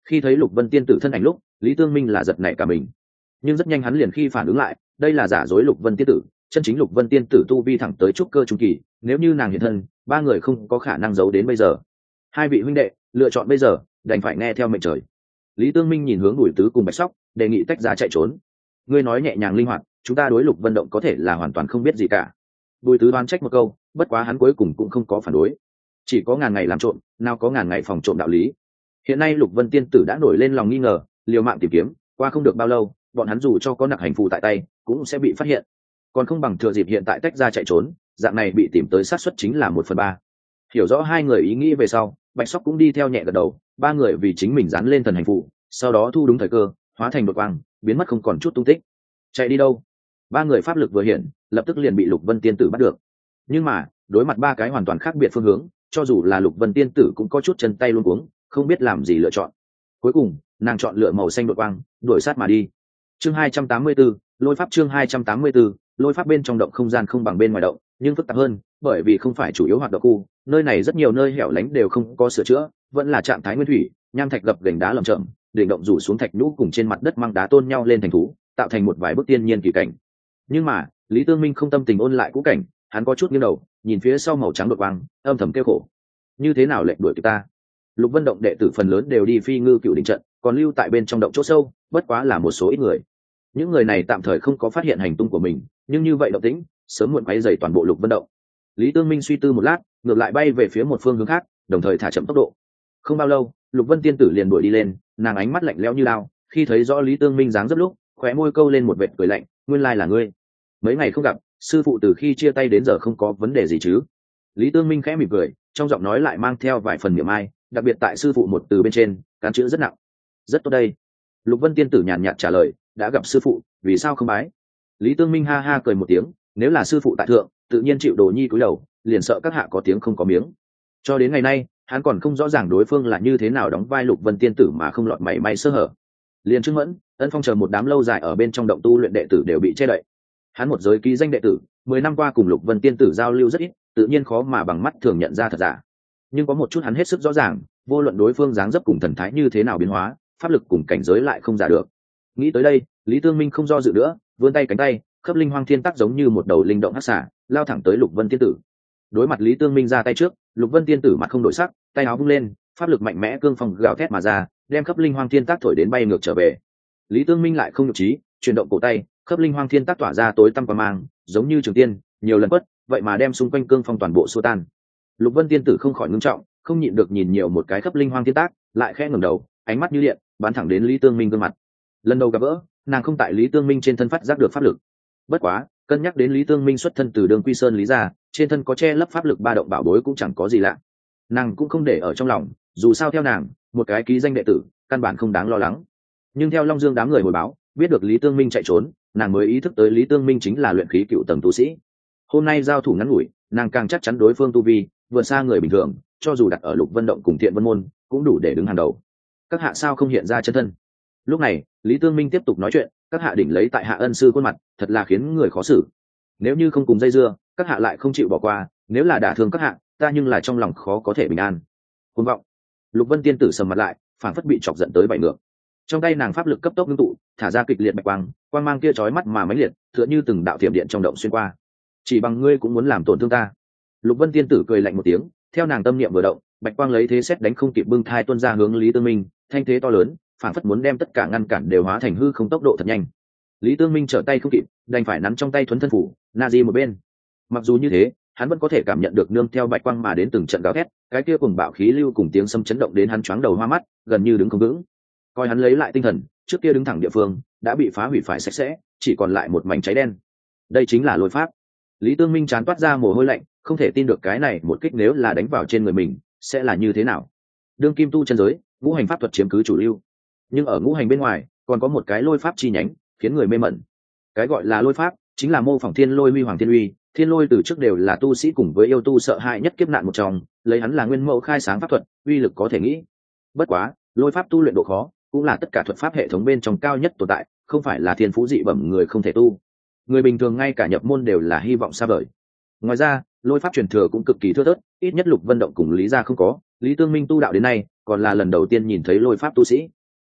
Khi thấy Lục Vân tiên tử thân ảnh lúc, Lý Tương Minh là giật nảy cả mình, nhưng rất nhanh hắn liền khi phản ứng lại, đây là giả dối Lục Vân tiên tử, chân chính Lục Vân tiên tử tu vi thẳng tới trúc cơ trung kỳ, nếu như nàng hiện thân, ba người không có khả năng giấu đến bây giờ. Hai vị huynh đệ lựa chọn bây giờ, đành phải nghe theo mệnh trời. Lý Tương Minh nhìn hướng Bùi Tứ cùng Bạch Sóc, đề nghị tách ra chạy trốn. Ngươi nói nhẹ nhàng linh hoạt, chúng ta đối Lục Vân động có thể là hoàn toàn không biết gì cả. Bùi Tứ đoán trách một câu, bất quá hắn cuối cùng cũng không có phản đối. Chỉ có ngàn ngày làm trộm, nào có ngàn ngày phòng trộm đạo lý. Hiện nay Lục Vân tiên tử đã nổi lên lòng nghi ngờ, liều mạng tìm kiếm, qua không được bao lâu, bọn hắn dù cho có nặc hành phù tại tay, cũng sẽ bị phát hiện. Còn không bằng thừa dịp hiện tại tách ra chạy trốn, dạng này bị tìm tới xác suất chính là 1/3. Hiểu rõ hai người ý nghĩ về sau, Bạch Sóc cũng đi theo nhẹ gật đầu, ba người vì chính mình dán lên thần hành phù, sau đó thu đúng thời cơ, hóa thành đột quang, biến mất không còn chút tung tích. Chạy đi đâu? Ba người pháp lực vừa hiện, lập tức liền bị Lục Vân tiên tử bắt được. Nhưng mà, đối mặt ba cái hoàn toàn khác biệt phương hướng, cho dù là Lục Vân tiên tử cũng có chút chân tay luống cuống, không biết làm gì lựa chọn. Cuối cùng, nàng chọn lựa màu xanh đột quang, đuổi sát mà đi. Chương 284, lôi pháp. Chương 284, lôi pháp. Bên trong động không gian không bằng bên ngoài động, nhưng phức tạp hơn, bởi vì không phải chủ yếu hoạt động khu, nơi này rất nhiều nơi hẻo lánh đều không có sửa chữa, vẫn là trạng thái nguyên thủy, nham thạch gập ghềnh đá lởm chởm, đỉnh động rủ xuống thạch nhũ cùng trên mặt đất mang đá tôn nhau lên thành thú, tạo thành một vài bức tiên nhiên kỳ cảnh. Nhưng mà, Lý Tương Minh không tâm tình ôn lại cũ cảnh, hắn có chút nghiêng đầu, nhìn phía sau màu trắng đột quang, âm thầm kêu khổ. Như thế nào lệnh đuổi kịp ta? Lục Vân động đệ tử phần lớn đều đi Phi Ngư Cựu đỉnh trận, còn lưu tại bên trong động chỗ sâu, bất quá là một số ít người. Những người này tạm thời không có phát hiện hành tung của mình, nhưng như vậy động tĩnh, sớm muộn quấy rầy toàn bộ Lục Vân động. Lý Tương Minh suy tư một lát, ngược lại bay về phía một phương hướng khác, đồng thời thả chậm tốc độ. Không bao lâu, Lục Vân tiên tử liền đuổi đi lên, nàng ánh mắt lạnh lẽo như lao, khi thấy rõ Lý Tương Minh dáng dấp lúc, khóe môi câu lên một vệt cười lạnh, nguyên lai là ngươi. Mấy ngày không gặp, sư phụ từ khi chia tay đến giờ không có vấn đề gì chứ? Lý Tương Minh khẽ mỉm cười, trong giọng nói lại mang theo vài phần niềm ai, đặc biệt tại sư phụ một từ bên trên, cán chữ rất nặng. Rất tốt đây. Lục Vân tiên tử nhàn nhạt trả lời, đã gặp sư phụ, vì sao không bái? Lý Tương Minh ha ha cười một tiếng, nếu là sư phụ tại thượng, tự nhiên chịu đồ nhi cúi đầu, liền sợ các hạ có tiếng không có miếng. Cho đến ngày nay, hắn còn không rõ ràng đối phương là như thế nào đóng vai Lục Vân tiên tử mà không lọt mảy may sơ hở. Liền Trương Mẫn, Ân Phong chờ một đám lâu dài ở bên trong động tu luyện đệ tử đều bị che đậy. Hắn một giới ký danh đệ tử, 10 năm qua cùng Lục Vân tiên tử giao lưu rất ít, tự nhiên khó mà bằng mắt thường nhận ra thật giả. Nhưng có một chút hắn hết sức rõ ràng, vô luận đối phương dáng dấp cùng thần thái như thế nào biến hóa, pháp lực cùng cảnh giới lại không giả được. Nghĩ tới đây, Lý Tương Minh không do dự nữa, vươn tay cánh tay, khớp linh hoang thiên tắc giống như một đầu linh động hắc xả, lao thẳng tới Lục Vân tiên tử. Đối mặt Lý Tương Minh ra tay trước, Lục Vân tiên tử mặt không đổi sắc, tay áo vung lên, pháp lực mạnh mẽ cương phong gào thét mà ra, đem khớp linh hoang thiên tắc thổi đến bay ngược trở về. Lý Tương Minh lại không nhục trí, chuyển động cổ tay, khớp linh hoang thiên tắc tỏa ra tối tăm qua mang, giống như trường tiên, nhiều lần quất, vậy mà đem xung quanh cương phong toàn bộ xua tan. Lục Vân tiên tử không khỏi ngưng trọng, không nhịn được nhìn nhiều một cái khớp linh hoang thiên tác, lại khẽ ngẩng đầu, ánh mắt như điện, bắn thẳng đến Lý Tương Minh gương mặt. Lần đầu gặp gỡ, nàng không tại Lý Tương Minh trên thân phát giác được pháp lực. Bất quá, cân nhắc đến Lý Tương Minh xuất thân từ Đường Quy Sơn Lý gia, trên thân có che lấp pháp lực ba động bảo bối cũng chẳng có gì lạ. Nàng cũng không để ở trong lòng, dù sao theo nàng, một cái ký danh đệ tử, căn bản không đáng lo lắng. Nhưng theo Long Dương đám người hồi báo, biết được Lý Tương Minh chạy trốn, nàng mới ý thức tới Lý Tương Minh chính là luyện khí cựu tầng tu sĩ. Hôm nay giao thủ ngắn ngủi, nàng càng chắc chắn đối phương tu vi vượt xa người bình thường, cho dù đặt ở Lục Vân động cùng Thiện Vân môn, cũng đủ để đứng hàng đầu. Các hạ sao không hiện ra chân thân? Lúc này, Lý Tương Minh tiếp tục nói chuyện, các hạ đỉnh lấy tại hạ ân sư khuôn mặt, thật là khiến người khó xử. Nếu như không cùng dây dưa, các hạ lại không chịu bỏ qua, nếu là đả thương các hạ, ta nhưng là trong lòng khó có thể bình an. Cuồng vọng. Lục Vân tiên tử sầm mặt lại, phảng phất bị chọc giận tới bảy ngược. Trong tay nàng pháp lực cấp tốc ngưng tụ, thả ra kịch liệt bạch quang, quang mang kia chói mắt mà mãnh liệt, tựa như từng đạo thiểm điện trong động xuyên qua. Chỉ bằng ngươi cũng muốn làm tổn thương ta? Lục Vân tiên tử cười lạnh một tiếng, theo nàng tâm niệm vừa động, bạch quang lấy thế xét đánh không kịp bưng thai tuôn ra hướng Lý Tương Minh, thanh thế to lớn, phảng phất muốn đem tất cả ngăn cản đều hóa thành hư không, tốc độ thật nhanh. Lý Tương Minh trở tay không kịp, đành phải nắm trong tay thuấn thân phủ, na di một bên. Mặc dù như thế, hắn vẫn có thể cảm nhận được nương theo bạch quang mà đến từng trận gào thét, cái kia cùng bạo khí lưu cùng tiếng sấm chấn động đến hắn choáng đầu hoa mắt, gần như đứng không vững. Coi hắn lấy lại tinh thần, trước kia đứng thẳng địa phương đã bị phá hủy phải sạch sẽ, chỉ còn lại một mảnh cháy đen. Đây chính là lôi pháp. Lý Tương Minh chán toát ra mồ hôi lạnh, không thể tin được cái này một kích nếu là đánh vào trên người mình, sẽ là như thế nào. Đương kim tu chân giới, ngũ hành pháp thuật chiếm cứ chủ lưu, nhưng ở ngũ hành bên ngoài còn có một cái lôi pháp chi nhánh, khiến người mê mẩn. Cái gọi là lôi pháp chính là mô phỏng thiên lôi huy hoàng thiên uy. Thiên lôi từ trước đều là tu sĩ cùng với yêu tu sợ hãi nhất kiếp nạn một trong, lấy hắn là nguyên mẫu khai sáng pháp thuật, uy lực có thể nghĩ. Bất quá, lôi pháp tu luyện độ khó, cũng là tất cả thuật pháp hệ thống bên trong cao nhất tồn tại, không phải là thiên phú dị bẩm người không thể tu. Người bình thường ngay cả nhập môn đều là hy vọng xa vời. Ngoài ra, lôi pháp truyền thừa cũng cực kỳ thưa thớt, ít nhất Lục Vân động cùng Lý gia không có. Lý Tương Minh tu đạo đến nay, còn là lần đầu tiên nhìn thấy lôi pháp tu sĩ.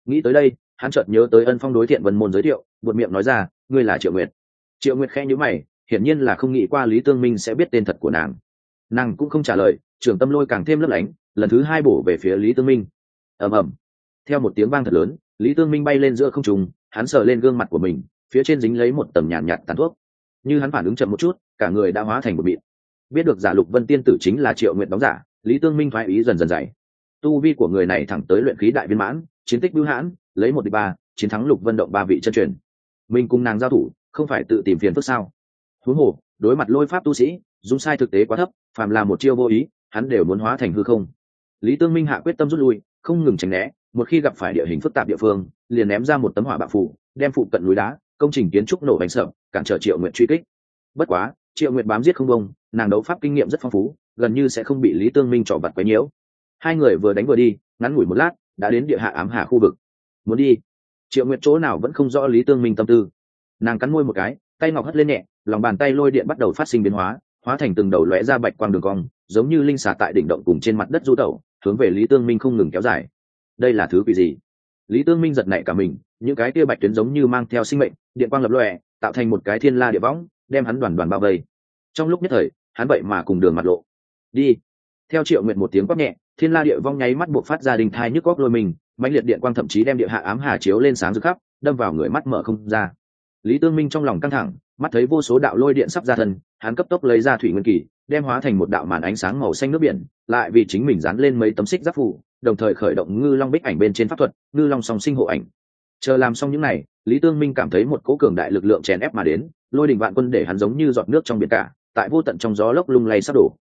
Nghĩ tới đây, hắn chợt nhớ tới Ân Phong đối Thiện Vân Môn giới thiệu, buột miệng nói ra, ngươi là Triệu Nguyệt. Triệu Nguyệt khẽ nhíu mày, hiển nhiên là không nghĩ qua Lý Tương Minh sẽ biết tên thật của nàng. Nàng cũng không trả lời, trưởng tâm lôi càng thêm lấp lánh, lần thứ hai bổ về phía Lý Tương Minh. Ầm ầm. Theo một tiếng vang thật lớn, Lý Tương Minh bay lên giữa không trung, hắn sờ lên gương mặt của mình, phía trên dính lấy một tầm nhàn nhạt tàn thuốc. Như hắn phản ứng chậm một chút, cả người đã hóa thành một mịn. Biết được giả Lục Vân tiên tử chính là Triệu Nguyệt đóng giả, Lý Tương Minh thoái ý dần dần dày. Tu vi của người này thẳng tới luyện khí đại viên mãn, chiến tích bưu hãn, lấy 1-3, chiến thắng Lục Vân động 3 vị chân truyền. Mình cùng nàng giao thủ, không phải tự tìm phiền phức sao? Huống hồ, đối mặt lôi pháp tu sĩ, dung sai thực tế quá thấp, phàm là một chiêu vô ý, hắn đều muốn hóa thành hư không. Lý Tương Minh hạ quyết tâm rút lui, không ngừng tránh né, một khi gặp phải địa hình phức tạp địa phương, liền ném ra một tấm hỏa bạo phù, đem phụ cận núi đá, công trình kiến trúc nổ bánh sợ, cản trở Triệu Nguyệt truy kích. Bất quá, Triệu Nguyệt bám giết không bông, nàng đấu pháp kinh nghiệm rất phong phú, gần như sẽ không bị Lý Tương Minh trò vặt quấy nhiễu. Hai người vừa đánh vừa đi, ngắn ngủi một lát, đã đến địa hạ ám hà khu vực. Muốn đi? Triệu Nguyệt chỗ nào vẫn không rõ Lý Tương Minh tâm tư. Nàng cắn môi một cái, tay ngọc hất lên nhẹ, lòng bàn tay lôi điện bắt đầu phát sinh biến hóa, hóa thành từng đầu lóe ra bạch quang đường cong, giống như linh xà tại đỉnh động cùng trên mặt đất du tẩu, hướng về Lý Tương Minh không ngừng kéo dài. Đây là thứ quỷ gì? Lý Tương Minh giật nảy cả mình, những cái kia bạch tuyến giống như mang theo sinh mệnh, điện quang lập lòe, tạo thành một cái thiên la địa võng, đem hắn đoàn đoàn bao vây. Trong lúc nhất thời, hắn vậy mà cùng đường mặt lộ. Đi. Theo Triệu Nguyệt một tiếng quát nhẹ, thiên la địa vong nháy mắt buộc phát ra đình thai nhức góc lôi mình, mãnh liệt điện quang thậm chí đem địa hạ ám hà chiếu lên sáng rực khắp, đâm vào người mắt mở không ra. Lý Tương Minh trong lòng căng thẳng, mắt thấy vô số đạo lôi điện sắp ra thân, hắn cấp tốc lấy ra thủy nguyên kỳ, đem hóa thành một đạo màn ánh sáng màu xanh nước biển, lại vì chính mình dán lên mấy tấm xích giáp phủ, đồng thời khởi động ngư long bích ảnh bên trên pháp thuật, ngư long song sinh hộ ảnh. Chờ làm xong những này, Lý Tương Minh cảm thấy một cỗ cường đại lực lượng chèn ép mà đến, lôi đình vạn quân để hắn giống như giọt nước trong biển cả, tại vô tận trong gió lốc lung lay sắp đổ.